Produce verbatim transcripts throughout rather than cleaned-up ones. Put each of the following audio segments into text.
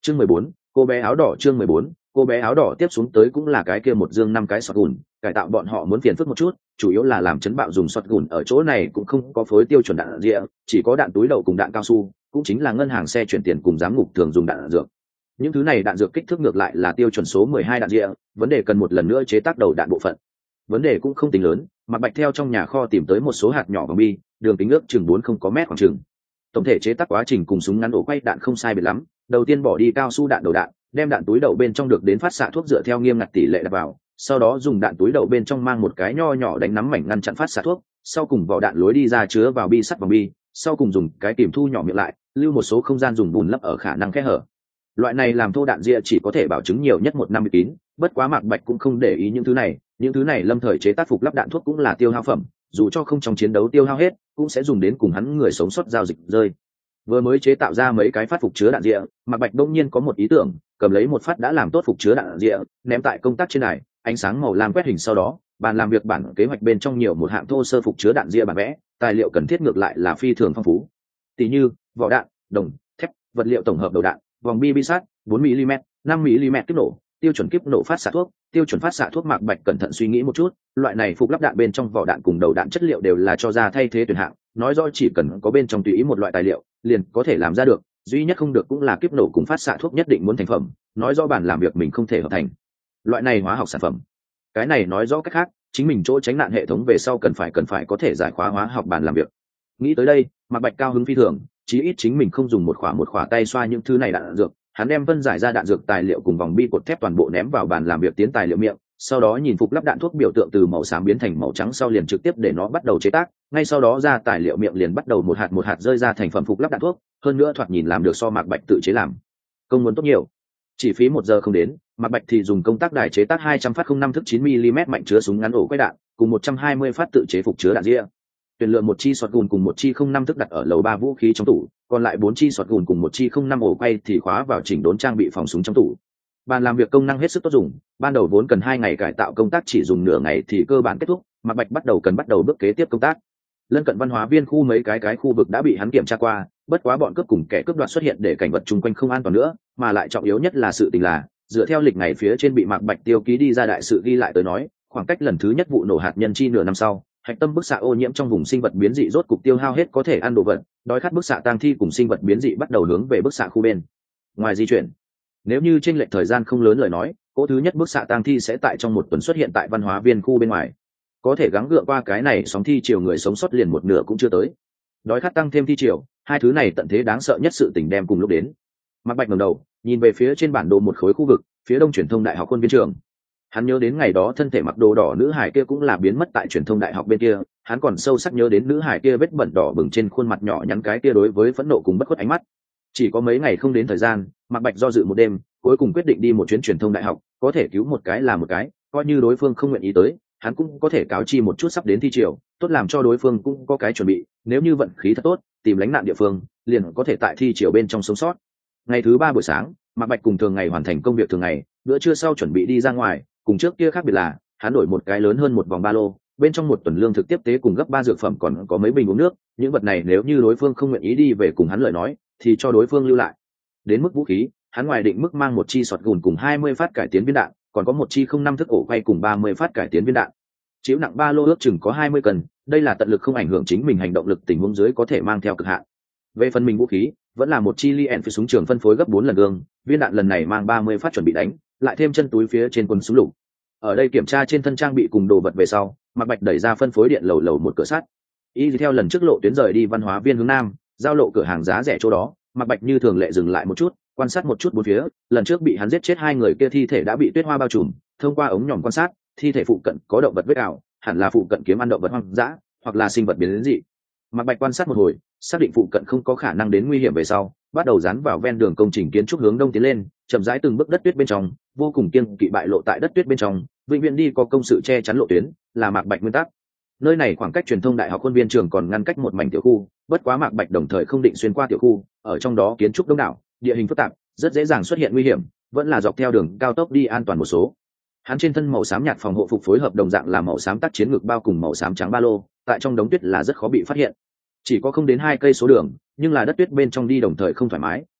Chương mười bốn, cô bé áo đỏ. Chương mười bốn, cô bé áo đỏ. Tiếp xuống tới cũng là cái kia một dương năm cái sọt gùn, cải tạo bọn họ muốn phiền phức một chút, chủ yếu là làm chấn bạo dùng sọt gùn. Ở chỗ này cũng không có phối tiêu chuẩn đạn địa, chỉ có đạn túi đậu cùng đạn cao su, cũng chính là ngân hàng xe chuyển tiền cùng giám ngục thường dùng đạn dược. Những thứ này đạn dược kích thước ngược lại là tiêu chuẩn số mười hai đạn địa, vấn đề cần một lần nữa chế tác đầu đạn bộ phận. Vấn đề cũng không tính lớn, Mạc Bạch theo trong nhà kho tìm tới một số hạt nhỏ vòng bi, đường kính ước chừng bốn không có mét khoảng chừng. Tổng thể chế tác quá trình cùng súng ngắn ổ quay đạn không sai biệt lắm, đầu tiên bỏ đi cao su đạn đầu đạn, đem đạn túi đậu bên trong được đến phát xạ thuốc dựa theo nghiêm ngặt tỷ lệ đặt vào, sau đó dùng đạn túi đậu bên trong mang một cái nho nhỏ đánh nắm mảnh ngăn chặn phát xạ thuốc, sau cùng vỏ đạn lối đi ra chứa vào bi sắt vòng bi, sau cùng dùng cái kìm thu nhỏ miệng lại, lưu một số không gian dùng bùn lấp ở khả năng kẽ hở. Loại này làm thô đạn ria chỉ có thể bảo chứng nhiều nhất một năm kín, bất quá Mạc Bạch cũng không để ý những thứ này, những thứ này lâm thời chế tác phục lắp đạn thuốc cũng là tiêu hao phẩm, dù cho không trong chiến đấu tiêu hao hết, cũng sẽ dùng đến cùng hắn người sống sót giao dịch rơi. Vừa mới chế tạo ra mấy cái phát phục chứa đạn rịa, Mạc Bạch đông nhiên có một ý tưởng, cầm lấy một phát đã làm tốt phục chứa đạn rịa, ném tại công tác trên đài, ánh sáng màu lam quét hình, sau đó bàn làm việc bản kế hoạch bên trong nhiều một hạng thô sơ phục chứa đạn rịa bản vẽ, tài liệu cần thiết ngược lại là phi thường phong phú, tỷ như vỏ đạn, đồng, thép, vật liệu tổng hợp đầu đạn, vòng bi bi sát, bốn mi li mét, năm mi li mét kíp nổ, tiêu chuẩn kíp nổ phát xạ thuốc, tiêu chuẩn phát xạ thuốc. Mạc Bạch cẩn thận suy nghĩ một chút, loại này phục lắp đạn bên trong vỏ đạn cùng đầu đạn chất liệu đều là cho ra thay thế tuyển hạng, nói rõ chỉ cần có bên trong tùy ý một loại tài liệu liền có thể làm ra được, duy nhất không được cũng là kíp nổ cùng phát xạ thuốc nhất định muốn thành phẩm, nói rõ bản làm việc mình không thể hợp thành loại này hóa học sản phẩm. Cái này nói rõ cách khác, chính mình chỗ tránh nạn hệ thống về sau cần phải cần phải có thể giải khóa hóa học bản làm việc. Nghĩ tới đây, Mạc Bạch cao hứng phi thường, chí ít chính mình không dùng một khỏa một khỏa tay xoa những thứ này đạn dược. Hắn đem phân giải ra đạn dược tài liệu cùng vòng bi cột thép toàn bộ ném vào bàn làm việc tiến tài liệu miệng, sau đó nhìn phục lắp đạn thuốc biểu tượng từ màu xám biến thành màu trắng sau liền trực tiếp để nó bắt đầu chế tác, ngay sau đó ra tài liệu miệng liền bắt đầu một hạt một hạt rơi ra thành phẩm phục lắp đạn thuốc, hơn nữa thoạt nhìn làm được so Mạc Bạch tự chế làm công muốn tốt nhiều. Chỉ phí một giờ không đến, Mạc Bạch thì dùng công tác đài chế tác hai trăm phát không năm thước chín mi li mét mạnh chứa súng ngắn ổ quay đạn, cùng một trăm hai mươi phát tự chế phục chứa đạn ria. Tuyển lựa một chi sọt gùn cùng một chi không năm thước đặt ở lầu ba vũ khí trong tủ, còn lại bốn chi sọt gùn cùng một chi không năm ổ quay thì khóa vào chỉnh đốn trang bị phòng súng trong tủ. Bàn làm việc công năng hết sức tốt dùng, ban đầu vốn cần hai ngày cải tạo công tác chỉ dùng nửa ngày thì cơ bản kết thúc. Mạc Bạch bắt đầu cần bắt đầu bước kế tiếp công tác. Lân cận văn hóa viên khu mấy cái cái khu vực đã bị hắn kiểm tra qua, bất quá bọn cướp cùng kẻ cướp đoạt xuất hiện để cảnh vật chung quanh không an toàn nữa, mà lại trọng yếu nhất là sự tình là dựa theo lịch ngày phía trên bị Mạc Bạch tiêu ký đi ra đại sự ghi lại tới nói, khoảng cách lần thứ nhất vụ nổ hạt nhân chi nửa năm sau, hạch tâm bức xạ ô nhiễm trong vùng sinh vật biến dị rốt cục tiêu hao hết có thể ăn đồ vật, đói khát bức xạ tang thi cùng sinh vật biến dị bắt đầu hướng về bức xạ khu bên ngoài di chuyển. Nếu như chênh lệch thời gian không lớn lời nói, cỗ thứ nhất bức xạ tang thi sẽ tại trong một tuần xuất hiện tại văn hóa viên khu bên ngoài. Có thể gắng gượng qua cái này sóng thi chiều người sống sót liền một nửa cũng chưa tới. Đói khát tăng thêm thi chiều, hai thứ này tận thế đáng sợ nhất sự tình đem cùng lúc đến. Mạc Bạch ngẩng đầu, nhìn về phía trên bản đồ một khối khu vực, phía đông truyền thông đại học khuôn viên trường. Hắn nhớ đến ngày đó thân thể mặc đồ đỏ nữ hải kia cũng là biến mất tại truyền thông đại học bên kia, hắn còn sâu sắc nhớ đến nữ hải kia vết bẩn đỏ bừng trên khuôn mặt nhỏ nhắn cái kia đối với phẫn nộ cùng bất khuất ánh mắt. Chỉ có mấy ngày không đến thời gian, Mạc Bạch do dự một đêm, cuối cùng quyết định đi một chuyến truyền thông đại học, có thể cứu một cái là một cái, coi như đối phương không nguyện ý tới, hắn cũng có thể cáo chi một chút sắp đến thi triều, tốt làm cho đối phương cũng có cái chuẩn bị, nếu như vận khí thật tốt, tìm lánh nạn địa phương, liền có thể tại thi triều bên trong sống sót. Ngày thứ ba buổi sáng, Mạc Bạch cùng thường ngày hoàn thành công việc thường ngày, bữa trưa sau chuẩn bị đi ra ngoài, cùng trước kia khác biệt là, hắn đổi một cái lớn hơn một vòng ba lô, bên trong một tuần lương thực tiếp tế cùng gấp ba dược phẩm còn có mấy bình uống nước, những vật này nếu như đối phương không nguyện ý đi về cùng hắn lời nói, thì cho đối phương lưu lại. Đến mức vũ khí, hắn ngoài định mức mang một chi sọt gùn cùng hai mươi phát cải tiến viên đạn, còn có một chi không năm thức ổ quay cùng ba mươi phát cải tiến viên đạn. Chiếu nặng ba lô ước chừng có hai mươi cân, đây là tận lực không ảnh hưởng chính mình hành động lực tình huống dưới có thể mang theo cực hạn. Về phần mình vũ khí, vẫn là một chi li en phi súng trường phân phối gấp bốn lần gương, viên đạn lần này mang ba mươi phát chuẩn bị đánh, lại thêm chân túi phía trên quân súng lục. Ở đây kiểm tra trên thân trang bị cùng đồ vật về sau, Mạc Bạch đẩy ra phân phối điện lầu lầu một cửa sắt. Y theo lần trước lộ tuyến rời đi văn hóa viên hướng nam, giao lộ cửa hàng giá rẻ chỗ đó, Mạc Bạch như thường lệ dừng lại một chút, quan sát một chút bốn phía. Lần trước bị hắn giết chết hai người kia thi thể đã bị tuyết hoa bao trùm, thông qua ống nhòm quan sát, thi thể phụ cận có động vật vết ảo, hẳn là phụ cận kiếm ăn động vật hoang dã, hoặc là sinh vật biến dị. Mạc Bạch quan sát một hồi, xác định phụ cận không có khả năng đến nguy hiểm về sau, bắt đầu dán vào ven đường công trình kiến trúc hướng đông tiến lên, chậm rãi từng bước đất tuyết bên trong, vô cùng kiêng kỵ bại lộ tại đất tuyết bên trong, vĩnh viễn đi có công sự che chắn lộ tuyến, là Mạc Bạch nguyên tắc. Nơi này khoảng cách truyền thông đại học khuôn viên trường còn ngăn cách một mảnh tiểu khu, bất quá Mạc Bạch đồng thời không định xuyên qua tiểu khu, ở trong đó kiến trúc đông đảo, địa hình phức tạp, rất dễ dàng xuất hiện nguy hiểm, vẫn là dọc theo đường cao tốc đi an toàn một số. Hắn trên thân màu xám nhạt phòng hộ phục phối hợp đồng dạng là màu xám tác chiến ngực bao cùng màu xám trắng ba lô, tại trong đống tuyết là rất khó bị phát hiện. Chỉ có không đến hai cây số đường, nhưng là đất tuyết bên trong đi đồng thời không thoải mái,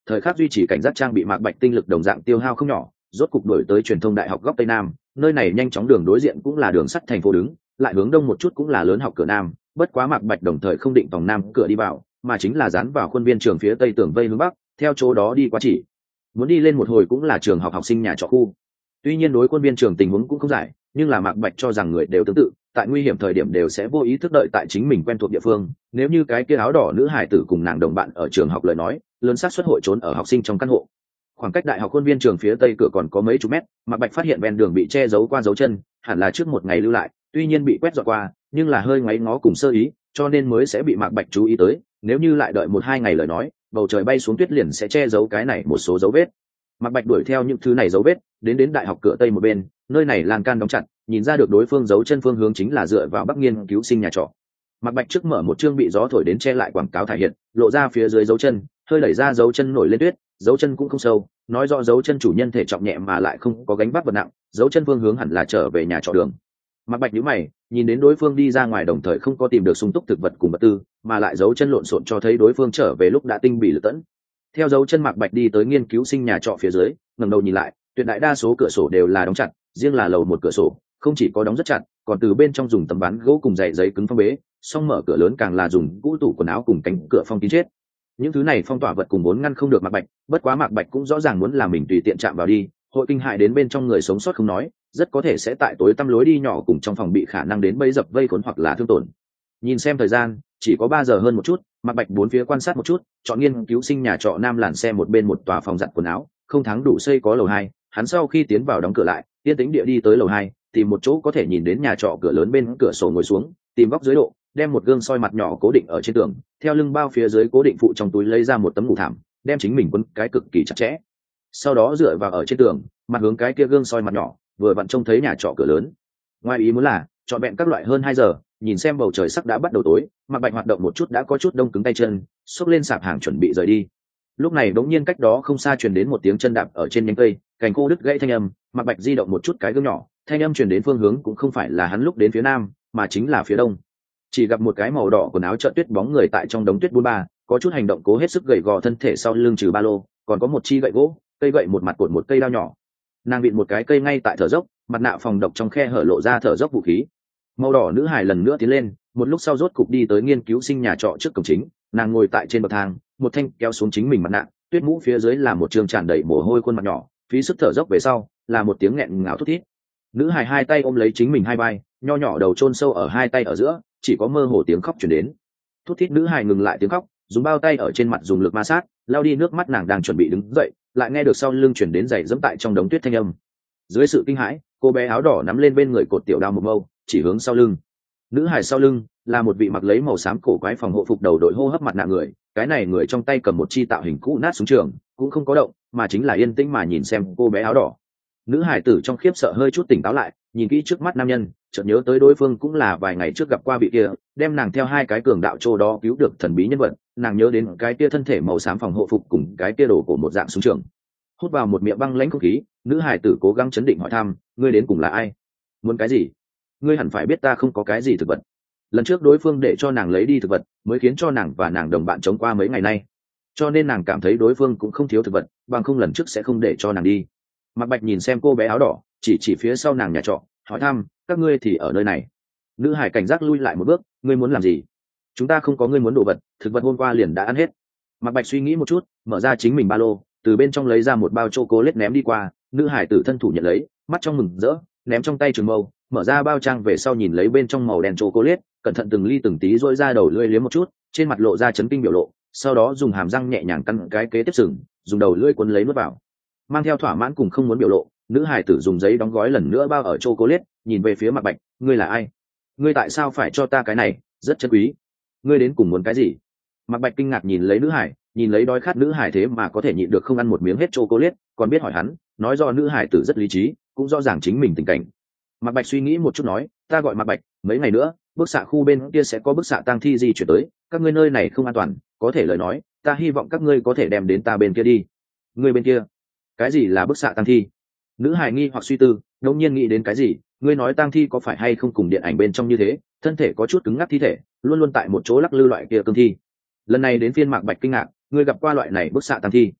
thời khắc duy trì cảnh giác trang bị Mạc Bạch tinh lực đồng dạng tiêu hao không nhỏ, rốt cục đổi tới truyền thông đại học góc tây nam, nơi này nhanh chóng đường đối diện cũng là đường sắt thành phố đứng, lại hướng đông một chút cũng là lớn học cửa nam, bất quá Mạc Bạch đồng thời không định vòng nam cửa đi vào, mà chính là dán vào khuôn viên trường phía tây tường vây hướng bắc, theo chỗ đó đi qua chỉ muốn đi lên một hồi cũng là trường học học sinh nhà trọ khu. Tuy nhiên đối khuôn viên trường tình huống cũng không giải, nhưng là Mạc Bạch cho rằng người đều tương tự, tại nguy hiểm thời điểm đều sẽ vô ý thức đợi tại chính mình quen thuộc địa phương, nếu như cái kia áo đỏ nữ hải tử cùng nàng đồng bạn ở trường học lời nói, lớn xác suất hội trốn ở học sinh trong căn hộ. Khoảng cách đại học khuôn viên trường phía tây cửa còn có mấy chục mét, Mạc Bạch phát hiện ven đường bị che giấu qua dấu chân, hẳn là trước một ngày lưu lại, tuy nhiên bị quét dọn qua, nhưng là hơi ngoáy ngó cùng sơ ý, cho nên mới sẽ bị Mạc Bạch chú ý tới, nếu như lại đợi một hai ngày lời nói, bầu trời bay xuống tuyết liền sẽ che giấu cái này một số dấu vết. Mạc Bạch đuổi theo những thứ này dấu vết, đến đến đại học cửa tây một bên, nơi này lan can đóng chặt, nhìn ra được đối phương dấu chân phương hướng chính là dựa vào Bắc Nghiên cứu sinh nhà trọ. Mạc Bạch trước mở một chương bị gió thổi đến che lại quảng cáo thải hiện, lộ ra phía dưới dấu chân, hơi đẩy ra dấu chân nổi lên tuyết, dấu chân cũng không sâu, nói rõ dấu chân chủ nhân thể trọng nhẹ mà lại không có gánh vác vật nặng, dấu chân phương hướng hẳn là trở về nhà trọ đường. Mạc Bạch nhíu mày, nhìn đến đối phương đi ra ngoài đồng thời không có tìm được sung túc thực vật cùng vật tư, mà lại dấu chân lộn xộn cho thấy đối phương trở về lúc đã tinh bị lật tẫn. Theo dấu chân Mạc Bạch đi tới nghiên cứu sinh nhà trọ phía dưới, ngẩng đầu nhìn lại, tuyệt đại đa số cửa sổ đều là đóng chặt, riêng là lầu một cửa sổ, không chỉ có đóng rất chặt, còn từ bên trong dùng tấm ván gỗ cùng dày giấy cứng phong bế, song mở cửa lớn càng là dùng cũ tủ quần áo cùng cánh cửa phong kín chết. Những thứ này phong tỏa vật cùng vốn ngăn không được Mạc Bạch, bất quá Mạc Bạch cũng rõ ràng muốn làm mình tùy tiện chạm vào đi, hội kinh hại đến bên trong người sống sót không nói, rất có thể sẽ tại tối tăm lối đi nhỏ cùng trong phòng bị khả năng đến bẫy dập vây khốn hoặc là thương tổn. Nhìn xem thời gian, chỉ có ba giờ hơn một chút, Mạc Bạch bốn phía quan sát một chút, chọn nghiên cứu sinh nhà trọ nam làn xe một bên một tòa phòng giặt quần áo, không thắng đủ xây có lầu hai, hắn sau khi tiến vào đóng cửa lại, yên tĩnh địa đi tới lầu hai, tìm một chỗ có thể nhìn đến nhà trọ cửa lớn bên cửa sổ ngồi xuống, tìm góc dưới độ, đem một gương soi mặt nhỏ cố định ở trên tường, theo lưng bao phía dưới cố định phụ trong túi lấy ra một tấm ngủ thảm, đem chính mình quấn cái cực kỳ chặt chẽ. Sau đó dựa vào ở trên tường, mặt hướng cái kia gương soi mặt nhỏ, vừa vặn trông thấy nhà trọ cửa lớn. Ngoài ý muốn là, chọn vẹn các loại hơn hai giờ, nhìn xem bầu trời sắp đã bắt đầu tối, Mạc Bạch hoạt động một chút đã có chút đông cứng tay chân, xốc lên sạp hàng chuẩn bị rời đi. Lúc này đống nhiên cách đó không xa truyền đến một tiếng chân đạp ở trên nhánh cây, cành khô đứt gãy thanh âm, Mạc Bạch di động một chút cái gương nhỏ, thanh âm truyền đến phương hướng cũng không phải là hắn lúc đến phía nam, mà chính là phía đông. Chỉ gặp một cái màu đỏ quần áo trợn tuyết bóng người tại trong đống tuyết buôn ba, có chút hành động cố hết sức gầy gò thân thể sau lưng trừ ba lô, còn có một chi gậy gỗ, cây gậy một mặt cột một cây dao nhỏ. Nàng vịn một cái cây ngay tại thở dốc, mặt nạ phòng độc trong khe hở lộ ra thở dốc vũ khí. Màu đỏ nữ hài lần nữa tiến lên, một lúc sau rốt cục đi tới nghiên cứu sinh nhà trọ trước cổng chính, nàng ngồi tại trên bậc thang, một thanh kéo xuống chính mình mặt nạ, tuyết mũ phía dưới là một trường tràn đầy mồ hôi khuôn mặt nhỏ, phí sức thở dốc về sau, là một tiếng nghẹn ngào thút thít. Nữ hài hai tay ôm lấy chính mình hai vai, nho nhỏ đầu chôn sâu ở hai tay ở giữa, chỉ có mơ hồ tiếng khóc truyền đến. Thút thít nữ hài ngừng lại tiếng khóc, dùng bao tay ở trên mặt dùng lực ma sát, lau đi nước mắt, nàng đang chuẩn bị đứng dậy, lại nghe được sau lưng truyền đến giày giẫm tại trong đống tuyết thanh âm. Dưới sự kinh hãi, cô bé áo đỏ nắm lên bên người cột tiểu đao một mâu, chỉ hướng sau lưng. Nữ hài sau lưng là một vị mặc lấy màu xám cổ quái phòng hộ phục đầu đội hô hấp mặt nạ người, cái này người trong tay cầm một chi tạo hình cũ nát súng trường, cũng không có động, mà chính là yên tĩnh mà nhìn xem cô bé áo đỏ. Nữ hải tử trong khiếp sợ hơi chút tỉnh táo lại, nhìn kỹ trước mắt nam nhân, chợt nhớ tới đối phương cũng là vài ngày trước gặp qua vị kia, đem nàng theo hai cái cường đạo trô đó cứu được thần bí nhân vật, nàng nhớ đến cái kia thân thể màu xám phòng hộ phục cùng cái kia đồ của một dạng súng trường. Hút vào một miệng băng lãnh không khí, nữ hải tử cố gắng chấn định hỏi thăm, ngươi đến cùng là ai? Muốn cái gì? Ngươi hẳn phải biết ta không có cái gì thực vật. Lần trước đối phương để cho nàng lấy đi thực vật, mới khiến cho nàng và nàng đồng bạn chống qua mấy ngày nay, cho nên nàng cảm thấy đối phương cũng không thiếu thực vật, bằng không lần trước sẽ không để cho nàng đi. Mạc Bạch nhìn xem cô bé áo đỏ, chỉ chỉ phía sau nàng nhà trọ, hỏi thăm, các ngươi thì ở nơi này? Nữ hải cảnh giác lui lại một bước, ngươi muốn làm gì? Chúng ta không có ngươi muốn đồ vật, thực vật hôm qua liền đã ăn hết. Mạc Bạch suy nghĩ một chút, mở ra chính mình ba lô, từ bên trong lấy ra một bao chocolate ném đi qua, nữ hải tử thân thủ nhận lấy, mắt trong mừng rỡ, ném trong tay trường mâu, mở ra bao trang về sau nhìn lấy bên trong màu đen chocolate, cẩn thận từng ly từng tí rỗi ra đầu lưỡi liếm một chút, trên mặt lộ ra chấn kinh biểu lộ, sau đó dùng hàm răng nhẹ nhàng căn cái kế tiếp sừng, dùng đầu lưỡi cuốn lấy nuốt vào. Mang theo thỏa mãn cùng không muốn biểu lộ, nữ hải tử dùng giấy đóng gói lần nữa bao ở chocolate, nhìn về phía Mạc Bạch, ngươi là ai? Ngươi tại sao phải cho ta cái này, rất chân quý. Ngươi đến cùng muốn cái gì? Mạc Bạch kinh ngạc nhìn lấy nữ hải, nhìn lấy đói khát nữ hải thế mà có thể nhịn được không ăn một miếng hết chocolate, còn biết hỏi hắn, nói do nữ hải tử rất lý trí, cũng rõ ràng chính mình tình cảnh. Mạc Bạch suy nghĩ một chút nói, ta gọi Mạc Bạch, mấy ngày nữa, bức xạ khu bên kia sẽ có bức xạ tang thi di chuyển tới, các ngươi nơi này không an toàn, có thể lời nói, ta hy vọng các ngươi có thể đem đến ta bên kia đi. Ngươi bên kia? Cái gì là bức xạ tang thi? Nữ hải nghi hoặc suy tư, đột nhiên nghĩ đến cái gì, ngươi nói tang thi có phải hay không cùng điện ảnh bên trong như thế, thân thể có chút cứng ngắc thi thể, luôn luôn tại một chỗ lắc lư loại kia cương thi. Lần này đến phiên Mạc Bạch kinh ngạc, ngươi gặp qua loại này bức xạ tang thi?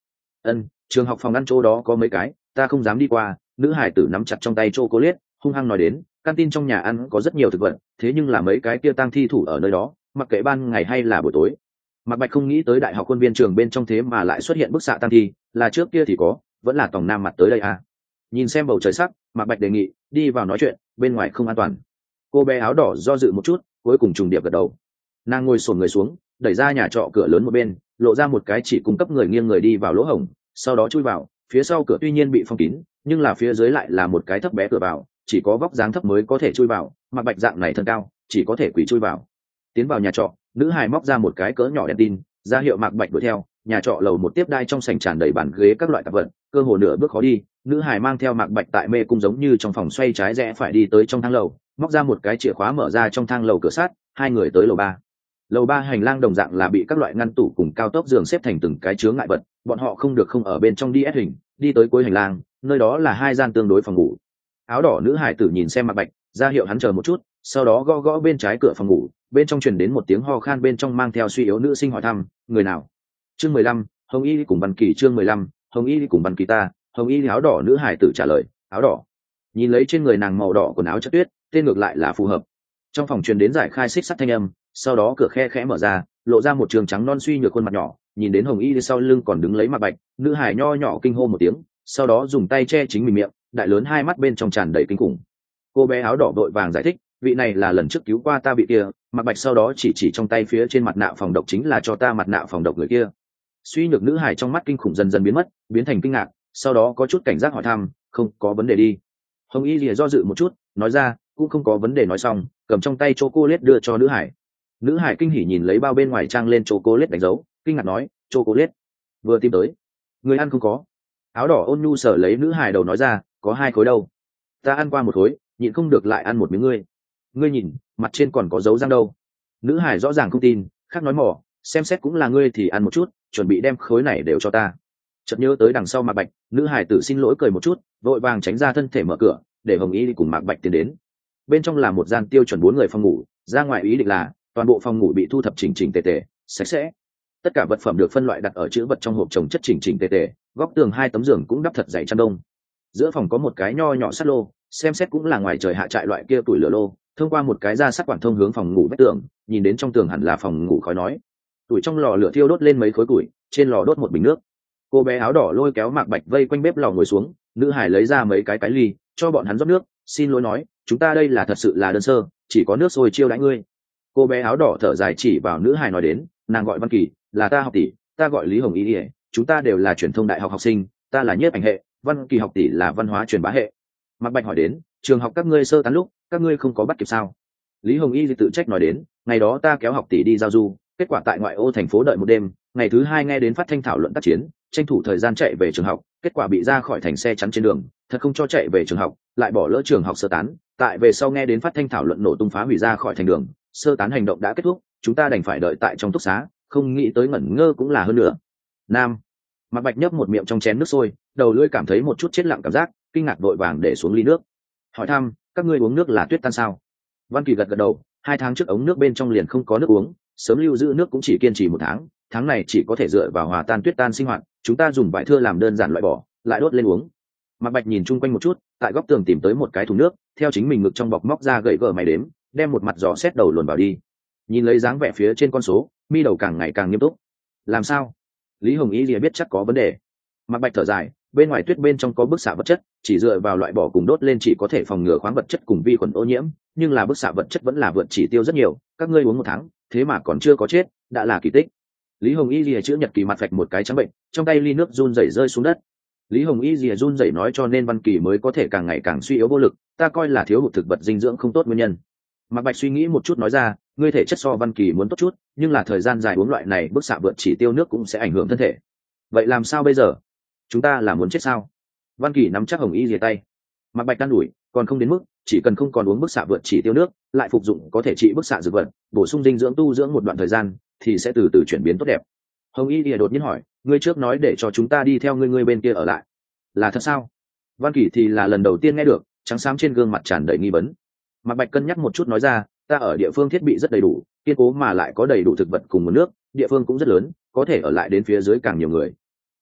Ân, trường học phòng ăn chỗ đó có mấy cái, ta không dám đi qua. Nữ hải tử nắm chặt trong tay chocolate, hung hăng nói đến, canteen trong nhà ăn có rất nhiều thực vật, thế nhưng là mấy cái kia tang thi thủ ở nơi đó, mặc kệ ban ngày hay là buổi tối. Mạc Bạch không nghĩ tới đại học quân viên trường bên trong thế mà lại xuất hiện bức xạ tang thi, là trước kia thì có, vẫn là tòng nam mặt tới đây à. Nhìn xem bầu trời sắc, Mạc Bạch đề nghị đi vào nói chuyện, bên ngoài không an toàn. Cô bé áo đỏ do dự một chút, cuối cùng trùng điệp gật đầu. Nàng ngồi xổm người xuống, đẩy ra nhà trọ cửa lớn một bên, lộ ra một cái chỉ cung cấp người nghiêng người đi vào lỗ hổng, sau đó chui vào. Phía sau cửa tuy nhiên bị phong kín, nhưng là phía dưới lại là một cái thấp bé cửa vào, chỉ có vóc dáng thấp mới có thể chui vào. Mạc Bạch dạng này thân cao, chỉ có thể quỳ chui vào. Tiến vào nhà trọ, nữ hài móc ra một cái cỡ nhỏ đèn tin, ra hiệu Mạc Bạch đuổi theo. Nhà trọ lầu một tiếp đai trong sảnh tràn đầy bàn ghế các loại tạp vật, cơ hồ nửa bước khó đi. Nữ hài mang theo Mạc Bạch tại mê cung giống như trong phòng xoay trái rẽ phải đi tới trong thang lầu, móc ra một cái chìa khóa mở ra trong thang lầu cửa sắt. Hai người tới lầu ba. Lầu ba hành lang đồng dạng là bị các loại ngăn tủ cùng cao tốc giường xếp thành từng cái chướng ngại vật, bọn họ không được không ở bên trong đi ép hình. Đi tới cuối hành lang, nơi đó là hai gian tương đối phòng ngủ. Áo đỏ nữ hài tử nhìn xem Mạc Bạch, ra hiệu hắn chờ một chút, sau đó gõ gõ bên trái cửa phòng ngủ, bên trong truyền đến một tiếng ho khan, bên trong mang theo suy yếu nữ sinh hỏi thăm, người nào? Chương mười lăm, Hồng Y cùng Văn Kỳ. Chương mười lăm, Hồng Y cùng Văn Kỳ. Ta. Hồng Y. Áo đỏ nữ hài tử trả lời. Áo đỏ. Nhìn lấy trên người nàng màu đỏ quần áo chất tuyết, tên ngược lại là phù hợp. Trong phòng truyền đến giải khai xích sắt thanh âm, sau đó cửa khe khẽ mở ra, lộ ra một trường trắng non suy nhược khuôn mặt nhỏ. Nhìn đến Hồng Y sau lưng còn đứng lấy Mạc Bạch, nữ hài nho nhỏ kinh hô một tiếng, sau đó dùng tay che chính mình miệng, đại lớn hai mắt bên trong tràn đầy kinh khủng. Cô bé áo đỏ vội vàng giải thích, vị này là lần trước cứu qua ta bị kia. Mạc Bạch sau đó chỉ chỉ trong tay phía trên mặt nạ phòng độc, chính là cho ta mặt nạ phòng độc người kia. Suy nhược nữ hài trong mắt kinh khủng dần dần biến mất, biến thành kinh ngạc, sau đó có chút cảnh giác hỏi thăm, không có vấn đề đi? Hồng Y lìa do dự một chút, nói ra, cũng không có vấn đề. Nói xong, cầm trong tay chocolate đưa cho nữ hải. Nữ hải kinh hỉ nhìn lấy bao bên ngoài trang lên chocolate đánh dấu, kinh ngạc nói, chocolate vừa tìm tới, người ăn không có? Áo đỏ ôn nhu sở lấy nữ hải đầu nói ra, có hai khối đâu, ta ăn qua một khối, nhịn không được lại ăn một miếng. Ngươi ngươi nhìn, mặt trên còn có dấu răng đâu. Nữ hải rõ ràng không tin, khác nói mỏ, xem xét cũng là ngươi thì ăn một chút, chuẩn bị đem khối này đều cho ta. Chợt nhớ tới đằng sau Mạc Bạch, nữ hải tử xin lỗi cười một chút, vội vàng tránh ra thân thể mở cửa, để Hồng Y cùng Mạc Bạch tiến đến. Bên trong là một gian tiêu chuẩn bốn người phòng ngủ, ra ngoài ý định là toàn bộ phòng ngủ bị thu thập chỉnh chỉnh tề tề, sạch sẽ. Tất cả vật phẩm được phân loại đặt ở chữ vật trong hộp chồng chất chỉnh chỉnh tề tề, góc tường hai tấm giường cũng đắp thật dày chăn đông. Giữa phòng có một cái nho nhỏ sắt lô, xem xét cũng là ngoài trời hạ trại loại kia tuổi lửa lô, thông qua một cái ra sắt quản thông hướng phòng ngủ vách tường, nhìn đến trong tường hẳn là phòng ngủ khói nói. Tuổi trong lò lửa thiêu đốt lên mấy khối củi, trên lò đốt một bình nước. Cô bé áo đỏ lôi kéo Mạc Bạch vây quanh bếp lò ngồi xuống, nữ hải lấy ra mấy cái cái ly, cho bọn hắn rót nước, xin lỗi nói, chúng ta đây là thật sự là đơn sơ, chỉ có nước sôi chiêu đãi ngươi. Cô bé áo đỏ thở dài chỉ vào nữ hải nói đến, nàng gọi Văn Kỳ, là ta học tỷ, ta gọi Lý Hồng Y ỉa, chúng ta đều là truyền thông đại học học sinh, ta là nhiếp ảnh hệ, Văn Kỳ học tỷ là văn hóa truyền bá hệ. Mạc Bạch hỏi đến, trường học các ngươi sơ tán lúc, các ngươi không có bắt kịp sao? Lý Hồng Y tự trách nói đến, ngày đó ta kéo học tỷ đi giao du, kết quả tại ngoại ô thành phố đợi một đêm, ngày thứ hai nghe đến phát thanh thảo luận tác chiến, tranh thủ thời gian chạy về trường học, kết quả bị ra khỏi thành xe chắn trên đường, thật không cho chạy về trường học, lại bỏ lỡ trường học sơ tán. Tại về sau nghe đến phát thanh thảo luận nổ tung phá hủy ra khỏi thành đường, sơ tán hành động đã kết thúc, chúng ta đành phải đợi tại trong túc xá, không nghĩ tới ngẩn ngơ cũng là hơn nữa. Nam. Mạc Bạch nhấp một miệng trong chén nước sôi, đầu lưỡi cảm thấy một chút chết lặng cảm giác, kinh ngạc vội vàng để xuống ly nước. Hỏi thăm, các ngươi uống nước là tuyết tan sao? Văn Kỳ gật gật đầu, hai tháng trước ống nước bên trong liền không có nước uống, sớm lưu giữ nước cũng chỉ kiên trì một tháng, tháng này chỉ có thể dựa vào hòa tan tuyết tan sinh hoạt, chúng ta dùng vải thưa làm đơn giản loại bỏ, lại đốt lên uống. Mạc Bạch nhìn chung quanh một chút, tại góc tường tìm tới một cái thùng nước, theo chính mình ngực trong bọc móc ra gậy gờ máy đếm, đem một mặt giò xét đầu luồn vào đi. Nhìn lấy dáng vẻ phía trên con số, mi đầu càng ngày càng nghiêm túc. Làm sao? Lý Hồng Y lìa biết chắc có vấn đề. Mạc Bạch thở dài, bên ngoài tuyết bên trong có bức xạ vật chất, chỉ dựa vào loại bỏ cùng đốt lên chỉ có thể phòng ngừa khoáng vật chất cùng vi khuẩn ô nhiễm, nhưng là bức xạ vật chất vẫn là vượt chỉ tiêu rất nhiều, các ngươi uống một tháng, thế mà còn chưa có chết, đã là kỳ tích. Lý Hồng Y lìa chữ nhật kỳ mặt phạch một cái trắng bệnh, trong tay ly nước run rẩy rơi xuống đất. Lý Hồng Y lìa run rẩy nói, cho nên Văn Kỳ mới có thể càng ngày càng suy yếu vô lực, ta coi là thiếu hụt thực vật dinh dưỡng không tốt nguyên nhân. Mạc Bạch suy nghĩ một chút nói ra, ngươi thể chất so Văn Kỳ muốn tốt chút, nhưng là thời gian dài uống loại này bức xạ vượt chỉ tiêu nước cũng sẽ ảnh hưởng thân thể. Vậy làm sao bây giờ? Chúng ta là muốn chết sao? Văn Kỳ nắm chắc Hồng Y lìa tay. Mạc Bạch can đuổi, còn không đến mức, chỉ cần không còn uống bức xạ vượt chỉ tiêu nước, lại phục dụng có thể trị bức xạ dược vật, bổ sung dinh dưỡng tu dưỡng một đoạn thời gian, thì sẽ từ từ chuyển biến tốt đẹp. Hồng Y lìa đột nhiên hỏi, ngươi trước nói để cho chúng ta đi theo ngươi ngươi bên kia ở lại, là thật sao? Văn Kỳ thì là lần đầu tiên nghe được, trắng xám trên gương mặt tràn đầy nghi vấn. Mạc Bạch cân nhắc một chút nói ra, ta ở địa phương thiết bị rất đầy đủ, kiên cố mà lại có đầy đủ thực vật cùng nguồn nước, địa phương cũng rất lớn, có thể ở lại đến phía dưới càng nhiều người.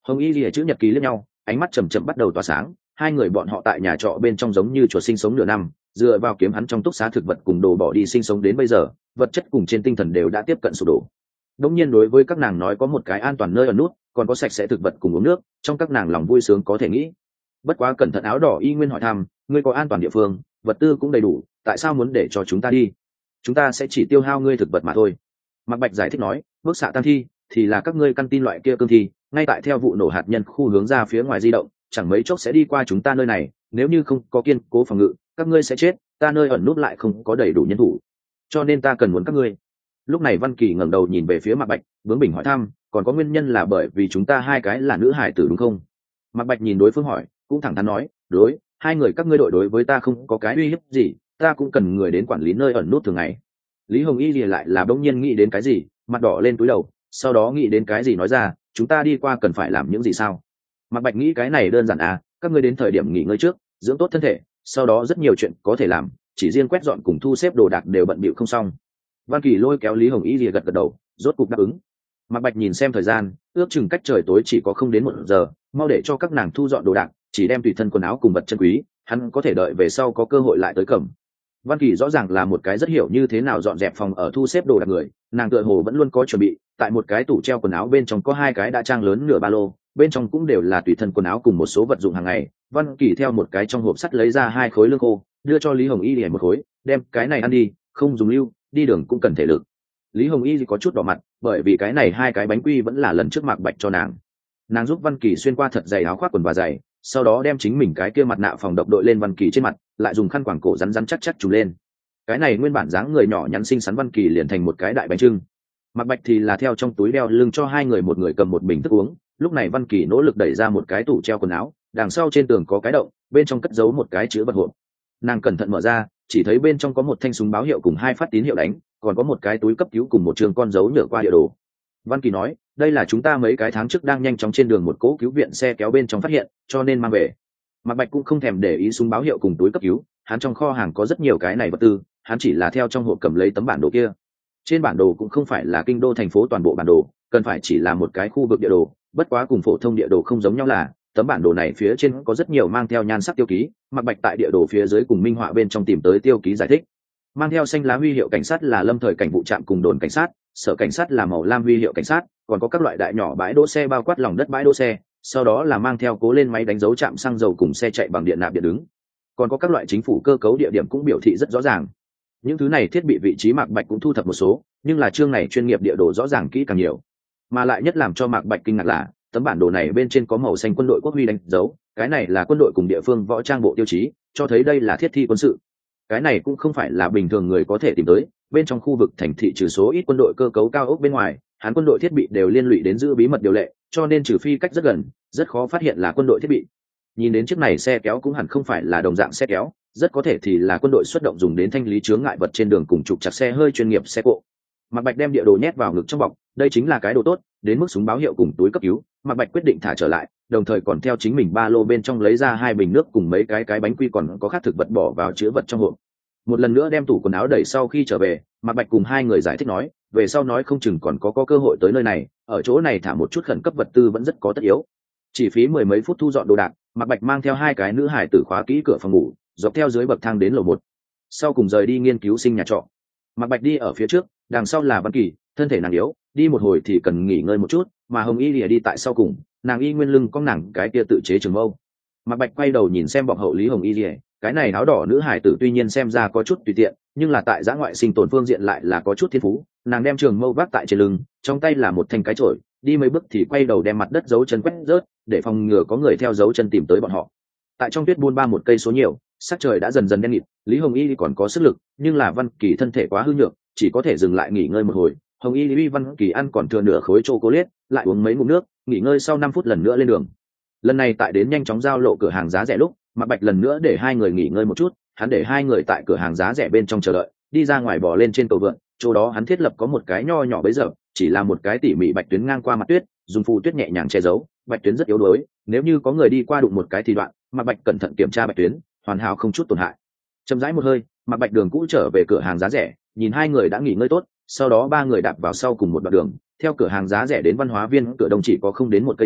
Hồng Y lìa chữ nhật ký liếc nhau, ánh mắt chầm chậm bắt đầu tỏa sáng. Hai người bọn họ tại nhà trọ bên trong giống như chuột sinh sống nửa năm, dựa vào kiếm hắn trong túc xá thực vật cùng đồ bỏ đi sinh sống đến bây giờ, vật chất cùng trên tinh thần đều đã tiếp cận sụp đổ. Đống nhiên đối với các nàng nói có một cái an toàn nơi ở nút, còn có sạch sẽ thực vật cùng uống nước, trong các nàng lòng vui sướng có thể nghĩ. Bất quá cẩn thận áo đỏ y nguyên hỏi thăm, ngươi có an toàn địa phương, vật tư cũng đầy đủ, tại sao muốn để cho chúng ta đi? Chúng ta sẽ chỉ tiêu hao ngươi thực vật mà thôi. Mạc Bạch giải thích nói, bức xạ tam thi thì là các ngươi căn tin loại kia cương thi, ngay tại theo vụ nổ hạt nhân khu hướng ra phía ngoài di động, chẳng mấy chốc sẽ đi qua chúng ta nơi này, nếu như không có kiên cố phòng ngự, các ngươi sẽ chết, ta nơi ẩn nút lại không có đầy đủ nhân thủ, cho nên ta cần muốn các ngươi. Lúc này Văn Kỳ ngẩng đầu nhìn về phía Mạc Bạch, bướng bỉnh hỏi thăm, còn có nguyên nhân là bởi vì chúng ta hai cái là nữ hải tử đúng không? Mạc Bạch nhìn đối phương hỏi, cũng thẳng thắn nói, đối, hai người các ngươi đội đối với ta không có cái uy hiếp gì, ta cũng cần người đến quản lý nơi ẩn nút thường ngày. Lý Hồng Y lìa lại là bỗng nhiên nghĩ đến cái gì, mặt đỏ lên túi đầu, sau đó nghĩ đến cái gì nói ra, chúng ta đi qua cần phải làm những gì sao? Mạc Bạch nghĩ cái này đơn giản à, các ngươi đến thời điểm nghỉ ngơi trước, dưỡng tốt thân thể, sau đó rất nhiều chuyện có thể làm, chỉ riêng quét dọn cùng thu xếp đồ đạc đều bận bịu không xong. Văn Kỳ lôi kéo Lý Hồng Y lìa gật gật đầu, rốt cục đáp ứng. Mạc Bạch nhìn xem thời gian, ước chừng cách trời tối chỉ có không đến một giờ, mau để cho các nàng thu dọn đồ đạc, chỉ đem tùy thân quần áo cùng vật chân quý, hắn có thể đợi về sau có cơ hội lại tới cầm. Văn Kỳ rõ ràng là một cái rất hiểu như thế nào dọn dẹp phòng ở thu xếp đồ đạc người, nàng tựa hồ vẫn luôn có chuẩn bị, tại một cái tủ treo quần áo bên trong có hai cái đã trang lớn nửa ba lô, bên trong cũng đều là tùy thân quần áo cùng một số vật dụng hàng ngày. Văn Kỳ theo một cái trong hộp sắt lấy ra hai khối lương khô, đưa cho Lý Hồng Y để một khối, đem cái này ăn đi, không dùng lưu, đi đường cũng cần thể lực. Lý Hồng Y có chút đỏ mặt, bởi vì cái này hai cái bánh quy vẫn là lần trước Mạc Bạch cho nàng. Nàng giúp Văn Kỳ xuyên qua thật dày áo khoác quần và giày, sau đó đem chính mình cái kia mặt nạ phòng độc đội lên Văn Kỳ trên mặt, lại dùng khăn quàng cổ rắn rắn chắc chắc trùm lên. Cái này nguyên bản dáng người nhỏ nhắn xinh xắn Văn Kỳ liền thành một cái đại bánh trưng. Mạc Bạch thì là theo trong túi đeo lưng cho hai người một người cầm một bình thức uống. Lúc này Văn Kỳ nỗ lực đẩy ra một cái tủ treo quần áo, đằng sau trên tường có cái động, bên trong cất giấu một cái chứa vật hộp. Nàng cẩn thận mở ra, chỉ thấy bên trong có một thanh súng báo hiệu cùng hai phát tín hiệu đánh, còn có một cái túi cấp cứu cùng một trường con dấu nhựa qua địa đồ. Văn Kỳ nói, đây là chúng ta mấy cái tháng trước đang nhanh chóng trên đường một cỗ cứu viện xe kéo bên trong phát hiện, cho nên mang về. Mạc Bạch cũng không thèm để ý súng báo hiệu cùng túi cấp cứu, hắn trong kho hàng có rất nhiều cái này vật tư, hắn chỉ là theo trong hộp cầm lấy tấm bản đồ kia. Trên bản đồ cũng không phải là kinh đô thành phố toàn bộ bản đồ, cần phải chỉ là một cái khu vực địa đồ, bất quá cùng phổ thông địa đồ không giống nhau là, tấm bản đồ này phía trên có rất nhiều mang theo nhan sắc tiêu ký, Mạc Bạch tại địa đồ phía dưới cùng minh họa bên trong tìm tới tiêu ký giải thích. Mang theo xanh lá huy hiệu cảnh sát là lâm thời cảnh vụ trạm cùng đồn cảnh sát, sở cảnh sát là màu lam huy hiệu cảnh sát, còn có các loại đại nhỏ bãi đỗ xe bao quát lòng đất bãi đỗ xe, sau đó là mang theo cố lên máy đánh dấu trạm xăng dầu cùng xe chạy bằng điện nạp điện đứng, còn có các loại chính phủ cơ cấu địa điểm cũng biểu thị rất rõ ràng. Những thứ này thiết bị vị trí Mạc Bạch cũng thu thập một số, nhưng là chương này chuyên nghiệp địa đồ rõ ràng kỹ càng nhiều, mà lại nhất làm cho Mạc Bạch kinh ngạc là tấm bản đồ này bên trên có màu xanh quân đội quốc huy đánh dấu, cái này là quân đội cùng địa phương võ trang bộ tiêu chí, cho thấy đây là thiết thi quân sự. Cái này cũng không phải là bình thường người có thể tìm tới, bên trong khu vực thành thị trừ số ít quân đội cơ cấu cao ốc bên ngoài, hắn quân đội thiết bị đều liên lụy đến giữ bí mật điều lệ, cho nên trừ phi cách rất gần, rất khó phát hiện là quân đội thiết bị. Nhìn đến chiếc này xe kéo cũng hẳn không phải là đồng dạng xe kéo, rất có thể thì là quân đội xuất động dùng đến thanh lý chướng ngại vật trên đường cùng trục chặt xe hơi chuyên nghiệp xe cộ. Mạc Bạch đem địa đồ nhét vào ngực trong bọc, đây chính là cái đồ tốt, đến mức súng báo hiệu cùng túi cấp cứu, Mạc Bạch quyết định thả trở lại, đồng thời còn theo chính mình ba lô bên trong lấy ra hai bình nước cùng mấy cái cái bánh quy còn có khác thực vật bỏ vào chứa vật trong hộp. Một lần nữa đem tủ quần áo đẩy sau khi trở về, Mạc Bạch cùng hai người giải thích nói, về sau nói không chừng còn có có cơ hội tới nơi này, ở chỗ này thả một chút khẩn cấp vật tư vẫn rất có tất yếu. Chỉ phí mười mấy phút thu dọn đồ đạc, Mạc Bạch mang theo hai cái nữ hải tử khóa kỹ cửa phòng ngủ, dọc theo dưới bậc thang đến lầu một, sau cùng rời đi nghiên cứu sinh nhà trọ. Mạc Bạch đi ở phía trước, đằng sau là Văn Kỳ, thân thể nàng yếu, đi một hồi thì cần nghỉ ngơi một chút, mà Hồng Y lìa đi tại sau cùng, nàng y nguyên lưng cong nàng cái kia tự chế trường mâu. Mạc Bạch quay đầu nhìn xem bọc hậu Lý Hồng Y lìa, cái này áo đỏ nữ hải tử tuy nhiên xem ra có chút tùy tiện, nhưng là tại giã ngoại sinh tồn phương diện lại là có chút thiên phú. Nàng đem trường mâu vác tại trên lưng, trong tay là một thanh cái chổi, đi mấy bước thì quay đầu đem mặt đất dấu chân quét rớt, để phòng ngừa có người theo dấu chân tìm tới bọn họ. Tại trong tuyết buôn ba một cây số nhiều, sắc trời đã dần dần đen nghịt, Lý Hồng Y còn có sức lực, nhưng là Văn Kỳ thân thể quá hư nhược, chỉ có thể dừng lại nghỉ ngơi một hồi. Hồng Y Lý Văn Kỳ ăn còn thừa nửa khối chocolate, lại uống mấy ngụm nước, nghỉ ngơi sau năm phút lần nữa lên đường. Lần này tại đến nhanh chóng giao lộ cửa hàng giá rẻ lúc, Mạc Bạch lần nữa để hai người nghỉ ngơi một chút, hắn để hai người tại cửa hàng giá rẻ bên trong chờ đợi, đi ra ngoài bò lên trên cầu vượn, chỗ đó hắn thiết lập có một cái nho nhỏ bấy giờ, chỉ là một cái tỉ mỉ bạch tuyến ngang qua mặt tuyết, dùng phù tuyết nhẹ nhàng che giấu, bạch tuyến rất yếu đuối, nếu như có người đi qua đụng một cái thì đoạn, Mạc Bạch cẩn thận kiểm tra bạch tuyến, hoàn hảo không chút tổn hại. Chậm rãi một hơi, Mạc Bạch đường cũ trở về cửa hàng giá rẻ, nhìn hai người đã nghỉ ngơi tốt, sau đó ba người đạp vào sau cùng một đoạn đường, theo cửa hàng giá rẻ đến văn hóa viên cửa đông chỉ có không đến một cây số,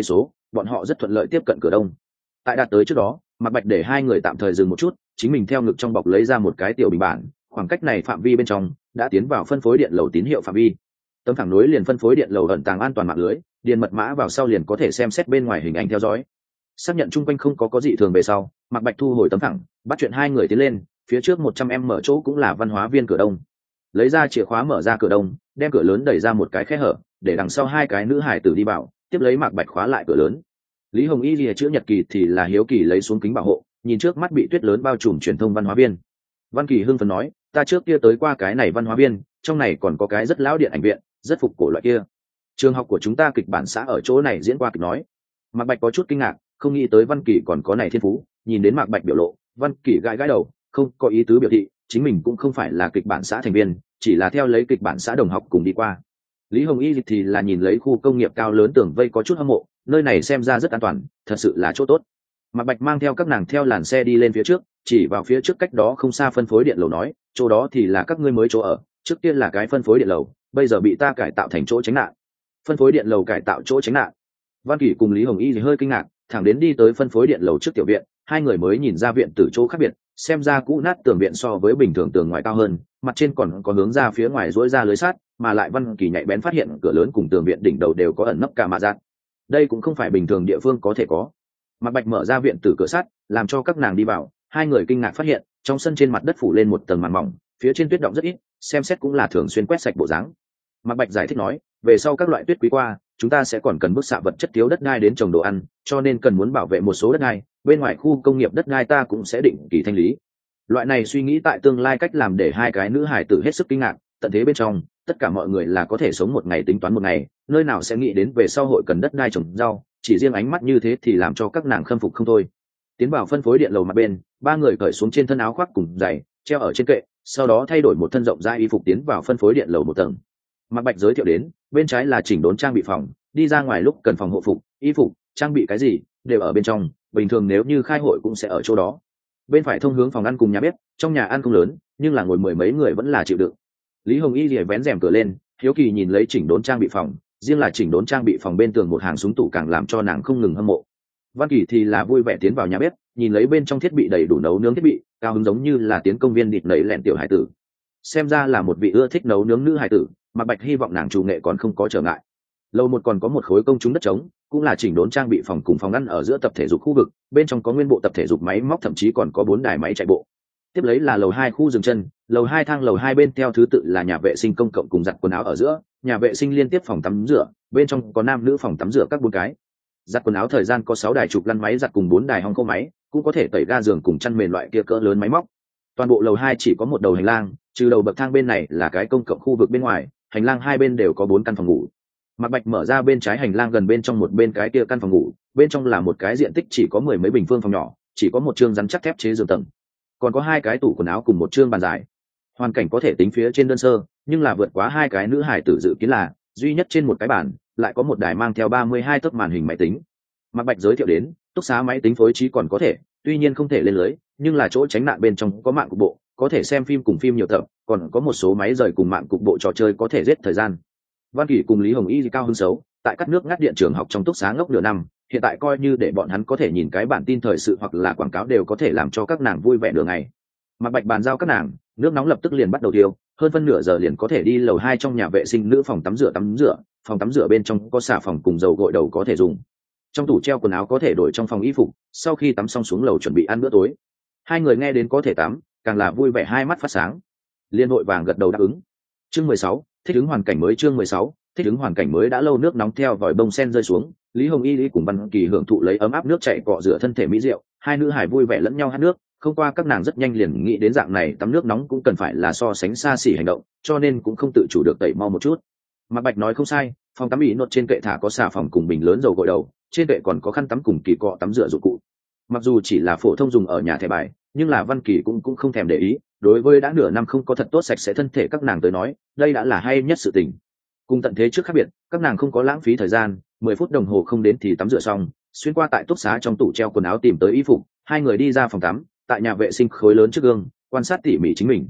bọn họ rất thuận lợi tiếp cận cửa đông. Tại đạt tới trước đó, Mạc Bạch để hai người tạm thời dừng một chút, chính mình theo ngực trong bọc lấy ra một cái tiểu bình bản, khoảng cách này phạm vi bên trong đã tiến vào phân phối điện lầu tín hiệu phạm vi. Tấm thẳng nối liền phân phối điện lầu ẩn tàng an toàn mạng lưới, điền mật mã vào sau liền có thể xem xét bên ngoài hình ảnh theo dõi. Xác nhận chung quanh không có có dị thường về sau, Mạc Bạch thu hồi tấm thẳng, bắt chuyện hai người tiến lên, phía trước một trăm em mở chỗ cũng là văn hóa viên cửa đông. Lấy ra chìa khóa mở ra cửa đông, đem cửa lớn đẩy ra một cái khe hở, để đằng sau hai cái nữ hải tử đi vào, tiếp lấy Mạc Bạch khóa lại cửa lớn. Lý Hồng Y lìa chữ nhật kỳ thì là hiếu kỳ lấy xuống kính bảo hộ, nhìn trước mắt bị tuyết lớn bao trùm truyền thông văn hóa viên. Văn Kỳ hưng phấn nói, ta trước kia tới qua cái này văn hóa viên, trong này còn có cái rất lão điện ảnh viện, rất phục cổ loại kia. Trường học của chúng ta kịch bản xã ở chỗ này diễn qua kịch nói. Mạc Bạch có chút kinh ngạc, không nghĩ tới Văn Kỳ còn có này thiên phú. Nhìn đến Mạc Bạch biểu lộ, Văn Kỳ gãi gãi đầu, không có ý tứ biểu thị, chính mình cũng không phải là kịch bản xã thành viên, chỉ là theo lấy kịch bản xã đồng học cùng đi qua. Lý Hồng Y thì là nhìn lấy khu công nghiệp cao lớn tường vây có chút hâm mộ, nơi này xem ra rất an toàn, thật sự là chỗ tốt. Mạc Bạch mang theo các nàng theo làn xe đi lên phía trước, chỉ vào phía trước cách đó không xa phân phối điện lầu nói, chỗ đó thì là các ngươi mới chỗ ở, trước tiên là cái phân phối điện lầu, bây giờ bị ta cải tạo thành chỗ tránh nạn. Phân phối điện lầu cải tạo chỗ tránh nạn. Văn Kỳ cùng Lý Hồng Y thì hơi kinh ngạc, thẳng đến đi tới phân phối điện lầu trước tiểu viện, hai người mới nhìn ra viện từ chỗ khác biệt, xem ra cũ nát tường viện so với bình thường tường ngoài cao hơn, mặt trên còn có hướng ra phía ngoài rũa ra lưới sắt, mà lại Văn Kỳ nhạy bén phát hiện cửa lớn cùng tường viện đỉnh đầu đều có ẩn nấp cả mạ giác. Đây cũng không phải bình thường địa phương có thể có. Mạc Bạch mở ra viện từ cửa sắt, làm cho các nàng đi vào, hai người kinh ngạc phát hiện, trong sân trên mặt đất phủ lên một tầng màn mỏng, phía trên tuyết động rất ít, xem xét cũng là thường xuyên quét sạch bộ dáng. Mạc Bạch giải thích nói, về sau các loại tuyết quý qua, chúng ta sẽ còn cần bức xạ vật chất thiếu đất đai đến trồng đồ ăn, cho nên cần muốn bảo vệ một số đất đai, bên ngoài khu công nghiệp đất đai ta cũng sẽ định kỳ thanh lý. Loại này suy nghĩ tại tương lai cách làm để hai cái nữ hải tử hết sức kinh ngạc, tận thế bên trong, tất cả mọi người là có thể sống một ngày tính toán một ngày, nơi nào sẽ nghĩ đến về sau hội cần đất đai trồng rau, chỉ riêng ánh mắt như thế thì làm cho các nàng khâm phục không thôi. Tiến vào phân phối điện lầu mặt bên, ba người cởi xuống trên thân áo khoác cùng giày, treo ở trên kệ, sau đó thay đổi một thân rộng rãi y phục tiến vào phân phối điện lầu một tầng. Mạc Bạch giới thiệu đến, bên trái là chỉnh đốn trang bị phòng, đi ra ngoài lúc cần phòng hộ phục, y phục, trang bị cái gì đều ở bên trong, bình thường nếu như khai hội cũng sẽ ở chỗ đó. Bên phải thông hướng phòng ăn cùng nhà bếp, trong nhà ăn không lớn, nhưng là ngồi mười mấy người vẫn là chịu đựng. Lý Hồng Y lìa vén rèm cửa lên, hiếu kỳ nhìn lấy chỉnh đốn trang bị phòng, riêng là chỉnh đốn trang bị phòng bên tường một hàng súng tủ càng làm cho nàng không ngừng hâm mộ. Văn Kỳ thì là vui vẻ tiến vào nhà bếp, nhìn lấy bên trong thiết bị đầy đủ nấu nướng thiết bị, cao hứng giống như là tiến công viên địt nảy lẹn tiểu hải tử. Xem ra là một vị ưa thích nấu nướng nữ hải tử, Mạc Bạch hy vọng nàng chủ nghệ còn không có trở ngại. Lầu một còn có một khối công chúng đất trống, cũng là chỉnh đốn trang bị phòng cùng phòng ngăn ở giữa tập thể dục khu vực, bên trong có nguyên bộ tập thể dục máy móc, thậm chí còn có bốn đài máy chạy bộ. Tiếp lấy là lầu hai khu dừng chân, lầu hai thang lầu hai bên theo thứ tự là nhà vệ sinh công cộng cùng giặt quần áo ở giữa, nhà vệ sinh liên tiếp phòng tắm rửa, bên trong có nam nữ phòng tắm rửa các bốn cái. Giặt quần áo thời gian có sáu đài chụp lăn máy giặt cùng bốn đài hong khô máy, cũng có thể tẩy ga giường cùng chăn mền loại kia cỡ lớn máy móc. Toàn bộ lầu hai chỉ có một đầu hành lang, trừ đầu bậc thang bên này là cái công cộng khu vực bên ngoài, hành lang hai bên đều có bốn căn phòng ngủ. Mạc Bạch mở ra bên trái hành lang gần bên trong một bên cái kia căn phòng ngủ, bên trong là một cái diện tích chỉ có mười mấy bình phương phòng nhỏ, chỉ có một chương rắn chắc thép chế giường tầng, còn có hai cái tủ quần áo cùng một chương bàn dài. Hoàn cảnh có thể tính phía trên đơn sơ, nhưng là vượt quá hai cái nữ hải tử dự kiến là duy nhất trên một cái bàn lại có một đài mang theo ba mươi hai tấc màn hình máy tính. Mạc Bạch giới thiệu đến, túc xá máy tính phối trí còn có thể, tuy nhiên không thể lên lưới, nhưng là chỗ tránh nạn bên trong có mạng cục bộ, có thể xem phim cùng phim nhiều tập, còn có một số máy rời cùng mạng cục bộ trò chơi có thể giết thời gian. Văn Kỳ cùng Lý Hồng Y cao hứng xấu, tại cắt nước ngắt điện trường học trong túc xá ngốc nửa năm, hiện tại coi như để bọn hắn có thể nhìn cái bản tin thời sự hoặc là quảng cáo đều có thể làm cho các nàng vui vẻ nửa ngày. Mạc Bạch bàn giao các nàng, nước nóng lập tức liền bắt đầu tiêu, hơn phân nửa giờ liền có thể đi lầu hai trong nhà vệ sinh nữ phòng tắm rửa tắm rửa, phòng tắm rửa bên trong có xà phòng cùng dầu gội đầu có thể dùng. Trong tủ treo quần áo có thể đổi trong phòng y phục, sau khi tắm xong xuống lầu chuẩn bị ăn bữa tối. Hai người nghe đến có thể tắm, càng là vui vẻ hai mắt phát sáng. Liên hội vàng gật đầu đáp ứng. Chương mười sáu, thích ứng hoàn cảnh mới. Chương mười sáu, thích ứng hoàn cảnh mới. Đã lâu nước nóng theo vòi bông sen rơi xuống, Lý Hồng Y Lý cùng Văn Kỳ hưởng thụ lấy ấm áp nước chảy cọ rửa thân thể mỹ diệu, hai nữ hải vui vẻ lẫn nhau hát nước. Không qua các nàng rất nhanh liền nghĩ đến dạng này tắm nước nóng cũng cần phải là so sánh xa xỉ hành động, cho nên cũng không tự chủ được tẩy mau một chút. Mạc Bạch nói không sai, phòng tắm ý nốt trên kệ thả có xà phòng cùng bình lớn dầu gội đầu, trên kệ còn có khăn tắm cùng kỳ cọ tắm rửa dụng cụ. Mặc dù chỉ là phổ thông dùng ở nhà thẻ bài, nhưng là Văn Kỳ cũng cũng không thèm để ý, đối với đã nửa năm không có thật tốt sạch sẽ thân thể các nàng tới nói, đây đã là hay nhất sự tình. Cùng tận thế trước khác biệt, các nàng không có lãng phí thời gian, mười phút đồng hồ không đến thì tắm rửa xong, xuyên qua tại túc xá trong tủ treo quần áo tìm tới y phục, hai người đi ra phòng tắm, tại nhà vệ sinh khối lớn trước gương, quan sát tỉ mỉ chính mình.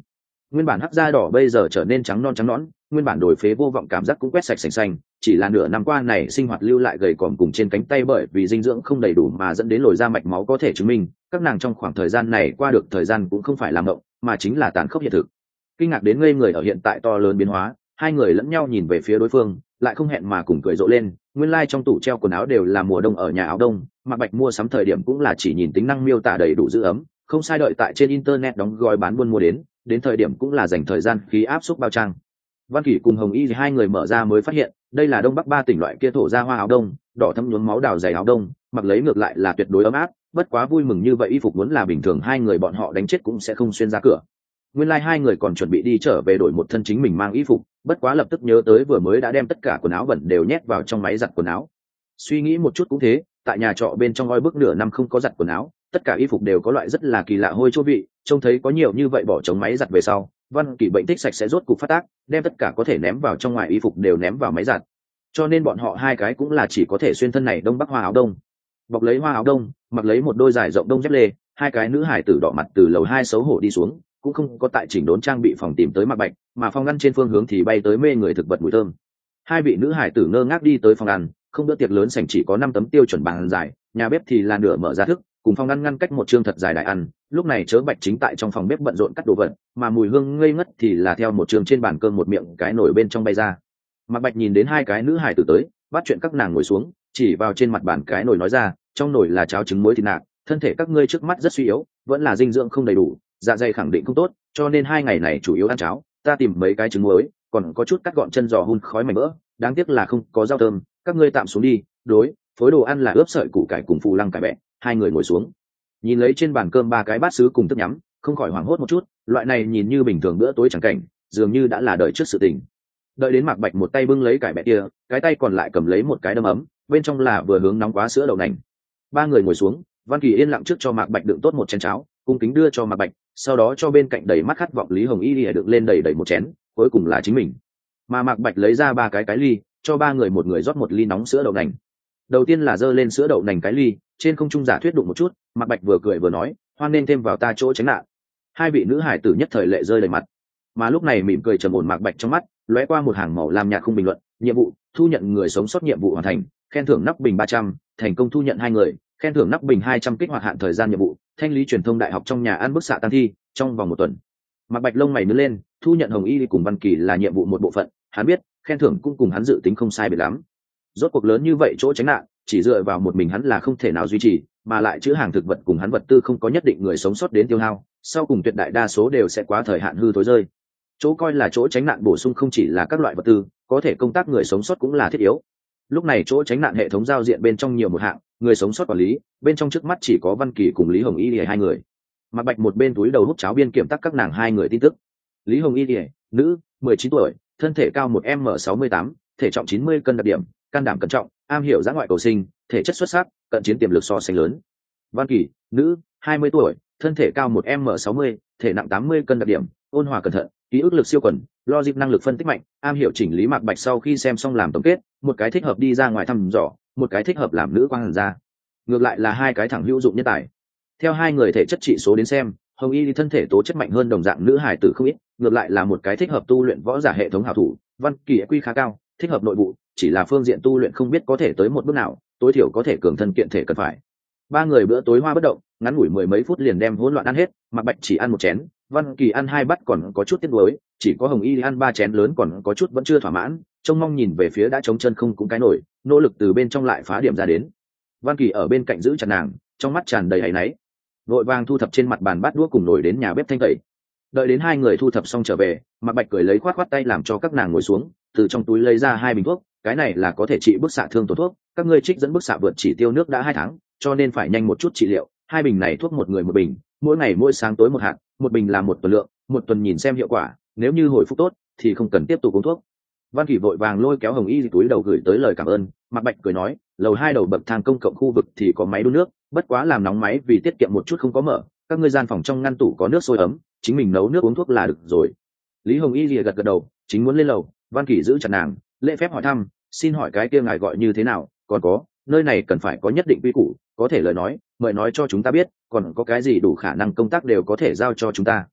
Nguyên bản hắc da đỏ bây giờ trở nên trắng non trắng nõn, nguyên bản đổi phế vô vọng cảm giác cũng quét sạch sành xanh, chỉ là nửa năm qua này sinh hoạt lưu lại gầy còm cùng trên cánh tay bởi vì dinh dưỡng không đầy đủ mà dẫn đến lồi da mạch máu có thể chứng minh các nàng trong khoảng thời gian này qua được thời gian cũng không phải làm mộng, mà chính là tàn khốc hiện thực. Kinh ngạc đến ngây người ở hiện tại to lớn biến hóa, hai người lẫn nhau nhìn về phía đối phương, lại không hẹn mà cùng cười rộ lên. Nguyên lai like trong tủ treo quần áo đều là mùa đông ở nhà áo đông, Mạc Bạch mua sắm thời điểm cũng là chỉ nhìn tính năng miêu tả đầy đủ giữ ấm, không sai, đợi tại trên internet đóng gói bán buôn mua đến, đến thời điểm cũng là dành thời gian khí áp xúc bao trang. Văn Kỷ cùng Hồng Y hai người mở ra mới phát hiện, đây là Đông Bắc ba tỉnh loại kia thổ ra hoa áo đông, đỏ thẫm nhuốm máu đào dày áo đông, mặc lấy ngược lại là tuyệt đối ấm áp, bất quá vui mừng như vậy y phục muốn là bình thường hai người bọn họ đánh chết cũng sẽ không xuyên ra cửa. Nguyên lai like hai người còn chuẩn bị đi trở về đổi một thân chính mình mang y phục, bất quá lập tức nhớ tới vừa mới đã đem tất cả quần áo bẩn đều nhét vào trong máy giặt quần áo. Suy nghĩ một chút cũng thế, tại nhà trọ bên trong oi bức nửa năm không có giặt quần áo, tất cả y phục đều có loại rất là kỳ lạ hôi chua vị, trông thấy có nhiều như vậy bỏ trống máy giặt về sau, Văn Kỷ bệnh thích sạch sẽ rốt cục phát tác, đem tất cả có thể ném vào trong ngoài y phục đều ném vào máy giặt. Cho nên bọn họ hai cái cũng là chỉ có thể xuyên thân này đông bắc hoa áo đông. Bọc lấy hoa áo đông, mặc lấy một đôi giày rộng đông dép lê, hai cái nữ hải tử đỏ mặt từ lầu hai xấu hổ đi xuống, cũng không có tại chỉnh đốn trang bị phòng tìm tới Mạc Bạch, mà phòng ngăn trên phương hướng thì bay tới mê người thực vật mùi thơm. Hai vị nữ hải tử ngơ ngác đi tới phòng ăn, không bữa tiệc lớn sảnh chỉ có năm tấm tiêu chuẩn bàn dài, nhà bếp thì là nửa mở ra thức, cùng phòng ngăn ngăn cách một chương thật dài đại ăn. Lúc này Chớ Bạch chính tại trong phòng bếp bận rộn cắt đồ vật, mà mùi hương ngây ngất thì là theo một trường trên bàn cơm một miệng cái nồi bên trong bay ra. Mạc Bạch nhìn đến hai cái nữ hải tử tới, bắt chuyện các nàng ngồi xuống, chỉ vào trên mặt bàn cái nồi nói ra, trong nồi là cháo trứng muối thịt nạc, thân thể các ngươi trước mắt rất suy yếu, vẫn là dinh dưỡng không đầy đủ, dạ dày khẳng định không tốt, cho nên hai ngày này chủ yếu ăn cháo. Ta tìm mấy cái trứng muối, còn có chút cắt gọn chân giò hun khói mảnh mỡ, đáng tiếc là không có rau thơm, các ngươi tạm xuống đi. Đối phối đồ ăn là ướp sợi củ cải cùng phù lăng cải bẹ. Hai người ngồi xuống, nhìn lấy trên bàn cơm ba cái bát sứ cùng thức nhắm, không khỏi hoảng hốt một chút. Loại này nhìn như bình thường bữa tối chẳng cảnh, dường như đã là đợi trước sự tình. Đợi đến Mạc Bạch một tay bưng lấy cải bẹ kia, cái tay còn lại cầm lấy một cái đâm ấm, bên trong là vừa hướng nóng quá sữa đậu nành. Ba người ngồi xuống, Văn Kỳ yên lặng trước cho Mạc Bạch đựng tốt một chén cháo, cung kính đưa cho Mạc Bạch, sau đó cho bên cạnh đầy mắt khát vọng Lý Hồng Y lìa đựng lên đầy đầy một chén, cuối cùng là chính mình. Mà Mạc Bạch lấy ra ba cái cái ly, cho ba người một người rót một ly nóng sữa đậu nành. Đầu tiên là dơ lên sữa đậu nành cái ly, trên không trung giả thuyết đụng một chút, Mạc Bạch vừa cười vừa nói, hoan nên thêm vào ta chỗ tránh nạn. Hai vị nữ hải tử nhất thời lệ rơi đầy mặt. Mà lúc này mỉm cười trầm ổn Mạc Bạch trong mắt lóe qua một hàng màu lam nhạt không bình luận, nhiệm vụ thu nhận người sống sót nhiệm vụ hoàn thành, khen thưởng nắp bình ba trăm, thành công thu nhận hai người, khen thưởng nắp bình hai trăm kích hoạt hạn thời gian nhiệm vụ, thanh lý truyền thông đại học trong nhà ăn bức xạ tăng thi trong vòng một tuần. Mạc Bạch lông mày nhướng lên, thu nhận Hồng Y cùng Văn Kỳ là nhiệm vụ một bộ phận, hắn biết khen thưởng cũng cùng hắn dự tính không sai biệt lắm. Rốt cuộc lớn như vậy chỗ tránh nạn, chỉ dựa vào một mình hắn là không thể nào duy trì, mà lại chữ hàng thực vật cùng hắn vật tư không có nhất định người sống sót đến tiêu hao, sau cùng tuyệt đại đa số đều sẽ quá thời hạn hư thối rơi. Chỗ coi là chỗ tránh nạn bổ sung không chỉ là các loại vật tư, có thể công tác người sống sót cũng là thiết yếu. Lúc này chỗ tránh nạn hệ thống giao diện bên trong nhiều một hạng, người sống sót quản lý, bên trong trước mắt chỉ có Văn Kỳ cùng Lý Hồng Y Lìa hai người. Mạc Bạch một bên túi đầu hút cháo biên kiểm tắc các nàng hai người tin tức. Lý Hồng Y Lìa, nữ, mười chín tuổi, thân thể cao một m sáu mươi tám, thể trọng chín mươi cân, đặc điểm can đảm cẩn trọng, am hiểu dã ngoại cầu sinh, thể chất xuất sắc, cận chiến tiềm lực so sánh lớn. Văn Kỳ, nữ, hai mươi tuổi, thân thể cao một m sáu mươi, thể nặng tám mươi cân, đặc điểm ôn hòa cẩn thận, ký ức lực siêu quần, logic năng lực phân tích mạnh, am hiểu chỉnh lý. Mạc Bạch sau khi xem xong làm tổng kết, một cái thích hợp đi ra ngoài thăm dò, một cái thích hợp làm nữ quang hàn gia, ngược lại là hai cái thẳng hữu dụng nhân tài. Theo hai người thể chất trị số đến xem, Hồng Y thân thể tố chất mạnh hơn đồng dạng nữ hải tử không ít, ngược lại là một cái thích hợp tu luyện võ giả hệ thống hảo thủ. Văn Kỳ quy khá cao, thích hợp nội vụ, chỉ là phương diện tu luyện không biết có thể tới một bước nào, tối thiểu có thể cường thân kiện thể cần phải. Ba người bữa tối hoa bất động, ngắn ngủi mười mấy phút liền đem hỗn loạn ăn hết. Mạc Bạch chỉ ăn một chén, Văn Kỳ ăn hai bát còn có chút tiếc nuối, chỉ có Hồng Y ăn ba chén lớn còn có chút vẫn chưa thỏa mãn, trông mong nhìn về phía đã trống chân không cũng cái nổi, nỗ lực từ bên trong lại phá điểm ra đến. Văn Kỳ ở bên cạnh giữ chặt nàng, trong mắt tràn đầy áy náy, vội vàng thu thập trên mặt bàn bát đũa cùng nổi đến nhà bếp thanh tẩy. Đợi đến hai người thu thập xong trở về, Mạc Bạch cười lấy khoát khoát tay làm cho các nàng ngồi xuống, từ trong túi lấy ra hai bình thuốc, cái này là có thể trị bức xạ thương tổn thuốc, các ngươi trích dẫn bức xạ vượt chỉ tiêu nước đã hai tháng, cho nên phải nhanh một chút trị liệu. Hai bình này thuốc một người một bình, mỗi ngày mỗi sáng tối một hạt, một bình là một tuần lượng, một tuần nhìn xem hiệu quả, nếu như hồi phục tốt thì không cần tiếp tục uống thuốc. Văn Kỳ vội vàng lôi kéo Hồng Y túi đầu gửi tới lời cảm ơn. Mạc Bạch cười nói, lầu hai đầu bậc thang công cộng khu vực thì có máy đun nước, bất quá làm nóng máy vì tiết kiệm một chút không có mở, các ngươi gian phòng trong ngăn tủ có nước sôi ấm, chính mình nấu nước uống thuốc là được rồi. Lý Hồng Y lìa gật gật đầu, chính muốn lên lầu, Văn Kỳ giữ chặt nàng, lễ phép hỏi thăm, xin hỏi cái kia ngài gọi như thế nào, còn có nơi này cần phải có nhất định quy củ, có thể lời nói mời nói cho chúng ta biết, còn có cái gì đủ khả năng công tác đều có thể giao cho chúng ta.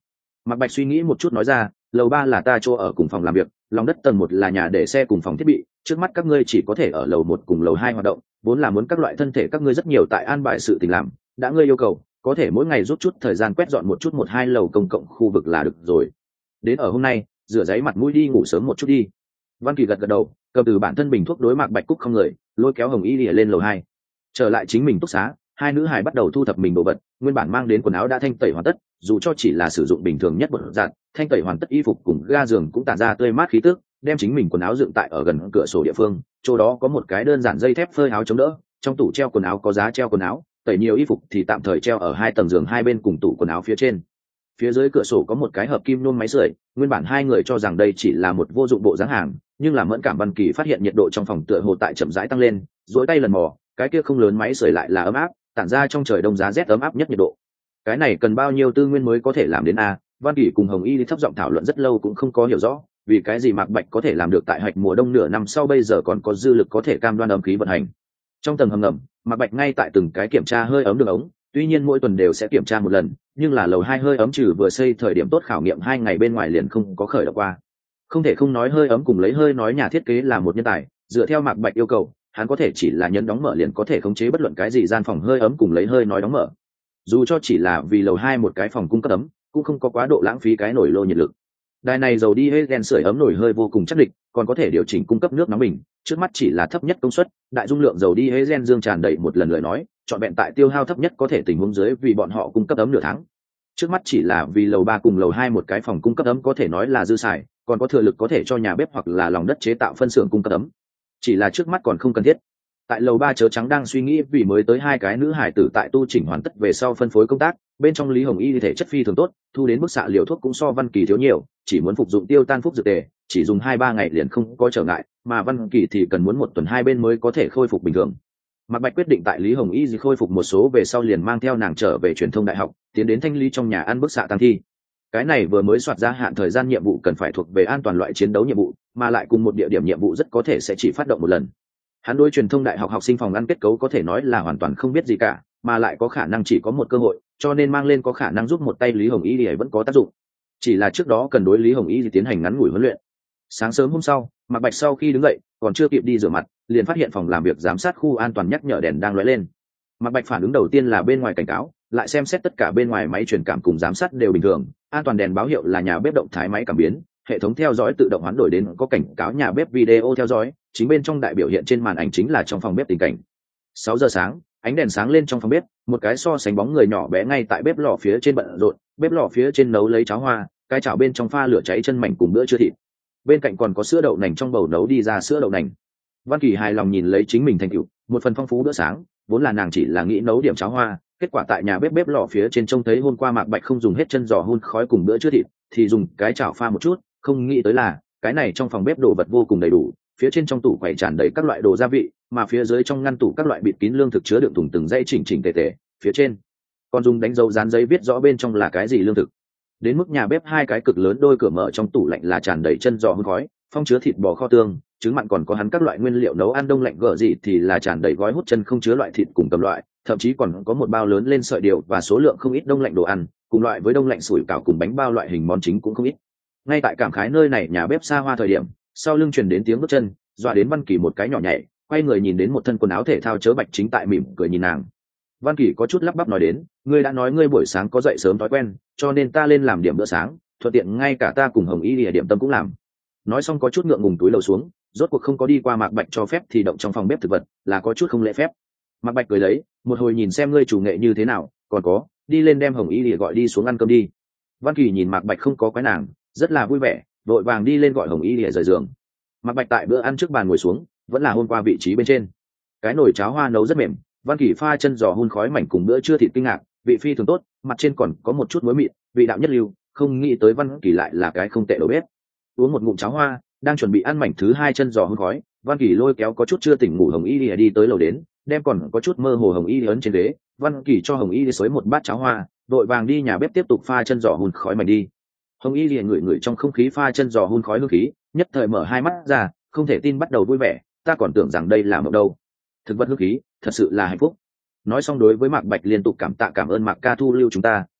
Mạc Bạch suy nghĩ một chút nói ra, lầu ba là ta chỗ ở cùng phòng làm việc, lòng đất tầng một là nhà để xe cùng phòng thiết bị, trước mắt các ngươi chỉ có thể ở lầu một cùng lầu hai hoạt động, vốn là muốn các loại thân thể các ngươi rất nhiều tại an bài sự tình làm, đã ngươi yêu cầu, có thể mỗi ngày rút chút thời gian quét dọn một chút một hai lầu công cộng khu vực là được rồi. Đến ở hôm nay, rửa giấy mặt mũi đi ngủ sớm một chút đi. Văn Kỳ gật gật đầu, cầm từ bản thân bình thuốc đối Mạc Bạch Cúc không người, lôi kéo Hồng Y lìa lên lầu hai. Trở lại chính mình túc xá, hai nữ hài bắt đầu thu thập mình đồ vật, nguyên bản mang đến quần áo đã thanh tẩy hoàn tất, dù cho chỉ là sử dụng bình thường nhất một dạng, thanh tẩy hoàn tất y phục cùng ga giường cũng tản ra tươi mát khí tức, đem chính mình quần áo dựng tại ở gần cửa sổ địa phương, chỗ đó có một cái đơn giản dây thép phơi áo chống đỡ, trong tủ treo quần áo có giá treo quần áo, tẩy nhiều y phục thì tạm thời treo ở hai tầng giường hai bên cùng tủ quần áo phía trên. Phía dưới cửa sổ có một cái hợp kim nôn máy sưởi, nguyên bản hai người cho rằng đây chỉ là một vô dụng bộ dáng hàng, nhưng là mẫn cảm Văn Kỳ phát hiện nhiệt độ trong phòng tựa hồ tại chậm rãi tăng lên, duỗi tay lần mò, cái kia không lớn máy sưởi lại là ấm áp, tản ra trong trời đông giá rét ấm áp nhất nhiệt độ. Cái này cần bao nhiêu tư nguyên mới có thể làm đến a? Văn Kỳ cùng Hồng Y thấp giọng thảo luận rất lâu cũng không có hiểu rõ, vì cái gì Mạc Bạch có thể làm được tại hạch mùa đông nửa năm sau bây giờ còn có dư lực có thể cam đoan ấm khí vận hành. Trong tầng hầm ngầm, Mạc Bạch ngay tại từng cái kiểm tra hơi ấm đường ống, tuy nhiên mỗi tuần đều sẽ kiểm tra một lần, nhưng là lầu hai hơi ấm trừ vừa xây thời điểm tốt khảo nghiệm hai ngày bên ngoài liền không có khởi động qua. Không thể không nói hơi ấm cùng lấy hơi nói nhà thiết kế là một nhân tài, dựa theo Mạc Bạch yêu cầu, hắn có thể chỉ là nhấn đóng mở liền có thể khống chế bất luận cái gì gian phòng hơi ấm cùng lấy hơi nói đóng mở. Dù cho chỉ là vì lầu hai một cái phòng cung cấp ấm, cũng không có quá độ lãng phí cái nồi lô nhiệt lực. Đài này dầu đi hết đèn sưởi ấm nổi hơi vô cùng chắc địch, còn có thể điều chỉnh cung cấp nước nóng bình, trước mắt chỉ là thấp nhất công suất, đại dung lượng dầu đi hết gen dương tràn đầy một lần lời nói, chọn vẹn tại tiêu hao thấp nhất có thể tình huống dưới vì bọn họ cung cấp ấm nửa tháng. Trước mắt chỉ là vì lầu ba cùng lầu hai một cái phòng cung cấp ấm có thể nói là dư xài, còn có thừa lực có thể cho nhà bếp hoặc là lòng đất chế tạo phân xưởng cung cấp ấm. Chỉ là trước mắt còn không cần thiết. Tại lầu ba chớ trắng đang suy nghĩ vì mới tới hai cái nữ hải tử tại tu chỉnh hoàn tất về sau phân phối công tác, bên trong Lý Hồng Y thể chất phi thường tốt, thu đến bức xạ liều thuốc cũng so Văn Kỳ thiếu nhiều, chỉ muốn phục dụng tiêu tan phúc dược tề, chỉ dùng hai ba ngày liền không có trở ngại, mà Văn Kỳ thì cần muốn một tuần hai bên mới có thể khôi phục bình thường. Mạc Bạch quyết định tại Lý Hồng Y khôi phục một số về sau liền mang theo nàng trở về truyền thông đại học, tiến đến thanh lý trong nhà ăn bức xạ tăng thi. Cái này vừa mới soạt ra hạn thời gian nhiệm vụ cần phải thuộc về an toàn loại chiến đấu nhiệm vụ, mà lại cùng một địa điểm nhiệm vụ rất có thể sẽ chỉ phát động một lần. Hắn đối truyền thông đại học học sinh phòng ăn kết cấu có thể nói là hoàn toàn không biết gì cả, mà lại có khả năng chỉ có một cơ hội, cho nên mang lên có khả năng giúp một tay Lý Hồng Y thì vẫn có tác dụng. Chỉ là trước đó cần đối Lý Hồng Y tiến hành ngắn ngủi huấn luyện. Sáng sớm hôm sau, Mạc Bạch sau khi đứng dậy, còn chưa kịp đi rửa mặt, liền phát hiện phòng làm việc giám sát khu an toàn nhắc nhở đèn đang lóe lên. Mạc Bạch phản ứng đầu tiên là bên ngoài cảnh cáo, lại xem xét tất cả bên ngoài máy truyền cảm cùng giám sát đều bình thường, an toàn đèn báo hiệu là nhà bếp động thái máy cảm biến, hệ thống theo dõi tự động hoán đổi đến có cảnh cáo nhà bếp video theo dõi, chính bên trong đại biểu hiện trên màn ảnh chính là trong phòng bếp tình cảnh. Sáu giờ sáng, ánh đèn sáng lên trong phòng bếp, một cái so sánh bóng người nhỏ bé ngay tại bếp lò phía trên bận rộn, bếp lò phía trên nấu lấy cháo hoa, cái chảo bên trong pha lửa cháy chân mảnh cùng bữa trưa thịt. Bên cạnh còn có sữa đậu nành trong bầu nấu đi ra sữa đậu nành. Văn Kỳ hài lòng nhìn lấy chính mình thành tựu, một phần phong phú bữa sáng, vốn là nàng chỉ là nghĩ nấu điểm cháo hoa, kết quả tại nhà bếp bếp lò phía trên trông thấy hôm qua Mạc Bạch không dùng hết chân giò hun khói cùng bữa trưa thịt, thì dùng cái chảo pha một chút, không nghĩ tới là cái này trong phòng bếp đồ vật vô cùng đầy đủ, phía trên trong tủ quầy tràn đầy các loại đồ gia vị, mà phía dưới trong ngăn tủ các loại bịt kín lương thực chứa đựng thùng từng dây chỉnh chỉnh tề tề, phía trên còn dùng đánh dấu dán giấy viết rõ bên trong là cái gì lương thực. Đến mức nhà bếp hai cái cực lớn đôi cửa mở trong tủ lạnh là tràn đầy chân giò hun khói, phong chứa thịt bò kho tương, trứng mặn, còn có hắn các loại nguyên liệu nấu ăn đông lạnh gở gì thì là tràn đầy gói hút chân không chứa loại thịt cùng cầm loại, thậm chí còn có một bao lớn lên sợi điều và số lượng không ít đông lạnh đồ ăn, cùng loại với đông lạnh sủi cảo cùng bánh bao loại hình món chính cũng không ít. Ngay tại cảm khái nơi này nhà bếp xa hoa thời điểm, sau lưng truyền đến tiếng bước chân, dọa đến Văn Kỳ một cái nhỏ nhảy, quay người nhìn đến một thân quần áo thể thao chớ bạch chính tại mỉm cười nhìn nàng. Văn Kỳ có chút lắp bắp nói đến, ngươi đã nói ngươi buổi sáng có dậy sớm thói quen, cho nên ta lên làm điểm bữa sáng, thuận tiện ngay cả ta cùng Hồng Y địa điểm tâm cũng làm. Nói xong có chút ngượng ngùng túi lầu xuống, rốt cuộc không có đi qua Mạc Bạch cho phép thì động trong phòng bếp thực vật, là có chút không lễ phép. Mạc Bạch cười lấy, một hồi nhìn xem ngươi chủ nghệ như thế nào, còn có, đi lên đem Hồng Y địa gọi đi xuống ăn cơm đi. Văn Kỳ nhìn Mạc Bạch không có quái nàng, rất là vui vẻ, vội vàng đi lên gọi Hồng Y địa rời giường. Mạc Bạch tại bữa ăn trước bàn ngồi xuống, vẫn là hôm qua vị trí bên trên. Cái nồi cháo hoa nấu rất mềm, Văn Kỳ pha chân giò hun khói mảnh cùng bữa trưa thịt kinh ngạc, vị phi thường tốt, mặt trên còn có một chút muối mịn, vị đạo nhất lưu, không nghĩ tới Văn Kỳ lại là cái không tệ đầu bếp. Uống một ngụm cháo hoa, đang chuẩn bị ăn mảnh thứ hai chân giò hun khói, Văn Kỳ lôi kéo có chút chưa tỉnh ngủ Hồng Y đi, đi tới lầu đến, đem còn có chút mơ hồ Hồng Y ấn trên ghế, Văn Kỳ cho Hồng Y xới một bát cháo hoa, đội vàng đi nhà bếp tiếp tục pha chân giò hun khói mảnh đi. Hồng Y liền ngửi ngửi trong không khí pha chân giò hun khói hương khí, nhất thời mở hai mắt ra, không thể tin bắt đầu vui vẻ, ta còn tưởng rằng đây là mộng đâu. Thực vật hương khí, thật sự là hạnh phúc. Nói xong đối với Mạc Bạch liên tục cảm tạ cảm ơn Mạc ca thu lưu chúng ta,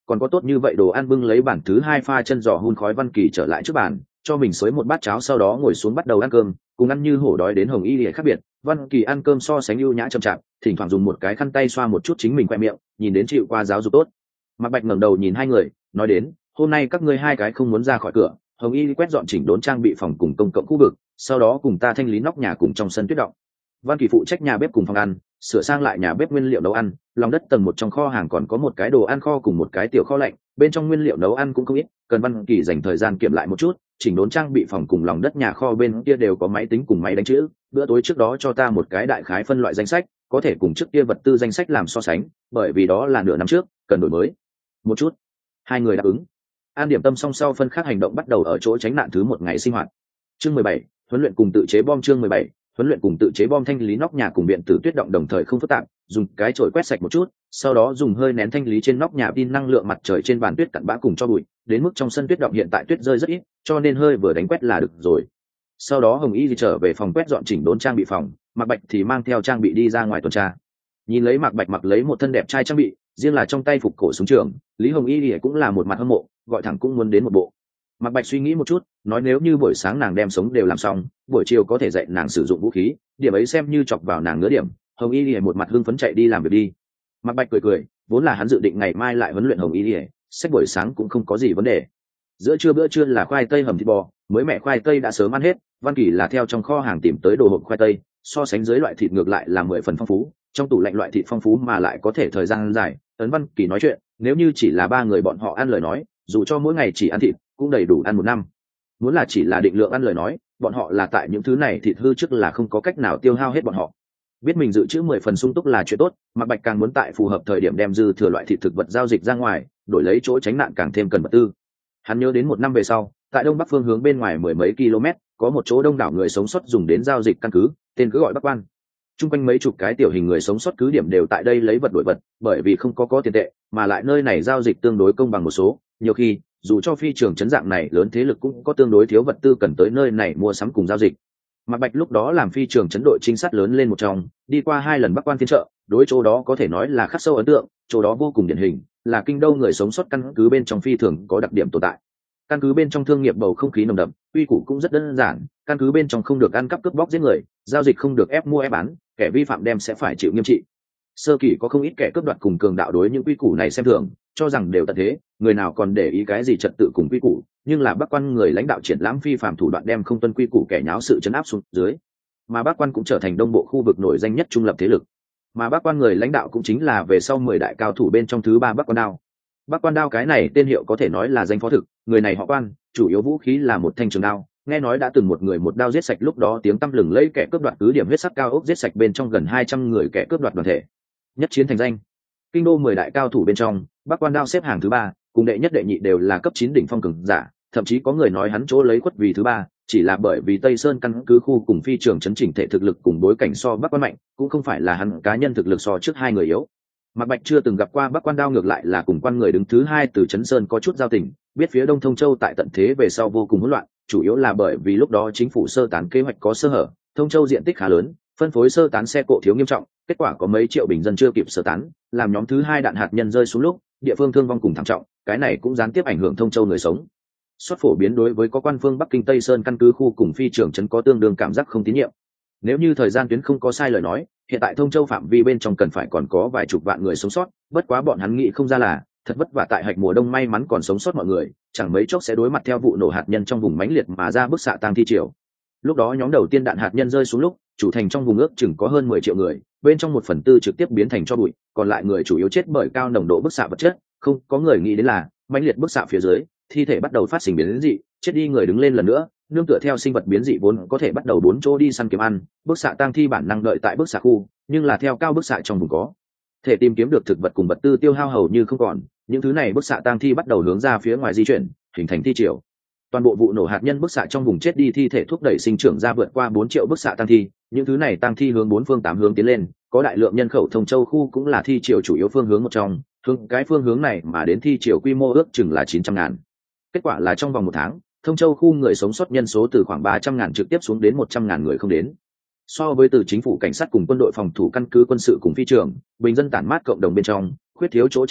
còn có tốt như vậy đồ ăn bưng lấy bản thứ hai pha chân giò hun khói Văn Kỳ trở lại trước bàn, cho mình xới một bát cháo sau đó ngồi xuống bắt đầu ăn cơm, cùng ăn như hổ đói đến hồng y lìa khác biệt. Văn Kỳ ăn cơm so sánh ưu nhã chậm chạp, thỉnh thoảng dùng một cái khăn tay xoa một chút chính mình khoe miệng, nhìn đến chịu qua giáo dục tốt. Mạc Bạch ngẩng đầu nhìn hai người, nói đến, hôm nay các ngươi hai cái không muốn ra khỏi cửa, hồng y quét dọn chỉnh đốn trang bị phòng cùng công cộng khu vực, sau đó cùng ta thanh lý nóc nhà cùng trong sân tuyết động. Văn Kỳ phụ trách nhà bếp cùng phòng ăn, sửa sang lại nhà bếp nguyên liệu nấu ăn, lòng đất tầng một trong kho hàng còn có một cái đồ ăn kho cùng một cái tiểu kho lạnh, bên trong nguyên liệu nấu ăn cũng không ít, cần Văn Kỳ dành thời gian kiểm lại một chút, chỉnh đốn trang bị phòng cùng lòng đất nhà kho bên kia đều có máy tính cùng máy đánh chữ. Bữa tối trước đó cho ta một cái đại khái phân loại danh sách, có thể cùng trước kia vật tư danh sách làm so sánh, bởi vì đó là nửa năm trước, cần đổi mới một chút. Hai người đáp ứng. An điểm tâm song sau phân khác hành động bắt đầu ở chỗ tránh nạn thứ một ngày sinh hoạt. Chương mười bảy, huấn luyện cùng tự chế bom. Chương mười bảy, huấn luyện cùng tự chế bom. Thanh lý nóc nhà cùng viện tử tuyết động đồng thời không phức tạp, dùng cái chổi quét sạch một chút, sau đó dùng hơi nén thanh lý trên nóc nhà pin năng lượng mặt trời trên bàn tuyết cặn bã cùng cho bụi, đến mức trong sân tuyết động hiện tại tuyết rơi rất ít, cho nên hơi vừa đánh quét là được rồi. Sau đó Hồng Y thì trở về phòng quét dọn chỉnh đốn trang bị phòng, Mạc Bạch thì mang theo trang bị đi ra ngoài tuần tra. Nhìn lấy Mạc Bạch mặc lấy một thân đẹp trai trang bị, riêng là trong tay phục cổ súng trường, Lý Hồng Y thì cũng là một mặt hâm mộ, gọi thẳng cũng muốn đến một bộ. Mạc Bạch suy nghĩ một chút, nói nếu như buổi sáng nàng đem sống đều làm xong, buổi chiều có thể dạy nàng sử dụng vũ khí, điểm ấy xem như chọc vào nàng nửa điểm. Hồng Y thì một mặt hưng phấn chạy đi làm việc đi. Mạc Bạch cười cười, vốn là hắn dự định ngày mai lại huấn luyện Hồng Y thì, sách buổi sáng cũng không có gì vấn đề. Giữa trưa bữa trưa là khoai tây hầm thịt bò, mới mẻ khoai tây đã sớm ăn hết, Văn Kỳ là theo trong kho hàng tìm tới đồ hộp khoai tây, so sánh dưới loại thịt ngược lại là mười phần phong phú, trong tủ lạnh loại thịt phong phú mà lại có thể thời gian dài. Ấn Văn Kỳ nói chuyện, nếu như chỉ là ba người bọn họ ăn lời nói, dù cho mỗi ngày chỉ ăn thịt, cũng đầy đủ ăn một năm. Muốn là chỉ là định lượng ăn lời nói, bọn họ là tại những thứ này thịt hư trước là không có cách nào tiêu hao hết bọn họ. Biết mình dự trữ mười phần sung túc là chuyện tốt, Mạc Bạch càng muốn tại phù hợp thời điểm đem dư thừa loại thịt thực vật giao dịch ra ngoài, đổi lấy chỗ tránh nạn càng thêm cần vật tư. Hắn nhớ đến một năm về sau, tại đông bắc phương hướng bên ngoài mười mấy km, có một chỗ đông đảo người sống sót dùng đến giao dịch căn cứ, tên cứ gọi Bắc Quan. Trung quanh mấy chục cái tiểu hình người sống sót cứ điểm đều tại đây lấy vật đổi vật, bởi vì không có có tiền tệ, mà lại nơi này giao dịch tương đối công bằng một số, nhiều khi, dù cho phi trường chấn dạng này lớn thế lực cũng có tương đối thiếu vật tư cần tới nơi này mua sắm cùng giao dịch. Mạc Bạch lúc đó làm phi trường chấn đội trinh sát lớn lên một trong, đi qua hai lần Bắc Quan phiên chợ, đối chỗ đó có thể nói là khắc sâu ấn tượng, chỗ đó vô cùng điển hình, là kinh đô người sống sót căn cứ bên trong phi thường có đặc điểm tồn tại. Căn cứ bên trong thương nghiệp bầu không khí nồng đậm, quy củ cũng rất đơn giản, căn cứ bên trong không được ăn cắp cướp bóc giết người, giao dịch không được ép mua ép bán, kẻ vi phạm đem sẽ phải chịu nghiêm trị. Sơ kỳ có không ít kẻ cướp đoạt cùng cường đạo đối những quy củ này xem thường, cho rằng đều tận thế, người nào còn để ý cái gì trật tự cùng quy củ, nhưng là Bắc Quan người lãnh đạo triển lãm phi phạm thủ đoạn đem không tuân quy củ kẻ nháo sự trấn áp xuống dưới, mà Bắc Quan cũng trở thành đông bộ khu vực nổi danh nhất trung lập thế lực. Mà Bắc Quan người lãnh đạo cũng chính là về sau mười đại cao thủ bên trong thứ ba Bắc Quan Đao. Bắc Quan Đao cái này tên hiệu có thể nói là danh phó thực, người này họ Quan, chủ yếu vũ khí là một thanh trường đao, nghe nói đã từng một người một đao giết sạch lúc đó tiếng tăm lừng lẫy kẻ cướp đoạt cứ điểm huyết sắc cao ốc, giết sạch bên trong gần hai trăm người kẻ cướp đoạt đoàn thể, nhất chiến thành danh. Kinh đô mười đại cao thủ bên trong, Bắc Quan Đao xếp hàng thứ ba, cùng đệ nhất đệ nhị đều là cấp chín đỉnh phong cường giả, thậm chí có người nói hắn chỗ lấy quất vì thứ ba, chỉ là bởi vì Tây Sơn căn cứ khu cùng phi trường chấn chỉnh thể thực lực cùng bối cảnh so Bắc Quan mạnh, cũng không phải là hắn cá nhân thực lực so trước hai người yếu. Mạc Bạch chưa từng gặp qua Bắc Quan Đao, ngược lại là cùng quan người đứng thứ hai từ Trấn Sơn có chút giao tình, biết phía Đông Thông Châu tại tận thế về sau vô cùng hỗn loạn, chủ yếu là bởi vì lúc đó chính phủ sơ tán kế hoạch có sơ hở, Thông Châu diện tích khá lớn, phân phối sơ tán xe cộ thiếu nghiêm trọng, kết quả có mấy triệu bình dân chưa kịp sơ tán, làm nhóm thứ hai đạn hạt nhân rơi xuống lúc, địa phương thương vong cùng thảm trọng, cái này cũng gián tiếp ảnh hưởng Thông Châu người sống. Xuất phổ biến đối với có quan phương Bắc Kinh Tây Sơn căn cứ khu cùng phi trường trấn có tương đương cảm giác không tín nhiệm. Nếu như thời gian tuyến không có sai lời nói, hiện tại Thông Châu phạm vi bên trong cần phải còn có vài chục vạn người sống sót, bất quá bọn hắn nghĩ không ra là, thật vất vả tại hạch mùa đông may mắn còn sống sót mọi người, chẳng mấy chốc sẽ đối mặt theo vụ nổ hạt nhân trong vùng mãnh liệt mà ra bức xạ tang thi triều. Lúc đó nhóm đầu tiên đạn hạt nhân rơi xuống lúc, chủ thành trong vùng ước chừng có hơn mười triệu người, bên trong một phần tư trực tiếp biến thành tro bụi, còn lại người chủ yếu chết bởi cao nồng độ bức xạ vật chất, không có người nghĩ đến là mãnh liệt bức xạ phía dưới, thi thể bắt đầu phát sinh biến dị, chết đi người đứng lên lần nữa, nương tựa theo sinh vật biến dị vốn có thể bắt đầu bốn chỗ đi săn kiếm ăn, bức xạ tang thi bản năng đợi tại bức xạ khu, nhưng là theo cao bức xạ trong vùng có thể tìm kiếm được thực vật cùng vật tư tiêu hao hầu như không còn, những thứ này bức xạ tang thi bắt đầu hướng ra phía ngoài di chuyển, hình thành thi triều. Toàn bộ vụ nổ hạt nhân bức xạ trong vùng chết đi thi thể thúc đẩy sinh trưởng ra vượt qua bốn triệu bức xạ tang thi, những thứ này tang thi hướng bốn phương tám hướng tiến lên, có đại lượng nhân khẩu Thông Châu khu cũng là thi triều chủ yếu phương hướng một trong, hướng cái phương hướng này mà đến thi triều quy mô ước chừng là chín trăm ngàn. Kết quả là trong vòng một tháng, Thông Châu khu người sống sót nhân số từ khoảng ba trăm ngàn trực tiếp xuống đến một trăm ngàn người không đến. So với từ chính phủ cảnh sát cùng quân đội phòng thủ căn cứ quân sự cùng phi trường, bình dân tản mát cộng đồng bên trong, khuyết thiếu chỗ tránh nạn,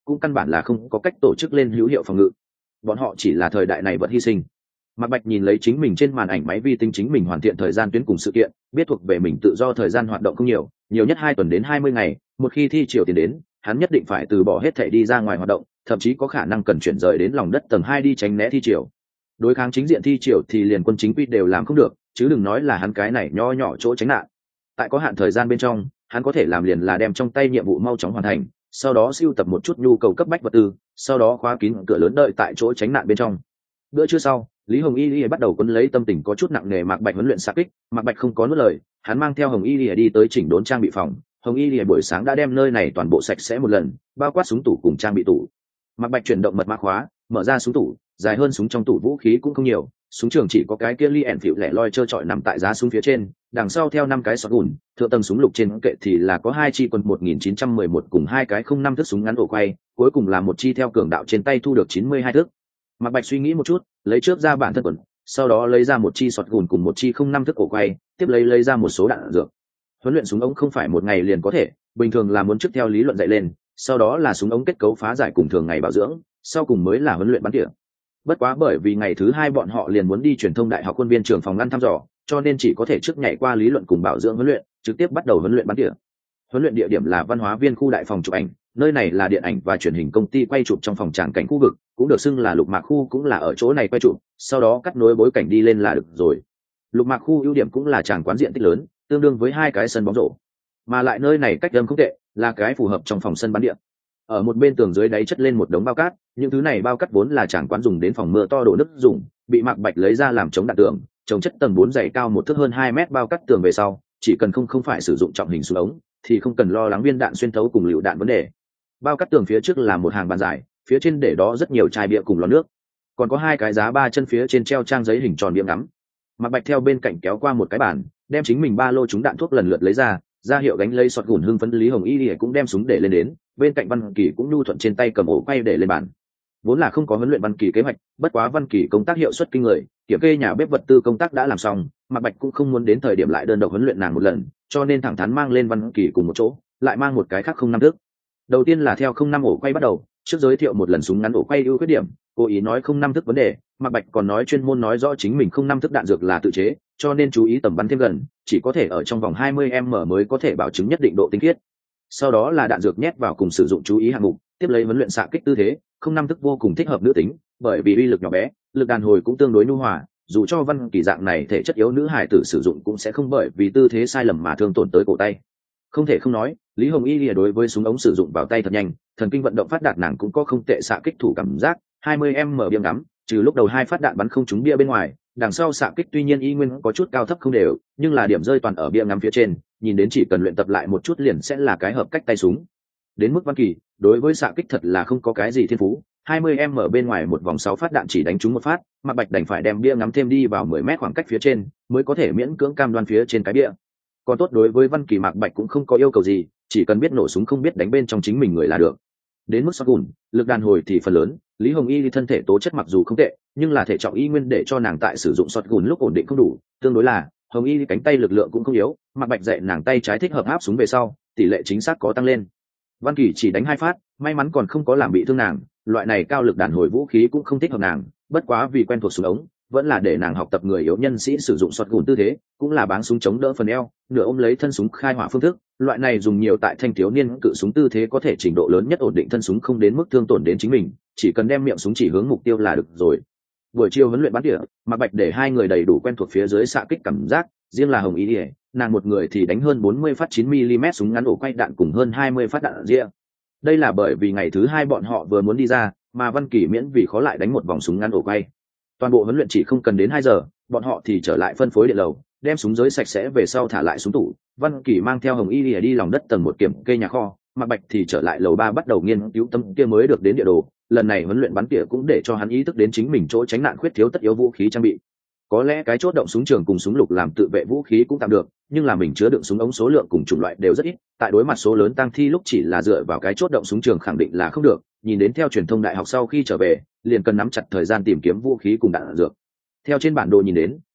cũng căn bản là không có cách tổ chức lên hữu hiệu phòng ngự. Bọn họ chỉ là thời đại này vật hy sinh. Mạc Bạch nhìn lấy chính mình trên màn ảnh máy vi tính chính mình hoàn thiện thời gian tuyến cùng sự kiện, biết thuộc về mình tự do thời gian hoạt động không nhiều, nhiều nhất hai tuần đến hai mươi ngày, một khi thi triều tiền đến, hắn nhất định phải từ bỏ hết thảy đi ra ngoài hoạt động, thậm chí có khả năng cần chuyển rời đến lòng đất tầng hai đi tránh né thi triều. Đối kháng chính diện thi triều thì liền quân chính quy đều làm không được, chứ đừng nói là hắn cái này nho nhỏ chỗ tránh nạn. Tại có hạn thời gian bên trong, hắn có thể làm liền là đem trong tay nhiệm vụ mau chóng hoàn thành, sau đó sưu tập một chút nhu cầu cấp bách vật tư, sau đó khóa kín cửa lớn đợi tại chỗ tránh nạn bên trong. Bữa trưa sau, Lý Hồng Y Lìa bắt đầu quân lấy tâm tình có chút nặng nề Mạc Bạch huấn luyện xạ kích. Mạc Bạch không có nuốt lời, hắn mang theo Hồng Y Lìa đi tới chỉnh đốn trang bị phòng. Hồng Y Lìa buổi sáng đã đem nơi này toàn bộ sạch sẽ một lần, bao quát súng tủ cùng trang bị tủ. Mạc Bạch chuyển động mật mã khóa, mở ra súng tủ, dài hơn súng trong tủ vũ khí cũng không nhiều, súng trường chỉ có cái kia Lee Enfield lẻ loi trơ trọi nằm tại giá súng phía trên, đằng sau theo năm cái shotgun, thượng tầng súng lục trên kệ thì là có hai chi quân một nghìn chín trăm mười một cùng hai cái không năm thước súng ngắn ổ quay, cuối cùng là một chi theo cường đạo trên tay thu được chín mươi hai thước. Mạc Bạch suy nghĩ một chút, lấy trước ra bản thân quần, sau đó lấy ra một chi shotgun cùng một chi không năm thước ổ quay, tiếp lấy lấy ra một số đạn dược. Huấn luyện súng ống không phải một ngày liền có thể, bình thường là muốn trước theo lý luận dạy lên, sau đó là súng ống kết cấu phá giải cùng thường ngày bảo dưỡng, sau cùng mới là huấn luyện bắn tỉa. Bất quá bởi vì ngày thứ hai bọn họ liền muốn đi truyền thông đại học quân viên trường phòng ngăn thăm dò, cho nên chỉ có thể trước nhảy qua lý luận cùng bảo dưỡng huấn luyện, trực tiếp bắt đầu huấn luyện bắn tỉa. Huấn luyện địa điểm là văn hóa viên khu đại phòng chụp ảnh, nơi này là điện ảnh và truyền hình công ty quay chụp trong phòng tràng cảnh khu vực, cũng được xưng là lục mạc khu, cũng là ở chỗ này quay chụp, sau đó cắt nối bối cảnh đi lên là được rồi. Lục mạc khu ưu điểm cũng là tràng quán diện tích lớn, tương đương với hai cái sân bóng rổ, mà lại nơi này cách âm không tệ, là cái phù hợp trong phòng sân bắn điện. Ở một bên tường dưới đáy chất lên một đống bao cát, những thứ này bao cát vốn là tràng quán dùng đến phòng mưa to đổ nước dùng, bị Mạc Bạch lấy ra làm chống đạn tường, chống chất tầng bốn dày cao một thước hơn hai mét bao cát tường về sau, chỉ cần không không phải sử dụng trọng hình súng ống, thì không cần lo lắng viên đạn xuyên thấu cùng lựu đạn vấn đề. Bao cát tường phía trước là một hàng bàn dài, phía trên để đó rất nhiều chai bia cùng lon nước, còn có hai cái giá ba chân phía trên treo trang giấy hình tròn bia ngắm. Mạc Bạch theo bên cạnh kéo qua một cái bàn, đem chính mình ba lô trúng đạn thuốc lần lượt lấy ra, ra hiệu gánh lấy sọt gùn hưng phấn. Lý Hồng Y Lìa cũng đem súng để lên đến, bên cạnh Văn Kỳ cũng nhu thuận trên tay cầm ổ quay để lên bàn. Vốn là không có huấn luyện Văn Kỳ kế hoạch, bất quá Văn Kỳ công tác hiệu suất kinh người, kiểm kê nhà bếp vật tư công tác đã làm xong, Mạc Bạch cũng không muốn đến thời điểm lại đơn độc huấn luyện nàng một lần, cho nên thẳng thắn mang lên Văn Kỳ cùng một chỗ, lại mang một cái khác không năm thước. Đầu tiên là theo không năm ổ quay bắt đầu, trước giới thiệu một lần súng ngắn ổ quay ưu khuyết điểm, cố ý nói không năm thước vấn đề, Mạc Bạch còn nói chuyên môn nói rõ chính mình không năm thước đạn dược là tự chế, cho nên chú ý tầm bắn thêm gần, chỉ có thể ở trong vòng hai mươi mét mới có thể bảo chứng nhất định độ tinh khiết. Sau đó là đạn dược nhét vào cùng sử dụng chú ý hạng mục, tiếp lấy huấn luyện xạ kích tư thế, không năm thước vô cùng thích hợp nữ tính, bởi vì uy lực nhỏ bé, lực đàn hồi cũng tương đối nhu hòa, dù cho Văn Kỳ dạng này thể chất yếu nữ hài tử sử dụng cũng sẽ không bởi vì tư thế sai lầm mà thương tổn tới cổ tay. Không thể không nói, Lý Hồng Y Lìa đối với súng ống sử dụng vào tay thật nhanh, thần kinh vận động phát đạt nàng cũng có không tệ xạ kích thủ cảm giác, hai mươi mét bia ngắm, trừ lúc đầu hai phát đạn bắn không trúng bia bên ngoài, đằng sau xạ kích tuy nhiên y nguyên có chút cao thấp không đều, nhưng là điểm rơi toàn ở bia ngắm phía trên, nhìn đến chỉ cần luyện tập lại một chút liền sẽ là cái hợp cách tay súng. Đến mức Văn Kỳ, đối với xạ kích thật là không có cái gì thiên phú, hai mươi mét bên ngoài một vòng sáu phát đạn chỉ đánh trúng một phát, Mạc Bạch đành phải đem bia ngắm thêm đi vào mười mét khoảng cách phía trên, mới có thể miễn cưỡng cam đoan phía trên cái bia. Còn tốt đối với Văn Kỳ, Mạc Bạch cũng không có yêu cầu gì, chỉ cần biết nổ súng không biết đánh bên trong chính mình người là được. Đến mức shotgun, lực đàn hồi thì phần lớn, Lý Hồng Y thân thể tố chất mặc dù không tệ, nhưng là thể trọng y nguyên để cho nàng tại sử dụng shotgun lúc ổn định không đủ, tương đối là Hồng Y cánh tay lực lượng cũng không yếu, Mạc Bạch dạy nàng tay trái thích hợp áp súng về sau, tỷ lệ chính xác có tăng lên. Văn Kỳ chỉ đánh hai phát, may mắn còn không có làm bị thương nàng, loại này cao lực đàn hồi vũ khí cũng không thích hợp nàng, bất quá vì quen thuộc súng ống, vẫn là để nàng học tập người yếu nhân sĩ sử dụng shotgun tư thế, cũng là báng súng chống đỡ phần eo, nửa ôm lấy thân súng khai hỏa phương thức, loại này dùng nhiều tại thanh thiếu niên cự súng tư thế có thể trình độ lớn nhất ổn định thân súng không đến mức thương tổn đến chính mình, chỉ cần đem miệng súng chỉ hướng mục tiêu là được rồi. Buổi chiều huấn luyện bắn tỉa, Mạc Bạch để hai người đầy đủ quen thuộc phía dưới xạ kích cảm giác, riêng là Hồng Ý Điệp, nàng một người thì đánh hơn bốn mươi phát chín mi li mét súng ngắn ổ quay đạn cùng hơn hai mươi phát đạn ria. Đây là bởi vì ngày thứ hai bọn họ vừa muốn đi ra, mà Văn Kỳ miễn vì khó lại đánh một vòng súng ngắn ổ quay. Toàn bộ huấn luyện chỉ không cần đến hai giờ, bọn họ thì trở lại phân phối điện lầu, đem súng giới sạch sẽ về sau thả lại súng tủ. Văn Kỳ mang theo Hồng Y Lìa đi lòng đất tầng một kiểm kê nhà kho, Mạc Bạch thì trở lại lầu ba bắt đầu nghiên cứu tấm kia mới được đến địa đồ. Lần này huấn luyện bắn tỉa cũng để cho hắn ý thức đến chính mình chỗ tránh nạn khuyết thiếu tất yếu vũ khí trang bị. Có lẽ cái chốt động súng trường cùng súng lục làm tự vệ vũ khí cũng tạm được, nhưng là mình chứa đựng súng ống số lượng cùng chủng loại đều rất ít, tại đối mặt số lớn tăng thi lúc chỉ là dựa vào cái chốt động súng trường khẳng định là không được. Nhìn đến theo truyền thông đại học sau khi trở về, liền cần nắm chặt thời gian tìm kiếm vũ khí cùng đạn dược. Theo trên bản đồ nhìn đến,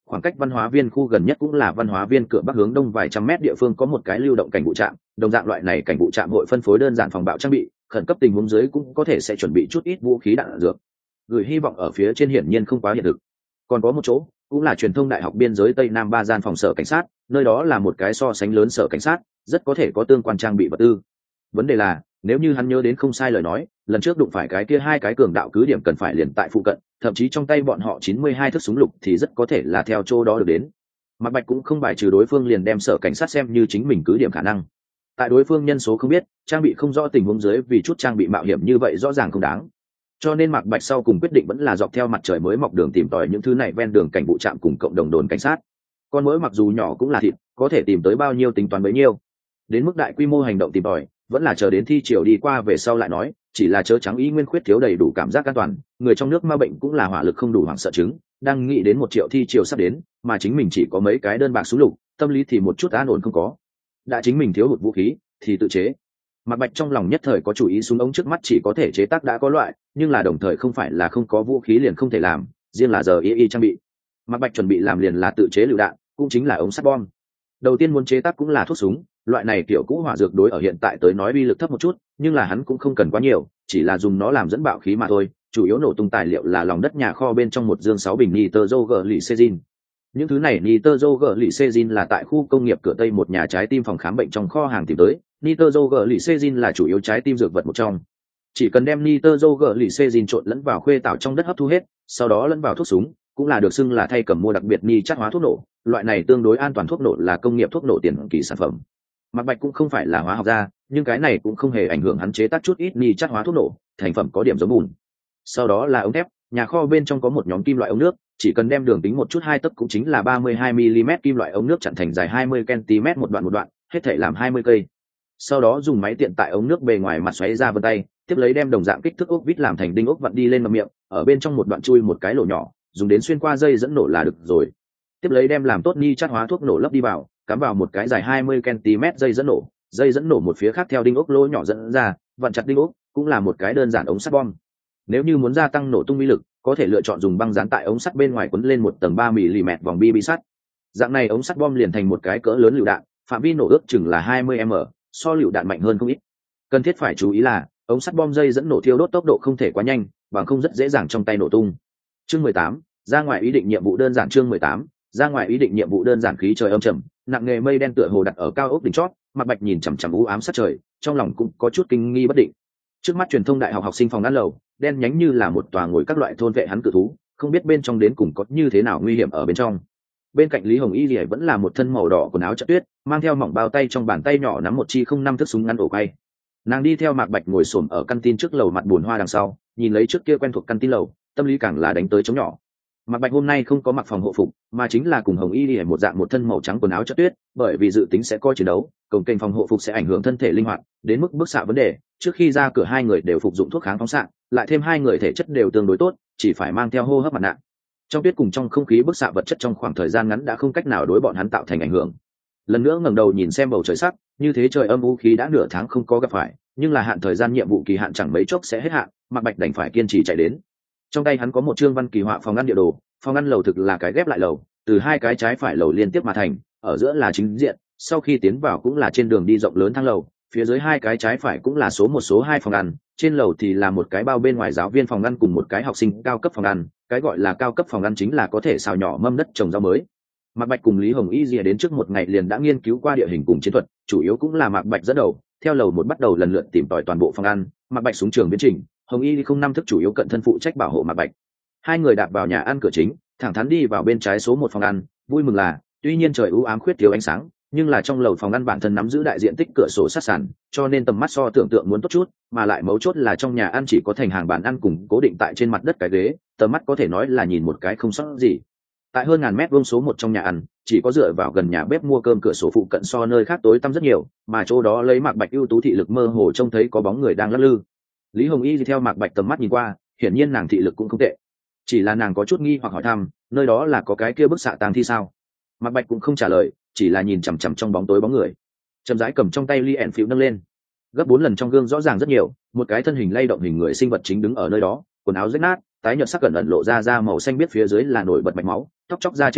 khoảng cách văn hóa viên khu gần nhất cũng là văn hóa viên cửa bắc hướng đông vài trăm mét địa phương có một cái lưu động cảnh vụ trạm, đồng dạng loại này cảnh vụ trạm hội phân phối đơn giản phòng bạo trang bị, khẩn cấp tình huống dưới cũng có thể sẽ chuẩn bị chút ít vũ khí đạn dược. Gửi hy vọng ở phía trên hiển nhiên không quá hiện thực. Còn có một chỗ cũng là truyền thông đại học biên giới tây nam ba gian phòng sở cảnh sát, nơi đó là một cái so sánh lớn sở cảnh sát, rất có thể có tương quan trang bị vật tư. Vấn đề là nếu như hắn nhớ đến không sai lời nói, lần trước đụng phải cái kia hai cái cường đạo cứ điểm cần phải liền tại phụ cận, thậm chí trong tay bọn họ chín mươi hai thước súng lục thì rất có thể là theo chỗ đó được đến. Mạc Bạch cũng không bài trừ đối phương liền đem sở cảnh sát xem như chính mình cứ điểm khả năng. Tại đối phương nhân số không biết, trang bị không rõ tình huống dưới vì chút trang bị mạo hiểm như vậy rõ ràng không đáng. Cho nên Mạc Bạch sau cùng quyết định vẫn là dọc theo mặt trời mới mọc đường tìm tòi những thứ này ven đường cảnh vụ trạm cùng cộng đồng đồn cảnh sát. Con muỗi mặc dù nhỏ cũng là thịt, có thể tìm tới bao nhiêu tính toán bấy nhiêu. Đến mức đại quy mô hành động tìm tòi, vẫn là chờ đến thi triều đi qua về sau lại nói, chỉ là chớ trắng ý nguyên khuyết thiếu đầy đủ cảm giác an toàn, người trong nước ma bệnh cũng là hỏa lực không đủ hoảng sợ chứng, đang nghĩ đến một triệu thi triều sắp đến, mà chính mình chỉ có mấy cái đơn bạc súng lục, tâm lý thì một chút an ổn không có. Đã chính mình thiếu hụt vũ khí thì tự chế. Mạc Bạch trong lòng nhất thời có chủ ý súng ống trước mắt chỉ có thể chế tác đã có loại, nhưng là đồng thời không phải là không có vũ khí liền không thể làm, riêng là giờ y y trang bị. Mạc Bạch chuẩn bị làm liền là tự chế lựu đạn, cũng chính là ống sắt bom. Đầu tiên muốn chế tác cũng là thuốc súng, loại này kiểu cũ hỏa dược đối ở hiện tại tới nói uy lực thấp một chút, nhưng là hắn cũng không cần quá nhiều, chỉ là dùng nó làm dẫn bạo khí mà thôi, chủ yếu nổ tung tài liệu là lòng đất nhà kho bên trong một dương sáu bình nitroglycerin. Những thứ này nitroglycerin là tại khu công nghiệp cửa Tây một nhà trái tim phòng khám bệnh trong kho hàng tìm tới, nitroglycerin là chủ yếu trái tim dược vật một trong. Chỉ cần đem nitroglycerin trộn lẫn vào khuê tạo trong đất hấp thu hết, sau đó lẫn vào thuốc súng, cũng là được xưng là thay cầm mua đặc biệt ni chất hóa thuốc nổ, loại này tương đối an toàn thuốc nổ là công nghiệp thuốc nổ tiền kỳ sản phẩm. Mạc Bạch cũng không phải là hóa học gia, nhưng cái này cũng không hề ảnh hưởng hắn chế tác chút ít ni chất hóa thuốc nổ, thành phẩm có điểm giống bùn. Sau đó là ống thép, nhà kho bên trong có một nhóm kim loại ống nước, chỉ cần đem đường tính một chút hai tấc cũng chính là ba mươi hai mi-li-mét kim loại ống nước chặn thành dài hai mươi xăng-ti-mét một đoạn một đoạn, hết thảy làm hai mươi cây. Sau đó dùng máy tiện tại ống nước bề ngoài mặt xoáy ra vân tay, tiếp lấy đem đồng dạng kích thước ốc vít làm thành đinh ốc vặn đi lên ngậm miệng, ở bên trong một đoạn chui một cái lỗ nhỏ, dùng đến xuyên qua dây dẫn nổ là được rồi. Tiếp lấy đem làm tốt ni chất hóa thuốc nổ lấp đi vào, cắm vào một cái dài hai mươi xăng-ti-mét dây dẫn nổ, dây dẫn nổ một phía khác theo đinh ốc lỗ nhỏ dẫn ra, vặn chặt đinh ốc, cũng là một cái đơn giản ống sắt bom. Nếu như muốn gia tăng nổ tung uy lực, có thể lựa chọn dùng băng dán tại ống sắt bên ngoài quấn lên một tầng ba mi-li-mét vòng bi bi sắt. Dạng này ống sắt bom liền thành một cái cỡ lớn lựu đạn, phạm vi nổ ước chừng là hai mươi mét, so lựu đạn mạnh hơn không ít. Cần thiết phải chú ý là, ống sắt bom dây dẫn nổ thiêu đốt tốc độ không thể quá nhanh, bằng không rất dễ dàng trong tay nổ tung. Chương mười tám, ra ngoài ý định nhiệm vụ đơn giản. Chương mười tám, ra ngoài ý định nhiệm vụ đơn giản. Khí trời âm trầm, nặng nề mây đen tựa hồ đặt ở cao ốc đỉnh chót, Mạc Bạch nhìn chằm chằm u ám sát trời, trong lòng cũng có chút kinh nghi bất định. Trước mắt truyền thông đại học học sinh phòng ăn lầu, đen nhánh như là một tòa ngồi các loại thôn vệ hắn cự thú, không biết bên trong đến cùng có như thế nào nguy hiểm ở bên trong. Bên cạnh Lý Hồng Y Lệ vẫn là một thân màu đỏ quần áo chất tuyết, mang theo mỏng bao tay, trong bàn tay nhỏ nắm một chi không năm thước súng ngắn ổ quay. Nàng đi theo Mạc Bạch ngồi xổm ở căn tin trước lầu mặt buồn hoa đằng sau, nhìn lấy trước kia quen thuộc căn tin lầu, tâm lý càng là đánh tới chống nhỏ. Mạc Bạch hôm nay không có mặc phòng hộ phục, mà chính là cùng Hồng Y Lệ một dạng một thân màu trắng quần áo chất tuyết, bởi vì dự tính sẽ coi chiến đấu, cổng kênh phòng hộ phục sẽ ảnh hưởng thân thể linh hoạt, đến mức bức xạ vấn đề, trước khi ra cửa hai người đều phục dụng thuốc kháng phóng xạ, lại thêm hai người thể chất đều tương đối tốt, chỉ phải mang theo hô hấp mặt nạ. Trong tuyết cùng trong không khí bức xạ vật chất trong khoảng thời gian ngắn đã không cách nào đối bọn hắn tạo thành ảnh hưởng. Lần nữa ngẩng đầu nhìn xem bầu trời sắc, như thế trời âm u khí đã nửa tháng không có gặp phải, nhưng là hạn thời gian nhiệm vụ kỳ hạn chẳng mấy chốc sẽ hết hạn, Mạc Bạch đành phải kiên trì chạy đến. Trong tay hắn có một chương văn kỳ họa phòng ăn địa đồ, phòng ăn lầu thực là cái ghép lại lầu, từ hai cái trái phải lầu liên tiếp mà thành, ở giữa là chính diện, sau khi tiến vào cũng là trên đường đi rộng lớn thang lầu, phía dưới hai cái trái phải cũng là số một số hai phòng ăn, trên lầu thì là một cái bao bên ngoài giáo viên phòng ăn cùng một cái học sinh cao cấp phòng ăn, cái gọi là cao cấp phòng ăn chính là có thể xào nhỏ mâm đất trồng rau mới. Mạc Bạch cùng Lý Hồng Y Dìa đến trước một ngày liền đã nghiên cứu qua địa hình cùng chiến thuật, chủ yếu cũng là Mạc Bạch dẫn đầu, theo lầu một bắt đầu lần lượt tìm tòi toàn bộ phòng ăn, Mạc Bạch xuống trường biến trình, Hồng Y không năm thức chủ yếu cận thân phụ trách bảo hộ Mạc Bạch. Hai người đạp vào nhà ăn cửa chính, thẳng thắn đi vào bên trái số một phòng ăn, vui mừng là, tuy nhiên trời u ám khuyết thiếu ánh sáng, nhưng là trong lầu phòng ăn bản thân nắm giữ đại diện tích cửa sổ sát sàn, cho nên tầm mắt so tưởng tượng muốn tốt chút, mà lại mấu chốt là trong nhà ăn chỉ có thành hàng bàn ăn cùng cố định tại trên mặt đất cái ghế, tầm mắt có thể nói là nhìn một cái không sót gì. Tại hơn ngàn mét vuông số một trong nhà ăn, chỉ có dựa vào gần nhà bếp mua cơm cửa sổ phụ cận so nơi khác tối tăm rất nhiều, mà chỗ đó lấy Mạc Bạch ưu tú thị lực mơ hồ trông thấy có bóng người đang lắc lư. Lý Hồng Y theo Mạc Bạch tầm mắt nhìn qua, hiển nhiên nàng thị lực cũng không tệ. Chỉ là nàng có chút nghi hoặc hỏi thăm, nơi đó là có cái kia bức xạ tang thi sao? Mạc Bạch cũng không trả lời, chỉ là nhìn chằm chằm trong bóng tối bóng người. Chậm rãi cầm trong tay ly ẻn phiếu nâng lên, gấp bốn lần trong gương rõ ràng rất nhiều, một cái thân hình lay động hình người sinh vật chính đứng ở nơi đó, quần áo rách nát, tái nhợt sắc cẩn ẩn lộ ra da màu xanh biết, phía dưới là nổi bật mạch máu, tóc chóc ra trên đầu,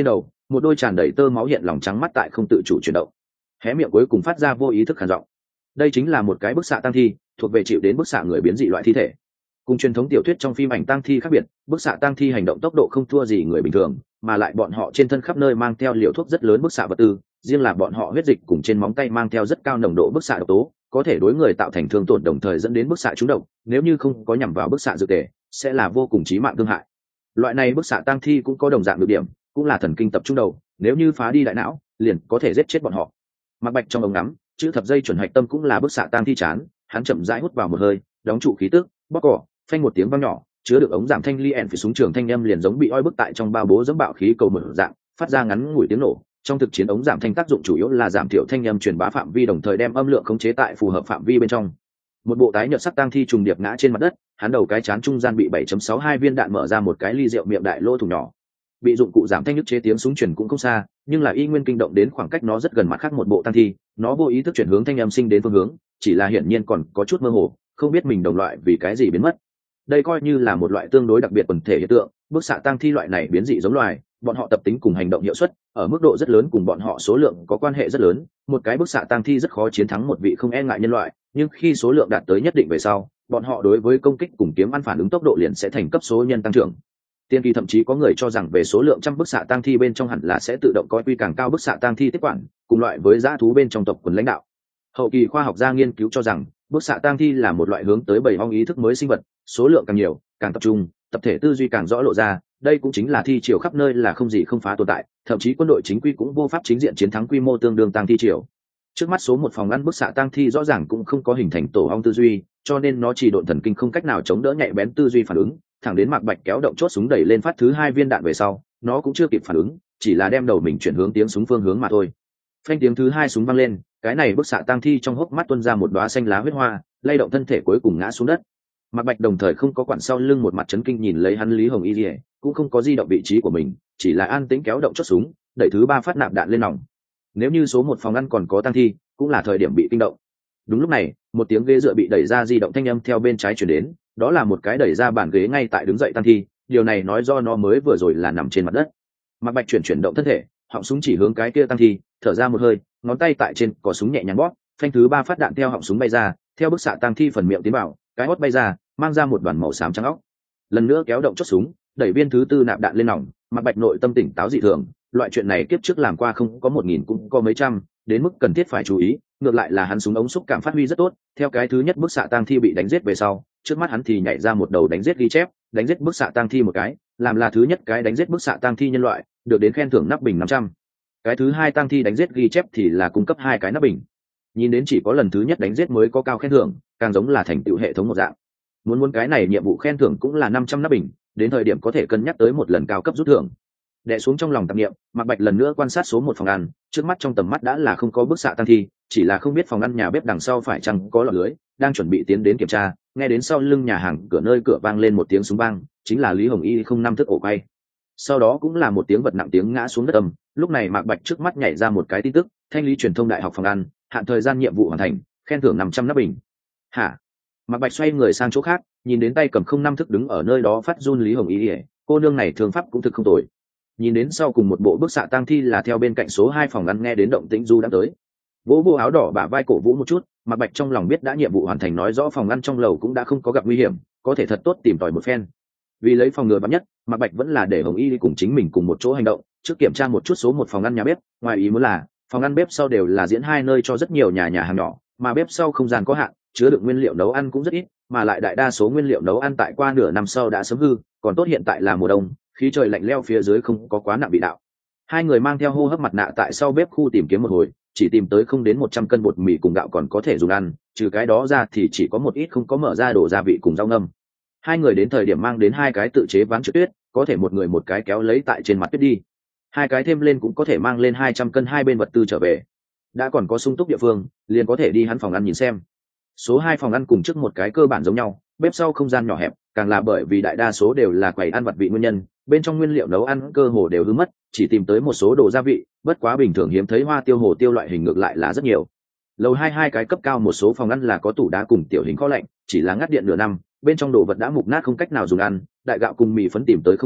một đôi tràn đầy tơ máu hiện lòng trắng mắt tại không tự chủ chuyển động, hé miệng cuối cùng phát ra vô ý thức khản giọng. Đây chính là một cái bức xạ tăng thi, thuộc về chịu đến bức xạ người biến dị loại thi thể. Cùng truyền thống tiểu thuyết trong phim ảnh tăng thi khác biệt, bức xạ tăng thi hành động tốc độ không thua gì người bình thường, mà lại bọn họ trên thân khắp nơi mang theo liều thuốc rất lớn bức xạ vật tư, riêng là bọn họ huyết dịch cùng trên móng tay mang theo rất cao nồng độ bức xạ độc tố, có thể đối người tạo thành thương tổn đồng thời dẫn đến bức xạ trúng độc, nếu như không có nhằm vào bức xạ dược tề, sẽ là vô cùng chí mạng thương hại. Loại này bức xạ tăng thi cũng có đồng dạng nhược điểm, cũng là thần kinh tập trung đầu, nếu như phá đi đại não, liền có thể giết chết bọn họ. Mặc Bạch trong ống ngắm, chữ thập dây chuẩn hạch tâm cũng là bức xạ tăng thi chán, hắn chậm rãi hút vào một hơi, đóng trụ khí tức, bóc cỏ, phanh một tiếng vang nhỏ, chứa được ống giảm thanh li en phía súng trường thanh âm liền giống bị oi bức tại trong bao bố giống bạo khí cầu mở dạng, phát ra ngắn ngủi tiếng nổ. Trong thực chiến ống giảm thanh tác dụng chủ yếu là giảm thiểu thanh âm truyền bá phạm vi, đồng thời đem âm lượng khống chế tại phù hợp phạm vi bên trong. Một bộ tái nhợt sắc tang thi trùng điệp ngã trên mặt đất, hắn đầu cái chán trung gian bị bảy chấm sáu hai viên đạn mở ra một cái ly rượu miệng đại lỗ thủng nhỏ. Bị dụng cụ giảm thanh nhức chế tiếng súng truyền cũng không xa, nhưng là y nguyên kinh động đến khoảng cách nó rất gần mặt khác một bộ tang thi, nó vô ý thức chuyển hướng thanh âm sinh đến phương hướng, chỉ là hiển nhiên còn có chút mơ hồ, không biết mình đồng loại vì cái gì biến mất. Đây coi như là một loại tương đối đặc biệt quần thể hiện tượng, bức xạ tang thi loại này biến dị giống loài, bọn họ tập tính cùng hành động hiệu suất ở mức độ rất lớn cùng bọn họ số lượng có quan hệ rất lớn. Một cái bức xạ tang thi rất khó chiến thắng một vị không e ngại nhân loại, nhưng khi số lượng đạt tới nhất định về sau, bọn họ đối với công kích cùng kiếm ăn phản ứng tốc độ liền sẽ thành cấp số nhân tăng trưởng. Tiên kỳ thậm chí có người cho rằng về số lượng trăm bức xạ tang thi bên trong hẳn là sẽ tự động coi quy càng cao bức xạ tang thi tiếp quản, cùng loại với dã thú bên trong tộc quần lãnh đạo. Hậu kỳ khoa học gia nghiên cứu cho rằng bức xạ tang thi là một loại hướng tới bầy ong ý thức mới sinh vật, số lượng càng nhiều, càng tập trung, tập thể tư duy càng rõ lộ ra. Đây cũng chính là thi triều khắp nơi là không gì không phá tồn tại, thậm chí quân đội chính quy cũng vô pháp chính diện chiến thắng quy mô tương đương tăng thi triều. Trước mắt số một phòng ngăn bức xạ tăng thi rõ ràng cũng không có hình thành tổ ong tư duy, cho nên nó chỉ độn thần kinh không cách nào chống đỡ nhạy bén tư duy phản ứng, thẳng đến Mạc Bạch kéo động chốt súng đẩy lên phát thứ hai viên đạn về sau, nó cũng chưa kịp phản ứng, chỉ là đem đầu mình chuyển hướng tiếng súng phương hướng mà thôi. Phanh tiếng thứ hai súng vang lên, cái này bức xạ tăng thi trong hốc mắt tuôn ra một đóa xanh lá huyết hoa, lay động thân thể cuối cùng ngã xuống đất. Mạc Bạch đồng thời không có quản sau lưng một mặt chấn kinh nhìn lấy hắn Lý Hồng Y Lệ, cũng không có di động vị trí của mình, chỉ là an tĩnh kéo động chốt súng, đẩy thứ ba phát nạp đạn lên nòng. Nếu như số một phòng ngăn còn có tăng thi, cũng là thời điểm bị kinh động. Đúng lúc này, một tiếng ghế dựa bị đẩy ra di động thanh âm theo bên trái truyền đến, đó là một cái đẩy ra bàn ghế ngay tại đứng dậy tăng thi, điều này nói do nó mới vừa rồi là nằm trên mặt đất. Mạc Bạch chuyển chuyển động thân thể, họng súng chỉ hướng cái kia tăng thi, thở ra một hơi, ngón tay tại trên cò súng nhẹ nhàng bóp, phanh thứ ba phát đạn theo họng súng bay ra, theo bức xạ tăng thi phần miệng tiến vào, cái hót bay ra, mang ra một đoàn màu xám trắng óc. Lần nữa kéo động chốt súng, đẩy viên thứ tư nạp đạn lên nòng. Mạc Bạch nội tâm tỉnh táo dị thường, loại chuyện này kiếp trước làm qua không có một nghìn cũng có mấy trăm, đến mức cần thiết phải chú ý, ngược lại là hắn súng ống xúc cảm phát huy rất tốt. Theo cái thứ nhất bức xạ tang thi bị đánh giết về sau, trước mắt hắn thì nhảy ra một đầu đánh giết ghi chép, đánh giết bức xạ tang thi một cái, làm là thứ nhất cái đánh giết bức xạ tang thi nhân loại, được đến khen thưởng nắp bình năm trăm. Cái thứ hai tang thi đánh giết ghi chép thì là cung cấp hai cái nắp bình. Nhìn đến chỉ có lần thứ nhất đánh giết mới có cao khen thưởng, càng giống là thành tựu hệ thống một dạng. Muốn muốn cái này nhiệm vụ khen thưởng cũng là năm trăm nắp bình, đến thời điểm có thể cân nhắc tới một lần cao cấp rút thưởng. Đè xuống trong lòng tạp niệm, Mạc Bạch lần nữa quan sát số một phòng ăn, trước mắt trong tầm mắt đã là không có bức xạ tăng thi, chỉ là không biết phòng ăn nhà bếp đằng sau phải chăng có lọt lưới, đang chuẩn bị tiến đến kiểm tra, nghe đến sau lưng nhà hàng cửa nơi cửa vang lên một tiếng súng vang, chính là Lý Hồng Y không năm thức ổ quay. Sau đó cũng là một tiếng vật nặng tiếng ngã xuống đất ầm, lúc này Mạc Bạch trước mắt nhảy ra một cái tin tức, Thanh lý truyền thông đại học phòng ăn, hạn thời gian nhiệm vụ hoàn thành, khen thưởng năm trăm nắp bình. Hả? Mạc Bạch xoay người sang chỗ khác, nhìn đến tay cầm không năm thức đứng ở nơi đó phát run Lý Hồng Y, cô nương này thương pháp cũng thực không tồi. Nhìn đến sau cùng một bộ bức xạ tang thi là theo bên cạnh số hai phòng ăn nghe đến động tĩnh du đã tới. Vỗ vô áo đỏ bả vai cổ vũ một chút, Mạc Bạch trong lòng biết đã nhiệm vụ hoàn thành, nói rõ phòng ăn trong lầu cũng đã không có gặp nguy hiểm, có thể thật tốt tìm tòi một phen. Vì lấy phòng ngừa vắn nhất, Mạc Bạch vẫn là để Hồng Y đi cùng chính mình cùng một chỗ hành động, trước kiểm tra một chút số một phòng ăn nhà bếp, ngoài ý muốn là phòng ăn bếp sau đều là diễn hai nơi cho rất nhiều nhà nhà hàng nhỏ, mà bếp sau không gian có hạn, chứa đựng nguyên liệu nấu ăn cũng rất ít, mà lại đại đa số nguyên liệu nấu ăn tại qua nửa năm sau đã sớm hư, còn tốt hiện tại là mùa đông, khí trời lạnh lẽo phía dưới không có quá nặng vị đạo. Hai người mang theo hô hấp mặt nạ tại sau bếp khu tìm kiếm một hồi, chỉ tìm tới không đến một trăm cân bột mì cùng gạo còn có thể dùng ăn, trừ cái đó ra thì chỉ có một ít không có mở ra đổ gia vị cùng rau ngâm. Hai người đến thời điểm mang đến hai cái tự chế ván trượt tuyết, có thể một người một cái kéo lấy tại trên mặt tuyết đi. Hai cái thêm lên cũng có thể mang lên hai trăm cân hai bên vật tư trở về. Đã còn có sung túc địa phương, liền có thể đi hắn phòng ăn nhìn xem. Số hai phòng ăn cùng trước một cái cơ bản giống nhau, bếp sau không gian nhỏ hẹp, càng là bởi vì đại đa số đều là quầy ăn vặt vị nguyên nhân, bên trong nguyên liệu nấu ăn cơ hồ đều hư mất, chỉ tìm tới một số đồ gia vị, bất quá bình thường hiếm thấy hoa tiêu hồ tiêu loại hình ngược lại là rất nhiều. Lầu hai hai cái cấp cao một số phòng ăn là có tủ đá cùng tiểu hình kho lạnh, chỉ là ngắt điện nửa năm, bên trong đồ vật đã mục nát không cách nào dùng ăn, đại gạo cùng mì phấn tìm tới không ít,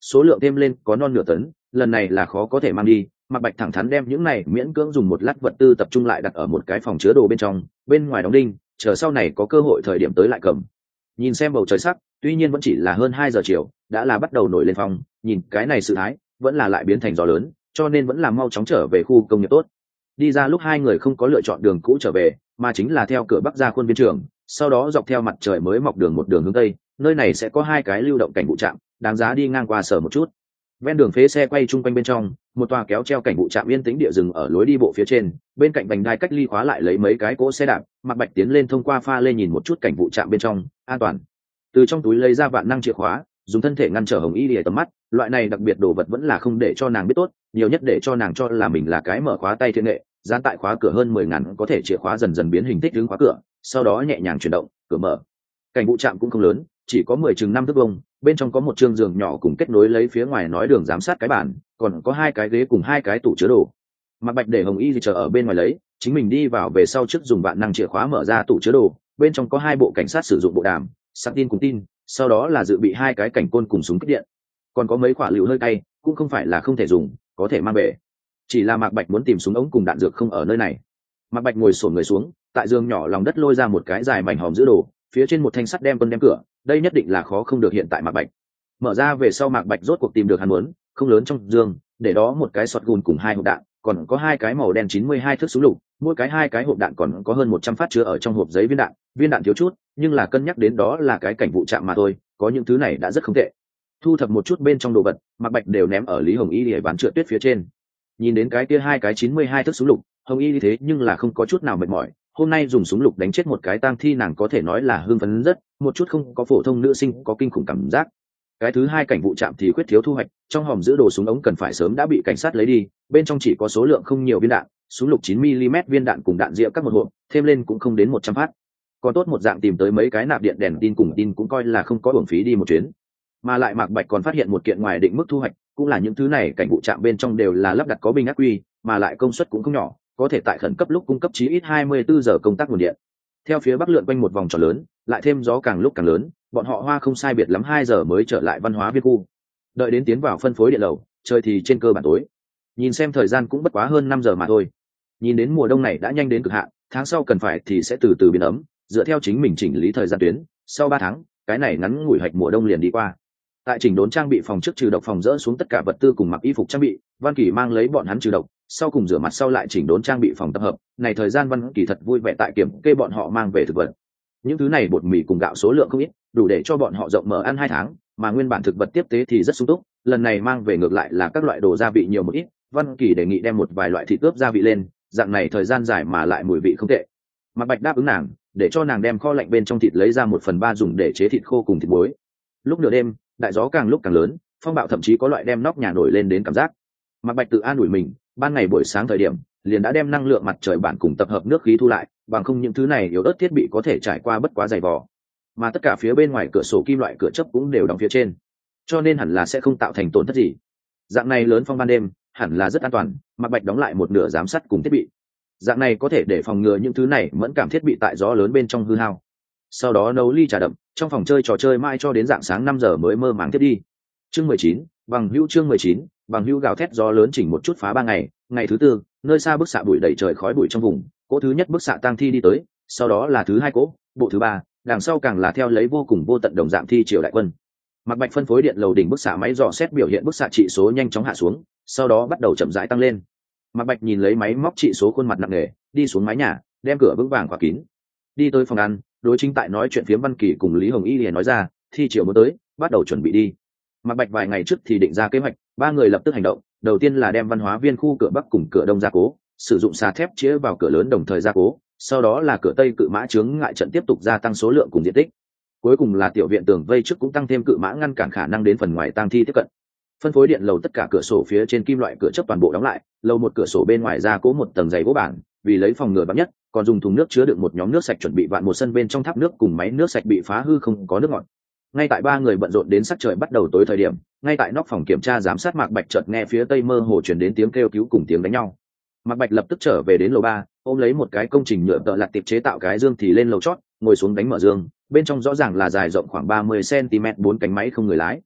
số lượng thêm lên có non nửa tấn, lần này là khó có thể mang đi. Mạc Bạch thẳng thắn đem những này miễn cưỡng dùng một lát vật tư tập trung lại đặt ở một cái phòng chứa đồ bên trong, bên ngoài đóng đinh, chờ sau này có cơ hội thời điểm tới lại cầm. Nhìn xem bầu trời sắc, tuy nhiên vẫn chỉ là hơn hai giờ chiều, đã là bắt đầu nổi lên phong, nhìn cái này sự thái, vẫn là lại biến thành gió lớn, cho nên vẫn là mau chóng trở về khu công nghiệp tốt. Đi ra lúc hai người không có lựa chọn đường cũ trở về, mà chính là theo cửa bắc ra khuôn viên trường, sau đó dọc theo mặt trời mới mọc đường một đường hướng tây, nơi này sẽ có hai cái lưu động cảnh vụ trạm, đáng giá đi ngang qua sở một chút. Ven đường phế xe quay chung quanh bên trong, một tòa kéo treo cảnh vụ trạm yên tĩnh địa rừng ở lối đi bộ phía trên, bên cạnh vành đai cách ly khóa lại lấy mấy cái cỗ xe đạp. Mạc Bạch tiến lên thông qua pha lên nhìn một chút cảnh vụ trạm bên trong, an toàn. Từ trong túi lấy ra vạn năng chìa khóa, dùng thân thể ngăn trở Hồng Y Lìa tầm mắt, loại này đặc biệt đồ vật vẫn là không để cho nàng biết tốt, nhiều nhất để cho nàng cho là mình là cái mở khóa tay thiên nghệ, dán tại khóa cửa hơn mười ngàn có thể chìa khóa dần dần biến hình thích ứng khóa cửa, sau đó nhẹ nhàng chuyển động, cửa mở. Cảnh vụ trạm cũng không lớn, chỉ có mười chừng năm thước vuông, bên trong có một chương giường nhỏ cùng kết nối lấy phía ngoài nói đường giám sát cái bàn, còn có hai cái ghế cùng hai cái tủ chứa đồ. Mạc Bạch để Hồng Y gì chờ ở bên ngoài lấy, chính mình đi vào về sau trước dùng vạn năng chìa khóa mở ra tủ chứa đồ, bên trong có hai bộ cảnh sát sử dụng bộ đàm, sạc tin cùng tin, sau đó là dự bị hai cái cảnh côn cùng súng kích điện, còn có mấy quả lựu hơi cay, cũng không phải là không thể dùng, có thể mang về. Chỉ là Mạc Bạch muốn tìm súng ống cùng đạn dược không ở nơi này. Mạc Bạch ngồi xổm người xuống, tại giường nhỏ lòng đất lôi ra một cái dài mảnh hòm giữ đồ, phía trên một thanh sắt đem quân đem cửa, đây nhất định là khó không được hiện tại Mạc Bạch. Mở ra về sau Mạc Bạch rốt cuộc tìm được hắn muốn, không lớn trong giường, để đó một cái sọt gùn cùng hai hộp đạn, còn có hai cái màu đen chín mươi hai thước súng lục, mỗi cái hai cái hộp đạn còn có hơn một trăm phát chứa ở trong hộp giấy viên đạn, viên đạn thiếu chút, nhưng là cân nhắc đến đó là cái cảnh vụ trạm mà thôi, có những thứ này đã rất không tệ. Thu thập một chút bên trong đồ vật, Mạc Bạch đều ném ở Lý Hồng Y để bán trượt tuyết phía trên. Nhìn đến cái kia hai cái chín mươi hai thước súng lục, Hồng Y thế nhưng là không có chút nào mệt mỏi, hôm nay dùng súng lục đánh chết một cái tang thi nàng có thể nói là hưng phấn rất, một chút không có phổ thông nữ sinh có kinh khủng cảm giác. Cái thứ hai cảnh vụ trạm thì khuyết thiếu thu hoạch, trong hòm giữ đồ súng ống cần phải sớm đã bị cảnh sát lấy đi, bên trong chỉ có số lượng không nhiều viên đạn, súng lục chín mi li mét viên đạn cùng đạn rịa các một hộp, thêm lên cũng không đến một trăm phát. Còn tốt một dạng tìm tới mấy cái nạp điện đèn tin cùng tin cũng coi là không có uổng phí đi một chuyến. Mà lại Mạc Bạch còn phát hiện một kiện ngoài định mức thu hoạch, cũng là những thứ này cảnh vụ trạm bên trong đều là lắp đặt có bình ắc quy, mà lại công suất cũng không nhỏ, có thể tại khẩn cấp lúc cung cấp chí ít hai mươi bốn giờ công tác nguồn điện. Theo phía bắc lượn quanh một vòng tròn lớn, lại thêm gió càng lúc càng lớn, bọn họ hoa không sai biệt lắm hai giờ mới trở lại văn hóa viên khu. Đợi đến tiến vào phân phối điện lầu, trời thì trên cơ bản tối. Nhìn xem thời gian cũng bất quá hơn năm giờ mà thôi. Nhìn đến mùa đông này đã nhanh đến cực hạn, tháng sau cần phải thì sẽ từ từ biến ấm, dựa theo chính mình chỉnh lý thời gian tuyến, sau ba tháng, cái này ngắn ngủi hạch mùa đông liền đi qua. Tại chỉnh đốn trang bị phòng trước trừ độc phòng dỡ xuống tất cả vật tư cùng mặc y phục trang bị, Văn Kỳ mang lấy bọn hắn trừ độc, sau cùng rửa mặt sau lại chỉnh đốn trang bị phòng tập hợp. Này thời gian Văn Kỳ thật vui vẻ tại kiểm kê bọn họ mang về thực vật. Những thứ này bột mì cùng gạo số lượng không ít, đủ để cho bọn họ rộng mở ăn hai tháng, mà nguyên bản thực vật tiếp tế thì rất sung túc, lần này mang về ngược lại là các loại đồ gia vị nhiều một ít. Văn Kỳ đề nghị đem một vài loại thịt ướp gia vị lên, dạng này thời gian dài mà lại mùi vị không tệ. Mạc Bạch đáp ứng nàng, để cho nàng đem kho lạnh bên trong thịt lấy ra một phần ba dùng để chế thịt khô cùng thịt muối. Lúc nửa đêm, đại gió càng lúc càng lớn, phong bạo thậm chí có loại đem nóc nhà nổi lên đến cảm giác. Mạc Bạch tự an ủi mình, ban ngày buổi sáng thời điểm liền đã đem năng lượng mặt trời bản cùng tập hợp nước khí thu lại, bằng không những thứ này yếu ớt thiết bị có thể trải qua bất quá dày vò. Mà tất cả phía bên ngoài cửa sổ kim loại cửa chớp cũng đều đóng phía trên, cho nên hẳn là sẽ không tạo thành tổn thất gì. Dạng này lớn phong ban đêm hẳn là rất an toàn. Mạc Bạch đóng lại một nửa giám sát cùng thiết bị, dạng này có thể để phòng ngừa những thứ này mẫn cảm thiết bị tại gió lớn bên trong hư hao. Sau đó nấu ly trà đậm, trong phòng chơi trò chơi mãi cho đến dạng sáng năm giờ mới mơ màng tiếp đi. Chương mười chín, bằng hữu chương mười chín, bằng hữu gào thét gió lớn chỉnh một chút phá ba ngày. Ngày thứ tư, nơi xa bức xạ bụi đầy trời khói bụi trong vùng, cỗ thứ nhất bức xạ tang thi đi tới, sau đó là thứ hai cỗ, bộ thứ ba, đằng sau càng là theo lấy vô cùng vô tận đồng dạng thi triều đại quân. Mạc Bạch phân phối điện lầu đỉnh bức xạ máy dò xét biểu hiện bức xạ trị số nhanh chóng hạ xuống, sau đó bắt đầu chậm rãi tăng lên. Mạc Bạch nhìn lấy máy móc trị số khuôn mặt nặng nề, đi xuống mái nhà, đem cửa vững vàng khóa kín. Đi tới phòng ăn, đối chính tại nói chuyện phiếm Văn Kỳ cùng Lý Hồng Y liền nói ra, thi chiều muốn tới, bắt đầu chuẩn bị đi. Mạc Bạch vài ngày trước thì định ra kế hoạch, ba người lập tức hành động. Đầu tiên là đem văn hóa viên khu cửa bắc cùng cửa đông gia cố, sử dụng xà thép chĩa vào cửa lớn đồng thời gia cố. Sau đó là cửa tây cự mã chướng ngại trận tiếp tục gia tăng số lượng cùng diện tích. Cuối cùng là tiểu viện tường vây trước cũng tăng thêm cự mã ngăn cản khả năng đến phần ngoài tang thi tiếp cận. Phân phối điện lầu tất cả cửa sổ phía trên kim loại cửa chấp toàn bộ đóng lại, lầu một cửa sổ bên ngoài gia cố một tầng dày gỗ bản, vì lấy phòng ngừa bắn nhất, còn dùng thùng nước chứa đựng một nhóm nước sạch chuẩn bị vạn một sân bên trong tháp nước cùng máy nước sạch bị phá hư không có nước ngọt. Ngay tại ba người bận rộn đến sắc trời bắt đầu tối thời điểm, ngay tại nóc phòng kiểm tra giám sát Mạc Bạch chợt nghe phía tây mơ hồ truyền đến tiếng kêu cứu cùng tiếng đánh nhau. Mạc Bạch lập tức trở về đến lầu ba, ôm lấy một cái công trình nhựa tợ lặt tiệp chế tạo cái dương thì lên lầu chót, ngồi xuống đánh mở dương, bên trong rõ ràng là dài rộng khoảng ba mươi xăng ti mét bốn cánh máy không người lái.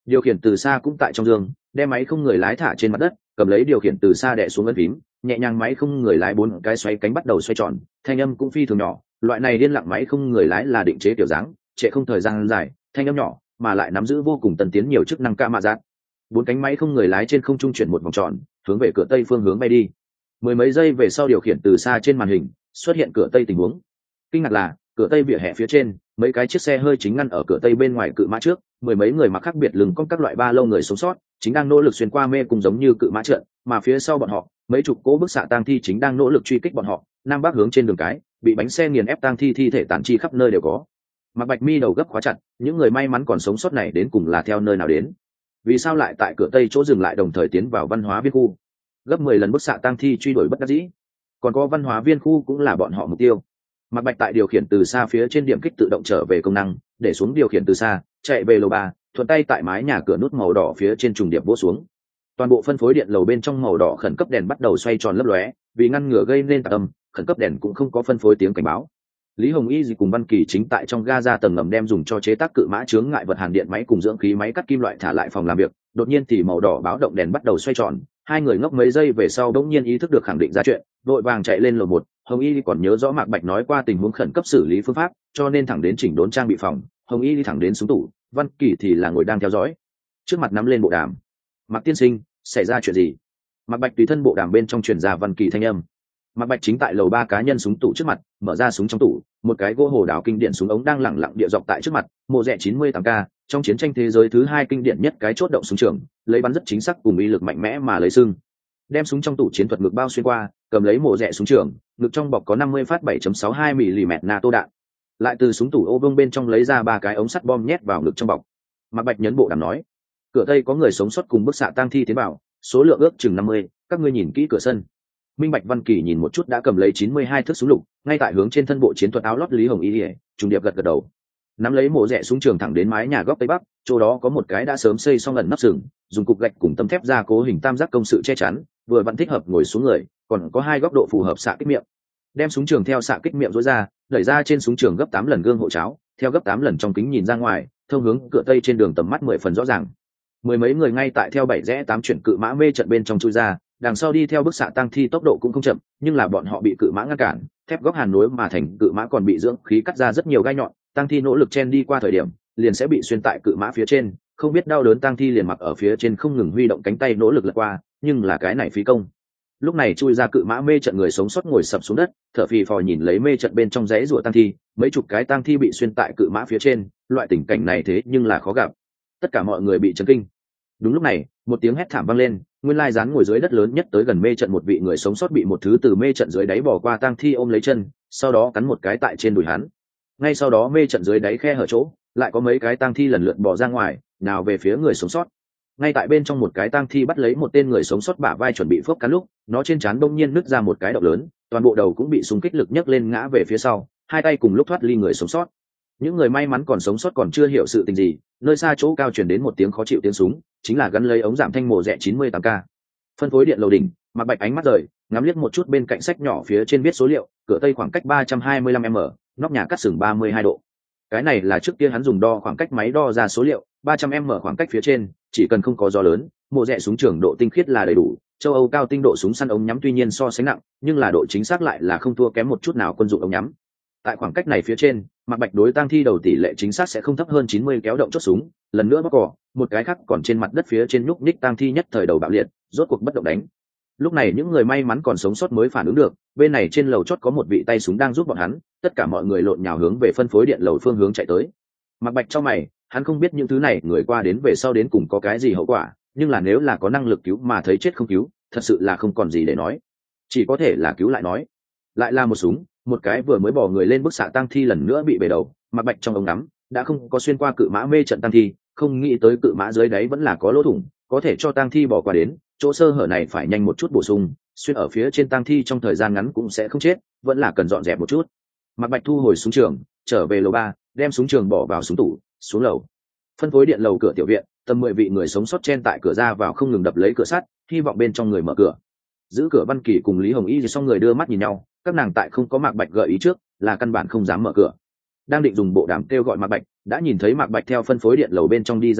điều khiển từ xa cũng tại trong giường, đem máy không người lái thả trên mặt đất, cầm lấy điều khiển từ xa đè xuống ấn phím, nhẹ nhàng máy không người lái bốn cái xoay cánh bắt đầu xoay tròn, thanh âm cũng phi thường nhỏ, loại này điên lặng máy không người lái là định chế kiểu dáng, trễ không thời gian dài, thanh âm nhỏ mà lại nắm giữ vô cùng tân tiến nhiều chức năng ca mạ giác. Bốn cánh máy không người lái trên không trung chuyển một vòng tròn, hướng về cửa tây phương hướng bay đi. Mười mấy giây về sau điều khiển từ xa trên màn hình xuất hiện cửa tây tình huống. Kinh ngạc là cửa tây vỉa hè phía trên mấy cái chiếc xe hơi chính ngăn ở cửa tây bên ngoài cự mã trước, mười mấy người mặc khác biệt lưng cong các loại ba lô người sống sót chính đang nỗ lực xuyên qua mê cùng giống như cự mã trượt, mà phía sau bọn họ mấy chục cỗ bức xạ tang thi chính đang nỗ lực truy kích bọn họ, nam bắc hướng trên đường cái bị bánh xe nghiền ép tang thi thi thể tàn chi khắp nơi đều có. Mặc Bạch mi đầu gấp khóa chặt, những người may mắn còn sống sót này đến cùng là theo nơi nào đến, vì sao lại tại cửa tây chỗ dừng lại đồng thời tiến vào văn hóa viên khu, gấp mười lần bức xạ tang thi truy đuổi bất đắc dĩ, còn có văn hóa viên khu cũng là bọn họ mục tiêu. Mặc Bạch tại điều khiển từ xa phía trên điểm kích tự động trở về công năng, để xuống điều khiển từ xa, chạy về lầu ba, thuận tay tại mái nhà cửa nút màu đỏ phía trên trùng điệp vỗ xuống. Toàn bộ phân phối điện lầu bên trong màu đỏ khẩn cấp đèn bắt đầu xoay tròn lấp lóe, vì ngăn ngừa gây nên tạc âm, khẩn cấp đèn cũng không có phân phối tiếng cảnh báo. Lý Hồng Y gì cùng Văn Kỳ chính tại trong ga ra tầng ngầm đem dùng cho chế tác cự mã chướng ngại vật hàn điện máy cùng dưỡng khí máy cắt kim loại thả lại phòng làm việc. Đột nhiên thì màu đỏ báo động đèn bắt đầu xoay tròn, hai người ngốc mấy giây về sau đống nhiên ý thức được khẳng định ra chuyện, vội vàng chạy lên lầu một. Hồng Y còn nhớ rõ Mạc Bạch nói qua tình huống khẩn cấp xử lý phương pháp, cho nên thẳng đến chỉnh đốn trang bị phòng. Hồng Y đi thẳng đến súng tủ, Văn Kỳ thì là ngồi đang theo dõi, trước mặt nắm lên bộ đàm. Mạc tiên sinh, xảy ra chuyện gì? Mạc Bạch tùy thân bộ đàm bên trong truyền ra Văn Kỳ thanh âm. Mạc Bạch chính tại lầu ba cá nhân súng tủ trước mặt, mở ra súng trong tủ, một cái gỗ hồ đào kinh điển súng ống đang lẳng lặng địa dọc tại trước mặt, mộ rẻ chín mươi tám K, trong chiến tranh thế giới thứ hai kinh điển nhất cái chốt động súng trường, lấy bắn rất chính xác cùng uy lực mạnh mẽ mà lấy sưng. Đem súng trong tủ chiến thuật ngực bao xuyên qua, cầm lấy mộ rẻ súng trường, ngực trong bọc có năm mươi phát bảy chấm sáu hai mi-li-mét NATO đạn. Lại từ súng tủ ô vương bên trong lấy ra ba cái ống sắt bom nhét vào ngực trong bọc. Mạc Bạch nhấn bộ đàm nói: "Cửa tây có người sống sót cùng bức xạ tang thi tiến vào, số lượng ước chừng năm mươi, các ngươi nhìn kỹ cửa sân." Minh Bạch Văn Kỳ nhìn một chút đã cầm lấy chín mươi hai thước súng lục, ngay tại hướng trên thân bộ chiến thuật áo lót Lý Hồng Y Lệ, trùng điệp gật gật đầu. Nắm lấy mổ rẻ súng trường thẳng đến mái nhà góc tây bắc, chỗ đó có một cái đã sớm xây xong ẩn nắp sừng, dùng cục gạch cùng tấm thép gia cố hình tam giác công sự che chắn, vừa vặn thích hợp ngồi xuống người, còn có hai góc độ phù hợp xạ kích miệng. Đem súng trường theo xạ kích miệng rũa ra, đẩy ra trên súng trường gấp tám lần gương hộ cháo, theo gấp tám lần trong kính nhìn ra ngoài, thông hướng cửa tây trên đường tầm mắt mười phần rõ ràng. Mười mấy người ngay tại theo bảy rẽ tám chuyển cự mã mê trận bên trong chui ra, đằng sau đi theo bức xạ tăng thi tốc độ cũng không chậm, nhưng là bọn họ bị cự mã ngăn cản, thép góc hàn nối mà thành cự mã còn bị dưỡng khí cắt ra rất nhiều gai nhọn, tăng thi nỗ lực chen đi qua thời điểm, liền sẽ bị xuyên tại cự mã phía trên, không biết đau đớn tăng thi liền mặc ở phía trên không ngừng huy động cánh tay nỗ lực lật qua, nhưng là cái này phí công. Lúc này chui ra cự mã mê trận người sống sót ngồi sập xuống đất, thở phì phò nhìn lấy mê trận bên trong rẽ rùa tăng thi, mấy chục cái tăng thi bị xuyên tại cự mã phía trên, loại tình cảnh này thế nhưng là khó gặp. Tất cả mọi người bị chấn kinh. Đúng lúc này, một tiếng hét thảm vang lên, nguyên lai dán ngồi dưới đất lớn nhất tới gần mê trận một vị người sống sót bị một thứ từ mê trận dưới đáy bò qua tang thi ôm lấy chân, sau đó cắn một cái tại trên đùi hắn. Ngay sau đó mê trận dưới đáy khe hở chỗ, lại có mấy cái tang thi lần lượt bò ra ngoài, nào về phía người sống sót. Ngay tại bên trong một cái tang thi bắt lấy một tên người sống sót bả vai chuẩn bị phốc cắn lúc, nó trên trán đông nhiên nứt ra một cái động lớn, toàn bộ đầu cũng bị xung kích lực nhấc lên ngã về phía sau, hai tay cùng lúc thoát ly người sống sót. Những người may mắn còn sống sót còn chưa hiểu sự tình gì, nơi xa chỗ cao truyền đến một tiếng khó chịu tiếng súng, chính là gắn lấy ống giảm thanh mổ rẻ chín mươi tám K. Phân phối điện lầu đỉnh, Mạc Bạch ánh mắt rời, ngắm liếc một chút bên cạnh sách nhỏ phía trên viết số liệu, cửa tây khoảng cách ba trăm hai mươi lăm m, nóc nhà cắt sừng ba mươi hai độ. Cái này là trước kia hắn dùng đo khoảng cách máy đo ra số liệu, ba trăm m khoảng cách phía trên, chỉ cần không có gió lớn, mổ rẻ súng trường độ tinh khiết là đầy đủ. Châu Âu cao tinh độ súng săn ống nhắm tuy nhiên so sánh nặng, nhưng là độ chính xác lại là không thua kém một chút nào quân dụng ống nhắm. Tại khoảng cách này phía trên, Mạc Bạch đối tang thi đầu tỷ lệ chính xác sẽ không thấp hơn chín mươi kéo động chốt súng, lần nữa bóc cỏ, một cái khác còn trên mặt đất phía trên nhúc nhích tang thi nhất thời đầu bạo liệt, rốt cuộc bất động đánh. Lúc này những người may mắn còn sống sót mới phản ứng được, bên này trên lầu chót có một vị tay súng đang giúp bọn hắn, tất cả mọi người lộn nhào hướng về phân phối điện lầu phương hướng chạy tới. Mạc Bạch trong mày, hắn không biết những thứ này người qua đến về sau đến cùng có cái gì hậu quả, nhưng là nếu là có năng lực cứu mà thấy chết không cứu, thật sự là không còn gì để nói, chỉ có thể là cứu lại nói. Lại là một súng, một cái vừa mới bỏ người lên bức xạ tăng thi lần nữa bị bể đầu, Mạc Bạch trong ống ngắm đã không có xuyên qua cự mã mê trận tăng thi, không nghĩ tới cự mã dưới đáy vẫn là có lỗ thủng, có thể cho tăng thi bỏ qua đến, chỗ sơ hở này phải nhanh một chút bổ sung, xuyên ở phía trên tăng thi trong thời gian ngắn cũng sẽ không chết, vẫn là cần dọn dẹp một chút. Mạc Bạch thu hồi súng trường, trở về lầu ba, đem súng trường bỏ vào súng tủ, xuống lầu. Phân phối điện lầu cửa tiểu viện, tầm mười vị người sống sót chen tại cửa ra vào không ngừng đập lấy cửa sắt, hy vọng bên trong người mở cửa. Giữ cửa Văn Kỳ cùng Lý Hồng Y xong người đưa mắt nhìn nhau, các nàng tại không có Mạc Bạch gợi ý trước, là căn bản không dám mở cửa. Đang định dùng bộ đàm kêu gọi Mạc Bạch, đã nhìn thấy Mạc Bạch theo phân phối điện lầu bên trong đi ra đến,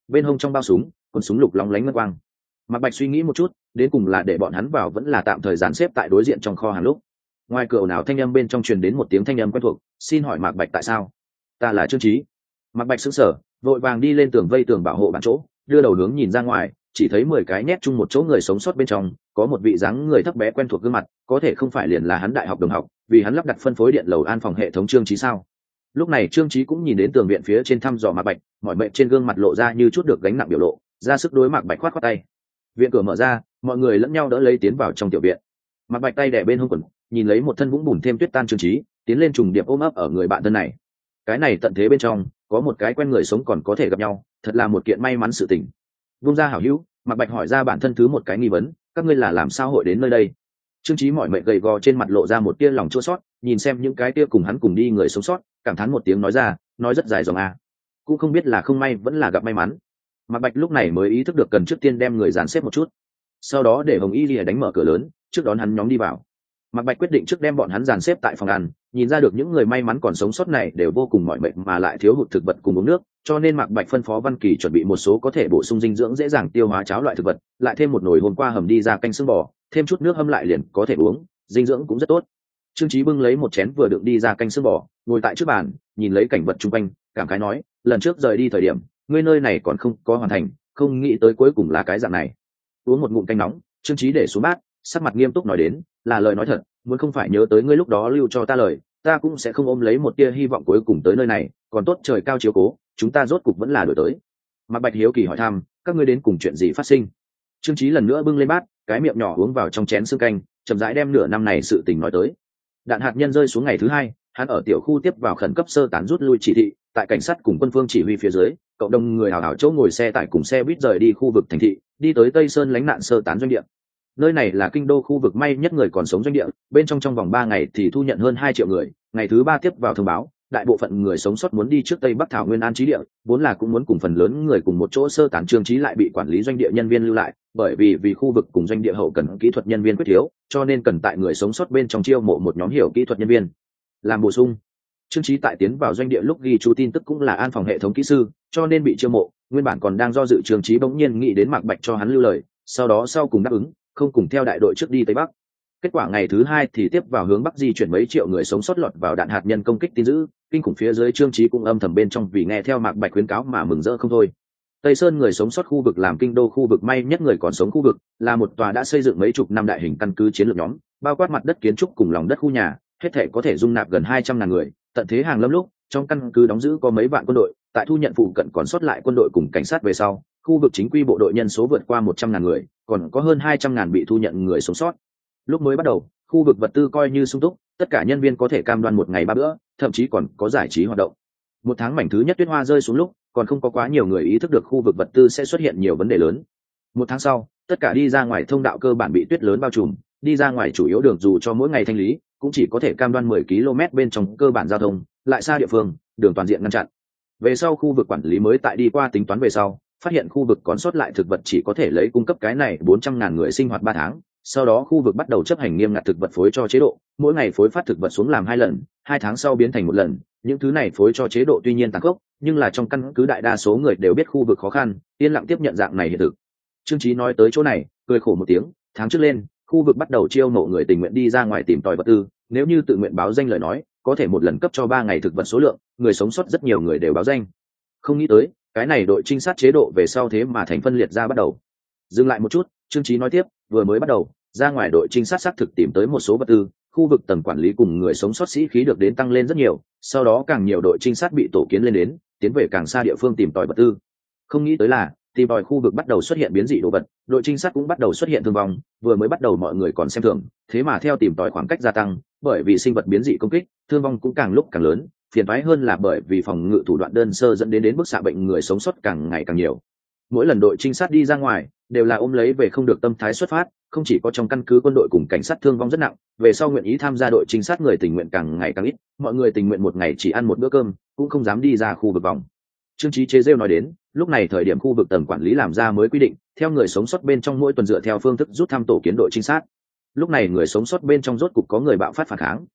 bên hông trong bao súng con súng lục lóng lánh ngân quang. Mạc Bạch suy nghĩ một chút, đến cùng là để bọn hắn vào vẫn là tạm thời dàn xếp tại đối diện trong kho hàng lúc. Ngoài cửa ồn ào thanh âm bên trong truyền đến một tiếng thanh âm quen thuộc, xin hỏi Mạc Bạch tại sao? Ta là Trương Chí. Mạc Bạch sững sờ, vội vàng đi lên tường vây tường bảo hộ bản chỗ, đưa đầu hướng nhìn ra ngoài, chỉ thấy mười cái nhét chung một chỗ người sống sót bên trong, có một vị dáng người thấp bé quen thuộc gương mặt, có thể không phải liền là hắn đại học đồng học, vì hắn lắp đặt phân phối điện lầu an phòng hệ thống Trương Chí sao? Lúc này Trương Chí cũng nhìn đến tường viện phía trên thăm dò Mạc Bạch, mọi mệnh trên gương mặt lộ ra như chút được gánh nặng biểu lộ, ra sức đối Mạc Bạch khoát khoát tay. Viện cửa mở ra, mọi người lẫn nhau đỡ lấy tiến vào trong tiểu viện. Mạc Bạch tay đè bên hông quần, nhìn lấy một thân vũng bùn thêm tuyết tan Trương Chí, tiến lên trùng điệp ôm ấp ở người bạn thân này. Cái này tận thế bên trong, có một cái quen người sống còn có thể gặp nhau, thật là một kiện may mắn sự tình. Vung ra hảo hữu, Mạc Bạch hỏi ra bản thân thứ một cái nghi vấn, các ngươi là làm sao hội đến nơi đây? Trương Chí mỏi mệt gầy gò trên mặt lộ ra một tia lòng chua xót, nhìn xem những cái tia cùng hắn cùng đi người sống sót, cảm thán một tiếng nói ra, nói rất dài dòng a, cũng không biết là không may vẫn là gặp may mắn. Mạc Bạch lúc này mới ý thức được cần trước tiên đem người dàn xếp một chút, sau đó để Hồng Y Lìa đánh mở cửa lớn, trước đón hắn nhóm đi vào. Mạc Bạch quyết định trước đem bọn hắn dàn xếp tại phòng ăn, nhìn ra được những người may mắn còn sống sót này đều vô cùng mỏi mệt mà lại thiếu hụt thực vật cùng uống nước, cho nên Mạc Bạch phân phó Văn Kỳ chuẩn bị một số có thể bổ sung dinh dưỡng dễ dàng tiêu hóa cháo loại thực vật, lại thêm một nồi hôm qua hầm đi ra canh xương bò, thêm chút nước hâm lại liền có thể uống, dinh dưỡng cũng rất tốt. Trương Chí bưng lấy một chén vừa đựng đi ra canh xương bò, ngồi tại trước bàn, nhìn lấy cảnh vật xung quanh, cảm khái nói, lần trước rời đi thời điểm, ngươi nơi này còn không có hoàn thành, không nghĩ tới cuối cùng là cái dạng này. Uống một ngụm canh nóng, Trương Chí để xuống bát, sắc mặt nghiêm túc nói đến, là lời nói thật, muốn không phải nhớ tới ngươi lúc đó lưu cho ta lời, ta cũng sẽ không ôm lấy một tia hy vọng cuối cùng tới nơi này, còn tốt trời cao chiếu cố, chúng ta rốt cục vẫn là đổi tới. Mạc Bạch hiếu kỳ hỏi thăm, các ngươi đến cùng chuyện gì phát sinh? Trương Chí lần nữa bưng lên bát, cái miệng nhỏ uống vào trong chén sương canh, chậm rãi đem nửa năm này sự tình nói tới. Đạn hạt nhân rơi xuống ngày thứ hai, hắn ở tiểu khu tiếp vào khẩn cấp sơ tán rút lui chỉ thị, tại cảnh sát cùng quân phương chỉ huy phía dưới, cộng đồng người hào hào chỗ ngồi xe tải cùng xe buýt rời đi khu vực thành thị, đi tới Tây Sơn lánh nạn sơ tán doanh địa. Nơi này là kinh đô khu vực may nhất người còn sống doanh địa, bên trong trong vòng ba ngày thì thu nhận hơn hai triệu người, ngày thứ ba tiếp vào thông báo, đại bộ phận người sống sót muốn đi trước Tây Bắc Thảo Nguyên an trí địa, vốn là cũng muốn cùng phần lớn người cùng một chỗ sơ tán. Trương Chí lại bị quản lý doanh địa nhân viên lưu lại, bởi vì vì khu vực cùng doanh địa hậu cần kỹ thuật nhân viên quyết thiếu, cho nên cần tại người sống sót bên trong chiêu mộ một nhóm hiểu kỹ thuật nhân viên làm bổ sung. Trương Chí tại tiến vào doanh địa lúc ghi chú tin tức cũng là an phòng hệ thống kỹ sư, cho nên bị chiêu mộ. Nguyên bản còn đang do dự, Trương Chí bỗng nhiên nghĩ đến Mạc Bạch cho hắn lưu lời, sau đó sau cùng đáp ứng, không cùng theo đại đội trước đi Tây Bắc. Kết quả ngày thứ hai thì tiếp vào hướng Bắc di chuyển mấy triệu người sống sót lọt vào đạn hạt nhân công kích tin dữ, kinh khủng phía dưới Trương Chí cũng âm thầm bên trong vì nghe theo Mạc Bạch khuyến cáo mà mừng rỡ không thôi. Tây Sơn người sống sót khu vực làm kinh đô khu vực may nhất người còn sống khu vực, là một tòa đã xây dựng mấy chục năm đại hình căn cứ chiến lược nhóm, bao quát mặt đất kiến trúc cùng lòng đất khu nhà, hết thảy có thể dung nạp gần hai trăm ngàn người, tận thế hàng lâm lúc, trong căn cứ đóng giữ có mấy vạn quân đội, tại thu nhận phụ cận còn sót lại quân đội cùng cảnh sát về sau, khu vực chính quy bộ đội nhân số vượt qua một trăm ngàn người, còn có hơn hai trăm ngàn bị thu nhận người sống sót. Lúc mới bắt đầu, khu vực vật tư coi như sung túc, tất cả nhân viên có thể cam đoan một ngày ba bữa, thậm chí còn có giải trí hoạt động. Một tháng mảnh thứ nhất tuyết hoa rơi xuống lúc, còn không có quá nhiều người ý thức được khu vực vật tư sẽ xuất hiện nhiều vấn đề lớn. Một tháng sau, tất cả đi ra ngoài thông đạo cơ bản bị tuyết lớn bao trùm, đi ra ngoài chủ yếu đường dù cho mỗi ngày thanh lý, cũng chỉ có thể cam đoan mười ki lô mét bên trong cơ bản giao thông, lại xa địa phương, đường toàn diện ngăn chặn. Về sau khu vực quản lý mới tại đi qua tính toán về sau, phát hiện khu vực còn sót lại thực vật chỉ có thể lấy cung cấp cái này bốn trăm ngàn người sinh hoạt ba tháng. Sau đó khu vực bắt đầu chấp hành nghiêm ngặt thực vật phối cho chế độ, mỗi ngày phối phát thực vật xuống làm hai lần, hai tháng sau biến thành một lần. Những thứ này phối cho chế độ tuy nhiên tàn khốc, nhưng là trong căn cứ đại đa số người đều biết khu vực khó khăn, yên lặng tiếp nhận dạng này hiện thực. Trương Chí nói tới chỗ này, cười khổ một tiếng, tháng trước lên, khu vực bắt đầu chiêu mộ người tình nguyện đi ra ngoài tìm tòi vật tư, nếu như tự nguyện báo danh lời nói, có thể một lần cấp cho ba ngày thực vật số lượng, người sống sót rất nhiều người đều báo danh. Không nghĩ tới, cái này đội trinh sát chế độ về sau thế mà thành phân liệt ra bắt đầu. Dừng lại một chút, Trương Chí nói tiếp, vừa mới bắt đầu, ra ngoài đội trinh sát xác thực tìm tới một số vật tư, khu vực tầng quản lý cùng người sống sót sĩ khí được đến tăng lên rất nhiều, sau đó càng nhiều đội trinh sát bị tổ kiến lên đến, tiến về càng xa địa phương tìm tòi vật tư. Không nghĩ tới là, tìm tòi khu vực bắt đầu xuất hiện biến dị đồ vật, đội trinh sát cũng bắt đầu xuất hiện thương vong, vừa mới bắt đầu mọi người còn xem thường, thế mà theo tìm tòi khoảng cách gia tăng, bởi vì sinh vật biến dị công kích, thương vong cũng càng lúc càng lớn, phiền toái hơn là bởi vì phòng ngự thủ đoạn đơn sơ dẫn đến đến bức xạ bệnh người sống sót càng ngày càng nhiều. Mỗi lần đội trinh sát đi ra ngoài, đều là ôm lấy về không được tâm thái xuất phát, không chỉ có trong căn cứ quân đội cùng cảnh sát thương vong rất nặng, về sau nguyện ý tham gia đội trinh sát người tình nguyện càng ngày càng ít, mọi người tình nguyện một ngày chỉ ăn một bữa cơm, cũng không dám đi ra khu vực vòng. Trương Chí chế rêu nói đến, lúc này thời điểm khu vực tầng quản lý làm ra mới quy định, theo người sống sót bên trong mỗi tuần dựa theo phương thức rút thăm tổ kiến đội trinh sát. Lúc này người sống sót bên trong rốt cục có người bạo phát phản kháng,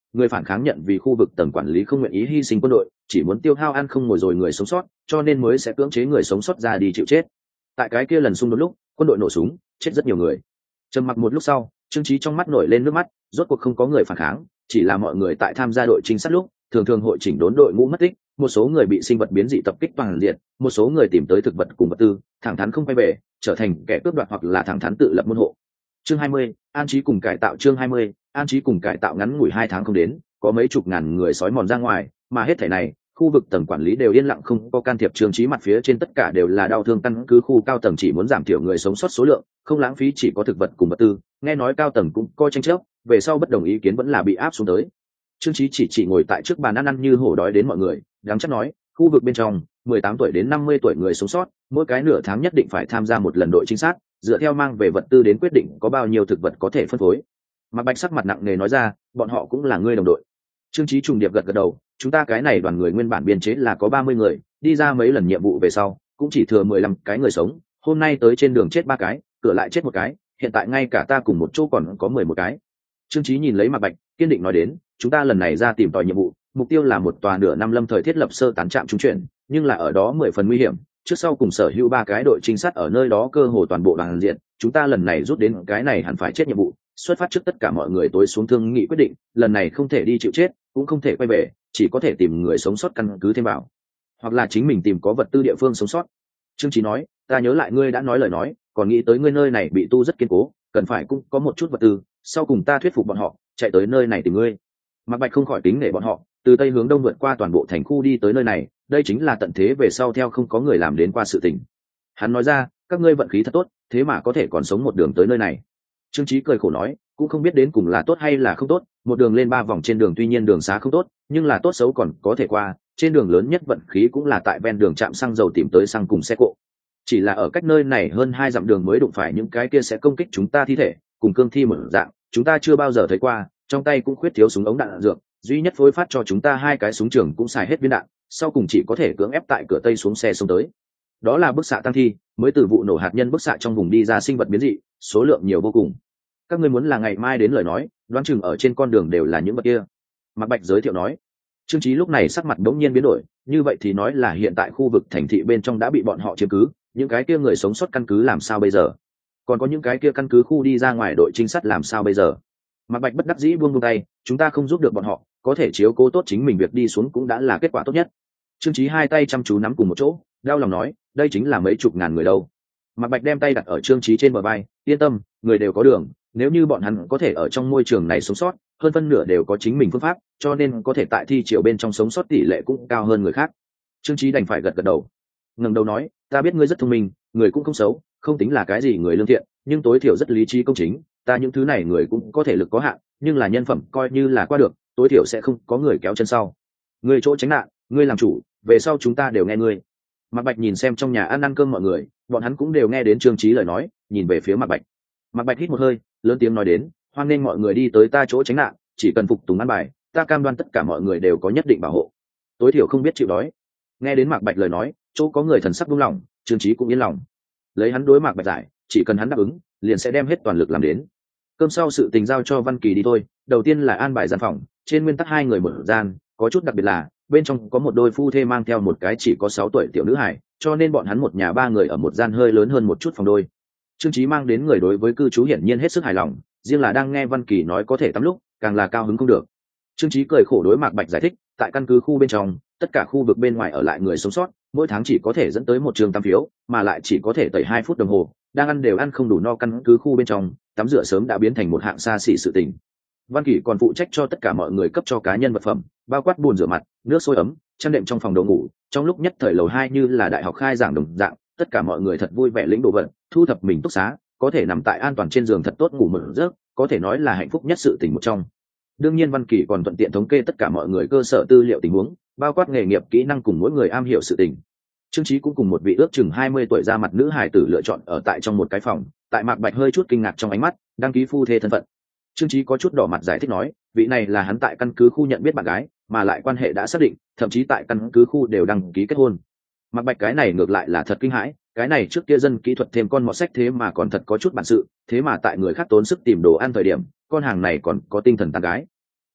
người phản kháng nhận vì khu vực tầng quản lý không nguyện ý hy sinh quân đội, chỉ muốn tiêu hao ăn không ngồi rồi người sống sót, cho nên mới sẽ cưỡng chế người sống sót ra đi chịu chết. Tại cái kia lần xung đột lúc, quân đội nổ súng, chết rất nhiều người. Trầm mặc một lúc sau, Trương Chí trong mắt nổi lên nước mắt, rốt cuộc không có người phản kháng, chỉ là mọi người tại tham gia đội trinh sát lúc, thường thường hội chỉnh đốn đội ngũ mất tích, một số người bị sinh vật biến dị tập kích toàn diện, một số người tìm tới thực vật cùng vật tư, thẳng thắn không quay về, trở thành kẻ cướp đoạt hoặc là thẳng thắn tự lập môn hộ. Chương hai mươi, an trí cùng cải tạo. Chương hai mươi, an trí cùng cải tạo. Ngắn ngủi hai tháng không đến, có mấy chục ngàn người sói mòn ra ngoài, mà hết thảy này, khu vực tầng quản lý đều yên lặng không có can thiệp. Trương Chí mặt phía trên tất cả đều là đau thương, căn cứ khu cao tầng chỉ muốn giảm thiểu người sống sót số lượng, không lãng phí chỉ có thực vật cùng vật tư, nghe nói cao tầng cũng coi tranh chấp, về sau bất đồng ý kiến vẫn là bị áp xuống tới. Trương Chí chỉ chỉ ngồi tại trước bàn ăn ăn như hổ đói đến mọi người, đáng chắc nói, khu vực bên trong mười tám tuổi đến năm mươi tuổi người sống sót, mỗi cái nửa tháng nhất định phải tham gia một lần đội trinh sát, dựa theo mang về vật tư đến quyết định có bao nhiêu thực vật có thể phân phối. Mạc Bạch sắc mặt nặng nề nói ra, bọn họ cũng là người đồng đội. Trương Chí trùng điệp gật gật đầu, chúng ta cái này đoàn người nguyên bản biên chế là có ba mươi người, đi ra mấy lần nhiệm vụ về sau, cũng chỉ thừa mười lăm cái người sống, hôm nay tới trên đường chết ba cái, cửa lại chết một cái, hiện tại ngay cả ta cùng một chỗ còn có mười một cái. Trương Chí nhìn lấy Mạc Bạch, kiên định nói đến, chúng ta lần này ra tìm tòi nhiệm vụ, mục tiêu là một tòa nửa năm lâm thời thiết lập sơ tán trạm trung chuyển, nhưng là ở đó mười phần nguy hiểm, trước sau cùng sở hữu ba cái đội trinh sát ở nơi đó cơ hồ toàn bộ đoàn diện, chúng ta lần này rút đến cái này hẳn phải chết nhiệm vụ, xuất phát trước tất cả mọi người tối xuống thương nghị quyết định, lần này không thể đi chịu chết, cũng không thể quay về, chỉ có thể tìm người sống sót căn cứ thêm vào, hoặc là chính mình tìm có vật tư địa phương sống sót. Trương Chí nói, ta nhớ lại ngươi đã nói lời nói, còn nghĩ tới ngươi nơi này bị tu rất kiên cố, cần phải cũng có một chút vật tư, sau cùng ta thuyết phục bọn họ chạy tới nơi này tìm ngươi. Mạc Bạch không khỏi kính nể bọn họ, từ tây hướng đông vượt qua toàn bộ thành khu đi tới nơi này, đây chính là tận thế về sau theo không có người làm đến qua sự tình. Hắn nói ra, các ngươi vận khí thật tốt, thế mà có thể còn sống một đường tới nơi này. Trương Chí cười khổ nói, cũng không biết đến cùng là tốt hay là không tốt, một đường lên ba vòng trên đường, tuy nhiên đường xá không tốt, nhưng là tốt xấu còn có thể qua, trên đường lớn nhất vận khí cũng là tại ven đường trạm xăng dầu tìm tới xăng cùng xe cộ. Chỉ là ở cách nơi này hơn hai dặm đường mới đụng phải những cái kia sẽ công kích chúng ta thi thể, cùng cương thi một dạng, chúng ta chưa bao giờ thấy qua, trong tay cũng khuyết thiếu súng ống đạn, đạn dược, duy nhất phối phát cho chúng ta hai cái súng trường cũng xài hết viên đạn, sau cùng chỉ có thể cưỡng ép tại cửa tây xuống xe xông tới. Đó là bức xạ tăng thi, mới từ vụ nổ hạt nhân bức xạ trong vùng đi ra sinh vật biến dị, số lượng nhiều vô cùng. Các ngươi muốn là ngày mai đến lời nói, đoán chừng ở trên con đường đều là những vật kia. Mạc Bạch giới thiệu nói. Trương Chí lúc này sắc mặt bỗng nhiên biến đổi, như vậy thì nói là hiện tại khu vực thành thị bên trong đã bị bọn họ chiếm cứ, những cái kia người sống sót căn cứ làm sao bây giờ? Còn có những cái kia căn cứ khu đi ra ngoài đội trinh sát làm sao bây giờ? Mạc Bạch bất đắc dĩ buông buông tay, chúng ta không giúp được bọn họ, có thể chiếu cố tốt chính mình việc đi xuống cũng đã là kết quả tốt nhất. Trương Chí hai tay chăm chú nắm cùng một chỗ, đau lòng nói, đây chính là mấy chục ngàn người đâu. Mạc Bạch đem tay đặt ở Trương Chí trên bờ vai, yên tâm, người đều có đường, nếu như bọn hắn có thể ở trong môi trường này sống sót, hơn phân nửa đều có chính mình phương pháp, cho nên có thể tại thi triều bên trong sống sót tỷ lệ cũng cao hơn người khác. Trương Chí đành phải gật gật đầu, ngẩng đầu nói, ta biết ngươi rất thông minh, người cũng không xấu, không tính là cái gì người lương thiện, nhưng tối thiểu rất lý trí công chính, ta những thứ này người cũng có thể lực có hạn, nhưng là nhân phẩm coi như là qua được, tối thiểu sẽ không có người kéo chân sau. Ngươi chỗ tránh nạn, ngươi làm chủ, về sau chúng ta đều nghe ngươi. Mạc Bạch nhìn xem trong nhà ăn ăn cơm mọi người, bọn hắn cũng đều nghe đến Trương Chí lời nói, nhìn về phía Mạc Bạch. Mạc Bạch hít một hơi, lớn tiếng nói đến, hoan nghênh mọi người đi tới ta chỗ tránh nạn, chỉ cần phục tùng ăn bài, ta cam đoan tất cả mọi người đều có nhất định bảo hộ, tối thiểu không biết chịu đói. Nghe đến Mạc Bạch lời nói, chỗ có người thần sắc buông lỏng, Trương Chí cũng yên lòng. Lấy hắn đối Mạc Bạch giải, chỉ cần hắn đáp ứng, liền sẽ đem hết toàn lực làm đến. Cơm sau sự tình giao cho Văn Kỳ đi thôi, đầu tiên là an bài gian phòng, trên nguyên tắc hai người một gian, có chút đặc biệt là bên trong có một đôi phu thê mang theo một cái chỉ có sáu tuổi tiểu nữ hài, cho nên bọn hắn một nhà ba người ở một gian hơi lớn hơn một chút phòng đôi. Trương Chí mang đến người đối với cư trú hiển nhiên hết sức hài lòng, riêng là đang nghe Văn Kỳ nói có thể tắm lúc, càng là cao hứng không được. Trương Chí cười khổ đối Mạc Bạch giải thích, tại căn cứ khu bên trong, tất cả khu vực bên ngoài ở lại người sống sót, mỗi tháng chỉ có thể dẫn tới một trường tắm phiếu, mà lại chỉ có thể tẩy hai phút đồng hồ, đang ăn đều ăn không đủ no, căn cứ khu bên trong, tắm rửa sớm đã biến thành một hạng xa xỉ sự tình. Văn Kỳ còn phụ trách cho tất cả mọi người cấp cho cá nhân vật phẩm, bao quát bồn rửa mặt, nước sôi ấm, chăn đệm trong phòng đồ ngủ. Trong lúc nhất thời lầu hai như là đại học khai giảng đồng dạng, tất cả mọi người thật vui vẻ lĩnh đồ vật, thu thập mình túc xá, có thể nằm tại an toàn trên giường thật tốt ngủ một giấc, có thể nói là hạnh phúc nhất sự tình một trong. Đương nhiên Văn Kỳ còn thuận tiện thống kê tất cả mọi người cơ sở tư liệu tình huống, bao quát nghề nghiệp, kỹ năng cùng mỗi người am hiểu sự tình. Trương Chí cũng cùng một vị ước chừng hai mươi tuổi ra mặt nữ hài tử lựa chọn ở tại trong một cái phòng, tại Mạc Bạch hơi chút kinh ngạc trong ánh mắt, đăng ký phu thê thân phận. Trương Chí có chút đỏ mặt giải thích nói, vị này là hắn tại căn cứ khu nhận biết bạn gái, mà lại quan hệ đã xác định, thậm chí tại căn cứ khu đều đăng ký kết hôn. Mạc Bạch cái này ngược lại là thật kinh hãi, cái này trước kia dân kỹ thuật thêm con mọt sách thế mà còn thật có chút bản sự, thế mà tại người khác tốn sức tìm đồ ăn thời điểm, con hàng này còn có tinh thần tán gái.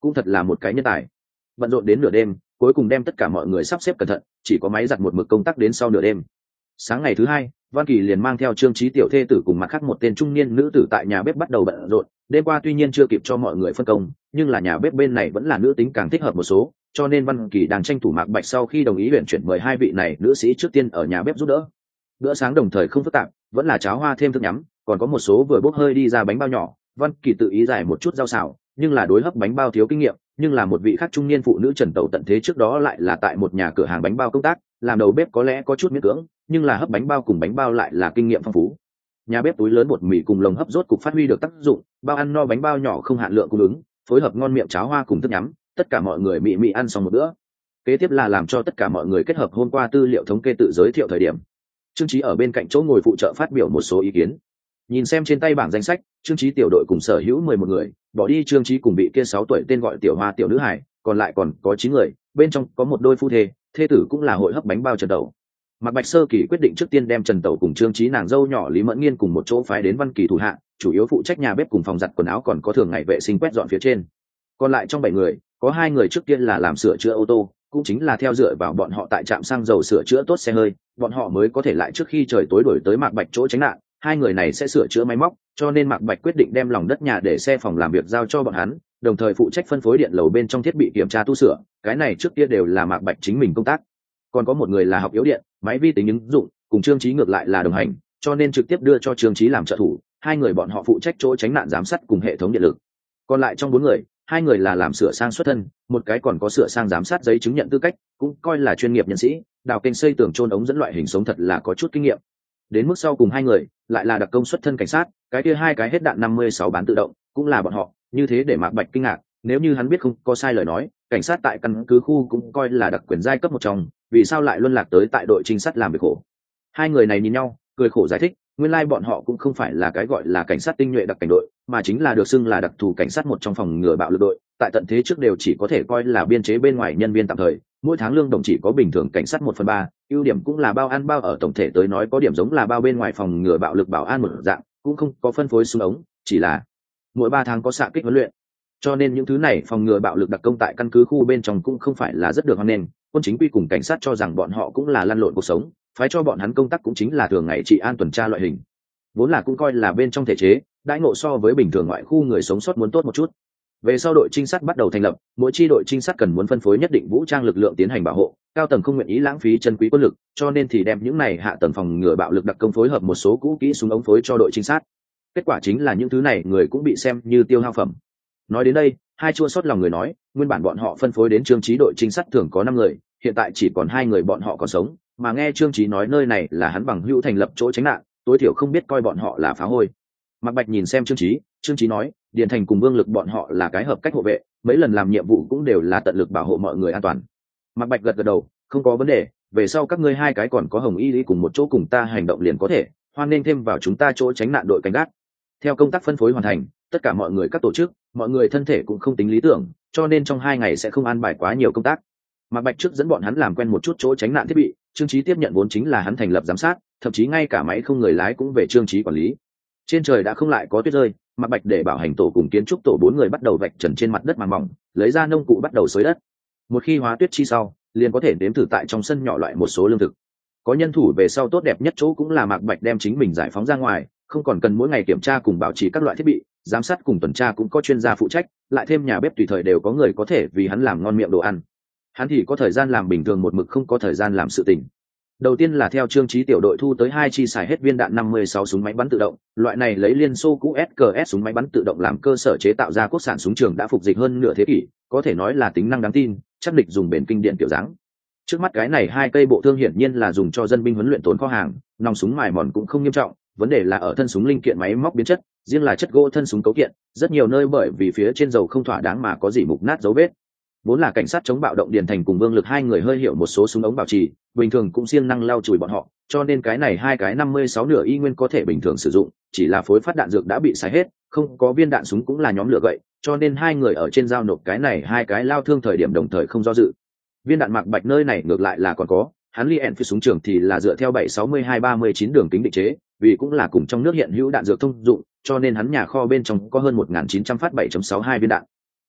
cũng thật là một cái nhân tài. Bận rộn đến nửa đêm, cuối cùng đem tất cả mọi người sắp xếp cẩn thận, chỉ có máy giặt một mực công tác đến sau nửa đêm. Sáng ngày thứ hai, Văn Kỳ liền mang theo Trương Chí tiểu thê tử cùng mặt khác một tên trung niên nữ tử tại nhà bếp bắt đầu bận rộn. Đêm qua tuy nhiên chưa kịp cho mọi người phân công, nhưng là nhà bếp bên này vẫn là nữ tính càng thích hợp một số, cho nên Văn Kỳ đang tranh thủ Mạc Bạch sau khi đồng ý huyền chuyển mời hai vị này nữ sĩ trước tiên ở nhà bếp giúp đỡ. Bữa sáng đồng thời không phức tạp, vẫn là cháo hoa thêm thức nhắm, còn có một số vừa bốc hơi đi ra bánh bao nhỏ. Văn Kỳ tự ý giải một chút rau xào, nhưng là đối hấp bánh bao thiếu kinh nghiệm, nhưng là một vị khác trung niên phụ nữ Trần Tẩu tận thế trước đó lại là tại một nhà cửa hàng bánh bao công tác, làm đầu bếp có lẽ có chút miễn cưỡng, nhưng là hấp bánh bao cùng bánh bao lại là kinh nghiệm phong phú. Nhà bếp túi lớn bột mì cùng lồng hấp rốt cục phát huy được tác dụng, bao ăn no bánh bao nhỏ không hạn lượng cung ứng, phối hợp ngon miệng cháo hoa cùng thức nhắm, tất cả mọi người mị mị ăn xong một bữa. Kế tiếp là làm cho tất cả mọi người kết hợp hôm qua tư liệu thống kê tự giới thiệu thời điểm. Trương Chí ở bên cạnh chỗ ngồi phụ trợ phát biểu một số ý kiến. Nhìn xem trên tay bảng danh sách, Trương Chí tiểu đội cùng sở hữu mười một người, bỏ đi Trương Chí cùng bị kia sáu tuổi tên gọi Tiểu Hoa tiểu nữ hải, còn lại còn có chín người, bên trong có một đôi phu thê, thê tử cũng là hội hấp bánh bao Trần Tẩu. Mạc Bạch sơ kỳ quyết định trước tiên đem Trần Tẩu cùng Trương Chí nàng dâu nhỏ Lý Mẫn Nghiên cùng một chỗ phái đến Văn Kỳ thủ hạ, chủ yếu phụ trách nhà bếp cùng phòng giặt quần áo, còn có thường ngày vệ sinh quét dọn phía trên. Còn lại trong bảy người, có hai người trước tiên là làm sửa chữa ô tô, cũng chính là theo dựa vào bọn họ tại trạm xăng dầu sửa chữa tốt xe hơi, bọn họ mới có thể lại trước khi trời tối đuổi tới Mạc Bạch chỗ tránh nạn. Hai người này sẽ sửa chữa máy móc, cho nên Mạc Bạch quyết định đem lòng đất nhà để xe phòng làm việc giao cho bọn hắn, đồng thời phụ trách phân phối điện lầu bên trong thiết bị kiểm tra tu sửa, cái này trước kia đều là Mạc Bạch chính mình công tác. Còn có một người là học yếu điện, máy vi tính ứng dụng, cùng Trương Chí ngược lại là đồng hành, cho nên trực tiếp đưa cho Trương Chí làm trợ thủ, hai người bọn họ phụ trách chỗ tránh nạn giám sát cùng hệ thống điện lực. Còn lại trong bốn người, hai người là làm sửa sang xuất thân, một cái còn có sửa sang giám sát giấy chứng nhận tư cách, cũng coi là chuyên nghiệp nhân sĩ, đào kênh xây tường chôn ống dẫn loại hình sống thật là có chút kinh nghiệm. Đến mức sau cùng hai người, lại là đặc công xuất thân cảnh sát, cái kia hai cái hết đạn năm mươi sáu bán tự động, cũng là bọn họ, như thế để Mạc Bạch kinh ngạc, nếu như hắn biết không có sai lời nói, cảnh sát tại căn cứ khu cũng coi là đặc quyền giai cấp một trong, vì sao lại luân lạc tới tại đội trinh sát làm việc khổ. Hai người này nhìn nhau, cười khổ giải thích, nguyên lai like bọn họ cũng không phải là cái gọi là cảnh sát tinh nhuệ đặc cảnh đội, mà chính là được xưng là đặc thù cảnh sát một trong phòng ngừa bạo lực đội, tại tận thế trước đều chỉ có thể coi là biên chế bên ngoài nhân viên tạm thời, mỗi tháng lương đồng chỉ có bình thường cảnh sát một phần ba, ưu điểm cũng là bao ăn bao ở, tổng thể tới nói có điểm giống là bao bên ngoài phòng ngừa bạo lực bảo an một dạng, cũng không có phân phối súng ống, chỉ là mỗi ba tháng có xạ kích huấn luyện. Cho nên những thứ này phòng ngừa bạo lực đặc công tại căn cứ khu bên trong cũng không phải là rất được hoan nghênh, quân chính quy cùng cảnh sát cho rằng bọn họ cũng là lăn lộn cuộc sống, phái cho bọn hắn công tác cũng chính là thường ngày trị an tuần tra loại hình, vốn là cũng coi là bên trong thể chế, đãi ngộ so với bình thường ngoại khu người sống sót muốn tốt một chút. Về sau đội trinh sát bắt đầu thành lập, mỗi chi đội trinh sát cần muốn phân phối nhất định vũ trang lực lượng tiến hành bảo hộ, cao tầng không nguyện ý lãng phí chân quý quân lực, cho nên thì đem những này hạ tầng phòng ngừa bạo lực đặc công phối hợp một số cũ kỹ súng ống phối cho đội trinh sát. Kết quả chính là những thứ này người cũng bị xem như tiêu hao phẩm. Nói đến đây, hai chua xót lòng người nói, nguyên bản bọn họ phân phối đến Trương Chí đội trinh sát thường có năm người, hiện tại chỉ còn hai người bọn họ còn sống, mà nghe Trương Chí nói nơi này là hắn bằng hữu thành lập chỗ tránh nạn, tối thiểu không biết coi bọn họ là phá hôi. Mạc Bạch nhìn xem Trương Chí, Trương Chí nói, Điền Thành cùng Vương Lực bọn họ là cái hợp cách hộ vệ, mấy lần làm nhiệm vụ cũng đều là tận lực bảo hộ mọi người an toàn. Mạc Bạch gật gật đầu, không có vấn đề, về sau các ngươi hai cái còn có Hồng Y Lý cùng một chỗ cùng ta hành động liền có thể, hoan nên thêm vào chúng ta chỗ tránh nạn đội cảnh gác. Theo công tác phân phối hoàn thành, tất cả mọi người các tổ chức, mọi người thân thể cũng không tính lý tưởng, cho nên trong hai ngày sẽ không an bài quá nhiều công tác. Mạc Bạch trước dẫn bọn hắn làm quen một chút chỗ tránh nạn thiết bị, Trương Chí tiếp nhận vốn chính là hắn thành lập giám sát, thậm chí ngay cả máy không người lái cũng về Trương Chí quản lý. Trên trời đã không lại có tuyết rơi, Mạc Bạch để bảo hành tổ cùng kiến trúc tổ bốn người bắt đầu vạch trần trên mặt đất màng mỏng, lấy ra nông cụ bắt đầu xới đất. Một khi hóa tuyết chi sau, liền có thể đếm thử tại trong sân nhỏ loại một số lương thực. Có nhân thủ về sau tốt đẹp nhất chỗ cũng là Mạc Bạch đem chính mình giải phóng ra ngoài, không còn cần mỗi ngày kiểm tra cùng bảo trì các loại thiết bị, giám sát cùng tuần tra cũng có chuyên gia phụ trách, lại thêm nhà bếp tùy thời đều có người có thể vì hắn làm ngon miệng đồ ăn. Hắn thì có thời gian làm bình thường một mực không có thời gian làm sự tình. Đầu tiên là theo Trương Chí tiểu đội thu tới hai chi xài hết viên đạn năm mươi sáu súng máy bắn tự động, loại này lấy Liên Xô cũ ét ca ét súng máy bắn tự động làm cơ sở chế tạo ra quốc sản súng trường đã phục dịch hơn nửa thế kỷ, có thể nói là tính năng đáng tin, chắc địch dùng bền kinh điện kiểu dáng. Trước mắt cái này hai cây bộ thương hiển nhiên là dùng cho dân binh huấn luyện tốn kho hàng, nòng súng mài mòn cũng không nghiêm trọng, vấn đề là ở thân súng linh kiện máy móc biến chất, riêng là chất gỗ thân súng cấu kiện, rất nhiều nơi bởi vì phía trên dầu không thỏa đáng mà có gì mục nát dấu vết. Vốn là cảnh sát chống bạo động Điền Thành cùng Vương Lực hai người hơi hiểu một số súng ống bảo trì, bình thường cũng siêng năng lau chùi bọn họ, cho nên cái này hai cái năm mươi sáu nửa y nguyên có thể bình thường sử dụng, chỉ là phối phát đạn dược đã bị xài hết, không có viên đạn súng cũng là nhóm lửa gậy, cho nên hai người ở trên giao nộp cái này hai cái lao thương thời điểm đồng thời không do dự. Viên đạn Mạc Bạch nơi này ngược lại là còn có, hắn li ẹn phi súng trường thì là dựa theo bảy sáu mươi hai ba mươi chín đường kính định chế, vì cũng là cùng trong nước hiện hữu đạn dược thông dụng, cho nên hắn nhà kho bên trong có hơn một nghìn chín trăm phát bảy chấm sáu hai viên đạn.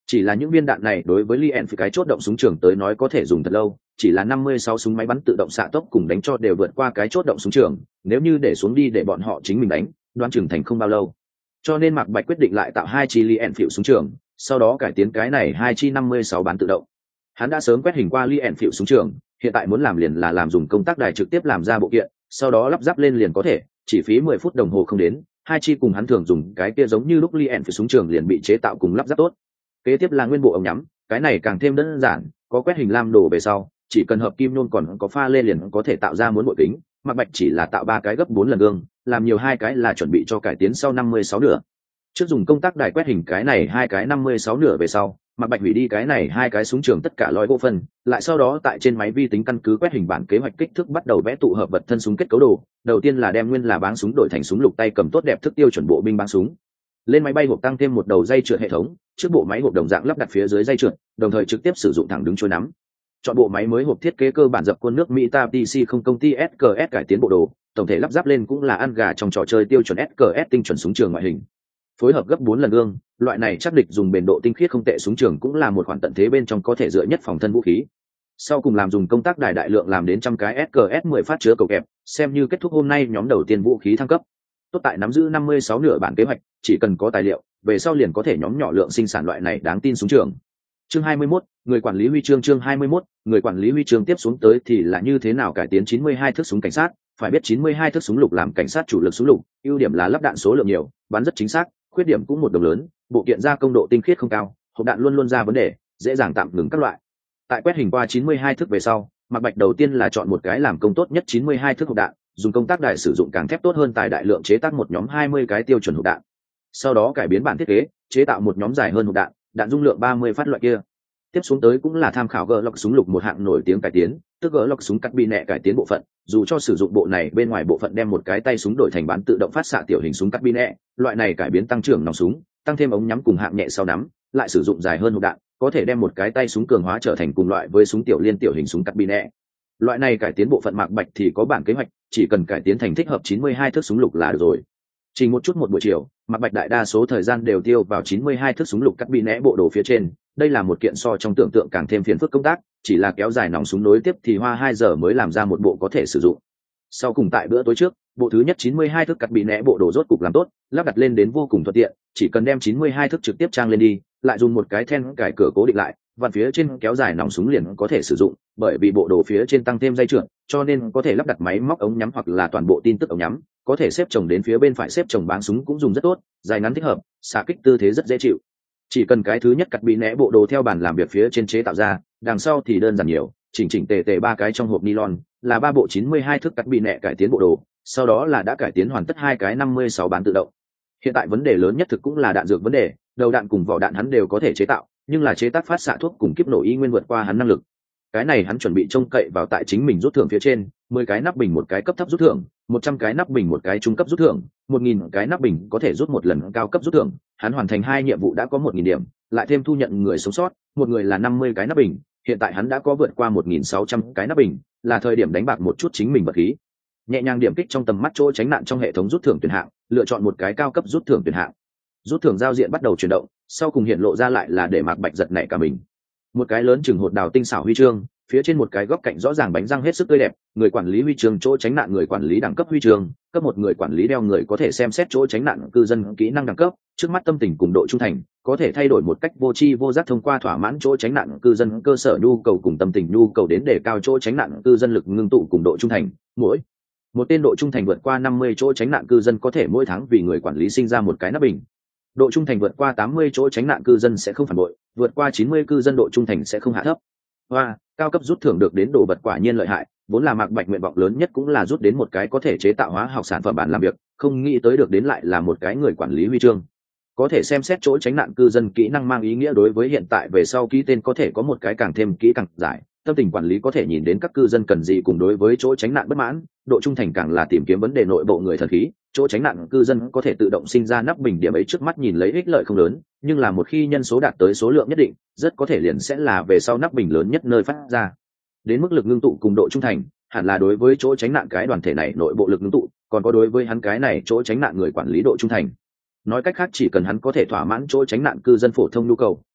Chỉ là những viên đạn này đối với Lee Enfield cái chốt động súng trường tới nói có thể dùng thật lâu, chỉ là năm mươi sáu súng máy bắn tự động xạ tốc cùng đánh cho đều vượt qua cái chốt động súng trường, nếu như để xuống đi để bọn họ chính mình đánh, đoán chừng thành không bao lâu. Cho nên Mạc Bạch quyết định lại tạo hai chi Lee Enfield súng trường, sau đó cải tiến cái này hai chi năm mươi sáu bắn tự động. Hắn đã sớm quét hình qua Lee Enfield súng trường, hiện tại muốn làm liền là làm dùng công tác đài trực tiếp làm ra bộ kiện, sau đó lắp ráp lên liền có thể, chỉ phí mười phút đồng hồ không đến, hai chi cùng hắn thường dùng cái kia giống như lúc Lee Enfield súng trường liền bị chế tạo cùng lắp ráp tốt. Kế tiếp là nguyên bộ ống nhắm, cái này càng thêm đơn giản, có quét hình lam đồ về sau, chỉ cần hợp kim nhôm còn có pha lê liền có thể tạo ra muốn bội kính. Mạc Bạch chỉ là tạo ba cái gấp bốn lần gương, làm nhiều hai cái là chuẩn bị cho cải tiến sau năm mươi sáu nửa. Trước dùng công tác đài quét hình cái này hai cái năm mươi sáu nửa về sau, Mạc Bạch hủy đi cái này hai cái súng trường tất cả lõi bộ phận, lại sau đó tại trên máy vi tính căn cứ quét hình bản kế hoạch kích thước bắt đầu vẽ tụ hợp vật thân súng kết cấu đồ. Đầu tiên là đem nguyên là báng súng đổi thành súng lục tay cầm tốt đẹp thức tiêu chuẩn bộ binh báng súng. Lên máy bay hộp tăng thêm một đầu dây trượt hệ thống, trước bộ máy hộp đồng dạng lắp đặt phía dưới dây trượt, đồng thời trực tiếp sử dụng thẳng đứng trôi nắm. Chọn bộ máy mới hộp thiết kế cơ bản dập khuôn nước Mỹ Tab tê xê không công ty ét ca ét cải tiến bộ đồ, tổng thể lắp ráp lên cũng là ăn gà trong trò chơi tiêu chuẩn ét ca ét tinh chuẩn súng trường ngoại hình. Phối hợp gấp bốn lần gương, loại này chắc địch dùng bền độ tinh khiết không tệ súng trường cũng là một khoản tận thế bên trong có thể dựa nhất phòng thân vũ khí. Sau cùng làm dùng công tác đài đại lượng làm đến trăm cái ét ca ét mười phát chứa cầu kẹp, xem như kết thúc hôm nay nhóm đầu tiên vũ khí thăng cấp. Tốt tại nắm giữ năm mươi sáu nửa bản kế hoạch, chỉ cần có tài liệu, về sau liền có thể nhóm nhỏ lượng sinh sản loại này đáng tin súng trường. Chương hai mươi mốt, người quản lý huy chương chương hai mươi mốt, người quản lý huy chương tiếp xuống tới thì là như thế nào cải tiến chín mươi hai thước súng cảnh sát, phải biết chín mươi hai thước súng lục làm cảnh sát chủ lực súng lục, ưu điểm là lắp đạn số lượng nhiều, bắn rất chính xác, khuyết điểm cũng một đồng lớn, bộ kiện gia công độ tinh khiết không cao, hộp đạn luôn luôn ra vấn đề, dễ dàng tạm ngừng các loại. Tại quét hình qua chín mươi hai thước về sau, Mạc Bạch đầu tiên là chọn một cái làm công tốt nhất chín mươi hai thước hộp đạn, dùng công tác đài sử dụng càng thép tốt hơn tài đại lượng chế tác một nhóm hai mươi cái tiêu chuẩn hộp đạn. Sau đó cải biến bản thiết kế, chế tạo một nhóm dài hơn hộp đạn, đạn dung lượng ba mươi phát loại kia. Tiếp xuống tới cũng là tham khảo Glock súng lục một hạng nổi tiếng cải tiến, tức Glock súng cắt bi nẹ cải tiến bộ phận, dù cho sử dụng bộ này bên ngoài bộ phận đem một cái tay súng đổi thành bán tự động phát xạ tiểu hình súng cắt bi nẹ, loại này cải biến tăng trưởng nòng súng, tăng thêm ống nhắm cùng hạng nhẹ sau nắm, lại sử dụng dài hơn hộp đạn, có thể đem một cái tay súng cường hóa trở thành cùng loại với súng tiểu liên tiểu hình súng cắt bi nẹ. Loại này cải tiến bộ phận Mạc Bạch thì có bản kế hoạch, chỉ cần cải tiến thành thích hợp chín mươi hai thước súng lục là được rồi. Chỉ một chút một buổi chiều, Mạc Bạch đại đa số thời gian đều tiêu vào chín mươi hai thước súng lục cắt bi nẹ bộ đồ phía trên. Đây là một kiện so trong tưởng tượng càng thêm phiền phức công tác, chỉ là kéo dài nòng súng nối tiếp thì hoa hai giờ mới làm ra một bộ có thể sử dụng. Sau cùng tại bữa tối trước, bộ thứ nhất chín mươi hai thước cắt bi nẹ bộ đồ rốt cục làm tốt, lắp đặt lên đến vô cùng thuận tiện, chỉ cần đem chín mươi hai thước trực tiếp trang lên đi, lại dùng một cái then cài cửa cố định lại, vặn phía trên kéo dài nòng súng liền có thể sử dụng, bởi vì bộ đồ phía trên tăng thêm dây trượt, cho nên có thể lắp đặt máy móc ống nhắm hoặc là toàn bộ tin tức ống nhắm, có thể xếp chồng đến phía bên phải xếp chồng báng súng cũng dùng rất tốt, dài ngắn thích hợp, xạ kích tư thế rất dễ chịu. Chỉ cần cái thứ nhất cắt bị nẽ bộ đồ theo bản làm việc phía trên chế tạo ra, đằng sau thì đơn giản nhiều, chỉnh chỉnh tề tề ba cái trong hộp nylon, là ba bộ chín mươi hai thước cắt bị nẹ cải tiến bộ đồ, sau đó là đã cải tiến hoàn tất hai cái năm mươi sáu bán tự động. Hiện tại vấn đề lớn nhất thực cũng là đạn dược vấn đề, đầu đạn cùng vỏ đạn hắn đều có thể chế tạo, nhưng là chế tác phát xạ thuốc cùng kiếp nổ y nguyên vượt qua hắn năng lực. Cái này hắn chuẩn bị trông cậy vào tại chính mình rút thưởng phía trên, mười cái nắp bình một cái cấp thấp rút thưởng, một trăm cái nắp bình một cái trung cấp rút thưởng, một nghìn cái nắp bình có thể rút một lần cao cấp rút thưởng, hắn hoàn thành hai nhiệm vụ đã có một nghìn điểm, lại thêm thu nhận người sống sót, một người là năm mươi cái nắp bình, hiện tại hắn đã có vượt qua một nghìn sáu trăm cái nắp bình, là thời điểm đánh bạc một chút chính mình vật khí. Nhẹ nhàng điểm kích trong tầm mắt chỗ tránh nạn trong hệ thống rút thưởng tuyển hạng, lựa chọn một cái cao cấp rút thưởng tuyển hạng. Rút thưởng giao diện bắt đầu chuyển động, sau cùng hiện lộ ra lại là để Mạc Bạch giật nảy cả mình. Một cái lớn chừng hột đào tinh xảo huy chương, phía trên một cái góc cạnh rõ ràng bánh răng hết sức tươi đẹp, người quản lý huy chương chỗ tránh nạn người quản lý đẳng cấp huy chương, cấp một người quản lý đeo người có thể xem xét chỗ tránh nạn cư dân kỹ năng đẳng cấp, trước mắt tâm tình cùng độ trung thành, có thể thay đổi một cách vô tri vô giác thông qua thỏa mãn chỗ tránh nạn cư dân cơ sở nhu cầu cùng tâm tình nhu cầu đến để cao chỗ tránh nạn cư dân lực ngưng tụ cùng độ trung thành, mỗi một tên độ trung thành vượt qua năm mươi chỗ tránh nạn cư dân có thể mỗi tháng vì người quản lý sinh ra một cái nắp bình. Độ trung thành vượt qua tám mươi chỗ tránh nạn cư dân sẽ không phản bội, vượt qua chín mươi cư dân độ trung thành sẽ không hạ thấp. Hoa, cao cấp rút thưởng được đến đồ vật quả nhiên lợi hại, vốn là Mạc Bạch nguyện vọng lớn nhất cũng là rút đến một cái có thể chế tạo hóa học sản phẩm bản làm việc, không nghĩ tới được đến lại là một cái người quản lý huy chương. Có thể xem xét chỗ tránh nạn cư dân kỹ năng mang ý nghĩa đối với hiện tại về sau ký tên có thể có một cái càng thêm kỹ càng giải, tâm tình quản lý có thể nhìn đến các cư dân cần gì cùng đối với chỗ tránh nạn bất mãn, độ trung thành càng là tìm kiếm vấn đề nội bộ người thần khí, chỗ tránh nạn cư dân có thể tự động sinh ra nắp bình điểm ấy trước mắt nhìn lấy ích lợi không lớn, nhưng là một khi nhân số đạt tới số lượng nhất định, rất có thể liền sẽ là về sau nắp bình lớn nhất nơi phát ra. Đến mức lực ngưng tụ cùng độ trung thành, hẳn là đối với chỗ tránh nạn cái đoàn thể này nội bộ lực ngưng tụ, còn có đối với hắn cái này chỗ tránh nạn người quản lý độ trung thành. Nói cách khác chỉ cần hắn có thể thỏa mãn chỗ tránh nạn cư dân phổ thông nhu cầu,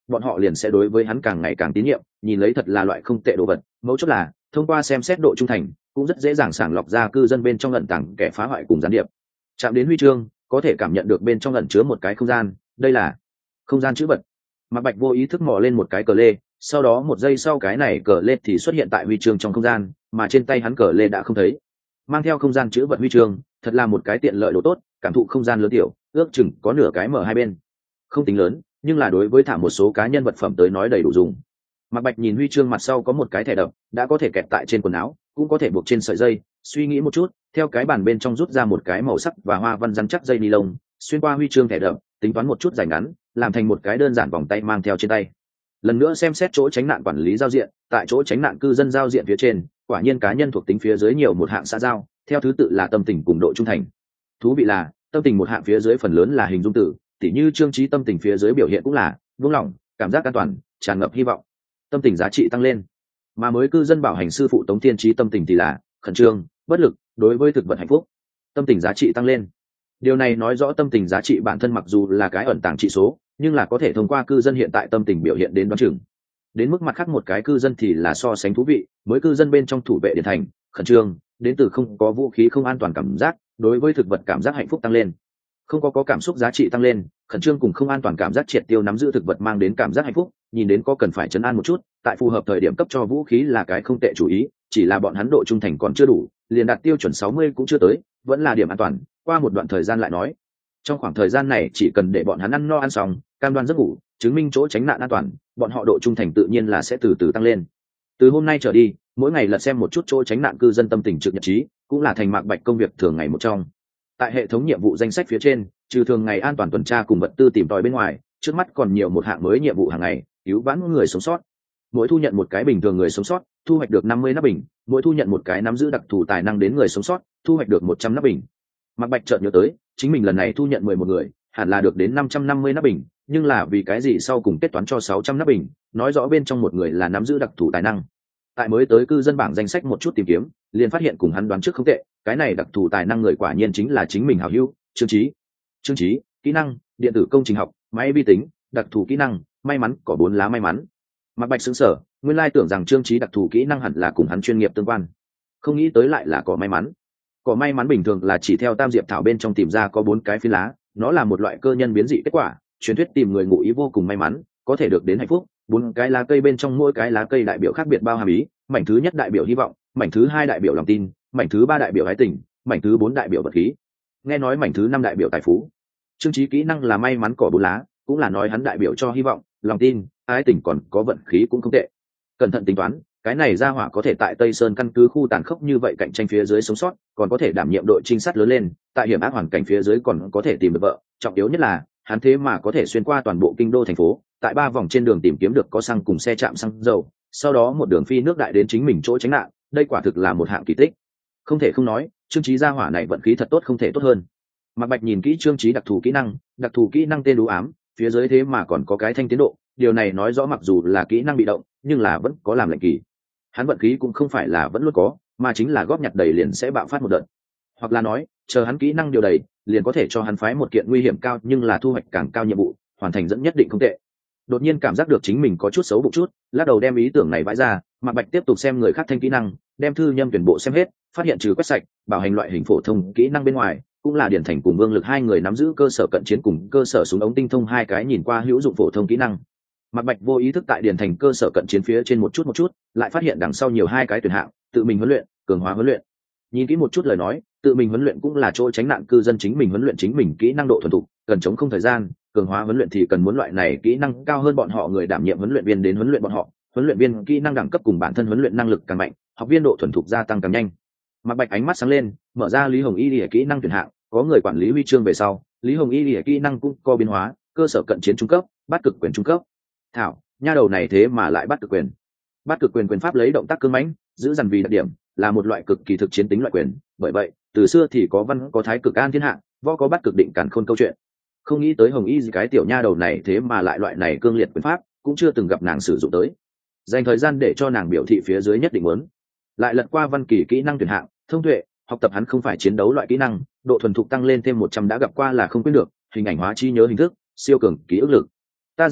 bọn họ liền sẽ đối với hắn càng ngày càng tín nhiệm, nhìn lấy thật là loại không tệ đồ vật. Mấu chốt là thông qua xem xét độ trung thành cũng rất dễ dàng sàng lọc ra cư dân bên trong ẩn tàng kẻ phá hoại cùng gián điệp. Chạm đến huy chương có thể cảm nhận được bên trong ẩn chứa một cái không gian, đây là không gian chữ vật. Mạc Bạch vô ý thức mò lên một cái cờ lê, sau đó một giây sau cái này cờ lê thì xuất hiện tại huy chương trong không gian, mà trên tay hắn cờ lê đã không thấy. Mang theo không gian chữ vật huy chương thật là một cái tiện lợi đồ tốt, cảm thụ không gian lớn tiểu, ước chừng có nửa cái mở hai bên, không tính lớn, nhưng là đối với thả một số cá nhân vật phẩm tới nói đầy đủ dùng. Mạc Bạch nhìn huy chương mặt sau có một cái thẻ đập, đã có thể kẹp tại trên quần áo, cũng có thể buộc trên sợi dây, suy nghĩ một chút, theo cái bàn bên trong rút ra một cái màu sắc và hoa văn rắn chắc dây ni lông, xuyên qua huy chương thẻ đập, tính toán một chút dài ngắn, làm thành một cái đơn giản vòng tay mang theo trên tay. Lần nữa xem xét chỗ tránh nạn quản lý giao diện, tại chỗ tránh nạn cư dân giao diện phía trên, quả nhiên cá nhân thuộc tính phía dưới nhiều một hạng xã giao, theo thứ tự là tâm tình cùng độ trung thành. Thú vị là tâm tình một hạng phía dưới phần lớn là hình dung từ, tỉ như Trương Trí tâm tình phía dưới biểu hiện cũng là buông lỏng, cảm giác an toàn, tràn ngập hy vọng. Tâm tình giá trị tăng lên. Mà mới cư dân bảo hành sư phụ Tống Thiên Trí tâm tình thì là khẩn trương, bất lực, đối với thực vật hạnh phúc. Tâm tình giá trị tăng lên. Điều này nói rõ tâm tình giá trị bản thân mặc dù là cái ẩn tàng trị số, nhưng là có thể thông qua cư dân hiện tại tâm tình biểu hiện đến đoán chừng. Đến mức mặt khác một cái cư dân thì là so sánh thú vị, mới cư dân bên trong thủ vệ điện thành, khẩn trương, đến từ không có vũ khí không an toàn cảm giác, đối với thực vật cảm giác hạnh phúc tăng lên. Không có có cảm xúc giá trị tăng lên, khẩn trương cùng không an toàn cảm giác triệt tiêu nắm giữ thực vật mang đến cảm giác hạnh phúc, nhìn đến có cần phải trấn an một chút, tại phù hợp thời điểm cấp cho vũ khí là cái không tệ chủ ý, chỉ là bọn hắn độ trung thành còn chưa đủ, liền đạt tiêu chuẩn sáu mươi cũng chưa tới, vẫn là điểm an toàn, qua một đoạn thời gian lại nói. Trong khoảng thời gian này chỉ cần để bọn hắn ăn no ăn xong, cam đoan giấc ngủ, chứng minh chỗ tránh nạn an toàn, bọn họ độ trung thành tự nhiên là sẽ từ từ tăng lên. Từ hôm nay trở đi, mỗi ngày lật xem một chút chỗ tránh nạn cư dân tâm tình trực nhật trí, cũng là thành Mạc Bạch công việc thường ngày một trong. Tại hệ thống nhiệm vụ danh sách phía trên, trừ thường ngày an toàn tuần tra cùng vật tư tìm tòi bên ngoài, trước mắt còn nhiều một hạng mới nhiệm vụ hàng ngày, cứu vãn người sống sót. Mỗi thu nhận một cái bình thường người sống sót, thu hoạch được năm mươi nắp bình, mỗi thu nhận một cái nắm giữ đặc thù tài năng đến người sống sót, thu hoạch được một trăm nắp bình. Mạc Bạch chợt nhớ tới, chính mình lần này thu nhận mười một người, hẳn là được đến năm trăm năm mươi nắp bình, nhưng là vì cái gì sau cùng kết toán cho sáu trăm nắp bình, nói rõ bên trong một người là nắm giữ đặc thù tài năng. Tại mới tới cư dân bảng danh sách một chút tìm kiếm, liền phát hiện cùng hắn đoán trước không tệ, cái này đặc thù tài năng người quả nhiên chính là chính mình hảo hữu, Trương Trí. Trương Trí, kỹ năng, điện tử công trình học, máy vi tính, đặc thù kỹ năng, may mắn, có bốn lá may mắn. Mạc Bạch sững sờ, nguyên lai tưởng rằng Trương Trí đặc thù kỹ năng hẳn là cùng hắn chuyên nghiệp tương quan, không nghĩ tới lại là có may mắn. Có may mắn bình thường là chỉ theo tam diệp thảo bên trong tìm ra có bốn cái phi lá, nó là một loại cơ nhân biến dị kết quả, truyền thuyết tìm người ngụ ý vô cùng may mắn, có thể được đến hạnh phúc. Bốn cái lá cây bên trong mỗi cái lá cây đại biểu khác biệt bao hàm ý, mảnh thứ nhất đại biểu hy vọng, mảnh thứ hai đại biểu lòng tin, mảnh thứ ba đại biểu ái tình, mảnh thứ bốn đại biểu vật khí. Nghe nói mảnh thứ năm đại biểu tài phú. Trương Trí kỹ năng là may mắn cỏ bốn lá, cũng là nói hắn đại biểu cho hy vọng, lòng tin, ái tình còn có vận khí cũng không tệ. Cẩn thận tính toán, cái này ra hỏa có thể tại Tây Sơn căn cứ khu tàn khốc như vậy cạnh tranh phía dưới sống sót, còn có thể đảm nhiệm đội trinh sát lớn lên, tại hiểm ác hoàn cảnh phía dưới còn có thể tìm được vợ, trọng yếu nhất là hắn thế mà có thể xuyên qua toàn bộ kinh đô thành phố, tại ba vòng trên đường tìm kiếm được có xăng cùng xe chạm xăng dầu, sau đó một đường phi nước đại đến chính mình chỗ tránh nạn, đây quả thực là một hạng kỳ tích. Không thể không nói, Trương Trí gia hỏa này vận khí thật tốt không thể tốt hơn. Mạc Bạch nhìn kỹ Trương Trí đặc thù kỹ năng, đặc thù kỹ năng tên đú ám, phía dưới thế mà còn có cái thanh tiến độ, điều này nói rõ mặc dù là kỹ năng bị động, nhưng là vẫn có làm lệnh kỳ. Hắn vận khí cũng không phải là vẫn luôn có, mà chính là góp nhặt đầy liền sẽ bạo phát một đợt. Hoặc là nói, chờ hắn kỹ năng điều đầy, liền có thể cho hắn phái một kiện nguy hiểm cao nhưng là thu hoạch càng cao nhiệm vụ, hoàn thành dẫn nhất định không tệ. Đột nhiên cảm giác được chính mình có chút xấu bụng chút, lắc đầu đem ý tưởng này vãi ra, Mạc Bạch tiếp tục xem người khác thanh kỹ năng, đem thư nhâm tuyển bộ xem hết, phát hiện trừ quét sạch, bảo hành loại hình phổ thông kỹ năng bên ngoài, cũng là điển thành cùng Vương Lực hai người nắm giữ cơ sở cận chiến cùng cơ sở súng ống tinh thông hai cái nhìn qua hữu dụng phổ thông kỹ năng. Mạc Bạch vô ý thức tại điển thành cơ sở cận chiến phía trên một chút một chút, lại phát hiện đằng sau nhiều hai cái tuyển hạng, tự mình huấn luyện, cường hóa huấn luyện. Nhìn kỹ một chút lời nói, tự mình huấn luyện cũng là chỗ tránh nạn cư dân chính mình huấn luyện chính mình kỹ năng độ thuần thục, cần chống không thời gian, cường hóa huấn luyện thì cần muốn loại này kỹ năng cao hơn bọn họ người đảm nhiệm huấn luyện viên đến huấn luyện bọn họ, huấn luyện viên kỹ năng đẳng cấp cùng bản thân huấn luyện năng lực càng mạnh, học viên độ thuần thục gia tăng càng nhanh. Mạc Bạch ánh mắt sáng lên, mở ra Lý Hồng Y Lìa kỹ năng tuyển hạng, có người quản lý huy chương về sau, Lý Hồng Y Lìa kỹ năng cũng có biến hóa, cơ sở cận chiến trung cấp, bắt cực quyền trung cấp. Thảo, nha đầu này thế mà lại bắt cực quyền. Bắt cực quyền quyền pháp lấy động tác cứng mãnh, giữ dằn vì đặc điểm, là một loại cực kỳ thực chiến tính loại quyền, bởi vậy, từ xưa thì có văn có thái cực an thiên hạ, võ có bắt cực định càn khôn câu chuyện. Không nghĩ tới Hồng Y cái tiểu nha đầu này thế mà lại loại này cương liệt quyền pháp, cũng chưa từng gặp nàng sử dụng tới. Dành thời gian để cho nàng biểu thị phía dưới nhất định muốn. Lại lật qua văn kỳ kỹ năng tuyển hạng, thông tuệ, học tập hắn không phải chiến đấu loại kỹ năng, độ thuần thục tăng lên thêm một trăm đã gặp qua là không quên được, hình ảnh hóa trí nhớ hình thức, siêu cường ký ức lực. Ta dựa vào,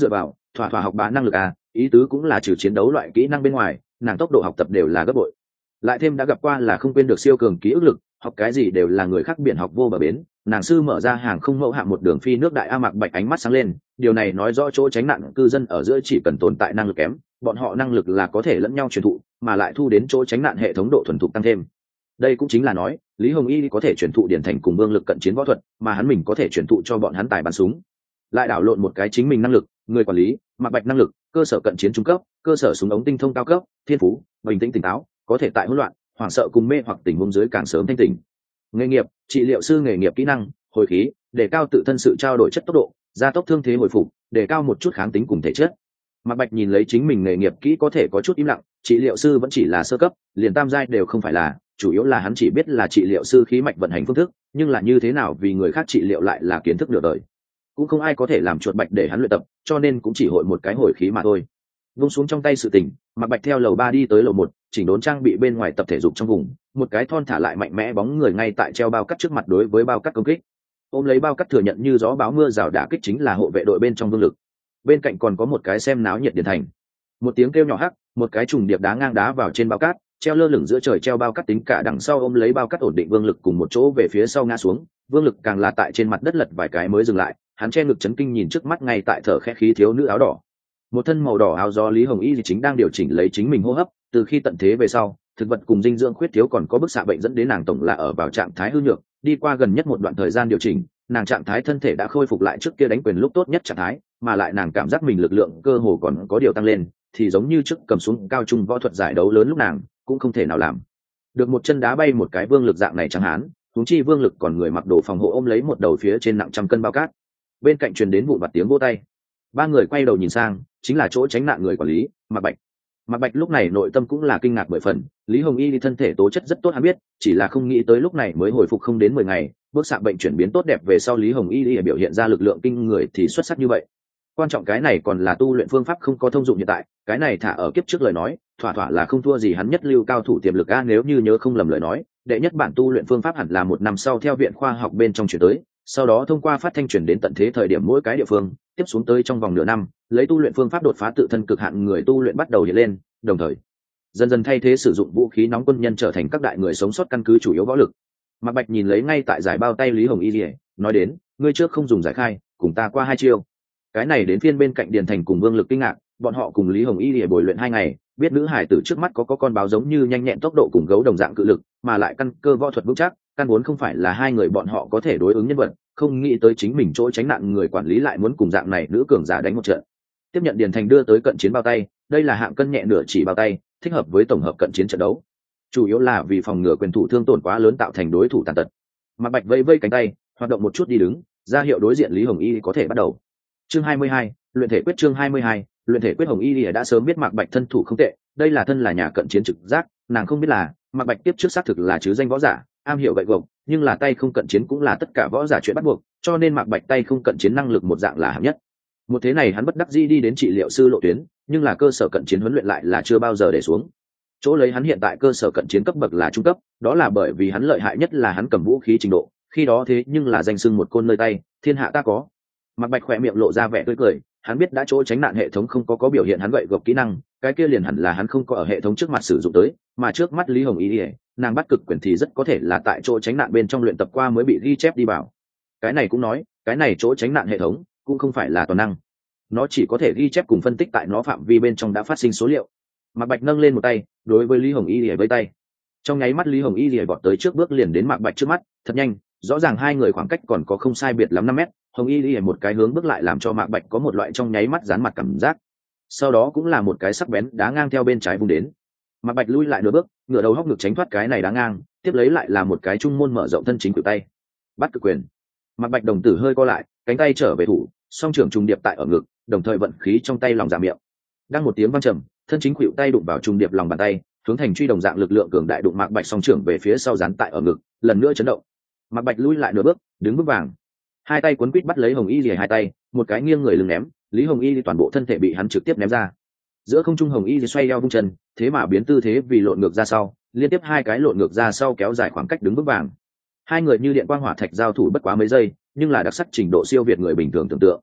thỏa thỏa học bá năng lực à, ý tứ cũng là trừ chiến đấu loại kỹ năng bên ngoài, nàng tốc độ học tập đều là gấp bội. Lại thêm đã gặp qua là không quên được siêu cường ký ức lực, học cái gì đều là người khác biển học vô bờ bến. Nàng sư mở ra hàng không mẫu hạng một đường phi nước đại a. Mạc Bạch ánh mắt sáng lên, điều này nói rõ chỗ tránh nạn cư dân ở giữa chỉ cần tồn tại năng lực kém, bọn họ năng lực là có thể lẫn nhau truyền thụ, mà lại thu đến chỗ tránh nạn hệ thống độ thuần thục tăng thêm. Đây cũng chính là nói, Lý Hồng Y có thể truyền thụ điển thành cùng vương lực cận chiến võ thuật, mà hắn mình có thể truyền thụ cho bọn hắn tài bắn súng. Lại đảo lộn một cái chính mình năng lực, người quản lý, Mạc Bạch năng lực, cơ sở cận chiến trung cấp, cơ sở súng ống tinh thông cao cấp, thiên phú, bình tĩnh tỉnh táo, có thể tại hỗn loạn, hoảng sợ cùng mê hoặc tình huống dưới càng sớm thanh tỉnh. Nghề nghiệp, trị liệu sư nghề nghiệp kỹ năng, hồi khí, đề cao tự thân sự trao đổi chất tốc độ, gia tốc thương thế hồi phục, đề cao một chút kháng tính cùng thể chất. Mạc Bạch nhìn lấy chính mình nghề nghiệp kỹ có thể có chút im lặng, trị liệu sư vẫn chỉ là sơ cấp, liền tam giai đều không phải là, chủ yếu là hắn chỉ biết là trị liệu sư khí mạch vận hành phương thức, nhưng là như thế nào vì người khác trị liệu lại là kiến thức nửa đời. Cũng không ai có thể làm chuột bạch để hắn luyện tập, cho nên cũng chỉ hội một cái hồi khí mà thôi. Vung xuống trong tay sự tình, Mạc Bạch theo lầu ba đi tới lầu một, chỉnh đốn trang bị bên ngoài tập thể dục trong vùng, một cái thon thả lại mạnh mẽ bóng người ngay tại treo bao cắt trước mặt đối với bao cắt công kích. Ôm lấy bao cắt thừa nhận như gió bão mưa rào đả kích chính là hộ vệ đội bên trong Vương Lực. Bên cạnh còn có một cái xem náo nhiệt điển thành. Một tiếng kêu nhỏ hắc, một cái trùng điệp đá ngang đá vào trên bao cát, treo lơ lửng giữa trời treo bao cát tính cả đằng sau ôm lấy bao cát ổn định Vương Lực cùng một chỗ về phía sau ngã xuống. Vương Lực càng là tại trên mặt đất lật vài cái mới dừng lại, hắn che ngực chấn kinh nhìn trước mắt ngay tại thở khẽ khí thiếu nữ áo đỏ. Một thân màu đỏ áo gió Lý Hồng Y chính đang điều chỉnh lấy chính mình hô hấp, từ khi tận thế về sau, thực vật cùng dinh dưỡng khuyết thiếu còn có bức xạ bệnh dẫn đến nàng tổng là ở vào trạng thái hư nhược, đi qua gần nhất một đoạn thời gian điều chỉnh, nàng trạng thái thân thể đã khôi phục lại trước kia đánh quyền lúc tốt nhất trạng thái, mà lại nàng cảm giác mình lực lượng cơ hồ còn có điều tăng lên, thì giống như trước cầm xuống cao trung võ thuật giải đấu lớn lúc nàng cũng không thể nào làm được một chân đá bay một cái Vương Lực dạng này chẳng hán, huống chi Vương Lực còn người mặc đồ phòng hộ ôm lấy một đầu phía trên nặng trăm cân bao cát. Bên cạnh truyền đến vụn vặt tiếng vỗ tay. Ba người quay đầu nhìn sang, chính là chỗ tránh nạn người quản lý, Mạc Bạch. Mạc Bạch lúc này nội tâm cũng là kinh ngạc bởi phần, Lý Hồng Y thân thể tố chất rất tốt hắn biết, chỉ là không nghĩ tới lúc này mới hồi phục không đến mười ngày, bước xạ bệnh chuyển biến tốt đẹp về sau Lý Hồng Y biểu hiện ra lực lượng kinh người thì xuất sắc như vậy. Quan trọng cái này còn là tu luyện phương pháp không có thông dụng hiện tại, cái này thả ở kiếp trước lời nói, thỏa thỏa là không thua gì hắn nhất lưu cao thủ tiềm lực a. Nếu như nhớ không lầm lời nói, đệ nhất bản tu luyện phương pháp hẳn là một năm sau theo viện khoa học bên trong chuyển tới, sau đó thông qua phát thanh truyền đến tận thế thời điểm mỗi cái địa phương, tiếp xuống tới trong vòng nửa năm, lấy tu luyện phương pháp đột phá tự thân cực hạn người tu luyện bắt đầu hiện lên, đồng thời dần dần thay thế sử dụng vũ khí nóng quân nhân trở thành các đại người sống sót căn cứ chủ yếu võ lực. Mạc Bạch nhìn lấy ngay tại giải bao tay Lý Hồng Y Lệ, nói đến, ngươi trước không dùng giải khai, cùng ta qua hai chiêu. Cái này đến phiên bên cạnh Điền Thành cùng Vương Lực kinh ngạc, bọn họ cùng Lý Hồng Y Lệ bồi luyện hai ngày, biết nữ hải tử trước mắt có có con báo giống như nhanh nhẹn tốc độ cùng gấu đồng dạng cự lực, mà lại căn cơ võ thuật vững chắc, căn vốn không phải là hai người bọn họ có thể đối ứng nhân vật, không nghĩ tới chính mình chỗ tránh nạn người quản lý lại muốn cùng dạng này nữ cường giả đánh một trận. Tiếp nhận Điền Thành đưa tới cận chiến bao tay, đây là hạng cân nhẹ nửa chỉ bao tay, thích hợp với tổng hợp cận chiến trận đấu, chủ yếu là vì phòng ngừa quyền thủ thương tổn quá lớn tạo thành đối thủ tàn tật. Mạc Bạch vây vây cánh tay, hoạt động một chút đi đứng, ra hiệu đối diện Lý Hồng Y có thể bắt đầu. Chương hai mươi hai, luyện thể quyết. Chương hai mươi hai, luyện thể quyết. Hồng Y đã sớm biết Mạc Bạch thân thủ không tệ, đây là thân là nhà cận chiến trực giác, nàng không biết là Mạc Bạch tiếp trước xác thực là chứ danh võ giả, am hiểu gậy gộc, nhưng là tay không cận chiến cũng là tất cả võ giả chuyện bắt buộc, cho nên Mạc Bạch tay không cận chiến năng lực một dạng là hạng nhất. Một thế này hắn bất đắc dĩ đi đến trị liệu sư lộ tuyến, nhưng là cơ sở cận chiến huấn luyện lại là chưa bao giờ để xuống. Chỗ lấy hắn hiện tại cơ sở cận chiến cấp bậc là trung cấp, đó là bởi vì hắn lợi hại nhất là hắn cầm vũ khí trình độ, khi đó thế nhưng là danh xưng một côn nơi tay, thiên hạ ta có. Mạc Bạch khỏe miệng lộ ra vẻ tươi cười, hắn biết đã chỗ tránh nạn hệ thống không có có biểu hiện hắn gậy gộc kỹ năng, cái kia liền hẳn là hắn không có ở hệ thống trước mặt sử dụng tới, mà trước mắt Lý Hồng Y, nàng bắt cực quyền thì rất có thể là tại chỗ tránh nạn bên trong luyện tập qua mới bị ghi chép đi vào. Cái này cũng nói, cái này chỗ tránh nạn hệ thống cũng không phải là toàn năng, nó chỉ có thể ghi chép cùng phân tích tại nó phạm vi bên trong đã phát sinh số liệu. Mạc Bạch nâng lên một tay, đối với Lý Hồng Y lìa với tay. Trong nháy mắt Lý Hồng Y lìa vọt tới trước bước liền đến Mạc Bạch trước mắt, thật nhanh, rõ ràng hai người khoảng cách còn có không sai biệt lắm năm mét. Hồng Y lìa một cái hướng bước lại làm cho Mạc Bạch có một loại trong nháy mắt dán mặt cảm giác. Sau đó cũng là một cái sắc bén đá ngang theo bên trái vung đến. Mạc Bạch lui lại nửa bước, ngửa đầu hốc ngực tránh thoát cái này đá ngang, tiếp lấy lại là một cái trung môn mở rộng thân chính cự tay. Bắt cực quyền. Mạc Bạch đồng tử hơi co lại, cánh tay trở về thủ, song trưởng trùng điệp tại ở ngực, đồng thời vận khí trong tay lòng dạ miệng. Đang một tiếng vang trầm, thân chính khuỵu tay đụng vào trùng điệp lòng bàn tay, hướng thành truy đồng dạng lực lượng cường đại đụng Mạc Bạch song trưởng về phía sau dán tại ở ngực, lần nữa chấn động. Mạc Bạch lui lại nửa bước, đứng vững vàng, hai tay cuốn quít bắt lấy Hồng Y lìa hai tay, một cái nghiêng người lưng ném, Lý Hồng Y toàn bộ thân thể bị hắn trực tiếp ném ra. Giữa không trung Hồng Y xoay eo vung chân, thế mà biến tư thế vì lộn ngược ra sau, liên tiếp hai cái lộn ngược ra sau kéo dài khoảng cách đứng vững vàng. Hai người như điện quang hỏa thạch giao thủ bất quá mấy giây, nhưng là đặc sắc trình độ siêu việt người bình thường tưởng tượng.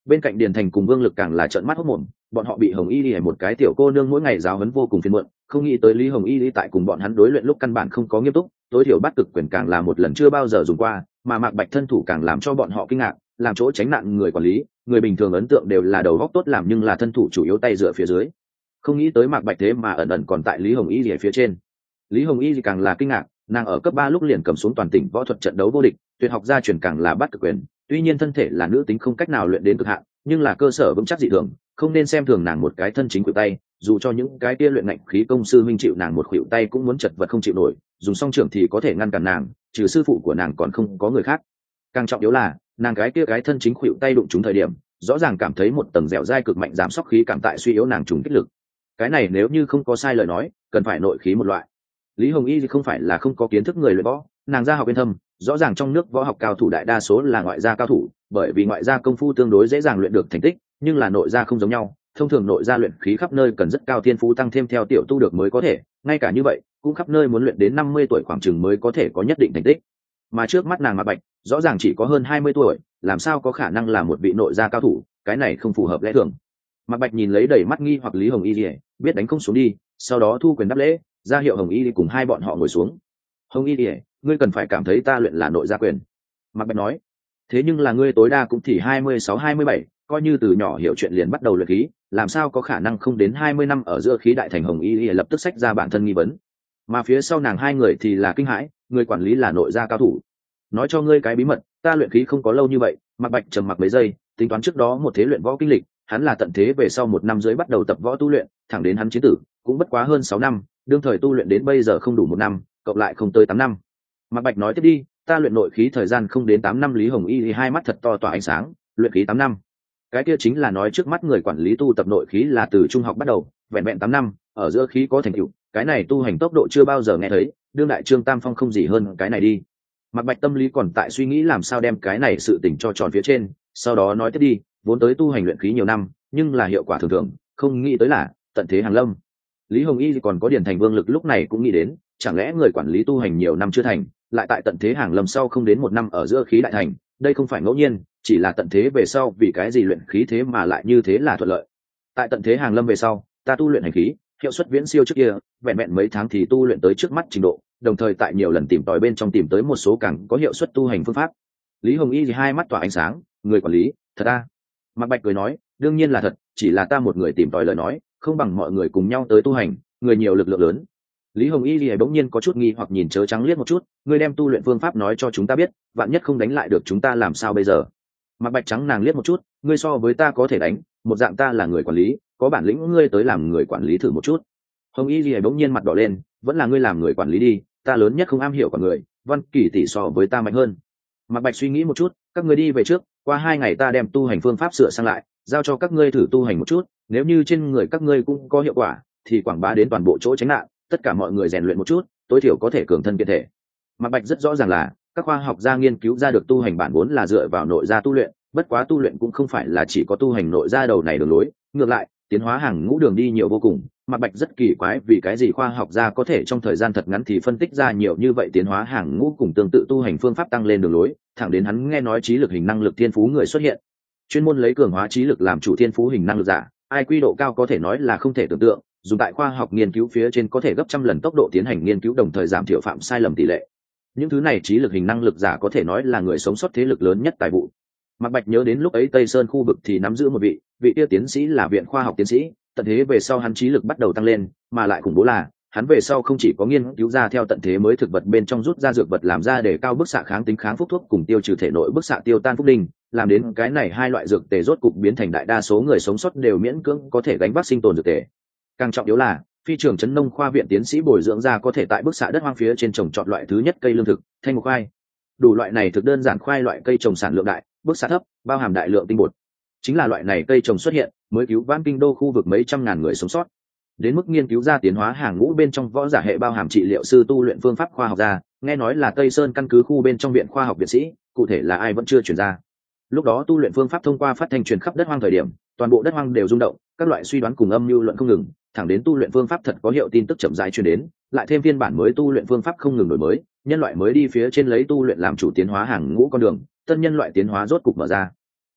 Bên cạnh Điền Thành cùng Vương Lực càng là trợn mắt hốt mồm, bọn họ bị Hồng Y Lì một cái tiểu cô nương mỗi ngày giáo huấn vô cùng phiền muộn, không nghĩ tới Lý Hồng Y Lì tại cùng bọn hắn đối luyện lúc căn bản không có nghiêm túc, tối thiểu bắt cực quyền càng là một lần chưa bao giờ dùng qua, mà Mạc Bạch thân thủ càng làm cho bọn họ kinh ngạc, làm chỗ tránh nạn người quản lý, người bình thường ấn tượng đều là đầu óc tốt làm nhưng là thân thủ chủ yếu tay dựa phía dưới. Không nghĩ tới Mạc Bạch thế mà ẩn ẩn còn tại Lý Hồng Y Lì phía trên. Lý Hồng Y càng là kinh ngạc, nàng ở cấp ba lúc liền cầm xuống toàn tỉnh võ thuật trận đấu vô địch, tuyệt học gia truyền càng là bắt cực quyền, tuy nhiên thân thể là nữ tính không cách nào luyện đến cực hạn, nhưng là cơ sở vững chắc dị thường, không nên xem thường nàng một cái thân chính khuỷu tay, dù cho những cái kia luyện ngạnh khí công sư huynh chịu nàng một khuỷu tay cũng muốn chật vật không chịu nổi, dùng song trưởng thì có thể ngăn cản nàng, trừ sư phụ của nàng còn không có người khác. Càng trọng yếu là, nàng cái kia cái thân chính khuỷu tay đụng trúng thời điểm, rõ ràng cảm thấy một tầng dẻo dai cực mạnh giảm sóc khí cảm tại suy yếu nàng trùng kích lực. Cái này nếu như không có sai lời nói, cần phải nội khí một loại. Lý Hồng Y thì không phải là không có kiến thức người luyện võ, nàng ra học yên thâm, rõ ràng trong nước võ học cao thủ đại đa số là ngoại gia cao thủ, bởi vì ngoại gia công phu tương đối dễ dàng luyện được thành tích, nhưng là nội gia không giống nhau, thông thường nội gia luyện khí khắp nơi cần rất cao thiên phú tăng thêm theo tiểu tu được mới có thể, ngay cả như vậy, cũng khắp nơi muốn luyện đến năm mươi tuổi khoảng chừng mới có thể có nhất định thành tích. Mà trước mắt nàng Mạc Bạch, rõ ràng chỉ có hơn hai mươi tuổi, làm sao có khả năng là một vị nội gia cao thủ, cái này không phù hợp lẽ thường. Mạc Bạch nhìn lấy đầy mắt nghi hoặc Lý Hồng Y, biết đánh không xuống đi, sau đó thu quyền đáp lễ, ra hiệu Hồng Y cùng hai bọn họ ngồi xuống. Hồng Y, ngươi cần phải cảm thấy ta luyện là nội gia quyền. Mạc Bạch nói, thế nhưng là ngươi tối đa cũng chỉ hai mươi sáu hai mươi bảy, coi như từ nhỏ hiểu chuyện liền bắt đầu luyện khí, làm sao có khả năng không đến hai mươi năm ở giữa khí đại thành. Hồng Y lập tức xách ra bản thân nghi vấn. Mà phía sau nàng hai người thì là kinh hãi, người quản lý là nội gia cao thủ. Nói cho ngươi cái bí mật, ta luyện khí không có lâu như vậy. Mạc Bạch trầm mặc mấy giây, tính toán trước đó một thế luyện võ kinh lịch, hắn là tận thế về sau một năm dưới bắt đầu tập võ tu luyện, thẳng đến hắn chiến tử, cũng bất quá hơn sáu năm, đương thời tu luyện đến bây giờ không đủ một năm, cộng lại không tới tám năm. Mạc Bạch nói tiếp đi, ta luyện nội khí thời gian không đến tám năm. Lý Hồng Y thì hai mắt thật to tỏa ánh sáng, luyện khí tám năm. Cái kia chính là nói trước mắt người quản lý tu tập nội khí là từ trung học bắt đầu, vẹn vẹn tám năm, ở giữa khí có thành tựu, cái này tu hành tốc độ chưa bao giờ nghe thấy, đương đại Trương Tam Phong không gì hơn cái này đi. Mạc Bạch tâm lý còn tại suy nghĩ làm sao đem cái này sự tình cho tròn phía trên, sau đó nói tiếp đi, vốn tới tu hành luyện khí nhiều năm, nhưng là hiệu quả thường thường, không nghĩ tới là tận thế hàng lâm. Lý Hồng Y còn có Điền Thành Vương Lực lúc này cũng nghĩ đến, chẳng lẽ người quản lý tu hành nhiều năm chưa thành, lại tại tận thế hàng lâm sau không đến một năm ở giữa khí đại thành, đây không phải ngẫu nhiên, chỉ là tận thế về sau vì cái gì luyện khí thế mà lại như thế là thuận lợi. Tại tận thế hàng lâm về sau, ta tu luyện hành khí, hiệu suất viễn siêu trước kia, vẹn vẹn mấy tháng thì tu luyện tới trước mắt trình độ, đồng thời tại nhiều lần tìm tòi bên trong tìm tới một số càng có hiệu suất tu hành phương pháp. Lý Hồng Y thì hai mắt tỏa ánh sáng, người quản lý, thật à? Mạc Bạch cười nói, đương nhiên là thật, chỉ là ta một người tìm tòi lời nói, không bằng mọi người cùng nhau tới tu hành, người nhiều lực lượng lớn. Lý Hồng Y thì bỗng nhiên có chút nghi hoặc nhìn Chớ Trắng liếc một chút, ngươi đem tu luyện phương pháp nói cho chúng ta biết, vạn nhất không đánh lại được chúng ta làm sao bây giờ? Mạc Bạch trắng nàng liếc một chút, ngươi so với ta có thể đánh, một dạng ta là người quản lý, có bản lĩnh ngươi tới làm người quản lý thử một chút. Hồng Y thì bỗng nhiên mặt đỏ lên, vẫn là ngươi làm người quản lý đi, ta lớn nhất không am hiểu quản người, Văn Kỳ tỷ so với ta mạnh hơn. Mạc Bạch suy nghĩ một chút, các ngươi đi về trước, qua hai ngày ta đem tu hành phương pháp sửa sang lại, giao cho các ngươi thử tu hành một chút, nếu như trên người các ngươi cũng có hiệu quả, thì quảng bá đến toàn bộ chỗ tránh nạn, tất cả mọi người rèn luyện một chút, tối thiểu có thể cường thân kiện thể. Mạc Bạch rất rõ ràng là các khoa học gia nghiên cứu ra được tu hành bản vốn là dựa vào nội gia tu luyện, bất quá tu luyện cũng không phải là chỉ có tu hành nội gia đầu này đường lối, ngược lại, tiến hóa hàng ngũ đường đi nhiều vô cùng. Mạc Bạch rất kỳ quái vì cái gì khoa học gia có thể trong thời gian thật ngắn thì phân tích ra nhiều như vậy tiến hóa hàng ngũ cùng tương tự tu hành phương pháp tăng lên đường lối, thẳng đến hắn nghe nói trí lực hình năng lực thiên phú người xuất hiện. Chuyên môn lấy cường hóa trí lực làm chủ thiên phú hình năng lực giả, ai quy độ cao có thể nói là không thể tưởng tượng, dùng tại khoa học nghiên cứu phía trên có thể gấp trăm lần tốc độ tiến hành nghiên cứu đồng thời giảm thiểu phạm sai lầm tỷ lệ. Những thứ này trí lực hình năng lực giả có thể nói là người sống sót thế lực lớn nhất tài vụ. Mạc Bạch nhớ đến lúc ấy Tây Sơn khu vực thì nắm giữ một vị, vị tiêu tiến sĩ là viện khoa học tiến sĩ, tận thế về sau hắn trí lực bắt đầu tăng lên, mà lại khủng bố là, hắn về sau không chỉ có nghiên cứu ra theo tận thế mới thực vật bên trong rút ra dược vật làm ra để cao bức xạ kháng tính kháng phúc thuốc cùng tiêu trừ thể nội bức xạ tiêu tan phúc đinh, làm đến cái này hai loại dược tề rốt cục biến thành đại đa số người sống sót đều miễn cưỡng có thể gánh vác sinh tồn dược tề. Càng trọng yếu là, phi trường trấn nông khoa viện tiến sĩ bồi dưỡng ra có thể tại bức xạ đất hoang phía trên trồng trọt loại thứ nhất cây lương thực, thanh mục khoai. Đủ loại này thực đơn giản khoai loại cây trồng sản lượng đại, bức xạ thấp, bao hàm đại lượng tinh bột. Chính là loại này cây trồng xuất hiện, mới cứu vãn kinh đô khu vực mấy trăm ngàn người sống sót. Đến mức nghiên cứu ra tiến hóa hàng ngũ bên trong võ giả hệ bao hàm trị liệu sư tu luyện phương pháp khoa học ra, nghe nói là Tây Sơn căn cứ khu bên trong viện khoa học viện sĩ, cụ thể là ai vẫn chưa truyền ra. Lúc đó tu luyện phương pháp thông qua phát thanh truyền khắp đất hoang thời điểm, toàn bộ đất hoang đều rung động, các loại suy đoán cùng âm mưu luận không ngừng, thẳng đến tu luyện phương pháp thật có hiệu tin tức chậm rãi truyền đến, lại thêm phiên bản mới tu luyện phương pháp không ngừng đổi mới, nhân loại mới đi phía trên lấy tu luyện làm chủ tiến hóa hàng ngũ con đường, tân nhân loại tiến hóa rốt cục mở ra.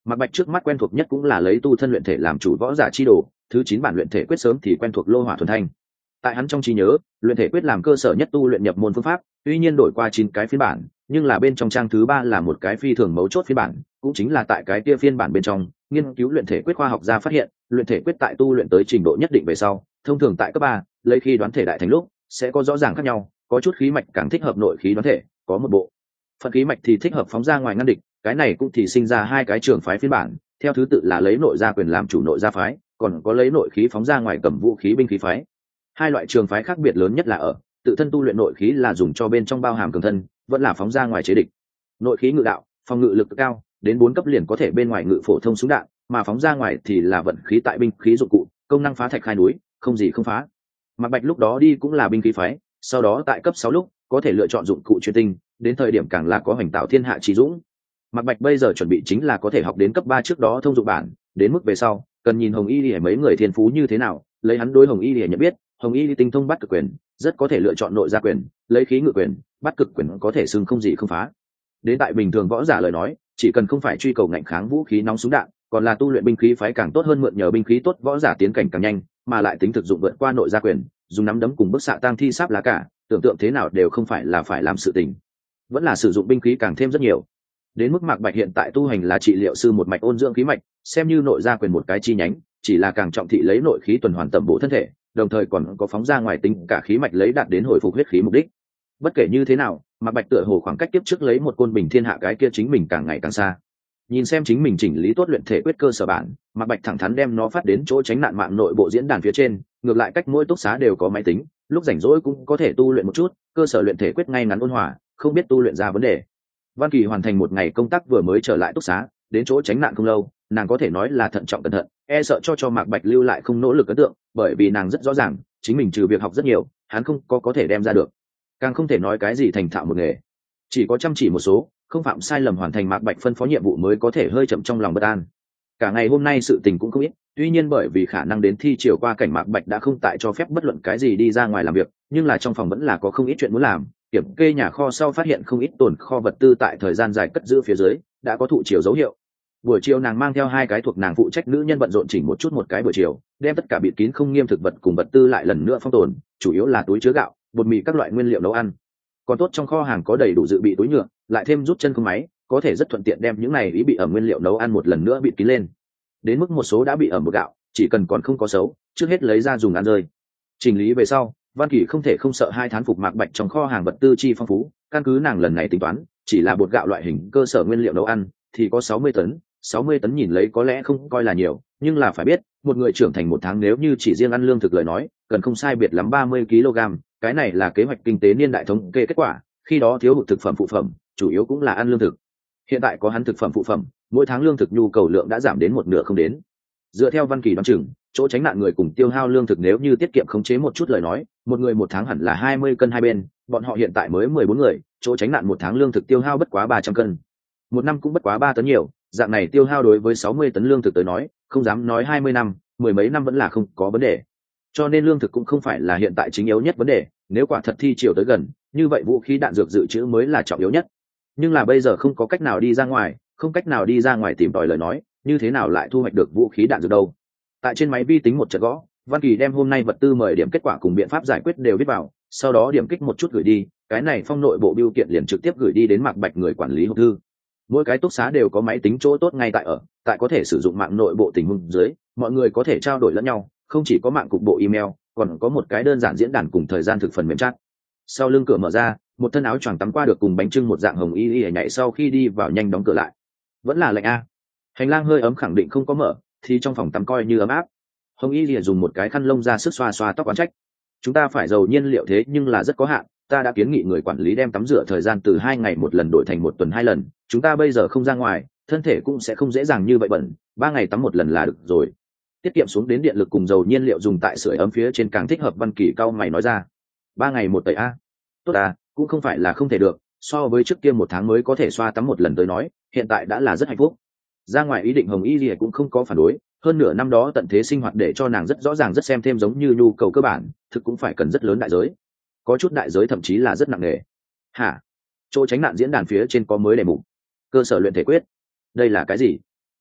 Mạc Bạch trước mắt quen thuộc nhất cũng là lấy tu thân luyện thể làm chủ võ giả chi đồ, thứ chín bản luyện thể quyết sớm thì quen thuộc lô hỏa thuần thanh. Tại hắn trong trí nhớ, luyện thể quyết làm cơ sở nhất tu luyện nhập môn phương pháp, tuy nhiên đổi qua chín cái phiên bản, nhưng là bên trong trang thứ ba là một cái phi thường mấu chốt phiên bản, cũng chính là tại cái kia phiên bản bên trong, nghiên cứu luyện thể quyết khoa học gia phát hiện, luyện thể quyết tại tu luyện tới trình độ nhất định về sau, thông thường tại cấp ba, lấy khi đoán thể đại thành lúc, sẽ có rõ ràng khác nhau, có chút khí mạch càng thích hợp nội khí đoán thể, có một bộ phận khí mạch thì thích hợp phóng ra ngoài ngăn địch, cái này cũng thì sinh ra hai cái trường phái phiên bản, theo thứ tự là lấy nội gia quyền làm chủ nội gia phái, còn có lấy nội khí phóng ra ngoài cầm vũ khí binh khí phái. Hai loại trường phái khác biệt lớn nhất là ở tự thân tu luyện nội khí là dùng cho bên trong bao hàm cường thân, vẫn là phóng ra ngoài chế địch. Nội khí ngự đạo, phòng ngự lực cao, đến bốn cấp liền có thể bên ngoài ngự phổ thông súng đạn, mà phóng ra ngoài thì là vận khí tại binh khí dụng cụ, công năng phá thạch khai núi, không gì không phá. Mạc Bạch lúc đó đi cũng là binh khí phái, sau đó tại cấp sáu lúc có thể lựa chọn dụng cụ chuyên tinh, đến thời điểm càng là có hoành tạo thiên hạ trí dũng. Mạc Bạch bây giờ chuẩn bị chính là có thể học đến cấp ba trước đó thông dụng bản, đến mức về sau cần nhìn Hồng Y Lìa mấy người thiên phú như thế nào, lấy hắn đối Hồng Y Lìa nhận biết, Hồng Y tinh thông bắt cực quyền, rất có thể lựa chọn nội gia quyền, lấy khí ngự quyền, bắt cực quyền có thể xưng không gì không phá. Đến tại bình thường võ giả lời nói, chỉ cần không phải truy cầu ngạnh kháng vũ khí nóng súng đạn, còn là tu luyện binh khí phái càng tốt hơn, mượn nhờ binh khí tốt võ giả tiến cảnh càng nhanh, mà lại tính thực dụng vượt qua nội gia quyền, dùng nắm đấm cùng bức xạ tang thi sáp lá cả, tưởng tượng thế nào đều không phải là phải làm sự tình, vẫn là sử dụng binh khí càng thêm rất nhiều. Đến mức Mạc Bạch hiện tại tu hành là trị liệu sư một mạch ôn dưỡng khí mạch, xem như nội gia quyền một cái chi nhánh, chỉ là càng trọng thị lấy nội khí tuần hoàn tẩm bổ thân thể, đồng thời còn có phóng ra ngoài tính cả khí mạch lấy đạt đến hồi phục huyết khí mục đích. Bất kể như thế nào, Mạc Bạch tựa hồ khoảng cách tiếp trước lấy một côn bình thiên hạ cái kia chính mình càng ngày càng xa. Nhìn xem chính mình chỉnh lý tốt luyện thể quyết cơ sở bản, Mạc Bạch thẳng thắn đem nó phát đến chỗ tránh nạn mạng nội bộ diễn đàn phía trên, ngược lại cách mỗi túc xá đều có máy tính, lúc rảnh rỗi cũng có thể tu luyện một chút, cơ sở luyện thể quyết ngay ngắn ôn hòa, không biết tu luyện ra vấn đề. Văn Kỳ hoàn thành một ngày công tác vừa mới trở lại túc xá, đến chỗ tránh nạn không lâu, nàng có thể nói là thận trọng cẩn thận, e sợ cho cho Mạc Bạch lưu lại không nỗ lực ấn tượng, bởi vì nàng rất rõ ràng, chính mình trừ việc học rất nhiều, hắn không có có thể đem ra được, càng không thể nói cái gì thành thạo một nghề, chỉ có chăm chỉ một số, không phạm sai lầm hoàn thành Mạc Bạch phân phó nhiệm vụ mới có thể hơi chậm trong lòng bất an. Cả ngày hôm nay sự tình cũng không ít, tuy nhiên bởi vì khả năng đến thi chiều qua cảnh Mạc Bạch đã không tại cho phép bất luận cái gì đi ra ngoài làm việc, nhưng là trong phòng vẫn là có không ít chuyện muốn làm. Kiểm kê nhà kho sau phát hiện không ít tồn kho vật tư tại thời gian dài cất giữ phía dưới đã có thụ chiều dấu hiệu. Buổi chiều nàng mang theo hai cái thuộc nàng phụ trách nữ nhân bận rộn chỉnh một chút một cái buổi chiều, đem tất cả bịt kín không nghiêm thực vật cùng vật tư lại lần nữa phong tồn, chủ yếu là túi chứa gạo, bột mì các loại nguyên liệu nấu ăn. Còn tốt trong kho hàng có đầy đủ dự bị túi nhựa, lại thêm rút chân không máy, có thể rất thuận tiện đem những này ý bị ẩm nguyên liệu nấu ăn một lần nữa bịt kín lên. Đến mức một số đã bị ẩm một gạo, chỉ cần còn không có xấu, trước hết lấy ra dùng ăn rơi. Chỉnh lý về sau, Văn Kỳ không thể không sợ hai thán phục Mạc Bạch trong kho hàng vật tư chi phong phú, căn cứ nàng lần này tính toán, chỉ là bột gạo loại hình cơ sở nguyên liệu nấu ăn thì có sáu mươi tấn, sáu mươi tấn nhìn lấy có lẽ không coi là nhiều, nhưng là phải biết, một người trưởng thành một tháng nếu như chỉ riêng ăn lương thực lời nói, cần không sai biệt lắm ba mươi ki lô gam, cái này là kế hoạch kinh tế niên đại thống kê kết quả, khi đó thiếu hụt thực phẩm phụ phẩm, chủ yếu cũng là ăn lương thực. Hiện tại có hắn thực phẩm phụ phẩm, mỗi tháng lương thực nhu cầu lượng đã giảm đến một nửa không đến. Dựa theo Văn Kỳ đoán chừng, chỗ tránh nạn người cùng tiêu hao lương thực nếu như tiết kiệm khống chế một chút lời nói, một người một tháng hẳn là hai mươi cân hai bên, bọn họ hiện tại mới mười bốn người, chỗ tránh nạn một tháng lương thực tiêu hao bất quá ba trăm cân. Một năm cũng bất quá ba tấn nhiều, dạng này tiêu hao đối với sáu mươi tấn lương thực tới nói, không dám nói hai mươi năm, mười mấy năm vẫn là không có vấn đề. Cho nên lương thực cũng không phải là hiện tại chính yếu nhất vấn đề, nếu quả thật thi chiều tới gần, như vậy vũ khí đạn dược dự trữ mới là trọng yếu nhất. Nhưng là bây giờ không có cách nào đi ra ngoài, không cách nào đi ra ngoài tìm tòi lời nói, như thế nào lại thu hoạch được vũ khí đạn dược đâu? Tại trên máy vi tính một trận gõ, Văn Kỳ đem hôm nay vật tư mời điểm kết quả cùng biện pháp giải quyết đều viết vào, sau đó điểm kích một chút gửi đi, cái này phong nội bộ bưu kiện liền trực tiếp gửi đi đến Mạc Bạch người quản lý hộp thư. Mỗi cái túc xá đều có máy tính chỗ tốt ngay tại ở, tại có thể sử dụng mạng nội bộ tình huống dưới, mọi người có thể trao đổi lẫn nhau, không chỉ có mạng cục bộ email, còn có một cái đơn giản diễn đàn cùng thời gian thực phần mềm chat. Sau lưng cửa mở ra, một thân áo choàng tắm qua được cùng bánh trưng một dạng hồng y y nhảy sau khi đi vào nhanh đóng cửa lại. Vẫn là lạnh a. Hành lang hơi ấm khẳng định không có mở, thì trong phòng tắm coi như ấm áp. Hồng y lìa dùng một cái khăn lông ra sức xoa xoa tóc oán trách. Chúng ta phải dầu nhiên liệu thế nhưng là rất có hạn, ta đã kiến nghị người quản lý đem tắm rửa thời gian từ hai ngày một lần đổi thành một tuần hai lần, chúng ta bây giờ không ra ngoài, thân thể cũng sẽ không dễ dàng như vậy bẩn, ba ngày tắm một lần là được rồi. Tiết kiệm xuống đến điện lực cùng dầu nhiên liệu dùng tại sưởi ấm phía trên càng thích hợp. Văn Kỳ cao mày nói ra. Ba ngày một tẩy a. Tốt à, cũng không phải là không thể được, so với trước kia một tháng mới có thể xoa tắm một lần tới nói, hiện tại đã là rất hạnh phúc. Ra ngoài ý định Hồng Y Lìa cũng không có phản đối, hơn nửa năm đó tận thế sinh hoạt để cho nàng rất rõ ràng rất xem thêm giống như nhu cầu cơ bản, thực cũng phải cần rất lớn đại giới, có chút đại giới thậm chí là rất nặng nề. Hả? Chỗ tránh nạn diễn đàn phía trên có mới đề mục, cơ sở luyện thể quyết, đây là cái gì?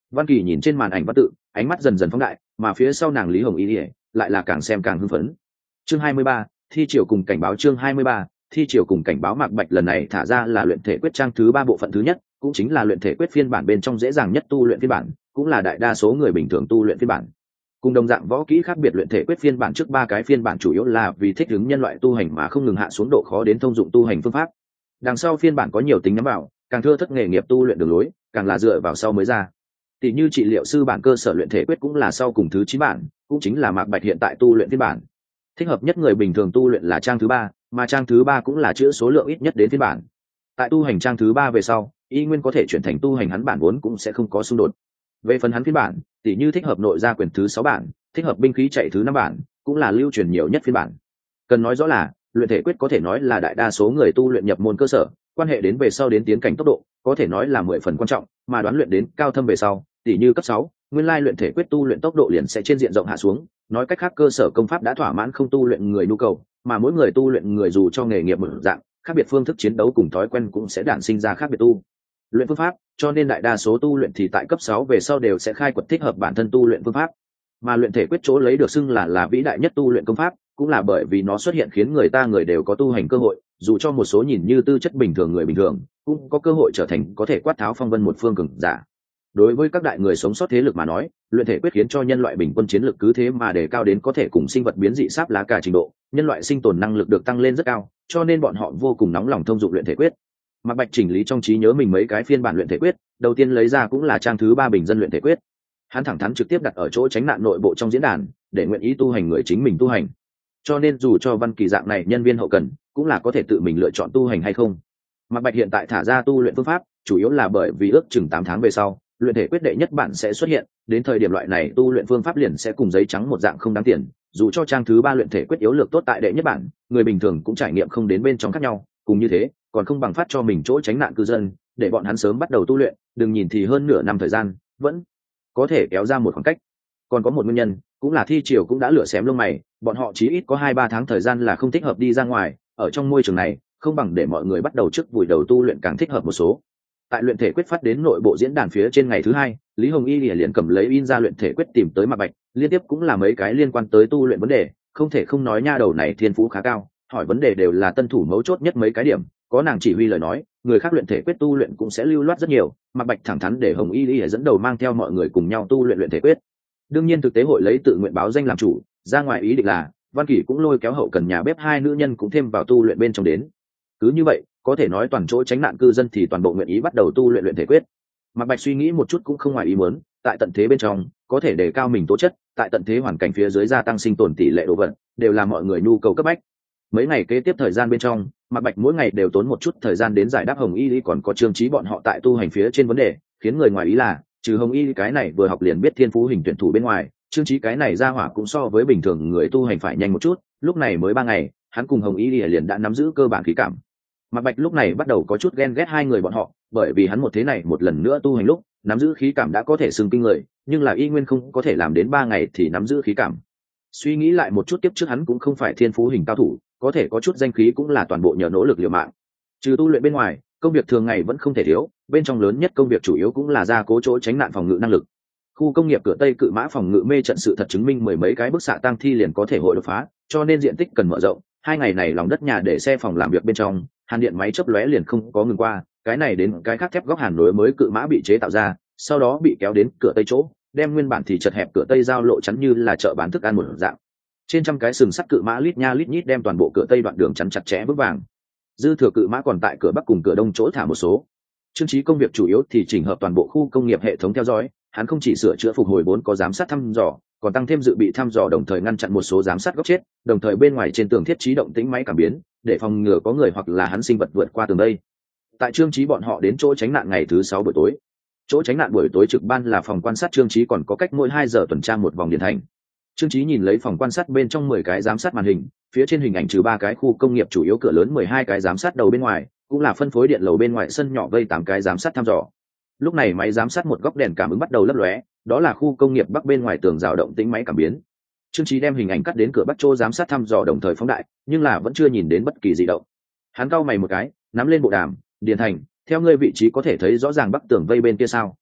Văn Kỳ nhìn trên màn ảnh văn tự, ánh mắt dần dần phóng đại, mà phía sau nàng Lý Hồng Y lại là càng xem càng hưng phấn. Chương hai mươi ba, thi triều cùng cảnh báo. Chương hai mươi ba, thi triều cùng cảnh báo. Mạc Bạch lần này thả ra là luyện thể quyết trang thứ ba bộ phận thứ nhất, cũng chính là luyện thể quyết phiên bản bên trong dễ dàng nhất tu luyện phiên bản, cũng là đại đa số người bình thường tu luyện phiên bản. Cùng đồng dạng võ kỹ khác biệt, luyện thể quyết phiên bản trước ba cái phiên bản chủ yếu là vì thích ứng nhân loại tu hành mà không ngừng hạ xuống độ khó đến thông dụng tu hành phương pháp. Đằng sau phiên bản có nhiều tính nhắm vào, càng thưa thất nghề nghiệp tu luyện đường lối, càng là dựa vào sau mới ra. Tỷ như trị liệu sư bản cơ sở luyện thể quyết cũng là sau cùng thứ chín bản, cũng chính là Mạc Bạch hiện tại tu luyện phiên bản. Thích hợp nhất người bình thường tu luyện là trang thứ ba, mà trang thứ ba cũng là chữ số lượng ít nhất đến phiên bản. Tại tu hành trang thứ ba về sau, y nguyên có thể chuyển thành tu hành hắn bản vốn cũng sẽ không có xung đột. Về phần hắn phiên bản, tỷ như thích hợp nội gia quyền thứ sáu bản, thích hợp binh khí chạy thứ năm bản, cũng là lưu truyền nhiều nhất phiên bản. Cần nói rõ là, luyện thể quyết có thể nói là đại đa số người tu luyện nhập môn cơ sở, quan hệ đến về sau đến tiến cảnh tốc độ, có thể nói là mười phần quan trọng, mà đoán luyện đến cao thâm về sau, tỷ như cấp sáu, nguyên lai luyện thể quyết tu luyện tốc độ liền sẽ trên diện rộng hạ xuống, nói cách khác cơ sở công pháp đã thỏa mãn không tu luyện người nhu cầu, mà mỗi người tu luyện người dù cho nghề nghiệp một dạng, khác biệt phương thức chiến đấu cùng thói quen cũng sẽ đản sinh ra khác biệt tu luyện phương pháp, cho nên đại đa số tu luyện thì tại cấp sáu về sau đều sẽ khai quật thích hợp bản thân tu luyện phương pháp. Mà luyện thể quyết chỗ lấy được xưng là là vĩ đại nhất tu luyện công pháp, cũng là bởi vì nó xuất hiện khiến người ta người đều có tu hành cơ hội, dù cho một số nhìn như tư chất bình thường người bình thường cũng có cơ hội trở thành có thể quát tháo phong vân một phương cường giả. Đối với các đại người sống sót thế lực mà nói, luyện thể quyết khiến cho nhân loại bình quân chiến lực cứ thế mà đề cao đến có thể cùng sinh vật biến dị sáp lá cả trình độ, nhân loại sinh tồn năng lực được tăng lên rất cao, cho nên bọn họ vô cùng nóng lòng thông dụng luyện thể quyết. Mạc Bạch chỉnh lý trong trí nhớ mình mấy cái phiên bản luyện thể quyết, đầu tiên lấy ra cũng là trang thứ ba bình dân luyện thể quyết. Hắn thẳng thắn trực tiếp đặt ở chỗ tránh nạn nội bộ trong diễn đàn, để nguyện ý tu hành người chính mình tu hành. Cho nên dù cho Văn Kỳ dạng này nhân viên hậu cần, cũng là có thể tự mình lựa chọn tu hành hay không. Mạc Bạch hiện tại thả ra tu luyện phương pháp, chủ yếu là bởi vì ước chừng tám tháng về sau, luyện thể quyết đệ nhất bản sẽ xuất hiện, đến thời điểm loại này tu luyện phương pháp liền sẽ cùng giấy trắng một dạng không đáng tiền, dù cho trang thứ ba luyện thể quyết yếu lược tốt tại đệ nhất bản, người bình thường cũng trải nghiệm không đến bên trong khác nhau, cùng như thế, còn không bằng phát cho mình chỗ tránh nạn cư dân, để bọn hắn sớm bắt đầu tu luyện, đừng nhìn thì hơn nửa năm thời gian, vẫn có thể kéo ra một khoảng cách. Còn có một nguyên nhân, cũng là thi triều cũng đã lửa xém lông mày, bọn họ chí ít có hai ba tháng thời gian là không thích hợp đi ra ngoài, ở trong môi trường này, không bằng để mọi người bắt đầu trước vùi đầu tu luyện càng thích hợp một số. Tại luyện thể quyết phát đến nội bộ diễn đàn phía trên ngày thứ hai, Lý Hồng Y liền cầm lấy in ra luyện thể quyết tìm tới Mạc Bạch, liên tiếp cũng là mấy cái liên quan tới tu luyện vấn đề, không thể không nói nha đầu này thiên phú khá cao, hỏi vấn đề đều là tân thủ mấu chốt nhất mấy cái điểm, có nàng chỉ huy lời nói, người khác luyện thể quyết tu luyện cũng sẽ lưu loát rất nhiều. Mạc Bạch thẳng thắn để Hồng Y dẫn đầu mang theo mọi người cùng nhau tu luyện luyện thể quyết. Đương nhiên thực tế hội lấy tự nguyện báo danh làm chủ, ra ngoài ý định là Văn Kỳ cũng lôi kéo hậu cần nhà bếp hai nữ nhân cũng thêm vào tu luyện bên trong đến. Cứ như vậy, có thể nói toàn chỗ tránh nạn cư dân thì toàn bộ nguyện ý bắt đầu tu luyện luyện thể quyết. Mạc Bạch suy nghĩ một chút cũng không ngoài ý muốn, tại tận thế bên trong, có thể đề cao mình tố chất, tại tận thế hoàn cảnh phía dưới gia tăng sinh tồn tỷ lệ đồ vật, đều là mọi người nhu cầu cấp bách. Mấy ngày kế tiếp thời gian bên trong, Mạc Bạch mỗi ngày đều tốn một chút thời gian đến giải đáp Hồng Y còn có Trương Chí bọn họ tại tu hành phía trên vấn đề, khiến người ngoài ý là, trừ Hồng Y cái này vừa học liền biết thiên phú hình tuyển thủ bên ngoài, Trương Chí cái này ra hỏa cũng so với bình thường người tu hành phải nhanh một chút, lúc này mới ba ngày, hắn cùng Hồng Y liền đã nắm giữ cơ bản khí cảm. Mạc Bạch lúc này bắt đầu có chút ghen ghét hai người bọn họ, bởi vì hắn một thế này một lần nữa tu hành lúc, nắm giữ khí cảm đã có thể xưng kinh người, nhưng là y nguyên không có thể làm đến ba ngày thì nắm giữ khí cảm. Suy nghĩ lại một chút, tiếp trước hắn cũng không phải thiên phú hình cao thủ, có thể có chút danh khí cũng là toàn bộ nhờ nỗ lực liều mạng. Trừ tu luyện bên ngoài, công việc thường ngày vẫn không thể thiếu, bên trong lớn nhất công việc chủ yếu cũng là gia cố chỗ tránh nạn phòng ngự năng lực. Khu công nghiệp cửa Tây cự mã phòng ngự mê trận sự thật chứng minh mười mấy cái bức xạ tăng thi liền có thể hội đột phá, cho nên diện tích cần mở rộng. Hai ngày này lòng đất nhà để xe phòng làm việc bên trong, hàn điện máy chớp lóe liền không có ngừng qua, cái này đến cái khác thép góc hàn nối mới cự mã bị chế tạo ra, sau đó bị kéo đến cửa Tây chỗ, đem nguyên bản thì chật hẹp cửa Tây giao lộ chắn như là chợ bán thức ăn một dạng. Trên trăm cái sừng sắt cự mã lít nha lít nhít đem toàn bộ cửa Tây đoạn đường chắn chặt chẽ vững vàng. Dư thừa cự mã còn tại cửa Bắc cùng cửa Đông chỗ thả một số. Trương Chí công việc chủ yếu thì chỉnh hợp toàn bộ khu công nghiệp hệ thống theo dõi, hắn không chỉ sửa chữa phục hồi vốn có giám sát thăm dò, còn tăng thêm dự bị thăm dò, đồng thời ngăn chặn một số giám sát góc chết, đồng thời bên ngoài trên tường thiết trí động tĩnh máy cảm biến, để phòng ngừa có người hoặc là hắn sinh vật vượt qua tường đây. Tại Trương Chí bọn họ đến chỗ tránh nạn ngày thứ sáu buổi tối. Chỗ tránh nạn buổi tối trực ban là phòng quan sát Trương Chí còn có cách mỗi hai giờ tuần tra một vòng điện thành. Trương Chí nhìn lấy phòng quan sát bên trong mười cái giám sát màn hình, phía trên hình ảnh trừ ba cái khu công nghiệp chủ yếu cửa lớn mười hai cái giám sát đầu bên ngoài, cũng là phân phối điện lầu bên ngoài sân nhỏ vây tám cái giám sát thăm dò. Lúc này máy giám sát một góc đèn cảm ứng bắt đầu lấp lóe, đó là khu công nghiệp Bắc bên ngoài tường rào động tĩnh máy cảm biến. Trương Chí đem hình ảnh cắt đến cửa Bắc chỗ giám sát thăm dò đồng thời phóng đại, nhưng là vẫn chưa nhìn đến bất kỳ gì động. Hắn cau mày một cái, nắm lên bộ đàm, "Điền Thành, theo ngươi vị trí có thể thấy rõ ràng Bắc tường vây bên kia sao?"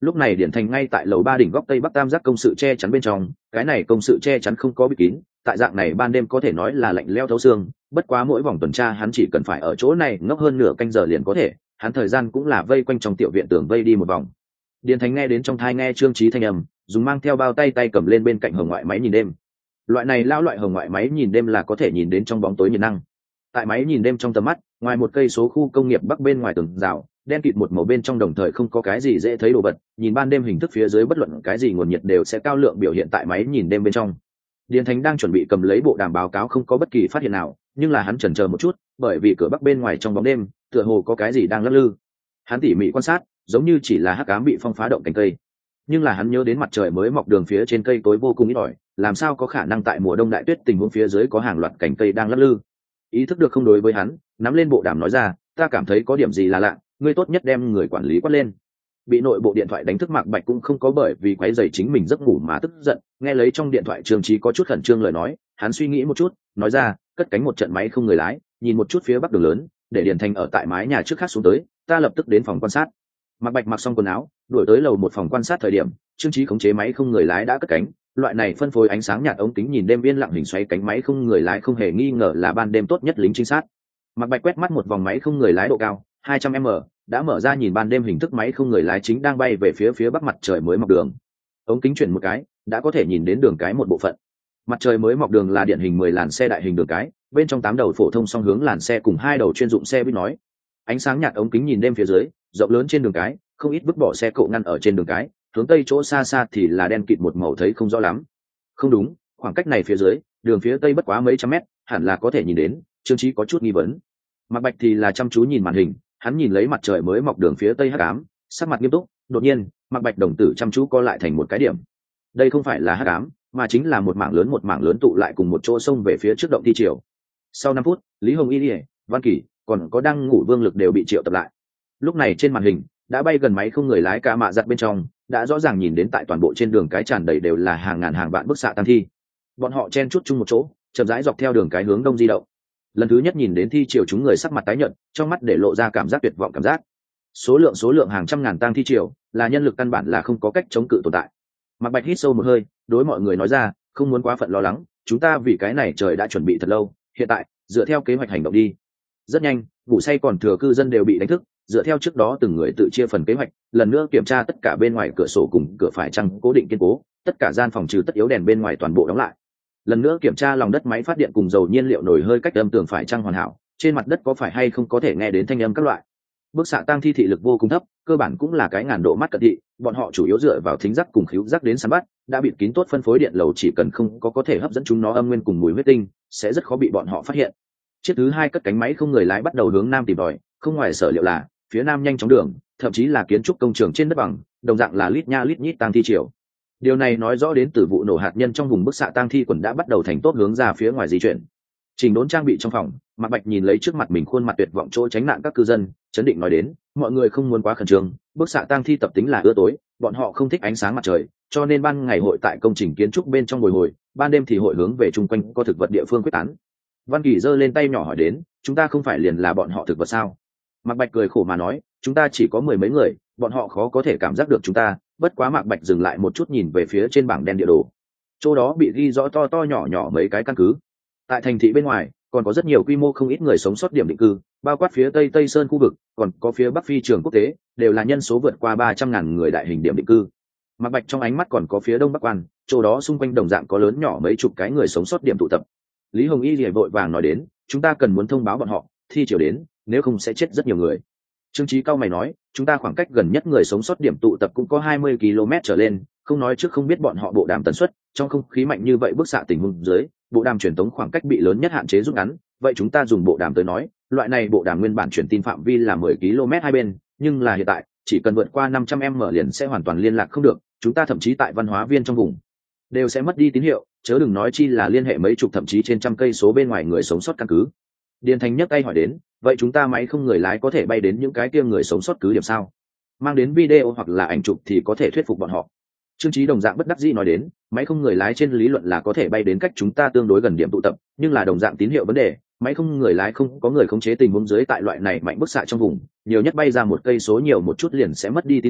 Lúc này Điển Thành ngay tại lầu ba đỉnh góc tây bắc tam giác công sự che chắn bên trong, cái này công sự che chắn không có bịt kín, tại dạng này ban đêm có thể nói là lạnh lẽo thấu xương, bất quá mỗi vòng tuần tra hắn chỉ cần phải ở chỗ này ngốc hơn nửa canh giờ liền có thể, hắn thời gian cũng là vây quanh trong tiểu viện tường vây đi một vòng. Điền Thành nghe đến trong thai nghe Trương Chí thanh âm, dùng mang theo bao tay tay cầm lên bên cạnh hồng ngoại máy nhìn đêm. Loại này lao loại hồng ngoại máy nhìn đêm là có thể nhìn đến trong bóng tối nhiệt năng. Tại máy nhìn đêm trong tầm mắt, ngoài một cây số khu công nghiệp bắc bên ngoài tường rào, đen kịt một màu bên trong đồng thời không có cái gì dễ thấy đồ vật, nhìn ban đêm hình thức phía dưới bất luận cái gì nguồn nhiệt đều sẽ cao lượng biểu hiện tại máy nhìn đêm bên trong. Điền Thành đang chuẩn bị cầm lấy bộ đàm báo cáo không có bất kỳ phát hiện nào, nhưng là hắn chần chờ một chút, bởi vì cửa bắc bên ngoài trong bóng đêm, tựa hồ có cái gì đang lắc lư. Hắn tỉ mỉ quan sát, giống như chỉ là hắc ám bị phong phá động cành cây. Nhưng là hắn nhớ đến mặt trời mới mọc đường phía trên cây tối vô cùng ít ỏi, làm sao có khả năng tại mùa đông đại tuyết tình huống phía dưới có hàng loạt cành cây đang lắc lư. Ý thức được không đối với hắn, nắm lên bộ đàm nói ra, ta cảm thấy có điểm gì là lạ, ngươi tốt nhất đem người quản lý quát lên. Bị nội bộ điện thoại đánh thức Mạc Bạch cũng không có bởi vì quấy rầy chính mình giấc ngủ mà tức giận, nghe lấy trong điện thoại Trương Chí có chút khẩn trương lời nói, hắn suy nghĩ một chút, nói ra, cất cánh một trận máy không người lái, nhìn một chút phía bắc đường lớn, để Điền Thành ở tại mái nhà trước khác xuống tới, ta lập tức đến phòng quan sát. Mạc Bạch mặc xong quần áo, đuổi tới lầu một phòng quan sát thời điểm, Trương Chí khống chế máy không người lái đã cất cánh, loại này phân phối ánh sáng nhạt ống kính nhìn đêm viên lặng hình xoay cánh máy không người lái không hề nghi ngờ là ban đêm tốt nhất lính trinh sát. Mạc Bạch quét mắt một vòng máy không người lái độ cao, hai trăm mét, đã mở ra nhìn ban đêm hình thức máy không người lái chính đang bay về phía phía bắc mặt trời mới mọc đường. Ống kính chuyển một cái, đã có thể nhìn đến đường cái một bộ phận. Mặt trời mới mọc đường là điển hình mười làn xe đại hình đường cái, bên trong tám đầu phổ thông song hướng làn xe cùng hai đầu chuyên dụng xe buýt nói. Ánh sáng nhạt ống kính nhìn đêm phía dưới, rộng lớn trên đường cái, không ít vứt bỏ xe cộ ngăn ở trên đường cái, hướng tây chỗ xa xa thì là đen kịt một màu thấy không rõ lắm. Không đúng, khoảng cách này phía dưới, đường phía tây bất quá mấy trăm mét, hẳn là có thể nhìn đến. Trương Chí có chút nghi vấn. Mạc Bạch thì là chăm chú nhìn màn hình, hắn nhìn lấy mặt trời mới mọc đường phía tây hắc ám, sắc mặt nghiêm túc. Đột nhiên, Mạc Bạch đồng tử chăm chú co lại thành một cái điểm. Đây không phải là hắc ám, mà chính là một mảng lớn một mảng lớn tụ lại cùng một chỗ xông về phía trước động thi triều. Sau năm phút, Lý Hồng Y, Điệp, Văn Kỳ, còn có đang ngủ Vương Lực đều bị triệu tập lại. Lúc này trên màn hình đã bay gần máy không người lái cả mạ giặt bên trong, đã rõ ràng nhìn đến tại toàn bộ trên đường cái tràn đầy đều là hàng ngàn hàng vạn bức xạ tăng thi. Bọn họ chen chúc chung một chỗ, chậm rãi dọc theo đường cái hướng đông di động. Lần thứ nhất nhìn đến thi triều chúng người sắc mặt tái nhợt, trong mắt để lộ ra cảm giác tuyệt vọng cảm giác. Số lượng số lượng hàng trăm ngàn tang thi triều, là nhân lực căn bản là không có cách chống cự tồn tại. Mạc Bạch hít sâu một hơi, đối mọi người nói ra, không muốn quá phận lo lắng, chúng ta vì cái này trời đã chuẩn bị thật lâu, hiện tại dựa theo kế hoạch hành động đi. Rất nhanh, ngủ say còn thừa cư dân đều bị đánh thức, dựa theo trước đó từng người tự chia phần kế hoạch, lần nữa kiểm tra tất cả bên ngoài cửa sổ cùng cửa phải chăng cố định kiên cố, tất cả gian phòng trừ tất yếu đèn bên ngoài toàn bộ đóng lại. Lần nữa kiểm tra lòng đất máy phát điện cùng dầu nhiên liệu nổi hơi cách âm tường phải chăng hoàn hảo, trên mặt đất có phải hay không có thể nghe đến thanh âm các loại. Bức xạ tăng thi thị lực vô cùng thấp, cơ bản cũng là cái ngàn độ mắt cận thị, bọn họ chủ yếu dựa vào thính giác cùng khứu giác đến săn bắt, đã bịt kín tốt phân phối điện lầu, chỉ cần không có có thể hấp dẫn chúng nó âm nguyên cùng mùi huyết tinh, sẽ rất khó bị bọn họ phát hiện. Chiếc thứ hai cất cánh máy không người lái bắt đầu hướng nam tìm tòi, không ngoài sở liệu là phía nam nhanh chóng đường, thậm chí là kiến trúc công trường trên đất bằng, đồng dạng là lít nha lít nhít tăng thi triều. Điều này nói rõ đến từ vụ nổ hạt nhân trong vùng bức xạ tăng thi quần đã bắt đầu thành tốt hướng ra phía ngoài di chuyển. Trình đốn trang bị trong phòng, Mạc Bạch nhìn lấy trước mặt mình khuôn mặt tuyệt vọng chỗ tránh nạn các cư dân, chấn định nói đến, mọi người không muốn quá khẩn trương, bức xạ tăng thi tập tính là ưa tối, bọn họ không thích ánh sáng mặt trời, cho nên ban ngày hội tại công trình kiến trúc bên trong bồi hồi, ban đêm thì hội hướng về chung quanh có thực vật địa phương quyết tán. Văn Kỳ giơ lên tay nhỏ hỏi đến, chúng ta không phải liền là bọn họ thực vật sao? Mạc Bạch cười khổ mà nói, chúng ta chỉ có mười mấy người, bọn họ khó có thể cảm giác được chúng ta. Bất quá Mạc Bạch dừng lại một chút nhìn về phía trên bảng đen địa đồ, chỗ đó bị ghi rõ to to nhỏ nhỏ mấy cái căn cứ. Tại thành thị bên ngoài còn có rất nhiều quy mô không ít người sống sót điểm định cư, bao quát phía tây tây sơn khu vực, còn có phía bắc phi trường quốc tế, đều là nhân số vượt qua ba trăm ngàn người đại hình điểm định cư. Mạc Bạch trong ánh mắt còn có phía đông bắc quan, chỗ đó xung quanh đồng dạng có lớn nhỏ mấy chục cái người sống sót điểm tụ tập. Lý Hồng Y liền vội vàng nói đến, chúng ta cần muốn thông báo bọn họ, thi chiều đến, nếu không sẽ chết rất nhiều người. Trương Chí cao mày nói, chúng ta khoảng cách gần nhất người sống sót điểm tụ tập cũng có hai mươi ki lô mét trở lên, không nói trước không biết bọn họ bộ đàm tần suất, trong không khí mạnh như vậy bức xạ tình huống dưới, bộ đàm truyền tống khoảng cách bị lớn nhất hạn chế rút ngắn, vậy chúng ta dùng bộ đàm tới nói, loại này bộ đàm nguyên bản truyền tin phạm vi là mười ki lô mét hai bên, nhưng là hiện tại, chỉ cần vượt qua năm trăm mét liền sẽ hoàn toàn liên lạc không được, chúng ta thậm chí tại văn hóa viên trong vùng đều sẽ mất đi tín hiệu, chớ đừng nói chi là liên hệ mấy chục thậm chí trên trăm cây số bên ngoài người sống sót căn cứ. Điền Thành nhấc tay hỏi đến, vậy chúng ta máy không người lái có thể bay đến những cái kia người sống sót cứ điểm sao? Mang đến video hoặc là ảnh chụp thì có thể thuyết phục bọn họ. Trương Chí đồng dạng bất đắc dĩ nói đến, máy không người lái trên lý luận là có thể bay đến cách chúng ta tương đối gần điểm tụ tập, nhưng là đồng dạng tín hiệu vấn đề, máy không người lái không có người khống chế tình huống dưới tại loại này mạnh bức xạ trong vùng, nhiều nhất bay ra một cây số nhiều một chút liền sẽ mất đi tín hiệu,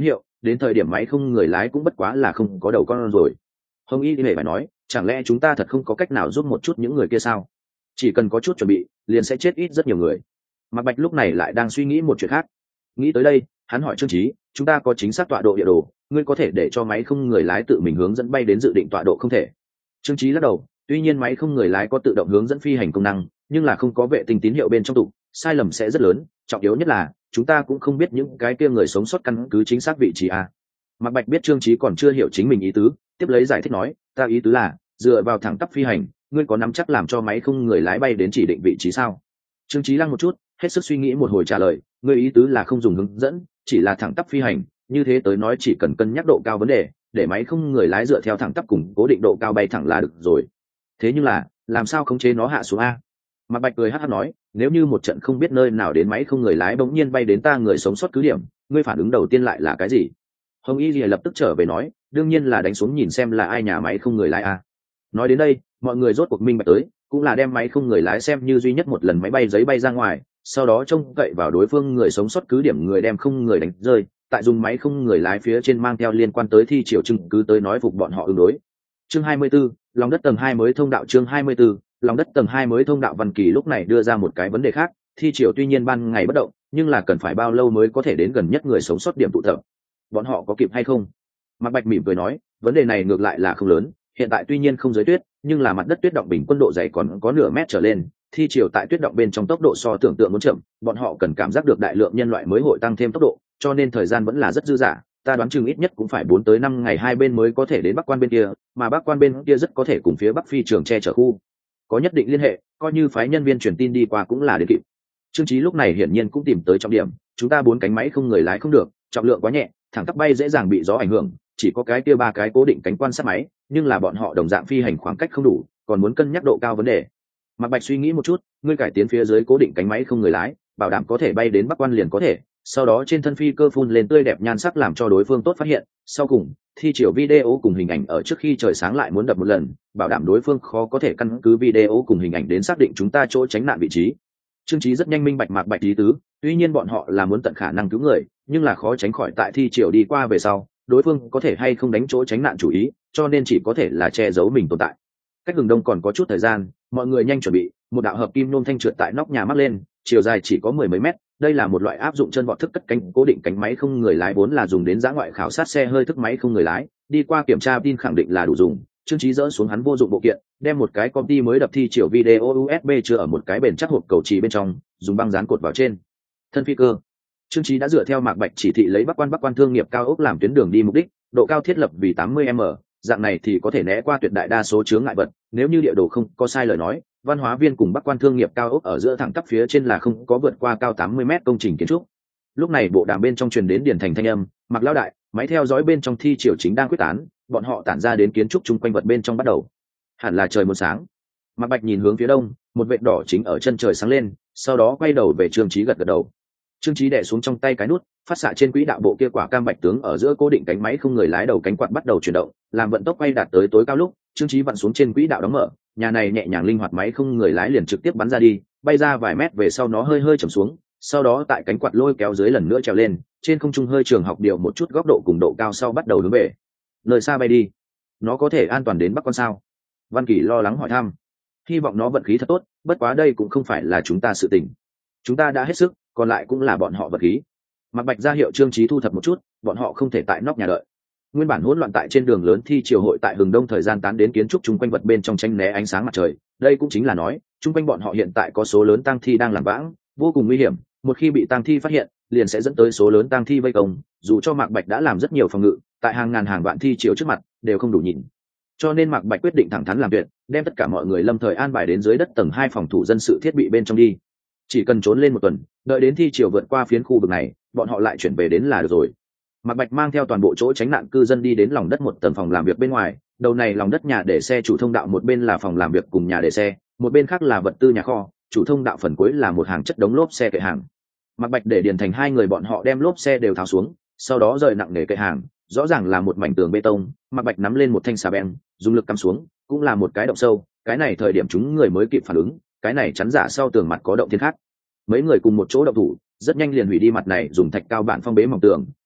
đến thời điểm máy không người lái cũng bất quá là không có đầu con rồi. Hồng Y thì hề phải nói, chẳng lẽ chúng ta thật không có cách nào giúp một chút những người kia sao? Chỉ cần có chút chuẩn bị liền sẽ chết ít rất nhiều người. Mạc Bạch lúc này lại đang suy nghĩ một chuyện khác. Nghĩ tới đây, hắn hỏi Trương Chí, chúng ta có chính xác tọa độ địa đồ, ngươi có thể để cho máy không người lái tự mình hướng dẫn bay đến dự định tọa độ không thể? Trương Chí lắc đầu, tuy nhiên máy không người lái có tự động hướng dẫn phi hành công năng, nhưng là không có vệ tinh tín hiệu bên trong tụ, sai lầm sẽ rất lớn, trọng yếu nhất là chúng ta cũng không biết những cái kia người sống sót căn cứ chính xác vị trí à. Mạc Bạch biết Trương Chí còn chưa hiểu chính mình ý tứ, tiếp lấy giải thích nói, ta ý tứ là dựa vào thẳng tắp phi hành, ngươi có nắm chắc làm cho máy không người lái bay đến chỉ định vị trí sao? Trương Chí lăng một chút, hết sức suy nghĩ một hồi trả lời, ngươi ý tứ là không dùng hướng dẫn, chỉ là thẳng tắp phi hành, như thế tới nói chỉ cần cân nhắc độ cao vấn đề, để máy không người lái dựa theo thẳng tắp cùng cố định độ cao bay thẳng là được rồi. Thế nhưng là làm sao khống chế nó hạ xuống a? Mạc Bạch cười hắc hắc nói, nếu như một trận không biết nơi nào đến máy không người lái bỗng nhiên bay đến ta người sống sót cứ điểm, ngươi phản ứng đầu tiên lại là cái gì? Hồng Y Lìa lập tức trở về nói, đương nhiên là đánh xuống nhìn xem là ai nhà máy không người lái a. Nói đến đây, mọi người rốt cuộc minh bạch tới, cũng là đem máy không người lái xem như duy nhất một lần máy bay giấy bay ra ngoài, sau đó trông cậy vào đối phương người sống sót cứ điểm người đem không người đánh rơi, tại dùng máy không người lái phía trên mang theo liên quan tới thi triều chứng cứ tới nói phục bọn họ ứng đối. Chương hai mươi 24, lòng đất tầng hai mới thông đạo. Chương hai mươi 24, lòng đất tầng hai mới thông đạo. Văn Kỳ lúc này đưa ra một cái vấn đề khác, thi triều tuy nhiên ban ngày bất động, nhưng là cần phải bao lâu mới có thể đến gần nhất người sống sót điểm tụ tập? Bọn họ có kịp hay không? Mạc Bạch mỉm cười nói, vấn đề này ngược lại là không lớn, hiện tại tuy nhiên không dưới tuyết, nhưng là mặt đất tuyết động bình quân độ dày còn có nửa mét trở lên, thi triều tại tuyết động bên trong tốc độ so tưởng tượng muốn chậm, bọn họ cần cảm giác được đại lượng nhân loại mới hội tăng thêm tốc độ, cho nên thời gian vẫn là rất dư dả, ta đoán chừng ít nhất cũng phải bốn tới năm ngày hai bên mới có thể đến Bắc Quan bên kia, mà Bắc Quan bên kia rất có thể cùng phía Bắc Phi trường che chở khu có nhất định liên hệ, coi như phái nhân viên truyền tin đi qua cũng là đến kịp. Trương Chí lúc này hiển nhiên cũng tìm tới trọng điểm, chúng ta bốn cánh máy không người lái không được, trọng lượng quá nhẹ, thẳng tắp bay dễ dàng bị gió ảnh hưởng, chỉ có cái kia ba cái cố định cánh quan sát máy, nhưng là bọn họ đồng dạng phi hành khoảng cách không đủ, còn muốn cân nhắc độ cao vấn đề. Mạc Bạch suy nghĩ một chút, ngươi cải tiến phía dưới cố định cánh máy không người lái, bảo đảm có thể bay đến Bắc Quan liền có thể, sau đó trên thân phi cơ phun lên tươi đẹp nhan sắc làm cho đối phương tốt phát hiện, sau cùng thi chiều video cùng hình ảnh ở trước khi trời sáng lại muốn đập một lần, bảo đảm đối phương khó có thể căn cứ video cùng hình ảnh đến xác định chúng ta chỗ tránh nạn vị trí. Trương Chí rất nhanh minh bạch Mạc Bạch ý tứ, tuy nhiên bọn họ là muốn tận khả năng cứu người, nhưng là khó tránh khỏi tại thi chiều đi qua về sau, đối phương có thể hay không đánh chỗ tránh nạn chủ ý, cho nên chỉ có thể là che giấu mình tồn tại. Cách Hừng Đông còn có chút thời gian, mọi người nhanh chuẩn bị, một đạo hợp kim nôm thanh trượt tại nóc nhà mắc lên, chiều dài chỉ có mười mấy mét, đây là một loại áp dụng chân vọt thức cất cánh cố định cánh máy không người lái vốn là dùng đến dã ngoại khảo sát xe hơi thức máy không người lái, đi qua kiểm tra tin khẳng định là đủ dùng. Trương Chí dỡ xuống hắn vô dụng bộ kiện, đem một cái công ty mới đập thi chiều video u ét bê chứa ở một cái bền chắc hộp cầu trì bên trong, dùng băng dán cột vào trên thân phi cơ. Trương Chí đã dựa theo Mạc Bạch chỉ thị lấy Bắc Quan Bắc Quan thương nghiệp cao ốc làm tuyến đường đi mục đích, độ cao thiết lập vì tám mươi mét, dạng này thì có thể né qua tuyệt đại đa số chướng ngại vật, nếu như địa đồ không có sai lời nói, văn hóa viên cùng Bắc Quan thương nghiệp cao ốc ở giữa thẳng tắp phía trên là không có vượt qua cao tám mươi mét công trình kiến trúc. Lúc này bộ đàm bên trong truyền đến điển thành thanh âm, Mạc lão đại, máy theo dõi bên trong thi triều chính đang quyết tán, bọn họ tản ra đến kiến trúc chung quanh vật bên trong bắt đầu. Hẳn là trời muốn sáng. Mạc Bạch nhìn hướng phía đông, một vệt đỏ chính ở chân trời sáng lên, sau đó quay đầu về Trương Chí gật gật đầu. Trương Chí đè xuống trong tay cái nút, phát xạ trên quỹ đạo bộ kia quả cam bạch tướng ở giữa cố định cánh máy không người lái đầu cánh quạt bắt đầu chuyển động, làm vận tốc quay đạt tới tối cao lúc, Trương Chí vặn xuống trên quỹ đạo đóng mở, nhà này nhẹ nhàng linh hoạt máy không người lái liền trực tiếp bắn ra đi, bay ra vài mét về sau nó hơi hơi chầm xuống, sau đó tại cánh quạt lôi kéo dưới lần nữa trèo lên, trên không trung hơi trường học điều một chút góc độ cùng độ cao sau bắt đầu hướng về nơi xa bay đi. Nó có thể an toàn đến Bắc Quan sao? Văn Kỳ lo lắng hỏi thăm. Hy vọng nó vận khí thật tốt, bất quá đây cũng không phải là chúng ta sự tình. Chúng ta đã hết sức, còn lại cũng là bọn họ vật khí. Mạc Bạch ra hiệu Trương Chí thu thập một chút, bọn họ không thể tại nóc nhà đợi. Nguyên bản hỗn loạn tại trên đường lớn thi triều hội tại Hừng Đông thời gian tán đến kiến trúc chung quanh vật bên trong tranh né ánh sáng mặt trời, đây cũng chính là nói, chung quanh bọn họ hiện tại có số lớn tang thi đang làm vãng, vô cùng nguy hiểm, một khi bị tang thi phát hiện, liền sẽ dẫn tới số lớn tang thi vây công, dù cho Mạc Bạch đã làm rất nhiều phòng ngự, tại hàng ngàn hàng vạn thi triều trước mặt, đều không đủ nhìn. Cho nên Mạc Bạch quyết định thẳng thắn làm việc, đem tất cả mọi người lâm thời an bài đến dưới đất tầng hai phòng thủ dân sự thiết bị bên trong đi. Chỉ cần trốn lên một tuần, đợi đến thi triều vượt qua phiến khu vực này, bọn họ lại chuyển về đến là được rồi. Mạc Bạch mang theo toàn bộ chỗ tránh nạn cư dân đi đến lòng đất một tầng phòng làm việc bên ngoài, đầu này lòng đất nhà để xe chủ thông đạo một bên là phòng làm việc cùng nhà để xe, một bên khác là vật tư nhà kho, chủ thông đạo phần cuối là một hàng chất đống lốp xe kệ hàng. Mạc Bạch để điền thành hai người bọn họ đem lốp xe đều tháo xuống, sau đó rời nặng nề kệ hàng, rõ ràng là một mảnh tường bê tông, Mạc Bạch nắm lên một thanh xà beng, dùng lực cắm xuống, cũng là một cái động sâu, cái này thời điểm chúng người mới kịp phản ứng, cái này chắn giả sau tường mặt có động thiên khác. Mấy người cùng một chỗ động thủ, rất nhanh liền hủy đi mặt này dùng thạch cao bản phong bế mỏng tường,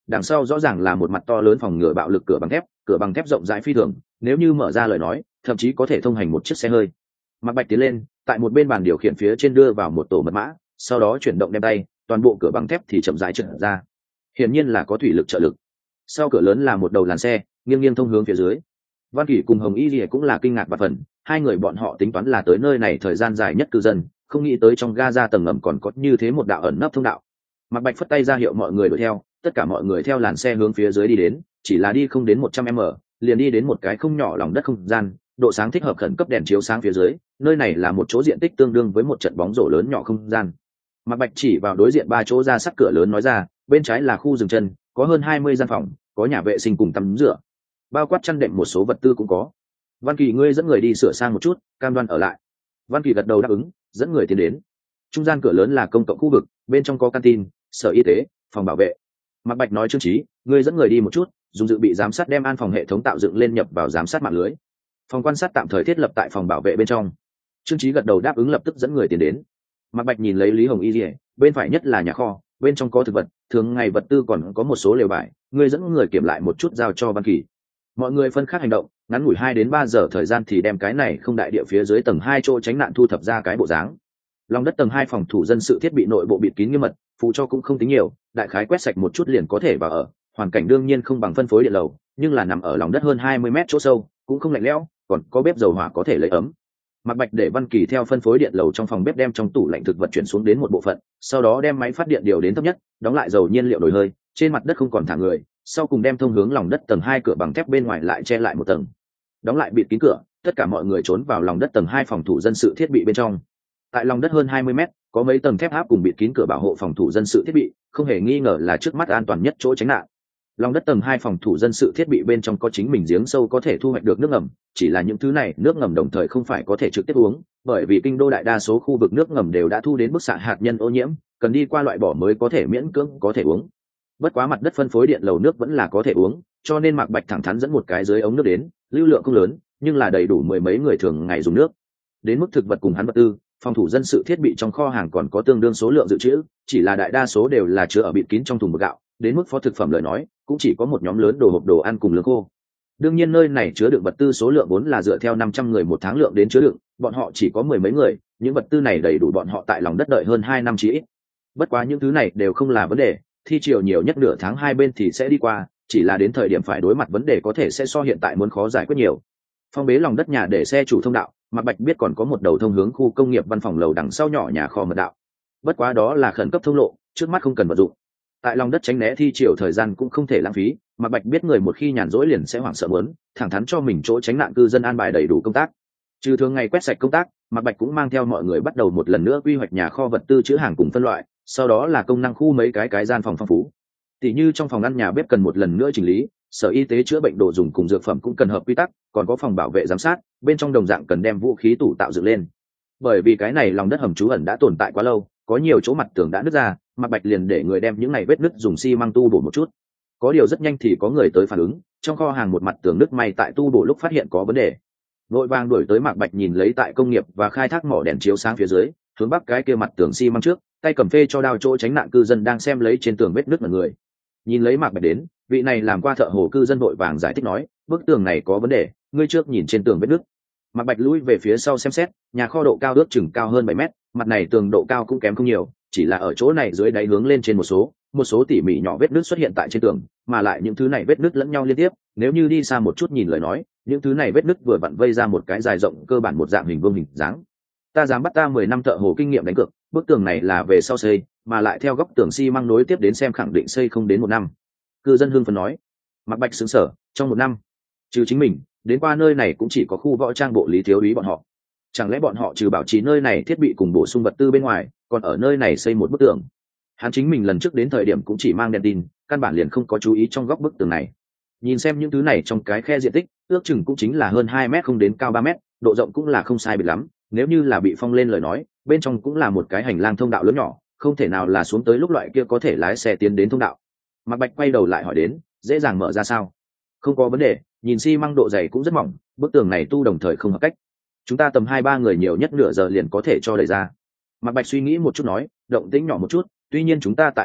đằng sau rõ ràng là một mặt to lớn phòng ngừa bạo lực cửa bằng thép, cửa bằng thép rộng rãi phi thường, nếu như mở ra lời nói thậm chí có thể thông hành một chiếc xe hơi. Mạc Bạch tiến lên, tại một bên bàn điều khiển phía trên đưa vào một tổ mật mã, sau đó chuyển động đem tay, toàn bộ cửa bằng thép thì chậm rãi trượt ra. Hiển nhiên là có thủy lực trợ lực. Sau cửa lớn là một đầu làn xe, nghiêng nghiêng thông hướng phía dưới. Văn Kỷ cùng Hồng Y Lìa cũng là kinh ngạc và phần, hai người bọn họ tính toán là tới nơi này thời gian dài nhất cư dân, không nghĩ tới trong Gaza tầng ngầm còn có như thế một đạo ẩn nấp thông đạo. Mạc Bạch phất tay ra hiệu mọi người đuổi theo, tất cả mọi người theo làn xe hướng phía dưới đi đến, chỉ là đi không đến một trăm mét, liền đi đến một cái không nhỏ lòng đất không gian, độ sáng thích hợp khẩn cấp đèn chiếu sáng phía dưới, nơi này là một chỗ diện tích tương đương với một trận bóng rổ lớn nhỏ không gian. Mạc Bạch chỉ vào đối diện ba chỗ ra sắt cửa lớn nói ra, bên trái là khu dừng chân, có hơn hai mươi gian phòng, có nhà vệ sinh cùng tắm rửa, bao quát chăn đệm một số vật tư cũng có. Văn Kỳ ngươi dẫn người đi sửa sang một chút, cam đoan ở lại. Văn Kỳ gật đầu đáp ứng, dẫn người tiến đến. Trung gian cửa lớn là công cộng khu vực, bên trong có canteen, sở y tế, phòng bảo vệ. Mạc Bạch nói Trương Chí, ngươi dẫn người đi một chút, dùng dự bị giám sát đem an phòng hệ thống tạo dựng lên nhập vào giám sát mạng lưới. Phòng quan sát tạm thời thiết lập tại phòng bảo vệ bên trong. Trương Chí gật đầu đáp ứng lập tức dẫn người tiến đến. Mạc Bạch nhìn lấy Lý Hồng Y Liễu, bên phải nhất là nhà kho, bên trong có thực vật, thường ngày vật tư còn có một số lều vải, ngươi dẫn người kiểm lại một chút giao cho Văn Kỳ. Mọi người phân khác hành động, ngắn ngủi hai đến ba giờ thời gian thì đem cái này không đại địa phía dưới tầng hai chỗ tránh nạn thu thập ra cái bộ dáng. Lòng đất tầng hai phòng thủ dân sự thiết bị nội bộ bịt kín nghiêm mật, phụ cho cũng không tính nhiều, đại khái quét sạch một chút liền có thể vào ở. Hoàn cảnh đương nhiên không bằng phân phối điện lầu, nhưng là nằm ở lòng đất hơn hai mươi mét chỗ sâu, cũng không lạnh lẽo, còn có bếp dầu hỏa có thể lấy ấm. Mạc Bạch để Văn Kỳ theo phân phối điện lầu trong phòng bếp đem trong tủ lạnh thực vật chuyển xuống đến một bộ phận, sau đó đem máy phát điện điều đến thấp nhất, đóng lại dầu nhiên liệu nồi hơi, trên mặt đất không còn thả người, sau cùng đem thông hướng lòng đất tầng hai cửa bằng thép bên ngoài lại che lại một tầng. Đóng lại bịt kín cửa, tất cả mọi người trốn vào lòng đất tầng hai phòng thủ dân sự thiết bị bên trong. Tại lòng đất hơn hai mươi mét, có mấy tầng thép áp cùng bịt kín cửa bảo hộ phòng thủ dân sự thiết bị, không hề nghi ngờ là trước mắt an toàn nhất chỗ tránh nạn. Lòng đất tầng hai phòng thủ dân sự thiết bị bên trong có chính mình giếng sâu có thể thu hoạch được nước ngầm, chỉ là những thứ này nước ngầm đồng thời không phải có thể trực tiếp uống, bởi vì kinh đô đại đa số khu vực nước ngầm đều đã thu đến bức xạ hạt nhân ô nhiễm, cần đi qua loại bỏ mới có thể miễn cưỡng có thể uống. Bất quá mặt đất phân phối điện lầu nước vẫn là có thể uống, cho nên Mạc Bạch thẳng thắn dẫn một cái dưới ống nước đến, lưu lượng không lớn, nhưng là đầy đủ mười mấy người thường ngày dùng nước. Đến mức thực vật cùng hắn vật tư, phòng thủ dân sự thiết bị trong kho hàng còn có tương đương số lượng dự trữ, chỉ là đại đa số đều là chứa ở bịt kín trong thùng bột gạo, đến mức phó thực phẩm lời nói, cũng chỉ có một nhóm lớn đồ hộp đồ ăn cùng lương khô. Đương nhiên nơi này chứa đựng vật tư số lượng vốn là dựa theo năm trăm người một tháng lượng đến chứa đựng, bọn họ chỉ có mười mấy người, những vật tư này đầy đủ bọn họ tại lòng đất đợi hơn hai năm chí ít. Bất quá những thứ này đều không là vấn đề, thi chiều nhiều nhất nửa tháng hai bên thì sẽ đi qua, chỉ là đến thời điểm phải đối mặt vấn đề có thể sẽ so hiện tại muốn khó giải quyết nhiều. Phong bế lòng đất nhà để xe chủ thông đạo, Mạc Bạch biết còn có một đầu thông hướng khu công nghiệp văn phòng lầu đằng sau nhỏ nhà kho mật đạo. Bất quá đó là khẩn cấp thông lộ, trước mắt không cần vận dụng. Tại lòng đất tránh né thi chiều thời gian cũng không thể lãng phí, Mạc Bạch biết người một khi nhàn rỗi liền sẽ hoảng sợ muốn, thẳng thắn cho mình chỗ tránh nạn cư dân an bài đầy đủ công tác. Trừ thường ngày quét sạch công tác, Mạc Bạch cũng mang theo mọi người bắt đầu một lần nữa quy hoạch nhà kho vật tư chứa hàng cùng phân loại, sau đó là công năng khu mấy cái cái gian phòng phong phú. Tỷ như trong phòng ăn nhà bếp cần một lần nữa chỉnh lý, sở y tế chữa bệnh đồ dùng cùng dược phẩm cũng cần hợp quy tắc, còn có phòng bảo vệ giám sát, bên trong đồng dạng cần đem vũ khí tủ tạo dựng lên. Bởi vì cái này lòng đất hầm trú ẩn đã tồn tại quá lâu, có nhiều chỗ mặt tường đã nứt ra, Mạc Bạch liền để người đem những này vết nứt dùng xi măng tu bổ một chút. Có điều rất nhanh thì có người tới phản ứng, trong kho hàng một mặt tường nứt may tại tu bổ lúc phát hiện có vấn đề. Vội vàng đuổi tới Mạc Bạch nhìn lấy tại công nghiệp và khai thác mỏ đèn chiếu sáng phía dưới, hướng bắc cái kia mặt tường xi măng trước, tay cầm phê cho đao chỗ tránh nạn cư dân đang xem lấy trên tường vết nứt mọi người. Nhìn lấy Mạc Bạch đến, vị này làm qua thợ hồ cư dân vội vàng giải thích nói, bức tường này có vấn đề, ngươi trước nhìn trên tường vết nứt. Mạc Bạch lùi về phía sau xem xét, nhà kho độ cao ước chừng cao hơn bảy mét, mặt này tường độ cao cũng kém không nhiều, chỉ là ở chỗ này dưới đáy hướng lên trên một số, một số tỉ mỉ nhỏ vết nứt xuất hiện tại trên tường, mà lại những thứ này vết nứt lẫn nhau liên tiếp, nếu như đi xa một chút nhìn lời nói, những thứ này vết nứt vừa vặn vây ra một cái dài rộng cơ bản một dạng hình vuông hình dáng. Ta dám bắt ta mười năm thợ hồ kinh nghiệm đánh cược, bức tường này là về sau xây, mà lại theo góc tường xi măng nối tiếp đến xem khẳng định xây không đến một năm. Cư dân hưng phấn nói. Mạc Bạch sững sờ, trong một năm, trừ chính mình, đến qua nơi này cũng chỉ có khu võ trang bộ Lý thiếu úy bọn họ. Chẳng lẽ bọn họ trừ bảo trì nơi này thiết bị cùng bổ sung vật tư bên ngoài, còn ở nơi này xây một bức tường? Hắn chính mình lần trước đến thời điểm cũng chỉ mang đèn tin, căn bản liền không có chú ý trong góc bức tường này. Nhìn xem những thứ này trong cái khe diện tích, ước chừng cũng chính là hơn hai mét không đến cao ba mét, độ rộng cũng là không sai biệt lắm, nếu như là bị phong lên lời nói, bên trong cũng là một cái hành lang thông đạo lớn nhỏ, không thể nào là xuống tới lúc loại kia có thể lái xe tiến đến thông đạo. Mạc Bạch quay đầu lại hỏi đến, dễ dàng mở ra sao? Không có vấn đề, nhìn xi măng độ dày cũng rất mỏng, bức tường này tu đồng thời không hợp cách. Chúng ta tầm hai ba người nhiều nhất nửa giờ liền có thể cho đẩy ra. Mạc Bạch suy nghĩ một chút nói, động tĩnh nhỏ một chút, tuy nhiên chúng ta tại lòng đất,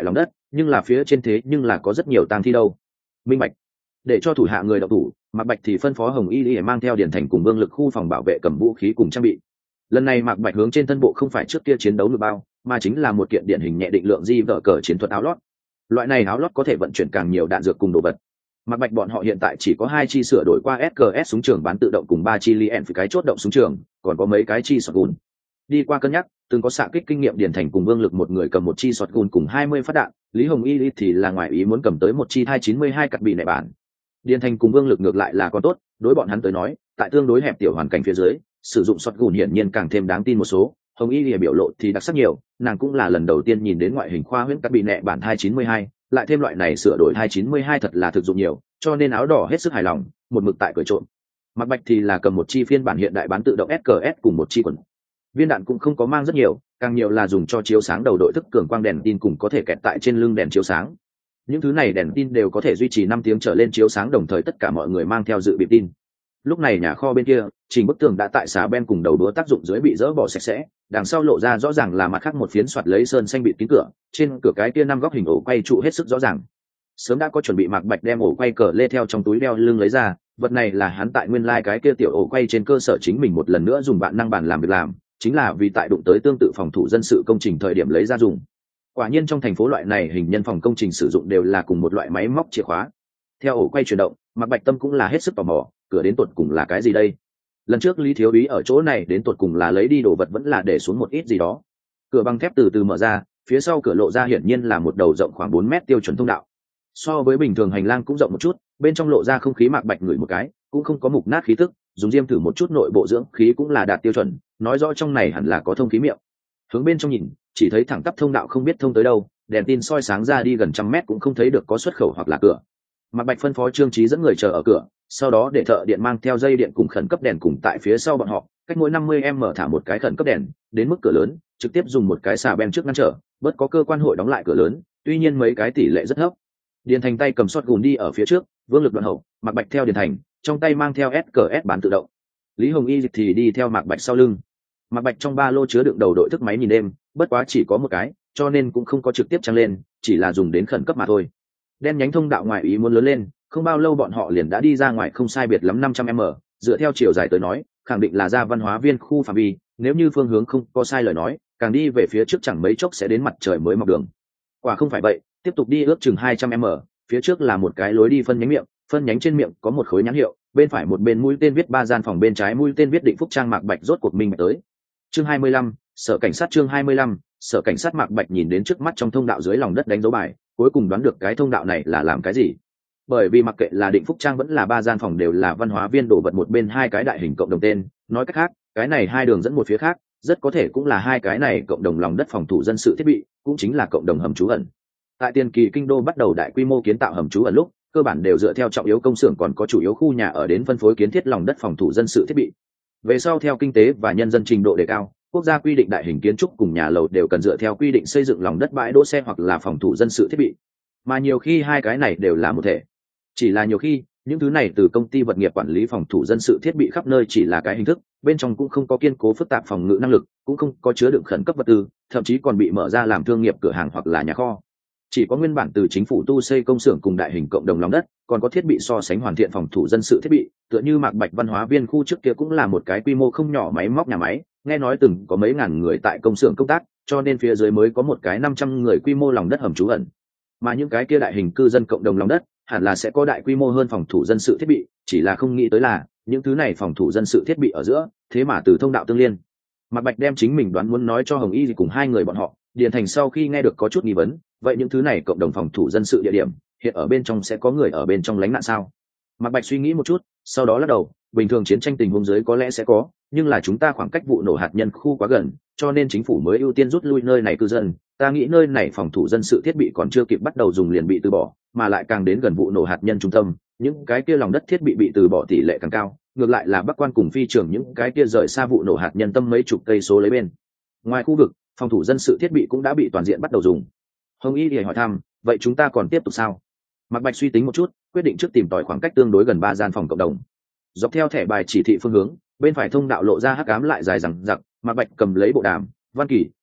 nhưng là phía trên thế nhưng là có rất nhiều tang thi đâu. Minh bạch. Để cho thủ hạ người đậu thủ, Mạc Bạch thì phân phó Hồng Y Y mang theo Điền Thành cùng Vương Lực khu phòng bảo vệ cầm vũ khí cùng trang bị. Lần này Mạc Bạch hướng trên thân bộ không phải trước kia chiến đấu ngược bao, mà chính là một kiện điển hình nhẹ định lượng di vở cờ chiến thuật áo lót. Loại này áo lót có thể vận chuyển càng nhiều đạn dược cùng đồ vật. Mạc Bạch bọn họ hiện tại chỉ có hai chi sửa đổi qua ét ca ét súng trường bán tự động cùng ba chi lien cái chốt động súng trường, còn có mấy cái chi shotgun. Đi qua cân nhắc, từng có xạ kích kinh nghiệm Điền Thành cùng Vương Lực một người cầm một chi shotgun cùng hai mươi phát đạn, Lý Hồng Y thì là ngoài ý muốn cầm tới một chi hai chín mươi hai cặt bị nệ bản. Điền Thành cùng Vương Lực ngược lại là còn tốt, đối bọn hắn tới nói, tại tương đối hẹp tiểu hoàn cảnh phía dưới, sử dụng shotgun hiển nhiên càng thêm đáng tin một số. Hồng Y lìa biểu lộ thì đặc sắc nhiều, nàng cũng là lần đầu tiên nhìn đến ngoại hình khoa huyễn cắt bị nệ bản hai chín mươi hai, lại thêm loại này sửa đổi hai chín mươi hai thật là thực dụng nhiều, cho nên áo đỏ hết sức hài lòng, một mực tại cười trộm. Mạc Bạch thì là cầm một chi phiên bản hiện đại bán tự động ét ca ét cùng một chi quần. Viên đạn cũng không có mang rất nhiều, càng nhiều là dùng cho chiếu sáng đầu đội thức cường quang đèn tin cùng có thể kẹt tại trên lưng đèn chiếu sáng. Những thứ này đèn tin đều có thể duy trì năm tiếng trở lên chiếu sáng, đồng thời tất cả mọi người mang theo dự bị tin. Lúc này nhà kho bên kia, trình bức tường đã tại xà ben cùng đầu đũa tác dụng dưới bị dỡ bỏ sạch sẽ, đằng sau lộ ra rõ ràng là mặt khác một phiến soạt lấy sơn xanh bịt kín cửa, trên cửa cái kia năm góc hình ổ quay trụ hết sức rõ ràng. Sớm đã có chuẩn bị, Mạc Bạch đem ổ quay cờ lê theo trong túi đeo lưng lấy ra, vật này là hắn tại nguyên lai like cái kia tiểu ổ quay trên cơ sở chính mình một lần nữa dùng bạn năng bàn làm việc làm, chính là vì tại đụng tới tương tự phòng thủ dân sự công trình thời điểm lấy ra dùng. Quả nhiên trong thành phố loại này hình nhân phòng công trình sử dụng đều là cùng một loại máy móc chìa khóa. Theo ổ quay chuyển động, Mạc Bạch Tâm cũng là hết sức tò mò, cửa đến tột cùng là cái gì đây? Lần trước Lý Thiếu Úy ở chỗ này đến tột cùng là lấy đi đồ vật vẫn là để xuống một ít gì đó. Cửa bằng thép từ từ mở ra, phía sau cửa lộ ra hiển nhiên là một đầu rộng khoảng bốn mét tiêu chuẩn thông đạo. So với bình thường hành lang cũng rộng một chút, bên trong lộ ra không khí. Mạc Bạch ngửi một cái, cũng không có mục nát khí tức, dùng diêm thử một chút nội bộ dưỡng khí cũng là đạt tiêu chuẩn, nói rõ trong này hẳn là có thông khí miệng. Hướng bên trong nhìn, chỉ thấy thẳng tắp thông đạo không biết thông tới đâu, đèn tin soi sáng ra đi gần trăm mét cũng không thấy được có xuất khẩu hoặc là cửa. Mạc Bạch phân phó Trương Chí dẫn người chờ ở cửa, sau đó để thợ điện mang theo dây điện cùng khẩn cấp đèn cùng tại phía sau bọn họ, cách mỗi năm mươi mét thả một cái khẩn cấp đèn, đến mức cửa lớn, trực tiếp dùng một cái xà beng trước ngăn trở, bớt có cơ quan hội đóng lại cửa lớn, tuy nhiên mấy cái tỷ lệ rất thấp. Điền Thành tay cầm shotgun đi ở phía trước, Vương Lực đoạn hậu, Mạc Bạch theo Điền Thành, trong tay mang theo ét ca ét bán tự động. Lý Hồng Y thì đi theo Mạc Bạch sau lưng. Mạc Bạch trong ba lô chứa đựng đầu đội thức máy nhìn đêm, bất quá chỉ có một cái, cho nên cũng không có trực tiếp trang lên, chỉ là dùng đến khẩn cấp mà thôi. Đen nhánh thông đạo ngoài ý muốn lớn lên, không bao lâu bọn họ liền đã đi ra ngoài không sai biệt lắm năm trăm mét, dựa theo chiều dài tới nói, khẳng định là ra văn hóa viên khu phạm vi, nếu như phương hướng không có sai lời nói, càng đi về phía trước chẳng mấy chốc sẽ đến mặt trời mới mọc đường. Quả không phải vậy, tiếp tục đi ước chừng hai trăm mét, phía trước là một cái lối đi phân nhánh miệng, phân nhánh trên miệng có một khối nhãn hiệu, bên phải một bên mũi tên viết ba gian phòng, bên trái mũi tên viết Định Phúc Trang. Mạc Bạch rốt cuộc minh bạch tới. Chương hai mươi lăm, sở cảnh sát. Chương hai mươi lăm, sở cảnh sát. Mạc Bạch nhìn đến trước mắt trong thông đạo dưới lòng đất đánh dấu bài, cuối cùng đoán được cái thông đạo này là làm cái gì. Bởi vì mặc kệ là Định Phúc Trang vẫn là ba gian phòng đều là văn hóa viên đồ vật một bên hai cái đại hình cộng đồng tên, nói cách khác, cái này hai đường dẫn một phía khác, rất có thể cũng là hai cái này cộng đồng lòng đất phòng thủ dân sự thiết bị, cũng chính là cộng đồng hầm trú ẩn. Tại tiền kỳ kinh đô bắt đầu đại quy mô kiến tạo hầm trú ẩn lúc, cơ bản đều dựa theo trọng yếu công xưởng còn có chủ yếu khu nhà ở đến phân phối kiến thiết lòng đất phòng thủ dân sự thiết bị. Về sau theo kinh tế và nhân dân trình độ đề cao, quốc gia quy định đại hình kiến trúc cùng nhà lầu đều cần dựa theo quy định xây dựng lòng đất bãi đỗ xe hoặc là phòng thủ dân sự thiết bị, mà nhiều khi hai cái này đều là một thể. Chỉ là nhiều khi những thứ này từ công ty vật nghiệp quản lý phòng thủ dân sự thiết bị khắp nơi chỉ là cái hình thức, bên trong cũng không có kiên cố phức tạp phòng ngự năng lực, cũng không có chứa đựng khẩn cấp vật tư, thậm chí còn bị mở ra làm thương nghiệp cửa hàng hoặc là nhà kho. Chỉ có nguyên bản từ chính phủ tu xây công xưởng cùng đại hình cộng đồng lòng đất, còn có thiết bị so sánh hoàn thiện phòng thủ dân sự thiết bị, tựa như Mạc Bạch văn hóa viên khu trước kia cũng là một cái quy mô không nhỏ máy móc nhà máy, nghe nói từng có mấy ngàn người tại công xưởng công tác, cho nên phía dưới mới có một cái năm trăm người quy mô lòng đất hầm trú ẩn. Mà những cái kia đại hình cư dân cộng đồng lòng đất, hẳn là sẽ có đại quy mô hơn phòng thủ dân sự thiết bị, chỉ là không nghĩ tới là những thứ này phòng thủ dân sự thiết bị ở giữa, thế mà từ thông đạo tương liên. Mạc Bạch đem chính mình đoán muốn nói cho Hồng Y thì cùng hai người bọn họ, Điền Thành sau khi nghe được có chút nghi vấn, vậy những thứ này cộng đồng phòng thủ dân sự địa điểm, hiện ở bên trong sẽ có người ở bên trong lánh nạn sao? Mạc Bạch suy nghĩ một chút, sau đó lắc đầu, bình thường chiến tranh tình huống dưới có lẽ sẽ có, nhưng là chúng ta khoảng cách vụ nổ hạt nhân khu quá gần, cho nên chính phủ mới ưu tiên rút lui nơi này cư dân. Ta nghĩ nơi này phòng thủ dân sự thiết bị còn chưa kịp bắt đầu dùng liền bị từ bỏ, mà lại càng đến gần vụ nổ hạt nhân trung tâm, những cái kia lòng đất thiết bị bị từ bỏ tỷ lệ càng cao. Ngược lại là Bắc Quan cùng phi trường những cái kia rời xa vụ nổ hạt nhân tâm mấy chục cây số lấy bên ngoài khu vực, phòng thủ dân sự thiết bị cũng đã bị toàn diện bắt đầu dùng. Hồng Y thì hỏi thăm, vậy chúng ta còn tiếp tục sao? Mạc Bạch suy tính một chút, quyết định trước tìm tòi khoảng cách tương đối gần ba gian phòng cộng đồng. Dọc theo thẻ bài chỉ thị phương hướng, bên phải thông đạo lộ ra hắc ám lại dài dằng dặc. Mạc Bạch cầm lấy bộ đàm, Văn Kỳ,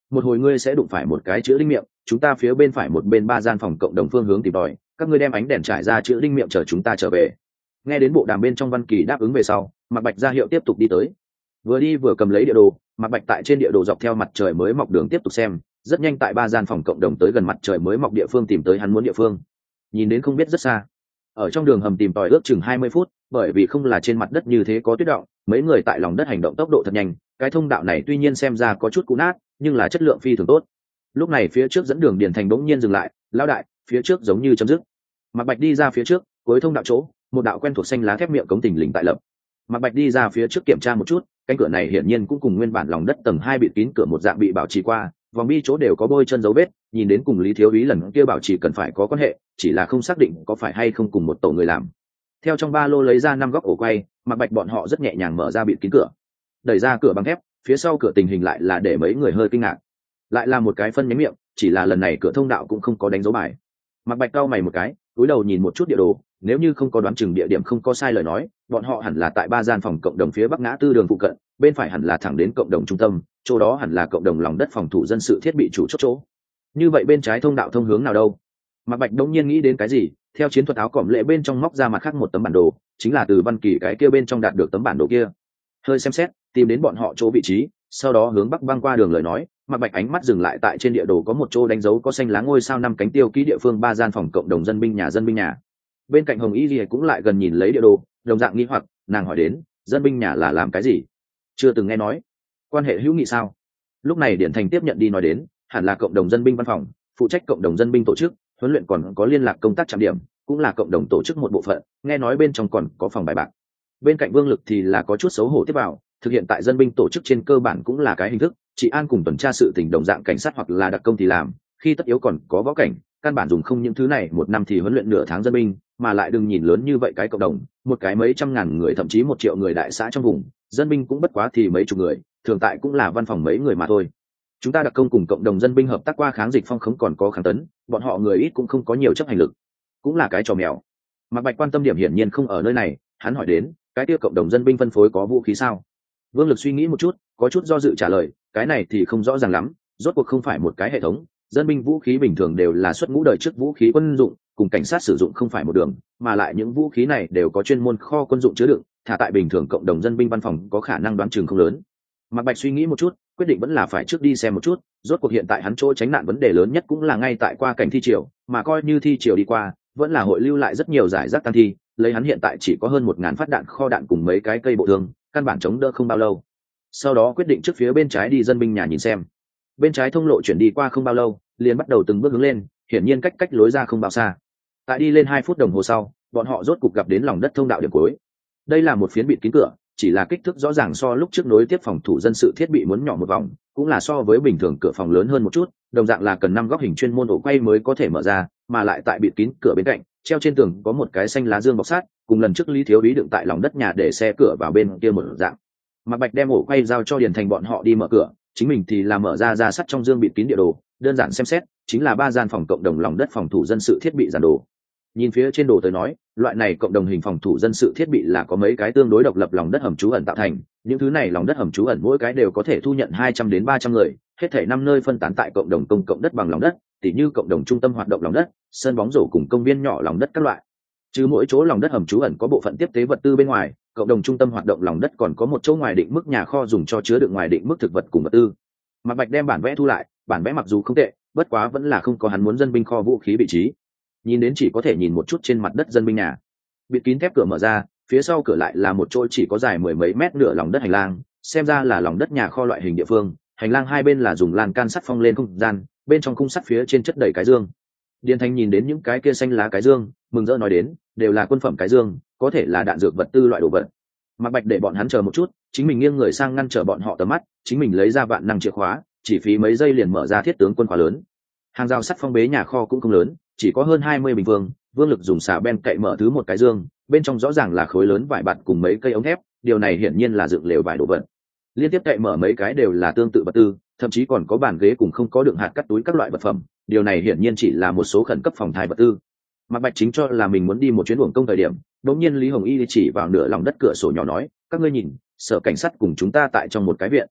một hồi ngươi sẽ đụng phải một cái chữ đinh miệng, chúng ta phía bên phải một bên ba gian phòng cộng đồng phương hướng tìm tòi, các ngươi đem ánh đèn trải ra chữ đinh miệng chờ chúng ta trở về. Nghe đến bộ đàm bên trong Văn Kỳ đáp ứng về sau, Mạc Bạch ra hiệu tiếp tục đi tới. Vừa đi vừa cầm lấy địa đồ, Mạc Bạch tại trên địa đồ dọc theo mặt trời mới mọc đường tiếp tục xem, rất nhanh tại ba gian phòng cộng đồng tới gần mặt trời mới mọc địa phương tìm tới hắn muốn địa phương. Nhìn đến không biết rất xa. Ở trong đường hầm tìm tòi ước chừng hai mươi phút, bởi vì không là trên mặt đất như thế có tuyết động, mấy người tại lòng đất hành động tốc độ thật nhanh, cái thông đạo này tuy nhiên xem ra có chút cũ nát, nhưng là chất lượng phi thường tốt. Lúc này phía trước dẫn đường Điền Thành bỗng nhiên dừng lại, lão đại, phía trước giống như chấm dứt. Mạc Bạch đi ra phía trước, cuối thông đạo chỗ, một đạo quen thuộc xanh lá thép miệng cống tình lình tại lập. Mạc Bạch đi ra phía trước kiểm tra một chút, cánh cửa này hiển nhiên cũng cùng nguyên bản lòng đất tầng hai bị kín cửa một dạng bị bảo trì qua, vòng bi chỗ đều có bôi chân dấu vết, nhìn đến cùng Lý Thiếu Úy lần kia bảo trì cần phải có quan hệ, chỉ là không xác định có phải hay không cùng một tổ người làm. Theo trong ba lô lấy ra năm góc ổ quay, Mạc Bạch bọn họ rất nhẹ nhàng mở ra bị kín cửa, đẩy ra cửa bằng thép, phía sau cửa tình hình lại là để mấy người hơi kinh ngạc. Lại là một cái phân nhánh miệng, chỉ là lần này cửa thông đạo cũng không có đánh dấu bài. Mạc Bạch cau mày một cái, cúi đầu nhìn một chút địa đồ, nếu như không có đoán chừng địa điểm không có sai lời nói, bọn họ hẳn là tại ba gian phòng cộng đồng phía bắc ngã tư đường phụ cận, bên phải hẳn là thẳng đến cộng đồng trung tâm, chỗ đó hẳn là cộng đồng lòng đất phòng thủ dân sự thiết bị chủ chốt chỗ. Như vậy bên trái thông đạo thông hướng nào đâu? Mạc Bạch đống nhiên nghĩ đến cái gì, theo chiến thuật áo cỏm lệ bên trong móc ra mặt khác một tấm bản đồ, chính là từ Văn Kỳ cái kia bên trong đạt được tấm bản đồ kia. Hơi xem xét, tìm đến bọn họ chỗ vị trí, sau đó hướng bắc băng qua đường lời nói, Mạc Bạch ánh mắt dừng lại tại trên địa đồ có một chỗ đánh dấu có xanh lá ngôi sao năm cánh tiêu ký địa phương ba gian phòng cộng đồng dân binh nhà dân binh nhà. Bên cạnh Hồng Y Lìa cũng lại gần nhìn lấy địa đồ, đồng dạng nghi hoặc, nàng hỏi đến, dân binh nhà là làm cái gì? Chưa từng nghe nói. Quan hệ hữu nghị sao? Lúc này Điển Thành tiếp nhận đi nói đến, hẳn là cộng đồng dân binh văn phòng, phụ trách cộng đồng dân binh tổ chức, huấn luyện còn có liên lạc công tác trạm điểm, cũng là cộng đồng tổ chức một bộ phận, nghe nói bên trong còn có phòng bài bạc. Bên cạnh Vương Lực thì là có chút xấu hổ tiếp vào, thực hiện tại dân binh tổ chức trên cơ bản cũng là cái hình thức, chỉ an cùng tuần tra sự tình đồng dạng cảnh sát hoặc là đặc công thì làm, khi tất yếu còn có võ cảnh, căn bản dùng không những thứ này, một năm thì huấn luyện nửa tháng dân binh, mà lại đừng nhìn lớn như vậy cái cộng đồng, một cái mấy trăm ngàn người thậm chí một triệu người đại xã trong vùng, dân binh cũng bất quá thì mấy chục người, thường tại cũng là văn phòng mấy người mà thôi. Chúng ta đặc công cùng cộng đồng dân binh hợp tác qua kháng dịch phong khống còn có kháng tấn, bọn họ người ít cũng không có nhiều chấp hành lực, cũng là cái trò mèo. Mạc Bạch quan tâm điểm hiển nhiên không ở nơi này, hắn hỏi đến, cái kia cộng đồng dân binh phân phối có vũ khí sao? Vương Lực suy nghĩ một chút, có chút do dự trả lời, cái này thì không rõ ràng lắm, rốt cuộc không phải một cái hệ thống, dân binh vũ khí bình thường đều là xuất ngũ đời trước vũ khí quân dụng, cùng cảnh sát sử dụng không phải một đường, mà lại những vũ khí này đều có chuyên môn kho quân dụng chứa đựng, thả tại bình thường cộng đồng dân binh văn phòng có khả năng đoán chừng không lớn. Mạc Bạch suy nghĩ một chút, quyết định vẫn là phải trước đi xem một chút, rốt cuộc hiện tại hắn chỗ tránh nạn vấn đề lớn nhất cũng là ngay tại qua cảnh thi triều, mà coi như thi triều đi qua, vẫn là hội lưu lại rất nhiều giải rác tăng thi, lấy hắn hiện tại chỉ có hơn một ngàn phát đạn kho đạn cùng mấy cái cây bộ thương, căn bản chống đỡ không bao lâu. Sau đó quyết định trước phía bên trái đi dân binh nhà nhìn xem. Bên trái thông lộ chuyển đi qua không bao lâu, liền bắt đầu từng bước hướng lên, hiển nhiên cách cách lối ra không bao xa. Tại đi lên hai phút đồng hồ sau, bọn họ rốt cục gặp đến lòng đất thông đạo điểm cuối. Đây là một phiến bịt kín cửa, chỉ là kích thước rõ ràng so lúc trước nối tiếp phòng thủ dân sự thiết bị muốn nhỏ một vòng, cũng là so với bình thường cửa phòng lớn hơn một chút, đồng dạng là cần năm góc hình chuyên môn ổ quay mới có thể mở ra, mà lại tại bịt kín cửa bên cạnh, treo trên tường có một cái xanh lá dương bọc sắt, cùng lần trước Lý Thiếu Úy đựng tại lòng đất nhà để xe cửa vào bên kia một dạng. Mạc Bạch đem ổ quay giao cho Điền Thành bọn họ đi mở cửa, chính mình thì là mở ra ra sắt trong dương bịt kín địa đồ, đơn giản xem xét, chính là ba gian phòng cộng đồng lòng đất phòng thủ dân sự thiết bị giản đồ. Nhìn phía trên đồ tới nói, loại này cộng đồng hình phòng thủ dân sự thiết bị là có mấy cái tương đối độc lập lòng đất hầm trú ẩn tạo thành, những thứ này lòng đất hầm trú ẩn mỗi cái đều có thể thu nhận hai trăm đến ba trăm người, hết thảy năm nơi phân tán tại cộng đồng công cộng đất bằng lòng đất, tỉ như cộng đồng trung tâm hoạt động lòng đất, sân bóng rổ cùng công viên nhỏ lòng đất các loại. Chứ mỗi chỗ lòng đất hầm trú ẩn có bộ phận tiếp tế vật tư bên ngoài, cộng đồng trung tâm hoạt động lòng đất còn có một chỗ ngoài định mức nhà kho dùng cho chứa đựng ngoài định mức thực vật cùng vật tư. Mạc Bạch đem bản vẽ thu lại, bản vẽ mặc dù không tệ, bất quá vẫn là không có hắn muốn dân binh kho vũ khí vị trí. Nhìn đến chỉ có thể nhìn một chút trên mặt đất dân binh nhà. Bịt kín thép cửa mở ra, phía sau cửa lại là một chỗ chỉ có dài mười mấy mét nửa lòng đất hành lang, xem ra là lòng đất nhà kho loại hình địa phương. Hành lang hai bên là dùng lan can sắt phong lên không gian, bên trong khung sắt phía trên chất đầy cái dương. Điền Thành nhìn đến những cái kia xanh lá cái dương, mừng rỡ nói đến, đều là quân phẩm cái dương, có thể là đạn dược vật tư loại đồ vật. Mạc Bạch để bọn hắn chờ một chút, chính mình nghiêng người sang ngăn trở bọn họ tầm mắt, chính mình lấy ra vạn năng chìa khóa, chỉ phí mấy giây liền mở ra thiết tướng quân khóa lớn. Hàng rào sắt phong bế nhà kho cũng không lớn, chỉ có hơn hai mươi bình phương, Vương Lực dùng xà ben cậy mở thứ một cái dương, bên trong rõ ràng là khối lớn vải bạt cùng mấy cây ống thép, điều này hiển nhiên là dựng lều vải đồ vật. Liên tiếp cậy mở mấy cái đều là tương tự vật tư, thậm chí còn có bàn ghế cùng không có đựng hạt cắt túi các loại vật phẩm, điều này hiển nhiên chỉ là một số khẩn cấp phòng thai vật tư. Mạc Bạch chính cho là mình muốn đi một chuyến uổng công thời điểm, đống nhiên Lý Hồng Y chỉ vào nửa lòng đất cửa sổ nhỏ nói, các ngươi nhìn, sở cảnh sát cùng chúng ta tại trong một cái viện.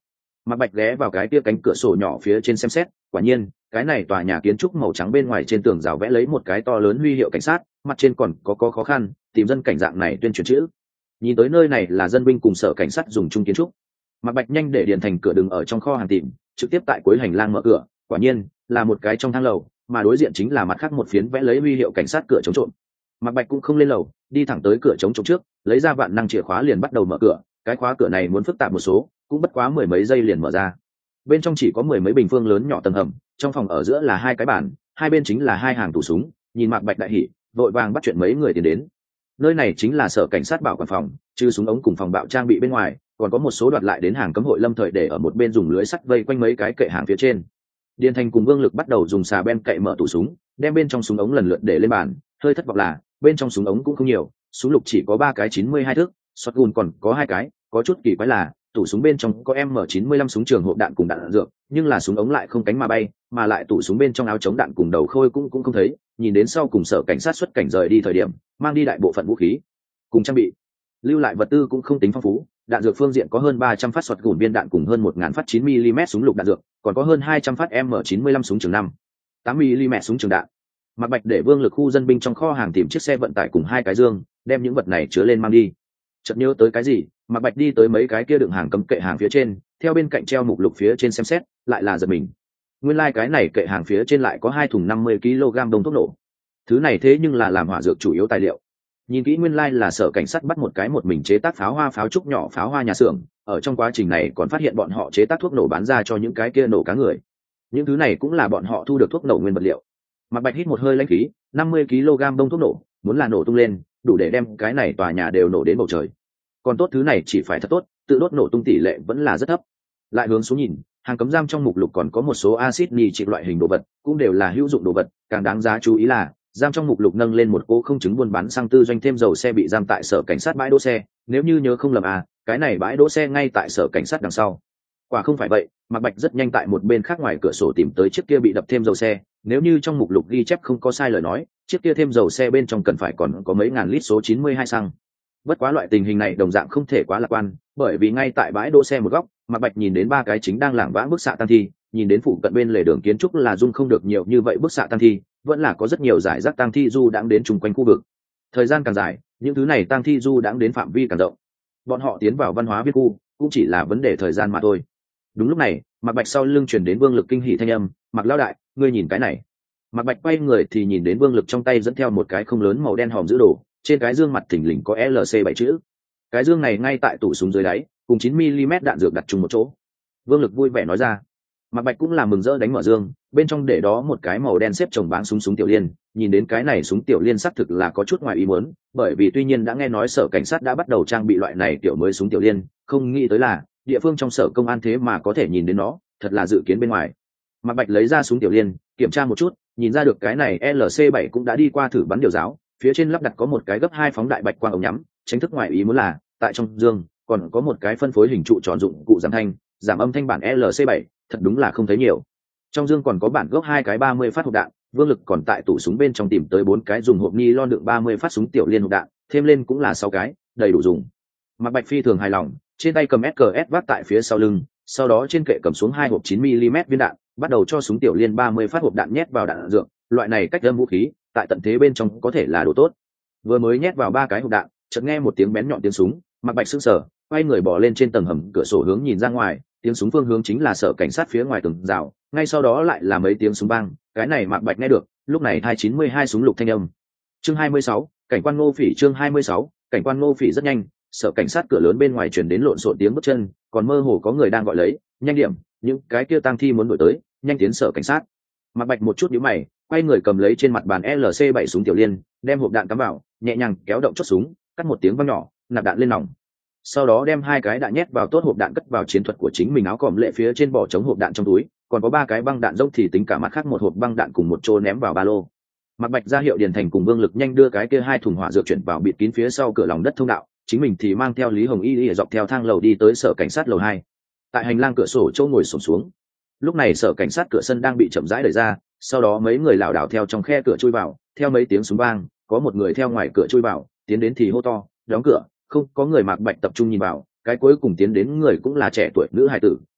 Mạc Bạch ghé vào cái kia cánh cửa sổ nhỏ phía trên xem xét, quả nhiên cái này tòa nhà kiến trúc màu trắng bên ngoài trên tường rào vẽ lấy một cái to lớn huy hiệu cảnh sát, mặt trên còn có có khó khăn tìm dân cảnh dạng này tuyên truyền chữ. Nhìn tới nơi này là dân binh cùng sở cảnh sát dùng chung kiến trúc. Mạc Bạch nhanh để Điền Thành cửa đừng ở trong kho hàng tìm, trực tiếp tại cuối hành lang mở cửa, quả nhiên là một cái trong thang lầu, mà đối diện chính là mặt khác một phiến vẽ lấy huy hiệu cảnh sát cửa chống trộm. Mạc Bạch cũng không lên lầu, đi thẳng tới cửa chống trộm trước, lấy ra vạn năng chìa khóa liền bắt đầu mở cửa. Cái khóa cửa này muốn phức tạp một số, cũng bất quá mười mấy giây liền mở ra. Bên trong chỉ có mười mấy bình phương lớn nhỏ tầng hầm, trong phòng ở giữa là hai cái bàn, hai bên chính là hai hàng tủ súng. Nhìn Mạc Bạch đại hỉ, vội vàng bắt chuyện mấy người tiến đến. Nơi này chính là sở cảnh sát bảo quản phòng, trừ súng ống cùng phòng bạo trang bị bên ngoài, còn có một số đoạt lại đến hàng cấm hội lâm thời để ở một bên dùng lưới sắt vây quanh mấy cái kệ hàng phía trên. Điền Thành cùng Vương Lực bắt đầu dùng xà beng cậy mở tủ súng, đem bên trong súng ống lần lượt để lên bàn. Hơi thất vọng là bên trong súng ống cũng không nhiều, súng lục chỉ có ba cái chín mươi hai thước, shotgun còn có hai cái. Có chút kỳ quái là tủ súng bên trong có M chín mươi lăm súng trường hộp đạn cùng đạn, đạn dược, nhưng là súng ống lại không cánh mà bay, mà lại tủ súng bên trong áo chống đạn cùng đầu khôi cũng cũng không thấy. Nhìn đến sau cùng sở cảnh sát xuất cảnh rời đi thời điểm, mang đi đại bộ phận vũ khí cùng trang bị, lưu lại vật tư cũng không tính phong phú. Đạn dược phương diện có hơn ba trăm phát shotgun viên đạn cùng hơn một nghìn phát chín mi li mét súng lục đạn dược, còn có hơn hai trăm phát M chín mươi lăm súng trường năm, tám mi li mét súng trường đạn. Mạc Bạch để Vương Lực khu dân binh trong kho hàng tìm chiếc xe vận tải cùng hai cái dương, đem những vật này chứa lên mang đi. Chợt nhớ tới cái gì, Mạc Bạch đi tới mấy cái kia đựng hàng cấm kệ hàng phía trên, theo bên cạnh treo mục lục phía trên xem xét, lại là giật mình. Nguyên lai like cái này kệ hàng phía trên lại có hai thùng năm mươi ki lô gam đông thuốc nổ. Thứ này thế nhưng là làm hỏa dược chủ yếu tài liệu. Nhìn kỹ nguyên lai like là sở cảnh sát bắt một cái một mình chế tác pháo hoa pháo trúc nhỏ pháo hoa nhà xưởng, ở trong quá trình này còn phát hiện bọn họ chế tác thuốc nổ bán ra cho những cái kia nổ cá người. Những thứ này cũng là bọn họ thu được thuốc nổ nguyên vật liệu. Mạc Bạch hít một hơi lãnh khí, năm mươi ki lô gam đông thuốc nổ, muốn là nổ tung lên, đủ để đem cái này tòa nhà đều nổ đến bầu trời. Còn tốt thứ này chỉ phải thật tốt, tự đốt nổ tung tỷ lệ vẫn là rất thấp. Lại hướng xuống nhìn, hàng cấm giam trong mục lục còn có một số axit nitric loại hình đồ vật, cũng đều là hữu dụng đồ vật. Càng đáng giá chú ý là giam trong mục lục nâng lên một cô không chứng buôn bán xăng tư doanh thêm dầu xe bị giam tại sở cảnh sát bãi đỗ xe. Nếu như nhớ không lầm à, cái này bãi đỗ xe ngay tại sở cảnh sát đằng sau. Quả không phải vậy, Mạc Bạch rất nhanh tại một bên khác ngoài cửa sổ tìm tới chiếc kia bị đập thêm dầu xe. Nếu như trong mục lục ghi chép không có sai lời nói, chiếc kia thêm dầu xe bên trong cần phải còn có mấy ngàn lít số chín mươi hai xăng. Bất quá loại tình hình này đồng dạng không thể quá lạc quan, bởi vì ngay tại bãi đỗ xe một góc, Mạc Bạch nhìn đến ba cái chính đang lảng vãng bức xạ tăng thi, nhìn đến phụ cận bên lề đường kiến trúc là dung không được nhiều như vậy bức xạ tăng thi, vẫn là có rất nhiều giải rác tăng thi du đãng đến chung quanh khu vực. Thời gian càng dài, những thứ này tăng thi du đãng đến phạm vi càng rộng. Bọn họ tiến vào văn hóa viên khu, cũng chỉ là vấn đề thời gian mà thôi. Đúng lúc này, Mạc Bạch sau lưng truyền đến Vương Lực kinh hỉ thanh âm, "Mạc lão đại, ngươi nhìn cái này." Mạc Bạch quay người thì nhìn đến Vương Lực trong tay dẫn theo một cái không lớn màu đen hòm giữ đồ, trên cái dương mặt thình lình có L C bảy chữ. Cái dương này ngay tại tủ súng dưới đáy, cùng chín mi li mét đạn dược đặt chung một chỗ. Vương Lực vui vẻ nói ra. Mạc Bạch cũng là mừng rỡ đánh mở dương, bên trong để đó một cái màu đen xếp chồng báng súng súng tiểu liên. Nhìn đến cái này súng tiểu liên xác thực là có chút ngoài ý muốn, bởi vì tuy nhiên đã nghe nói sở cảnh sát đã bắt đầu trang bị loại này tiểu mới súng tiểu liên, không nghĩ tới là địa phương trong sở công an thế mà có thể nhìn đến nó, thật là dự kiến bên ngoài. Mạc Bạch lấy ra súng tiểu liên, kiểm tra một chút, nhìn ra được cái này L C bảy cũng đã đi qua thử bắn điều giáo, phía trên lắp đặt có một cái gấp hai phóng đại bạch quang ống nhắm. Tránh thức ngoài ý muốn là tại trong dương còn có một cái phân phối hình trụ tròn dụng cụ giảm thanh giảm âm thanh bản L C bảy, thật đúng là không thấy nhiều. Trong dương còn có bản gốc hai cái ba mươi phát hộp đạn. Vương Lực còn tại tủ súng bên trong tìm tới bốn cái dùng hộp ni lon đựng ba mươi phát súng tiểu liên hộp đạn, thêm lên cũng là sáu cái, đầy đủ dùng. Mạc Bạch phi thường hài lòng, trên tay cầm S K S vác tại phía sau lưng, sau đó trên kệ cầm xuống hai hộp chín mi li mét viên đạn, bắt đầu cho súng tiểu liên ba mươi phát hộp đạn nhét vào đạn dược. Loại này cách âm vũ khí tại tận thế bên trong có thể là đồ tốt. Vừa mới nhét vào ba cái hộp đạn, chợt nghe một tiếng bén nhọn tiếng súng. Mạc Bạch sững sờ, quay người bỏ lên trên tầng hầm cửa sổ hướng nhìn ra ngoài, tiếng súng phương hướng chính là sở cảnh sát phía ngoài tường rào, ngay sau đó lại là mấy tiếng súng vang. Cái này Mạc Bạch nghe được, lúc này hai chín mươi hai súng lục thanh âm. Chương hai mươi sáu, cảnh quan Ngô Phỉ. Chương hai mươi sáu, cảnh quan Ngô Phỉ. Rất nhanh, sở cảnh sát cửa lớn bên ngoài truyền đến lộn xộn tiếng bước chân, còn mơ hồ có người đang gọi lấy, "Nhanh điểm, những cái kia tang thi muốn đuổi tới, nhanh tiến sở cảnh sát." Mạc Bạch một chút nhíu mày, quay người cầm lấy trên mặt bàn L C bảy súng tiểu liên, đem hộp đạn cắm vào, nhẹ nhàng kéo động chốt súng, cắt một tiếng vang nhỏ, nạp đạn lên nòng. Sau đó đem hai cái đạn nhét vào tốt hộp đạn cất vào chiến thuật của chính mình áo còm lệ phía trên bỏ chống hộp đạn trong túi, còn có ba cái băng đạn rông thì tính cả mặt khác một hộp băng đạn cùng một chỗ ném vào ba lô. Mạc Bạch ra hiệu Điền Thành cùng Vương Lực nhanh đưa cái kia hai thùng hỏa dược chuyển vào bịt kín phía sau cửa lòng đất thông đạo, chính mình thì mang theo Lý Hồng Y đi dọc theo thang lầu đi tới sở cảnh sát lầu hai. Tại hành lang cửa sổ chỗ ngồi xổm xuống. Lúc này sở cảnh sát cửa sân đang bị chậm rãi đẩy ra, sau đó mấy người lảo đảo theo trong khe cửa chui vào, theo mấy tiếng súng vang, có một người theo ngoài cửa chui vào, tiến đến thì hô to, "Đóng cửa!" Không có người. Mạc Bạch tập trung nhìn vào, cái cuối cùng tiến đến người cũng là trẻ tuổi nữ hài tử,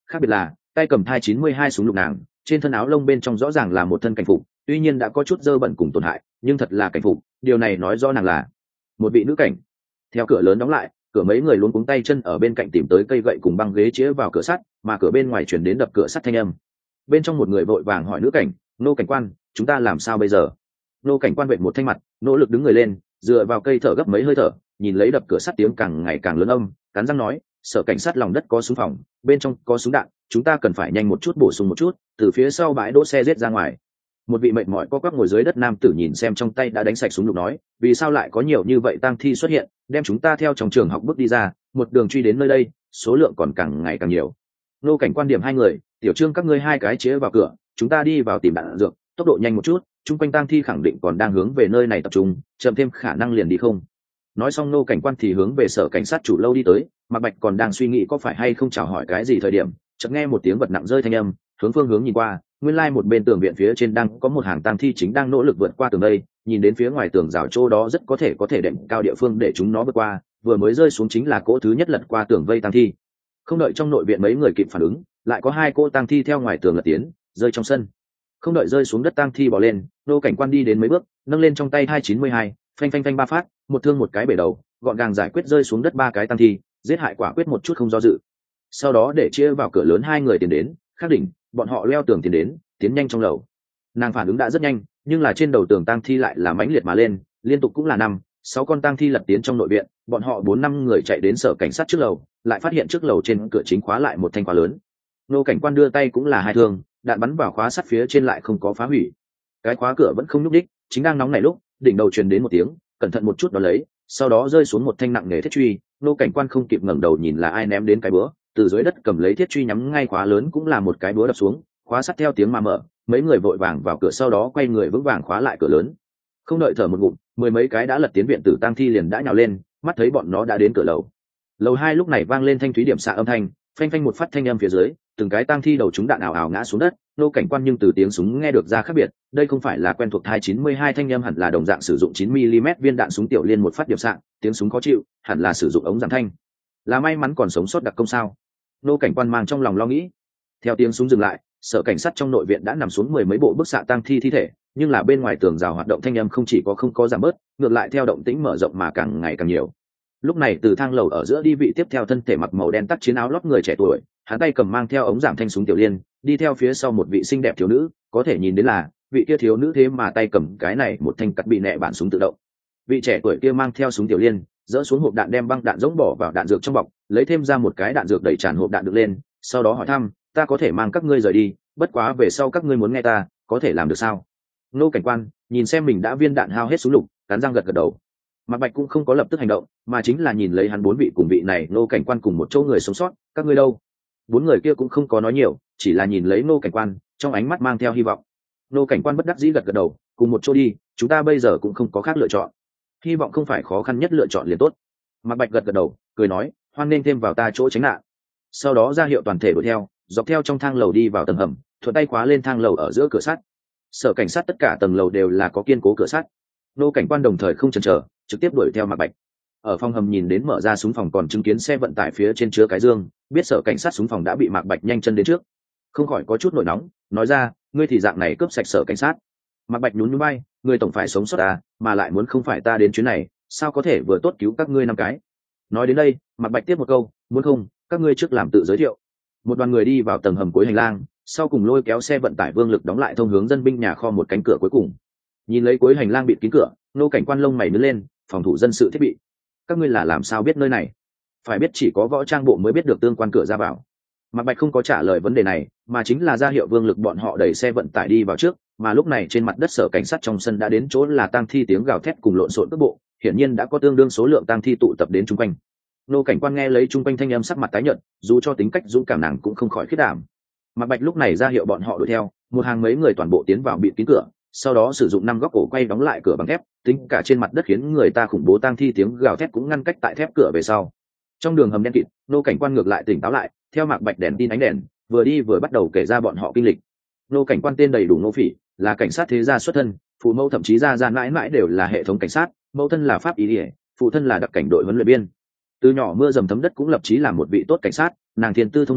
khác biệt là tay cầm thai chín mươi hai súng lục nàng trên thân áo lông bên trong rõ ràng là một thân cảnh phục, tuy nhiên đã có chút dơ bẩn cùng tổn hại, nhưng thật là cảnh phục, điều này nói rõ nàng là một vị nữ cảnh. Theo cửa lớn đóng lại, cửa mấy người luống cuống tay chân ở bên cạnh tìm tới cây gậy cùng băng ghế chĩa vào cửa sắt, mà cửa bên ngoài chuyển đến đập cửa sắt thanh âm. Bên trong một người vội vàng hỏi nữ cảnh: nô cảnh quan, chúng ta làm sao bây giờ? Nô cảnh quan vệ một thanh mặt, nỗ lực đứng người lên, dựa vào cây thở gấp mấy hơi thở, nhìn lấy đập cửa sắt tiếng càng ngày càng lớn âm, cắn răng nói: sở cảnh sát lòng đất có súng phòng, bên trong có súng đạn, chúng ta cần phải nhanh một chút bổ sung một chút, từ phía sau bãi đỗ xe giết ra ngoài. Một vị mệt mỏi co quắp ngồi dưới đất nam tử nhìn xem trong tay đã đánh sạch súng lục nói: vì sao lại có nhiều như vậy tang thi xuất hiện, đem chúng ta theo trong trường học bước đi ra, một đường truy đến nơi đây, số lượng còn càng ngày càng nhiều. Nô cảnh quan điểm hai người: tiểu trương các ngươi hai cái chĩa vào cửa, chúng ta đi vào tìm đạn dược, tốc độ nhanh một chút, chung quanh tang thi khẳng định còn đang hướng về nơi này tập trung, chậm thêm khả năng liền đi không. Nói xong nô cảnh quan thì hướng về sở cảnh sát chủ lâu đi tới. Mạc Bạch còn đang suy nghĩ có phải hay không chào hỏi cái gì thời điểm, chợt nghe một tiếng vật nặng rơi thanh âm, hướng phương hướng nhìn qua, nguyên lai một bên tường viện phía trên đang có một hàng tang thi chính đang nỗ lực vượt qua tường đây, nhìn đến phía ngoài tường rào chỗ đó rất có thể có thể đệm cao địa phương để chúng nó vượt qua, vừa mới rơi xuống chính là cỗ thứ nhất lật qua tường vây tang thi. Không đợi trong nội viện mấy người kịp phản ứng, lại có hai cỗ tang thi theo ngoài tường lật tiến, rơi trong sân. Không đợi rơi xuống đất tang thi bò lên, nô cảnh quan đi đến mấy bước, nâng lên trong tay hai chín mươi hai, phanh phanh phanh ba phát, một thương một cái bể đầu, gọn gàng giải quyết rơi xuống đất ba cái tang thi, giết hại quả quyết một chút không do dự. Sau đó để chia vào cửa lớn hai người tiến đến, khắc định bọn họ leo tường tiến đến, tiến nhanh trong lầu. Nàng phản ứng đã rất nhanh, nhưng là trên đầu tường tang thi lại là mãnh liệt mà lên, liên tục cũng là năm sáu con tang thi lật tiến trong nội viện. Bọn họ bốn năm người chạy đến sở cảnh sát trước lầu, lại phát hiện trước lầu trên cửa chính khóa lại một thanh khóa lớn. Nô cảnh quan đưa tay cũng là hai thương, đạn bắn vào khóa sắt phía trên lại không có phá hủy, cái khóa cửa vẫn không nhúc đích. Chính đang nóng này lúc, đỉnh đầu truyền đến một tiếng cẩn thận một chút đó lấy, sau đó rơi xuống một thanh nặng nề thiết truy. Nô cảnh quan không kịp ngẩng đầu nhìn là ai ném đến cái búa, từ dưới đất cầm lấy thiết truy nhắm ngay khóa lớn cũng là một cái búa đập xuống, khóa sắt theo tiếng mà mở. Mấy người vội vàng vào cửa, sau đó quay người vững vàng khóa lại cửa lớn. Không đợi thở một ngụm, mười mấy cái đã lật tiến viện tử tang thi liền đã nhào lên, mắt thấy bọn nó đã đến cửa lầu. Lầu hai lúc này vang lên thanh thúy điểm xạ âm thanh, phanh phanh một phát thanh âm phía dưới, từng cái tang thi đầu chúng đạn ảo ảo ngã xuống đất. Nô cảnh quan nhưng từ tiếng súng nghe được ra khác biệt, đây không phải là quen thuộc hai chín mươi hai thanh âm, hẳn là đồng dạng sử dụng chín mi li mét viên đạn súng tiểu liên một phát điểm xạ, tiếng súng khó chịu, hẳn là sử dụng ống giảm thanh. Là may mắn còn sống sót đặc công sao? Nô cảnh quan mang trong lòng lo nghĩ. Theo tiếng súng dừng lại, sở cảnh sát trong nội viện đã nằm xuống mười mấy bộ bức xạ tang thi thi thể, nhưng là bên ngoài tường rào hoạt động thanh âm không chỉ có không có giảm bớt, ngược lại theo động tĩnh mở rộng mà càng ngày càng nhiều. Lúc này từ thang lầu ở giữa đi vị tiếp theo thân thể mặc màu đen tắc chiến áo lót người trẻ tuổi, hắn tay cầm mang theo ống giảm thanh súng tiểu liên, đi theo phía sau một vị xinh đẹp thiếu nữ, có thể nhìn đến là vị kia thiếu nữ thế mà tay cầm cái này một thanh cắt bị nẹ bản súng tự động. Vị trẻ tuổi kia mang theo súng tiểu liên, dỡ xuống hộp đạn đem băng đạn giống bỏ vào đạn dược trong bọc, lấy thêm ra một cái đạn dược đẩy tràn hộp đạn được lên, sau đó hỏi thăm: ta có thể mang các ngươi rời đi, bất quá về sau các ngươi muốn nghe ta, có thể làm được sao? Nô cảnh quan nhìn xem mình đã viên đạn hao hết súng lục, cắn răng gật gật đầu. Mạc Bạch cũng không có lập tức hành động, mà chính là nhìn lấy hắn bốn vị cùng vị này nô cảnh quan cùng một chỗ người sống sót, các ngươi đâu? Bốn người kia cũng không có nói nhiều, chỉ là nhìn lấy nô cảnh quan, trong ánh mắt mang theo hy vọng. Nô cảnh quan bất đắc dĩ gật gật đầu, cùng một chỗ đi, chúng ta bây giờ cũng không có khác lựa chọn. Hy vọng không phải khó khăn nhất lựa chọn liền tốt. Mạc Bạch gật gật đầu, cười nói: hoan nên thêm vào ta chỗ tránh nạn. Sau đó ra hiệu toàn thể đuổi theo, dọc theo trong thang lầu đi vào tầng hầm, thuận tay khóa lên thang lầu ở giữa cửa sắt. Sở cảnh sát tất cả tầng lầu đều là có kiên cố cửa sắt. Nô cảnh quan đồng thời không chần chờ, trực tiếp đuổi theo Mạc Bạch. Ở phòng hầm nhìn đến mở ra súng phòng, còn chứng kiến xe vận tải phía trên chứa cái dương, biết sở cảnh sát súng phòng đã bị Mạc Bạch nhanh chân đến trước, không khỏi có chút nổi nóng, nói ra: ngươi thì dạng này cướp sạch sở cảnh sát? Mạc Bạch nhún nhún vai, ngươi tổng phải sống sót à, mà lại muốn không phải ta đến chuyến này, sao có thể vừa tốt cứu các ngươi năm cái? Nói đến đây, Mạc Bạch tiếp một câu: muốn không, các ngươi trước làm tự giới thiệu. Một đoàn người đi vào tầng hầm cuối hành lang, sau cùng lôi kéo xe vận tải Vương Lực đóng lại thông hướng dân binh nhà kho một cánh cửa cuối cùng. Nhìn lấy cuối hành lang bịt kín cửa, nô cảnh quan lông mày nhướng lên: phòng thủ dân sự thiết bị, các ngươi là làm sao biết nơi này? Phải biết chỉ có võ trang bộ mới biết được tương quan cửa ra vào. Mạc Bạch không có trả lời vấn đề này, mà chính là ra hiệu Vương Lực bọn họ đẩy xe vận tải đi vào trước. Mà lúc này trên mặt đất sở cảnh sát trong sân đã đến chỗ là tang thi tiếng gào thét cùng lộn xộn cước bộ, hiển nhiên đã có tương đương số lượng tang thi tụ tập đến chung quanh. Nô cảnh quan nghe lấy chung quanh thanh âm, sắc mặt tái nhợt, dù cho tính cách dũng cảm nàng cũng không khỏi khiết đảm. Mạc Bạch lúc này ra hiệu bọn họ đuổi theo, một hàng mấy người toàn bộ tiến vào bịt kín cửa, sau đó sử dụng năm góc cổ quay đóng lại cửa bằng thép, tính cả trên mặt đất khiến người ta khủng bố tang thi tiếng gào thét cũng ngăn cách tại thép cửa về sau. Trong đường hầm đen kịt, nô cảnh quan ngược lại tỉnh táo lại, theo Mạc Bạch đèn tin ánh đèn, vừa đi vừa bắt đầu kể ra bọn họ kinh lịch. Nô cảnh quan tên đầy đủ Ngô Phỉ, là cảnh sát thế gia xuất thân, phụ mẫu thậm chí gia gia mãi mãi đều là hệ thống cảnh sát, mẫu thân là pháp y, phụ thân là đặc cảnh đội huấn luyện viên. Từ nhỏ mưa dầm thấm đất cũng lập chí làm một vị tốt cảnh sát, nàng thiên tư thông minh,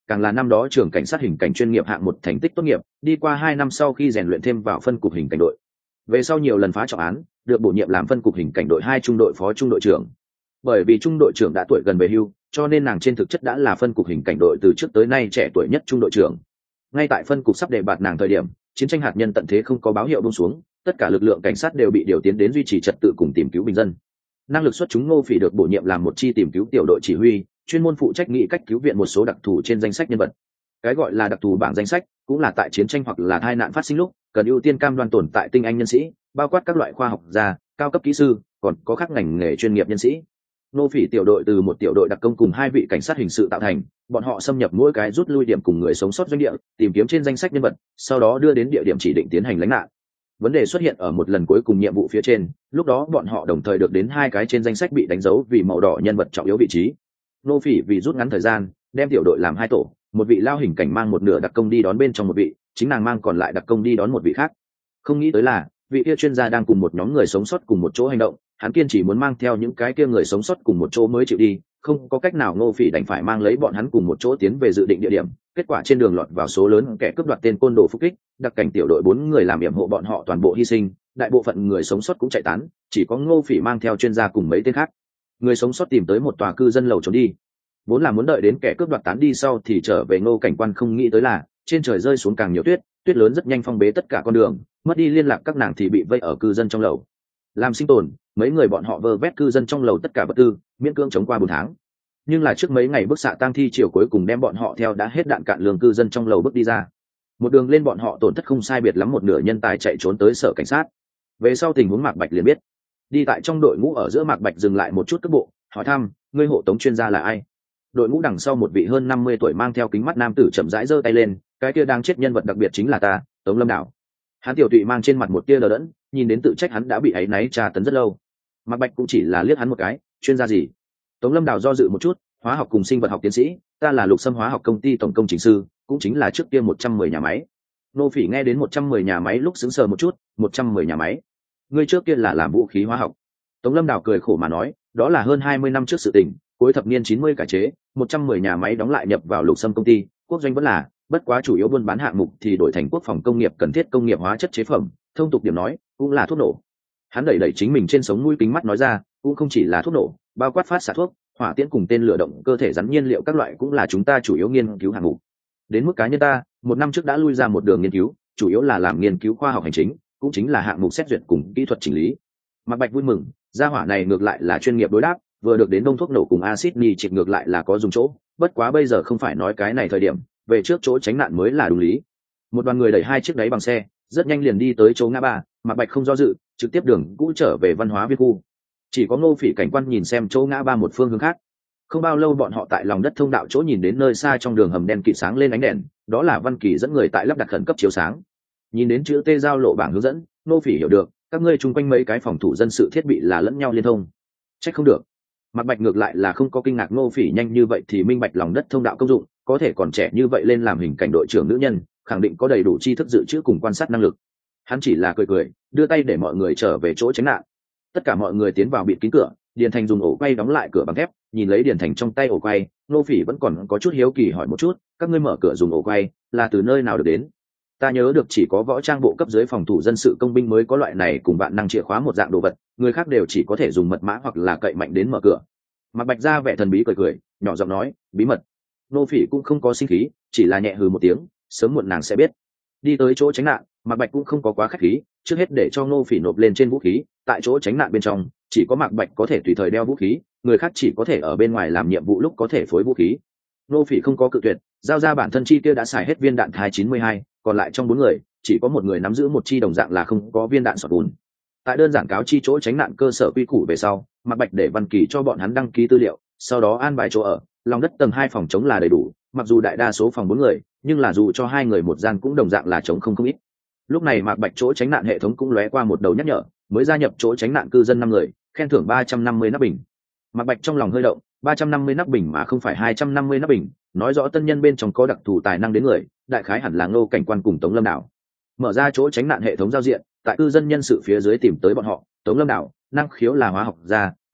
càng là năm đó trường cảnh sát hình cảnh chuyên nghiệp hạng một thành tích tốt nghiệp, đi qua hai năm sau khi rèn luyện thêm vào phân cục hình cảnh đội, về sau nhiều lần phá trọng án, được bổ nhiệm làm phân cục hình cảnh đội hai trung đội phó trung đội trưởng. Bởi vì trung đội trưởng đã tuổi gần về hưu, cho nên nàng trên thực chất đã là phân cục hình cảnh đội từ trước tới nay trẻ tuổi nhất trung đội trưởng. Ngay tại phân cục sắp đề bạt nàng thời điểm, chiến tranh hạt nhân tận thế không có báo hiệu buông xuống, tất cả lực lượng cảnh sát đều bị điều tiến đến duy trì trật tự cùng tìm cứu bình dân. Năng lực xuất chúng Ngô Phỉ được bổ nhiệm làm một chi tìm cứu tiểu đội chỉ huy, chuyên môn phụ trách nghĩ cách cứu viện một số đặc thù trên danh sách nhân vật. Cái gọi là đặc thù bảng danh sách cũng là tại chiến tranh hoặc là tai nạn phát sinh lúc cần ưu tiên cam đoan tồn tại tinh anh nhân sĩ, bao quát các loại khoa học gia, cao cấp kỹ sư, còn có các ngành nghề chuyên nghiệp nhân sĩ. Ngô Phỉ tiểu đội từ một tiểu đội đặc công cùng hai vị cảnh sát hình sự tạo thành, bọn họ xâm nhập mỗi cái rút lui điểm cùng người sống sót doanh địa, tìm kiếm trên danh sách nhân vật, sau đó đưa đến địa điểm chỉ định tiến hành lánh nạn. Vấn đề xuất hiện ở một lần cuối cùng nhiệm vụ phía trên, lúc đó bọn họ đồng thời được đến hai cái trên danh sách bị đánh dấu vì màu đỏ nhân vật trọng yếu vị trí. Ngô Phỉ vì rút ngắn thời gian, đem tiểu đội làm hai tổ, một vị lao hình cảnh mang một nửa đặc công đi đón bên trong một vị, chính nàng mang còn lại đặc công đi đón một vị khác. Không nghĩ tới là vị kia chuyên gia đang cùng một nhóm người sống sót cùng một chỗ hành động, hắn kiên chỉ muốn mang theo những cái kia người sống sót cùng một chỗ mới chịu đi, không có cách nào Ngô Phỉ đành phải mang lấy bọn hắn cùng một chỗ tiến về dự định địa điểm. Kết quả trên đường lọt vào số lớn kẻ cướp đoạt tên côn đồ phục kích, đặc cảnh tiểu đội bốn người làm yểm hộ bọn họ toàn bộ hy sinh, đại bộ phận người sống sót cũng chạy tán, chỉ có Ngô Phỉ mang theo chuyên gia cùng mấy tên khác. Người sống sót tìm tới một tòa cư dân lầu trốn đi. Vốn là muốn đợi đến kẻ cướp đoạt tán đi sau thì trở về, Ngô cảnh quan không nghĩ tới là trên trời rơi xuống càng nhiều tuyết, tuyết lớn rất nhanh phong bế tất cả con đường, mất đi liên lạc các nàng thì bị vây ở cư dân trong lầu. Làm sinh tồn, mấy người bọn họ vơ vét cư dân trong lầu tất cả vật tư, miễn cưỡng chống qua bốn tháng. Nhưng là trước mấy ngày bức xạ tang thi chiều cuối cùng đem bọn họ theo đã hết đạn cạn lương cư dân trong lầu bước đi ra. Một đường lên bọn họ tổn thất không sai biệt lắm một nửa nhân tài chạy trốn tới sở cảnh sát. Về sau tình huống Mạc Bạch liền biết. Đi tại trong đội ngũ ở giữa, Mạc Bạch dừng lại một chút cước bộ, hỏi thăm, ngươi hộ tống chuyên gia là ai? Đội ngũ đằng sau một vị hơn năm mươi tuổi mang theo kính mắt nam tử chậm rãi giơ tay lên, cái kia đang chết nhân vật đặc biệt chính là ta, Tống Lâm Đảo. Hắn tiểu tụy mang trên mặt một tia lờ đẫn, nhìn đến tự trách hắn đã bị áy náy tra tấn rất lâu. Mạc Bạch cũng chỉ là liếc hắn một cái, chuyên gia gì? Tống Lâm Đảo do dự một chút, hóa học cùng sinh vật học tiến sĩ, ta là Lục Sâm hóa học công ty tổng công trình sư, cũng chính là trước kia một trăm mười nhà máy. Nô Phỉ nghe đến một trăm mười nhà máy lúc sững sờ một chút, một trăm mười nhà máy? Ngươi trước kia là làm vũ khí hóa học? Tống Lâm Đảo cười khổ mà nói, đó là hơn hai mươi năm trước sự tình, cuối thập niên chín mươi cải chế, một trăm mười nhà máy đóng lại nhập vào Lục Sâm công ty, quốc doanh vẫn là, bất quá chủ yếu buôn bán hạng mục thì đổi thành quốc phòng công nghiệp cần thiết công nghiệp hóa chất chế phẩm, thông tục điểm nói, cũng là thuốc nổ. Hắn đẩy đẩy chính mình trên sống mũi kính mắt nói ra, cũng không chỉ là thuốc nổ, bao quát phát xạ thuốc, hỏa tiễn cùng tên lửa động cơ thể rắn nhiên liệu các loại cũng là chúng ta chủ yếu nghiên cứu hạng mục. Đến mức cá nhân ta, một năm trước đã lui ra một đường nghiên cứu, chủ yếu là làm nghiên cứu khoa học hành chính, cũng chính là hạng mục xét duyệt cùng kỹ thuật chỉnh lý. Mạc Bạch vui mừng, gia hỏa này ngược lại là chuyên nghiệp đối đáp, vừa được đến đông thuốc nổ cùng axit nitric ngược lại là có dùng chỗ, bất quá bây giờ không phải nói cái này thời điểm, về trước chỗ tránh nạn mới là đúng lý. Một đoàn người đẩy hai chiếc đáy bằng xe, rất nhanh liền đi tới chỗ ngã ba, Mạc Bạch không do dự, trực tiếp đường cũ trở về văn hóa viên khu. Chỉ có Ngô Phỉ cảnh quan nhìn xem chỗ ngã ba một phương hướng khác. Không bao lâu bọn họ tại lòng đất thông đạo chỗ nhìn đến nơi xa trong đường hầm đen kịt sáng lên ánh đèn, đó là Văn Kỳ dẫn người tại lắp đặt khẩn cấp chiếu sáng. Nhìn đến chữ T giao lộ bảng hướng dẫn, Ngô Phỉ hiểu được, các ngươi chung quanh mấy cái phòng thủ dân sự thiết bị là lẫn nhau liên thông. Trách không được. Mạc Bạch ngược lại là không có kinh ngạc Ngô Phỉ nhanh như vậy thì minh bạch lòng đất thông đạo công dụng, có thể còn trẻ như vậy lên làm hình cảnh đội trưởng nữ nhân, khẳng định có đầy đủ tri thức dự trữ cùng quan sát năng lực. Hắn chỉ là cười cười, đưa tay để mọi người trở về chỗ tránh nạn. Tất cả mọi người tiến vào bịt kín cửa, Điền Thành dùng ổ quay đóng lại cửa bằng thép, nhìn lấy Điền Thành trong tay ổ quay, Ngô Phỉ vẫn còn có chút hiếu kỳ hỏi một chút, các ngươi mở cửa dùng ổ quay là từ nơi nào được đến? Ta nhớ được chỉ có võ trang bộ cấp dưới phòng thủ dân sự công binh mới có loại này cùng bạn năng chìa khóa một dạng đồ vật, người khác đều chỉ có thể dùng mật mã hoặc là cậy mạnh đến mở cửa. Mạc Bạch ra vẻ thần bí cười cười, nhỏ giọng nói, bí mật. Ngô Phỉ cũng không có sinh khí, chỉ là nhẹ hừ một tiếng, sớm muộn nàng sẽ biết. Đi tới chỗ tránh nạn, Mạc Bạch cũng không có quá khách khí, trước hết để cho Ngô Phỉ nộp lên trên vũ khí, tại chỗ tránh nạn bên trong, chỉ có Mạc Bạch có thể tùy thời đeo vũ khí, người khác chỉ có thể ở bên ngoài làm nhiệm vụ lúc có thể phối vũ khí. Ngô Phỉ không có cự tuyệt, giao ra bản thân chi kia đã xài hết viên đạn hai chín hai, còn lại trong bốn người, chỉ có một người nắm giữ một chi đồng dạng là không có viên đạn sọt gùn. Tại đơn giản cáo chi chỗ tránh nạn cơ sở quy củ về sau, Mạc Bạch để Văn Kỳ cho bọn hắn đăng ký tư liệu, sau đó an bài chỗ ở, lòng đất tầng hai phòng chống là đầy đủ, mặc dù đại đa số phòng bốn người, nhưng là dù cho hai người một gian cũng đồng dạng là chống không không ít. Lúc này Mạc Bạch chỗ tránh nạn hệ thống cũng lóe qua một đầu nhắc nhở, mới gia nhập chỗ tránh nạn cư dân năm người, khen thưởng ba trăm năm mươi nắp bình. Mạc Bạch trong lòng hơi động, ba trăm năm mươi nắp bình mà không phải hai trăm năm mươi nắp bình, nói rõ tân nhân bên trong có đặc thù tài năng đến người, đại khái hẳn là Ngô cảnh quan cùng Tống Lâm Đảo. Mở ra chỗ tránh nạn hệ thống giao diện, tại cư dân nhân sự phía dưới tìm tới bọn họ, Tống Lâm Đảo, năng khiếu là hóa học gia,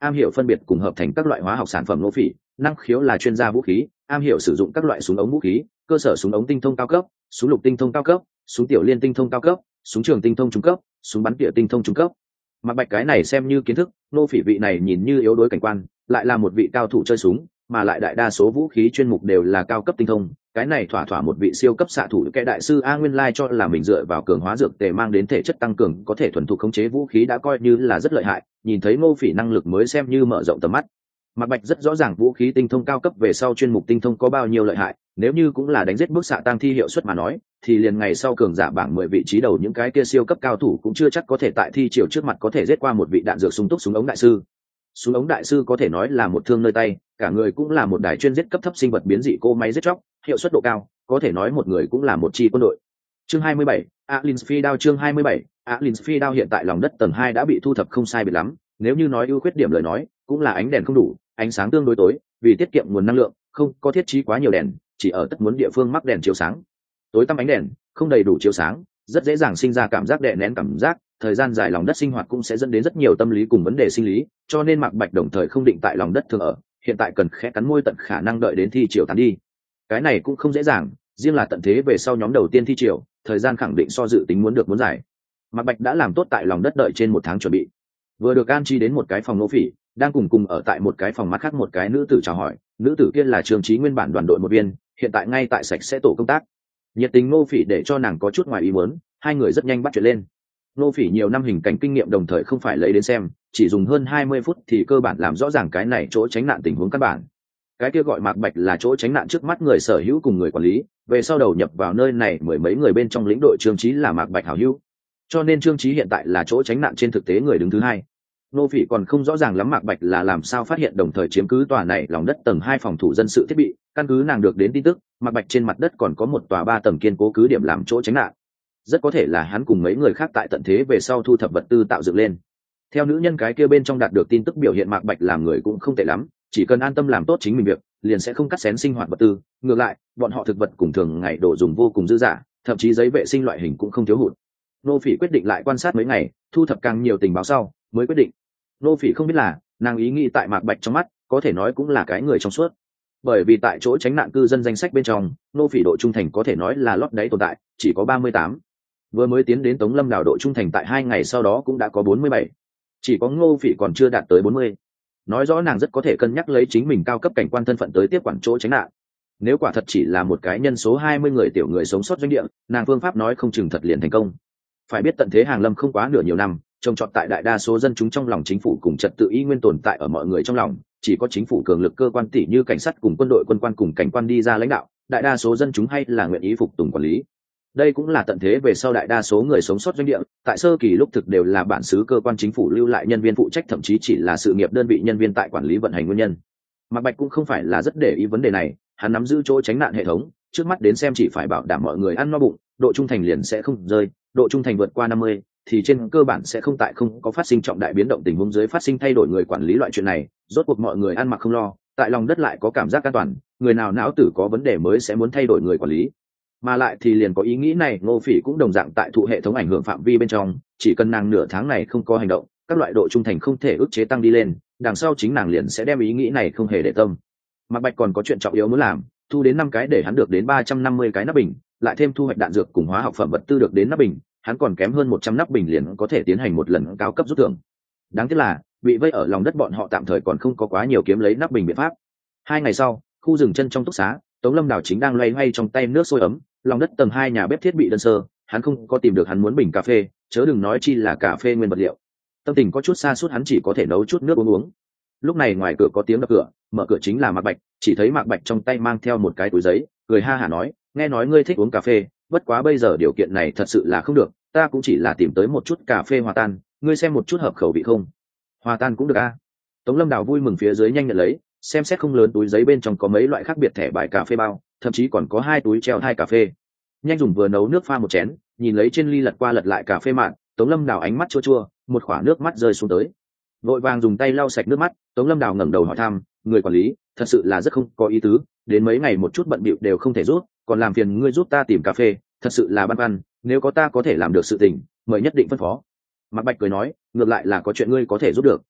am hiểu phân biệt cùng hợp thành các loại hóa học sản phẩm Ngô Phỉ năng khiếu là chuyên gia vũ khí, am hiểu sử dụng các loại súng ống vũ khí, cơ sở súng ống tinh thông cao cấp, súng lục tinh thông cao cấp, súng tiểu liên tinh thông cao cấp, súng trường tinh thông trung cấp, súng bắn tỉa tinh thông trung cấp. Mặc Bạch cái này xem như kiến thức, Ngô Phỉ vị này nhìn như yếu đuối cảnh quan, lại là một vị cao thủ chơi súng, mà lại đại đa số vũ khí chuyên mục đều là cao cấp tinh thông, cái này thỏa thỏa một vị siêu cấp xạ thủ. Kẻ đại sư A nguyên lai cho là mình dựa vào cường hóa dược tề mang đến thể chất tăng cường có thể thuần thục khống chế vũ khí đã coi như là rất lợi hại, nhìn thấy Ngô Phỉ năng lực mới xem như mở rộng tầm mắt. Mạc Bạch rất rõ ràng vũ khí tinh thông cao cấp về sau chuyên mục tinh thông có bao nhiêu lợi hại, nếu như cũng là đánh giết bức xạ tăng thi hiệu suất mà nói, thì liền ngày sau cường giả bảng mười vị trí đầu những cái kia siêu cấp cao thủ cũng chưa chắc có thể tại thi triều trước mặt có thể giết qua một vị đạn dược súng túc súng ống đại sư. Súng ống đại sư có thể nói là một thương nơi tay, cả người cũng là một đài chuyên giết cấp thấp sinh vật biến dị cô máy giết chóc, hiệu suất độ cao, có thể nói một người cũng là một chi quân đội. Chương hai mươi bảy, Alins Phi đao chương hai mươi bảy, Alins Phi đao hiện tại lòng đất tầng hai đã bị thu thập không sai biệt lắm, nếu như nói ưu khuyết điểm lời nói, cũng là ánh đèn không đủ, ánh sáng tương đối tối, vì tiết kiệm nguồn năng lượng, không có thiết trí quá nhiều đèn, chỉ ở tất muốn địa phương mắc đèn chiếu sáng. Tối tăm ánh đèn, không đầy đủ chiếu sáng, rất dễ dàng sinh ra cảm giác đè nén cảm giác, thời gian dài lòng đất sinh hoạt cũng sẽ dẫn đến rất nhiều tâm lý cùng vấn đề sinh lý, cho nên Mạc Bạch đồng thời không định tại lòng đất thường ở, hiện tại cần khẽ cắn môi tận khả năng đợi đến thi triều tán đi. Cái này cũng không dễ dàng, riêng là tận thế về sau nhóm đầu tiên thi triều, thời gian khẳng định so dự tính muốn được muốn dài. Mạc Bạch đã làm tốt tại lòng đất đợi trên một tháng chuẩn bị, vừa được an chi đến một cái phòng Ngô Phỉ, đang cùng cùng ở tại một cái phòng mắt khác một cái nữ tử chào hỏi, nữ tử kia là Trương Chí nguyên bản đoàn đội một viên, hiện tại ngay tại sạch sẽ tổ công tác. Nhiệt tình Ngô Phỉ để cho nàng có chút ngoài ý muốn, hai người rất nhanh bắt chuyện lên. Ngô Phỉ nhiều năm hình cảnh kinh nghiệm đồng thời không phải lấy đến xem, chỉ dùng hơn hai mươi phút thì cơ bản làm rõ ràng cái này chỗ tránh nạn tình huống căn bản. Cái kia gọi Mạc Bạch là chỗ tránh nạn trước mắt người sở hữu cùng người quản lý, về sau đầu nhập vào nơi này mười mấy người bên trong lĩnh đội Trương Chí là Mạc Bạch hảo hữu. Cho nên Trương Chí hiện tại là chỗ tránh nạn trên thực tế người đứng thứ hai. Ngô Phỉ còn không rõ ràng lắm Mạc Bạch là làm sao phát hiện đồng thời chiếm cứ tòa này lòng đất tầng hai phòng thủ dân sự thiết bị, căn cứ nàng được đến tin tức, Mạc Bạch trên mặt đất còn có một tòa ba tầng kiên cố cứ điểm làm chỗ tránh nạn. Rất có thể là hắn cùng mấy người khác tại tận thế về sau thu thập vật tư tạo dựng lên. Theo nữ nhân cái kia bên trong đạt được tin tức biểu hiện Mạc Bạch làm người cũng không tệ lắm, chỉ cần an tâm làm tốt chính mình việc, liền sẽ không cắt xén sinh hoạt vật tư, ngược lại, bọn họ thực vật cùng thường ngày đồ dùng vô cùng dư dả, thậm chí giấy vệ sinh loại hình cũng không thiếu hụt. Ngô Phỉ quyết định lại quan sát mấy ngày, thu thập càng nhiều tình báo sau, mới quyết định. Ngô Phỉ không biết là, nàng ý nghĩ tại Mạc Bạch trong mắt, có thể nói cũng là cái người trong suốt. Bởi vì tại chỗ tránh nạn cư dân danh sách bên trong, Ngô Phỉ độ trung thành có thể nói là lót đáy tồn tại, chỉ có ba mươi tám. Vừa mới tiến đến Tống Lâm Đảo độ trung thành tại hai ngày sau đó cũng đã có bốn mươi bảy. Chỉ có Ngô Phỉ còn chưa đạt tới bốn mươi. Nói rõ nàng rất có thể cân nhắc lấy chính mình cao cấp cảnh quan thân phận tới tiếp quản chỗ tránh nạn. Nếu quả thật chỉ là một cái nhân số hai mươi người tiểu người sống sót doanh địa, nàng phương pháp nói không chừng thật liền thành công. Phải biết tận thế hàng lâm không quá nửa nhiều năm, trông trọt tại đại đa số dân chúng trong lòng chính phủ cùng trật tự y nguyên tồn tại ở mọi người trong lòng, chỉ có chính phủ cường lực cơ quan tỷ như cảnh sát cùng quân đội quân quan cùng cảnh quan đi ra lãnh đạo, đại đa số dân chúng hay là nguyện ý phục tùng quản lý. Đây cũng là tận thế về sau đại đa số người sống sót doanh địa, tại sơ kỳ lúc thực đều là bản xứ cơ quan chính phủ lưu lại nhân viên phụ trách, thậm chí chỉ là sự nghiệp đơn vị nhân viên tại quản lý vận hành nguyên nhân. Mạc Bạch cũng không phải là rất để ý vấn đề này, hắn nắm giữ chỗ tránh nạn hệ thống, trước mắt đến xem chỉ phải bảo đảm mọi người ăn no bụng, độ trung thành liền sẽ không rơi, độ trung thành vượt qua năm mươi thì trên cơ bản sẽ không tại không có phát sinh trọng đại biến động tình huống dưới phát sinh thay đổi người quản lý loại chuyện này, rốt cuộc mọi người ăn mặc không lo, tại lòng đất lại có cảm giác an toàn, người nào não tử có vấn đề mới sẽ muốn thay đổi người quản lý. Mà lại thì liền có ý nghĩ này, Ngô Phỉ cũng đồng dạng tại thụ hệ thống ảnh hưởng phạm vi bên trong, chỉ cần nàng nửa tháng này không có hành động, các loại độ trung thành không thể ức chế tăng đi lên, đằng sau chính nàng liền sẽ đem ý nghĩ này không hề để tâm. Mạc Bạch còn có chuyện trọng yếu muốn làm, thu đến năm cái để hắn được đến ba trăm năm mươi cái nắp bình, lại thêm thu hoạch đạn dược cùng hóa học phẩm vật tư được đến nắp bình, hắn còn kém hơn một trăm nắp bình liền có thể tiến hành một lần cao cấp rút thưởng. Đáng tiếc là, bị vây ở lòng đất bọn họ tạm thời còn không có quá nhiều kiếm lấy nắp bình biện pháp. Hai ngày sau, khu rừng chân trong túc xá, Tống Lâm Đảo chính đang loay hoay trong tay nước sôi ấm, lòng đất tầng hai nhà bếp thiết bị đơn sơ, hắn không có tìm được hắn muốn bình cà phê, chớ đừng nói chi là cà phê nguyên vật liệu. Tâm tình có chút xa suốt, hắn chỉ có thể nấu chút nước uống uống. Lúc này ngoài cửa có tiếng đập cửa, mở cửa chính là Mạc Bạch, chỉ thấy Mạc Bạch trong tay mang theo một cái túi giấy, cười ha hả nói, nghe nói ngươi thích uống cà phê, bất quá bây giờ điều kiện này thật sự là không được, ta cũng chỉ là tìm tới một chút cà phê hòa tan, ngươi xem một chút hợp khẩu vị không? Hòa tan cũng được a. Tống Lâm Đào vui mừng phía dưới nhanh nhận lấy, xem xét không lớn túi giấy bên trong có mấy loại khác biệt thẻ bài cà phê bao, thậm chí còn có hai túi treo hai cà phê. Nhanh dùng vừa nấu nước pha một chén, nhìn lấy trên ly lật qua lật lại cà phê mạn, Tống Lâm Đào ánh mắt chua chua, một khỏa nước mắt rơi xuống tới. Vội vàng dùng tay lau sạch nước mắt, Tống Lâm Đào ngẩng đầu hỏi thăm, người quản lý, thật sự là rất không có ý tứ, đến mấy ngày một chút bận bịu đều không thể rút, còn làm phiền ngươi giúp ta tìm cà phê, thật sự là băn khoăn, nếu có ta có thể làm được sự tình, mời nhất định phân phó. Mạc Bạch cười nói, ngược lại là có chuyện ngươi có thể giúp được.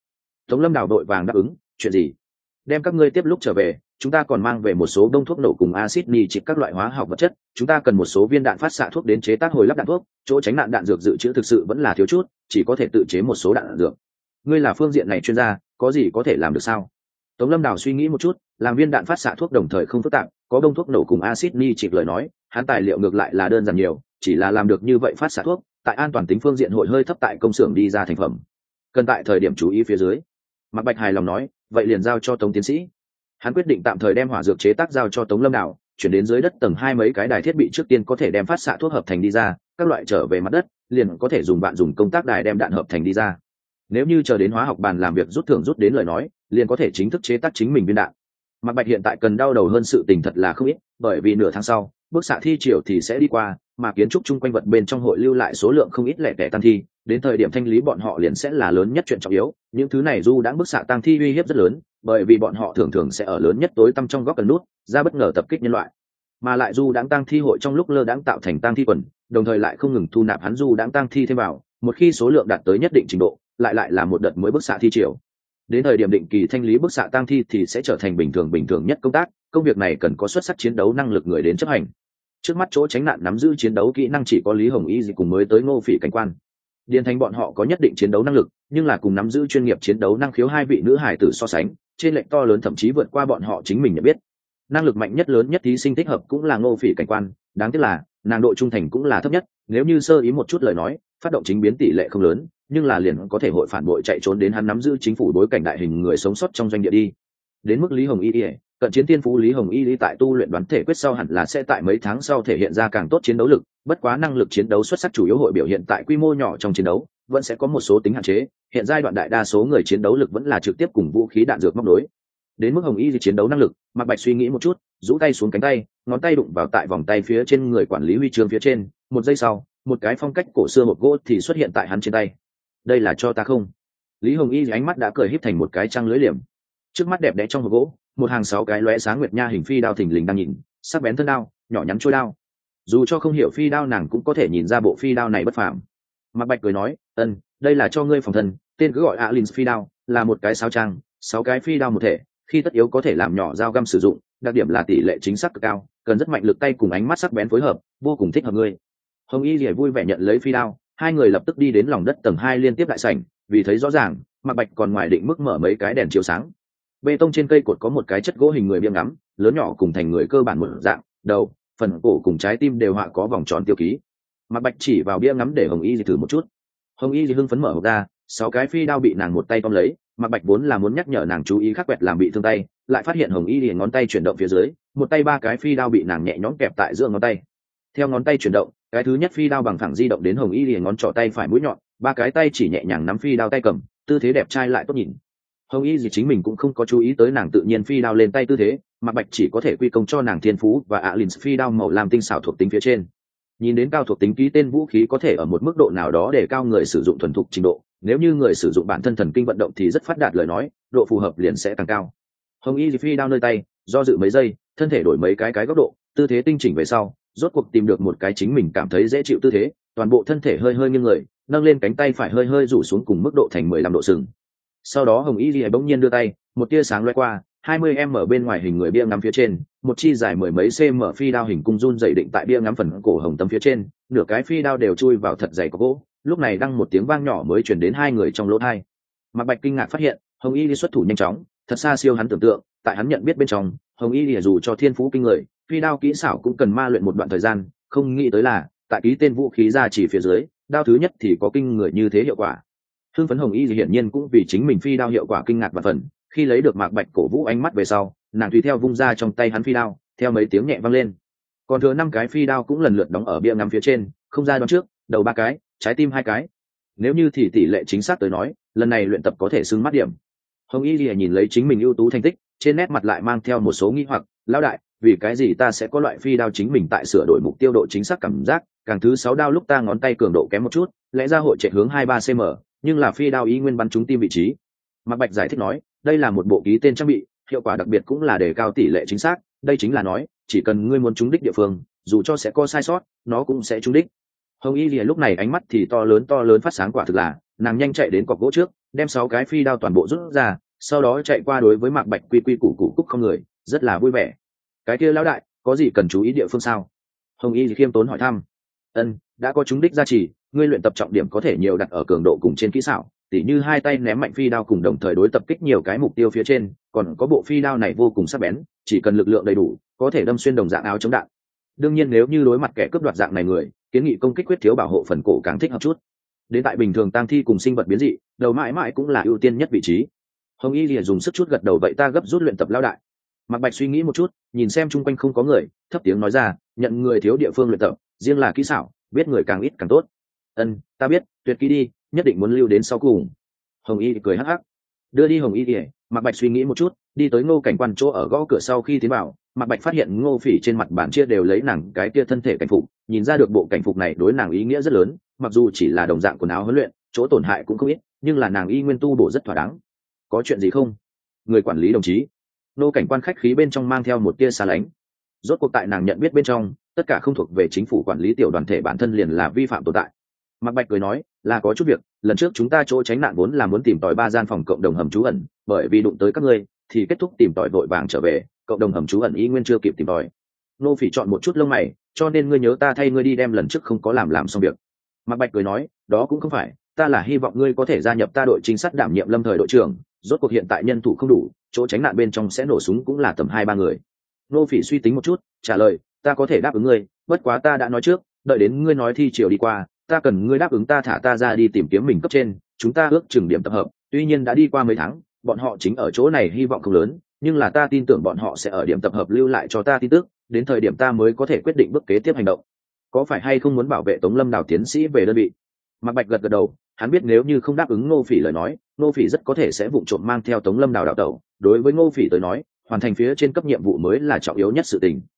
Tống Lâm Đào đội vàng đáp ứng. Chuyện gì? Đem các ngươi tiếp lúc trở về, chúng ta còn mang về một số đông thuốc nổ cùng axit nitric các loại hóa học vật chất, chúng ta cần một số viên đạn phát xạ thuốc đến chế tác hồi lắp đạn thuốc, chỗ tránh nạn đạn dược dự trữ thực sự vẫn là thiếu chút, chỉ có thể tự chế một số đạn dược. Ngươi là phương diện này chuyên gia, có gì có thể làm được sao? Tống Lâm Đào suy nghĩ một chút, làm viên đạn phát xạ thuốc đồng thời không phức tạp, có đông thuốc nổ cùng axit nitric lời nói, hắn tài liệu ngược lại là đơn giản nhiều, chỉ là làm được như vậy phát xạ thuốc, tại an toàn tính phương diện hội hơi thấp tại công xưởng đi ra thành phẩm. Cần tại thời điểm chú ý phía dưới. Mạc Bạch hài lòng nói, vậy liền giao cho Tống tiến sĩ. Hắn quyết định tạm thời đem hỏa dược chế tác giao cho Tống Lâm Đào, chuyển đến dưới đất tầng hai mấy cái đài thiết bị trước tiên có thể đem phát xạ thuốc hợp thành đi ra, các loại trở về mặt đất, liền có thể dùng bạn dùng công tác đài đem đạn hợp thành đi ra. Nếu như chờ đến hóa học bàn làm việc rút thưởng rút đến lời nói, liền có thể chính thức chế tác chính mình viên đạn. Mạc Bạch hiện tại cần đau đầu hơn sự tình thật là không ít, bởi vì nửa tháng sau, bức xạ thi triều thì sẽ đi qua, mà kiến trúc chung quanh vật bên trong hội lưu lại số lượng không ít lẻ tẻ tang thi, đến thời điểm thanh lý bọn họ liền sẽ là lớn nhất chuyện trọng yếu. Những thứ này dù đã bức xạ tang thi uy hiếp rất lớn, bởi vì bọn họ thường thường sẽ ở lớn nhất tối tăm trong góc cần nút, ra bất ngờ tập kích nhân loại. Mà lại dù đãng tang thi hội trong lúc lơ đãng tạo thành tang thi quần, đồng thời lại không ngừng thu nạp hắn dù đãng tang thi thêm vào, một khi số lượng đạt tới nhất định trình độ, lại lại là một đợt mới bức xạ thi triều. Đến thời điểm định kỳ thanh lý bức xạ tang thi thì sẽ trở thành bình thường bình thường nhất công tác, công việc này cần có xuất sắc chiến đấu năng lực người đến chấp hành. Trước mắt chỗ tránh nạn nắm giữ chiến đấu kỹ năng chỉ có Lý Hồng Y gì cùng mới tới Ngô Phỉ cảnh quan. Điền Thành bọn họ có nhất định chiến đấu năng lực, nhưng là cùng nắm giữ chuyên nghiệp chiến đấu năng khiếu hai vị nữ hải tử so sánh, trên lệch to lớn thậm chí vượt qua bọn họ chính mình nhận biết. Năng lực mạnh nhất lớn nhất thí sinh thích hợp cũng là Ngô Phỉ cảnh quan, đáng tiếc là nàng độ trung thành cũng là thấp nhất, nếu như sơ ý một chút lời nói, phát động chính biến tỷ lệ không lớn, nhưng là liền có thể hội phản bội chạy trốn đến hắn nắm giữ chính phủ đối cảnh đại hình người sống sót trong doanh địa đi. Đến mức Lý Hồng Y, cận chiến tiên phú Lý Hồng Y tại tu luyện đoán thể quyết sau hẳn là sẽ tại mấy tháng sau thể hiện ra càng tốt chiến đấu lực, bất quá năng lực chiến đấu xuất sắc chủ yếu hội biểu hiện tại quy mô nhỏ trong chiến đấu, vẫn sẽ có một số tính hạn chế, hiện giai đoạn đại đa số người chiến đấu lực vẫn là trực tiếp cùng vũ khí đạn dược móc đối. Đến mức Hồng Y chiến đấu năng lực, Mạc Bạch suy nghĩ một chút, rũ tay xuống cánh tay, ngón tay đụng vào tại vòng tay phía trên người quản lý huy chương phía trên, một giây sau, một cái phong cách cổ xưa hộp gỗ thì xuất hiện tại hắn trên tay. Đây là cho ta không? Lý Hồng Y ánh mắt đã cười híp thành một cái trăng lưỡi liềm. Trước mắt đẹp đẽ trong hộp gỗ, một hàng sáu cái lóe sáng nguyệt nha hình phi đao thình lình đang nhìn, sắc bén thân đao, nhỏ nhắn trôi đao. Dù cho không hiểu phi đao nàng cũng có thể nhìn ra bộ phi đao này bất phàm. Mạc Bạch cười nói, ân, đây là cho ngươi phòng thân, tên cứ gọi Alin phi đao, là một cái sao trang, sáu cái phi đao một thể, khi tất yếu có thể làm nhỏ dao găm sử dụng, đặc điểm là tỷ lệ chính xác cực cao, cần rất mạnh lực tay cùng ánh mắt sắc bén phối hợp, vô cùng thích hợp ngươi. Hồng Y Liễu vui vẻ nhận lấy phi đao, hai người lập tức đi đến lòng đất tầng hai liên tiếp đại sảnh, vì thấy rõ ràng, Mạc Bạch còn ngoài định mức mở mấy cái đèn chiếu sáng. Bê tông trên cây cột có một cái chất gỗ hình người bia ngắm, lớn nhỏ cùng thành người cơ bản một dạng, đầu, phần cổ cùng trái tim đều họa có vòng tròn tiêu ký. Mạc Bạch chỉ vào bia ngắm để Hồng Y thử một chút. Hồng Y hưng phấn mở hộp ra, sáu cái phi đao bị nàng một tay tóm lấy. Mạc Bạch vốn là muốn nhắc nhở nàng chú ý khắc quẹt làm bị thương tay, lại phát hiện Hồng Y liền ngón tay chuyển động phía dưới, một tay ba cái phi đao bị nàng nhẹ nhõm kẹp tại giữa ngón tay. Theo ngón tay chuyển động, cái thứ nhất phi đao bằng phẳng di động đến Hồng Y liền ngón trỏ tay phải mũi nhọn, ba cái tay chỉ nhẹ nhàng nắm phi đao tay cầm, tư thế đẹp trai lại tốt nhìn. Hồng Y gì chính mình cũng không có chú ý tới nàng tự nhiên phi đao lên tay tư thế, Mạc Bạch chỉ có thể quy công cho nàng thiên phú và Alin phi đao màu lam tinh xảo thuộc tính phía trên. Nhìn đến cao thuộc tính ký tên vũ khí có thể ở một mức độ nào đó để cao người sử dụng thuần thục trình độ, nếu như người sử dụng bản thân thần kinh vận động thì rất phát đạt lời nói, độ phù hợp liền sẽ tăng cao. Hồng Y phi đao nơi tay, do dự mấy giây, thân thể đổi mấy cái cái góc độ, tư thế tinh chỉnh về sau, rốt cuộc tìm được một cái chính mình cảm thấy dễ chịu tư thế, toàn bộ thân thể hơi hơi nghiêng người, nâng lên cánh tay phải hơi hơi rủ xuống cùng mức độ thành mười lăm độ sừng. Sau đó Hồng Y Lìa bỗng nhiên đưa tay, một tia sáng lóe qua, hai mươi em ở bên ngoài hình người bia ngắm phía trên, một chi dài mười mấy cm phi đao hình cung run dày định tại bia ngắm phần cổ hồng tấm phía trên, nửa cái phi đao đều chui vào thật dày có gỗ. Lúc này đăng một tiếng vang nhỏ mới truyền đến hai người trong lỗ tai. Mạc Bạch kinh ngạc phát hiện, Hồng Y Lìa xuất thủ nhanh chóng, thật xa siêu hắn tưởng tượng, tại hắn nhận biết bên trong, Hồng Y Lìa dù cho thiên phú kinh người, phi đao kỹ xảo cũng cần ma luyện một đoạn thời gian, không nghĩ tới là, tại ký tên vũ khí ra chỉ phía dưới, đao thứ nhất thì có kinh người như thế hiệu quả. Hưng phấn Hồng Y thì hiển nhiên cũng vì chính mình phi đao hiệu quả kinh ngạc và phần, khi lấy được Mạc Bạch cổ vũ ánh mắt về sau, nàng tùy theo vung ra trong tay hắn phi đao, theo mấy tiếng nhẹ vang lên. Còn thừa năm cái phi đao cũng lần lượt đóng ở bia ngắm phía trên, không ra đoán trước, đầu ba cái, trái tim hai cái. Nếu như thì tỷ lệ chính xác tới nói, lần này luyện tập có thể xưng mắt điểm. Hồng Y Lìa nhìn lấy chính mình ưu tú thành tích, trên nét mặt lại mang theo một số nghi hoặc, lão đại, vì cái gì ta sẽ có loại phi đao chính mình tại sửa đổi mục tiêu độ chính xác cảm giác, càng thứ sáu đao lúc ta ngón tay cường độ kém một chút, lẽ ra hội chạy hướng hai ba cm, nhưng là phi đao ý nguyên bắn trúng tim vị trí. Mạc Bạch giải thích nói, đây là một bộ ký tên trang bị, hiệu quả đặc biệt cũng là đề cao tỷ lệ chính xác, đây chính là nói, chỉ cần ngươi muốn trúng đích địa phương, dù cho sẽ có sai sót, nó cũng sẽ trúng đích. Hồng Y Lìa lúc này ánh mắt thì to lớn to lớn phát sáng quả thực là, nàng nhanh chạy đến cọc gỗ trước, đem sáu cái phi đao toàn bộ rút ra, sau đó chạy qua đối với Mạc Bạch quy quy củ củ cúc không người, rất là vui vẻ. Cái kia lão đại, có gì cần chú ý địa phương sao? Hồng Y khiêm tốn hỏi thăm. Ân, đã có chúng đích gia trì, ngươi luyện tập trọng điểm có thể nhiều đặt ở cường độ cùng trên kỹ xảo, tỉ như hai tay ném mạnh phi đao cùng đồng thời đối tập kích nhiều cái mục tiêu phía trên, còn có bộ phi đao này vô cùng sắc bén, chỉ cần lực lượng đầy đủ, có thể đâm xuyên đồng dạng áo chống đạn. Đương nhiên nếu như đối mặt kẻ cướp đoạt dạng này người, kiến nghị công kích quyết thiếu bảo hộ phần cổ càng thích hợp chút. Đến tại bình thường tang thi cùng sinh vật biến dị, đầu mãi mãi cũng là ưu tiên nhất vị trí. Hồng Y lìa dùng sức chút gật đầu, vậy ta gấp rút luyện tập lao đại. Mạc Bạch suy nghĩ một chút, nhìn xem chung quanh không có người, thấp tiếng nói ra, nhận người thiếu địa phương luyện tập, riêng là kỹ xảo, biết người càng ít càng tốt. Ân, ta biết, tuyệt kỹ đi, nhất định muốn lưu đến sau cùng. Hồng Y cười hắc hắc, đưa đi Hồng Y lìa. Mạc Bạch suy nghĩ một chút, đi tới Ngô Cảnh Quan chỗ ở, gõ cửa. Sau khi tiến vào, Mạc Bạch phát hiện Ngô Phỉ trên mặt bản chia đều lấy nàng cái kia thân thể cảnh phục, nhìn ra được bộ cảnh phục này đối nàng ý nghĩa rất lớn, mặc dù chỉ là đồng dạng quần áo huấn luyện, chỗ tổn hại cũng không ít, nhưng là nàng y nguyên tu bổ rất thỏa đáng. Có chuyện gì không? Người quản lý đồng chí. Ngô Cảnh Quan khách khí bên trong mang theo một tia xa lánh. Rốt cuộc tại nàng nhận biết bên trong, tất cả không thuộc về chính phủ quản lý tiểu đoàn thể bản thân liền là vi phạm tồn tại. Mạc Bạch cười nói, là có chút việc, lần trước chúng ta chỗ tránh nạn vốn là muốn tìm tòi ba gian phòng cộng đồng hầm trú ẩn, bởi vì đụng tới các ngươi, thì kết thúc tìm tòi vội vàng trở về, cộng đồng hầm trú ẩn y nguyên chưa kịp tìm tòi. Nô Phỉ chọn một chút lông mày, cho nên ngươi nhớ ta thay ngươi đi đem lần trước không có làm làm xong việc. Mạc Bạch cười nói, đó cũng không phải, ta là hy vọng ngươi có thể gia nhập ta đội trinh sát đảm nhiệm lâm thời đội trưởng, rốt cuộc hiện tại nhân thủ không đủ, chỗ tránh nạn bên trong sẽ nổ súng cũng là tầm hai ba người. Nô Phỉ suy tính một chút, trả lời, ta có thể đáp ứng ngươi, bất quá ta đã nói trước, đợi đến ngươi nói thi triều đi qua, ta cần ngươi đáp ứng ta thả ta ra đi tìm kiếm mình cấp trên, chúng ta ước chừng điểm tập hợp, tuy nhiên đã đi qua mấy tháng, bọn họ chính ở chỗ này hy vọng không lớn, nhưng là ta tin tưởng bọn họ sẽ ở điểm tập hợp lưu lại cho ta tin tức, đến thời điểm ta mới có thể quyết định bước kế tiếp hành động. Có phải hay không muốn bảo vệ Tống Lâm Đào tiến sĩ về đơn vị? Mạc Bạch gật gật đầu, hắn biết nếu như không đáp ứng Ngô Phỉ lời nói, Ngô Phỉ rất có thể sẽ vụng trộm mang theo Tống Lâm Đào đào tẩu, đối với Ngô Phỉ tới nói, hoàn thành phía trên cấp nhiệm vụ mới là trọng yếu nhất sự tình.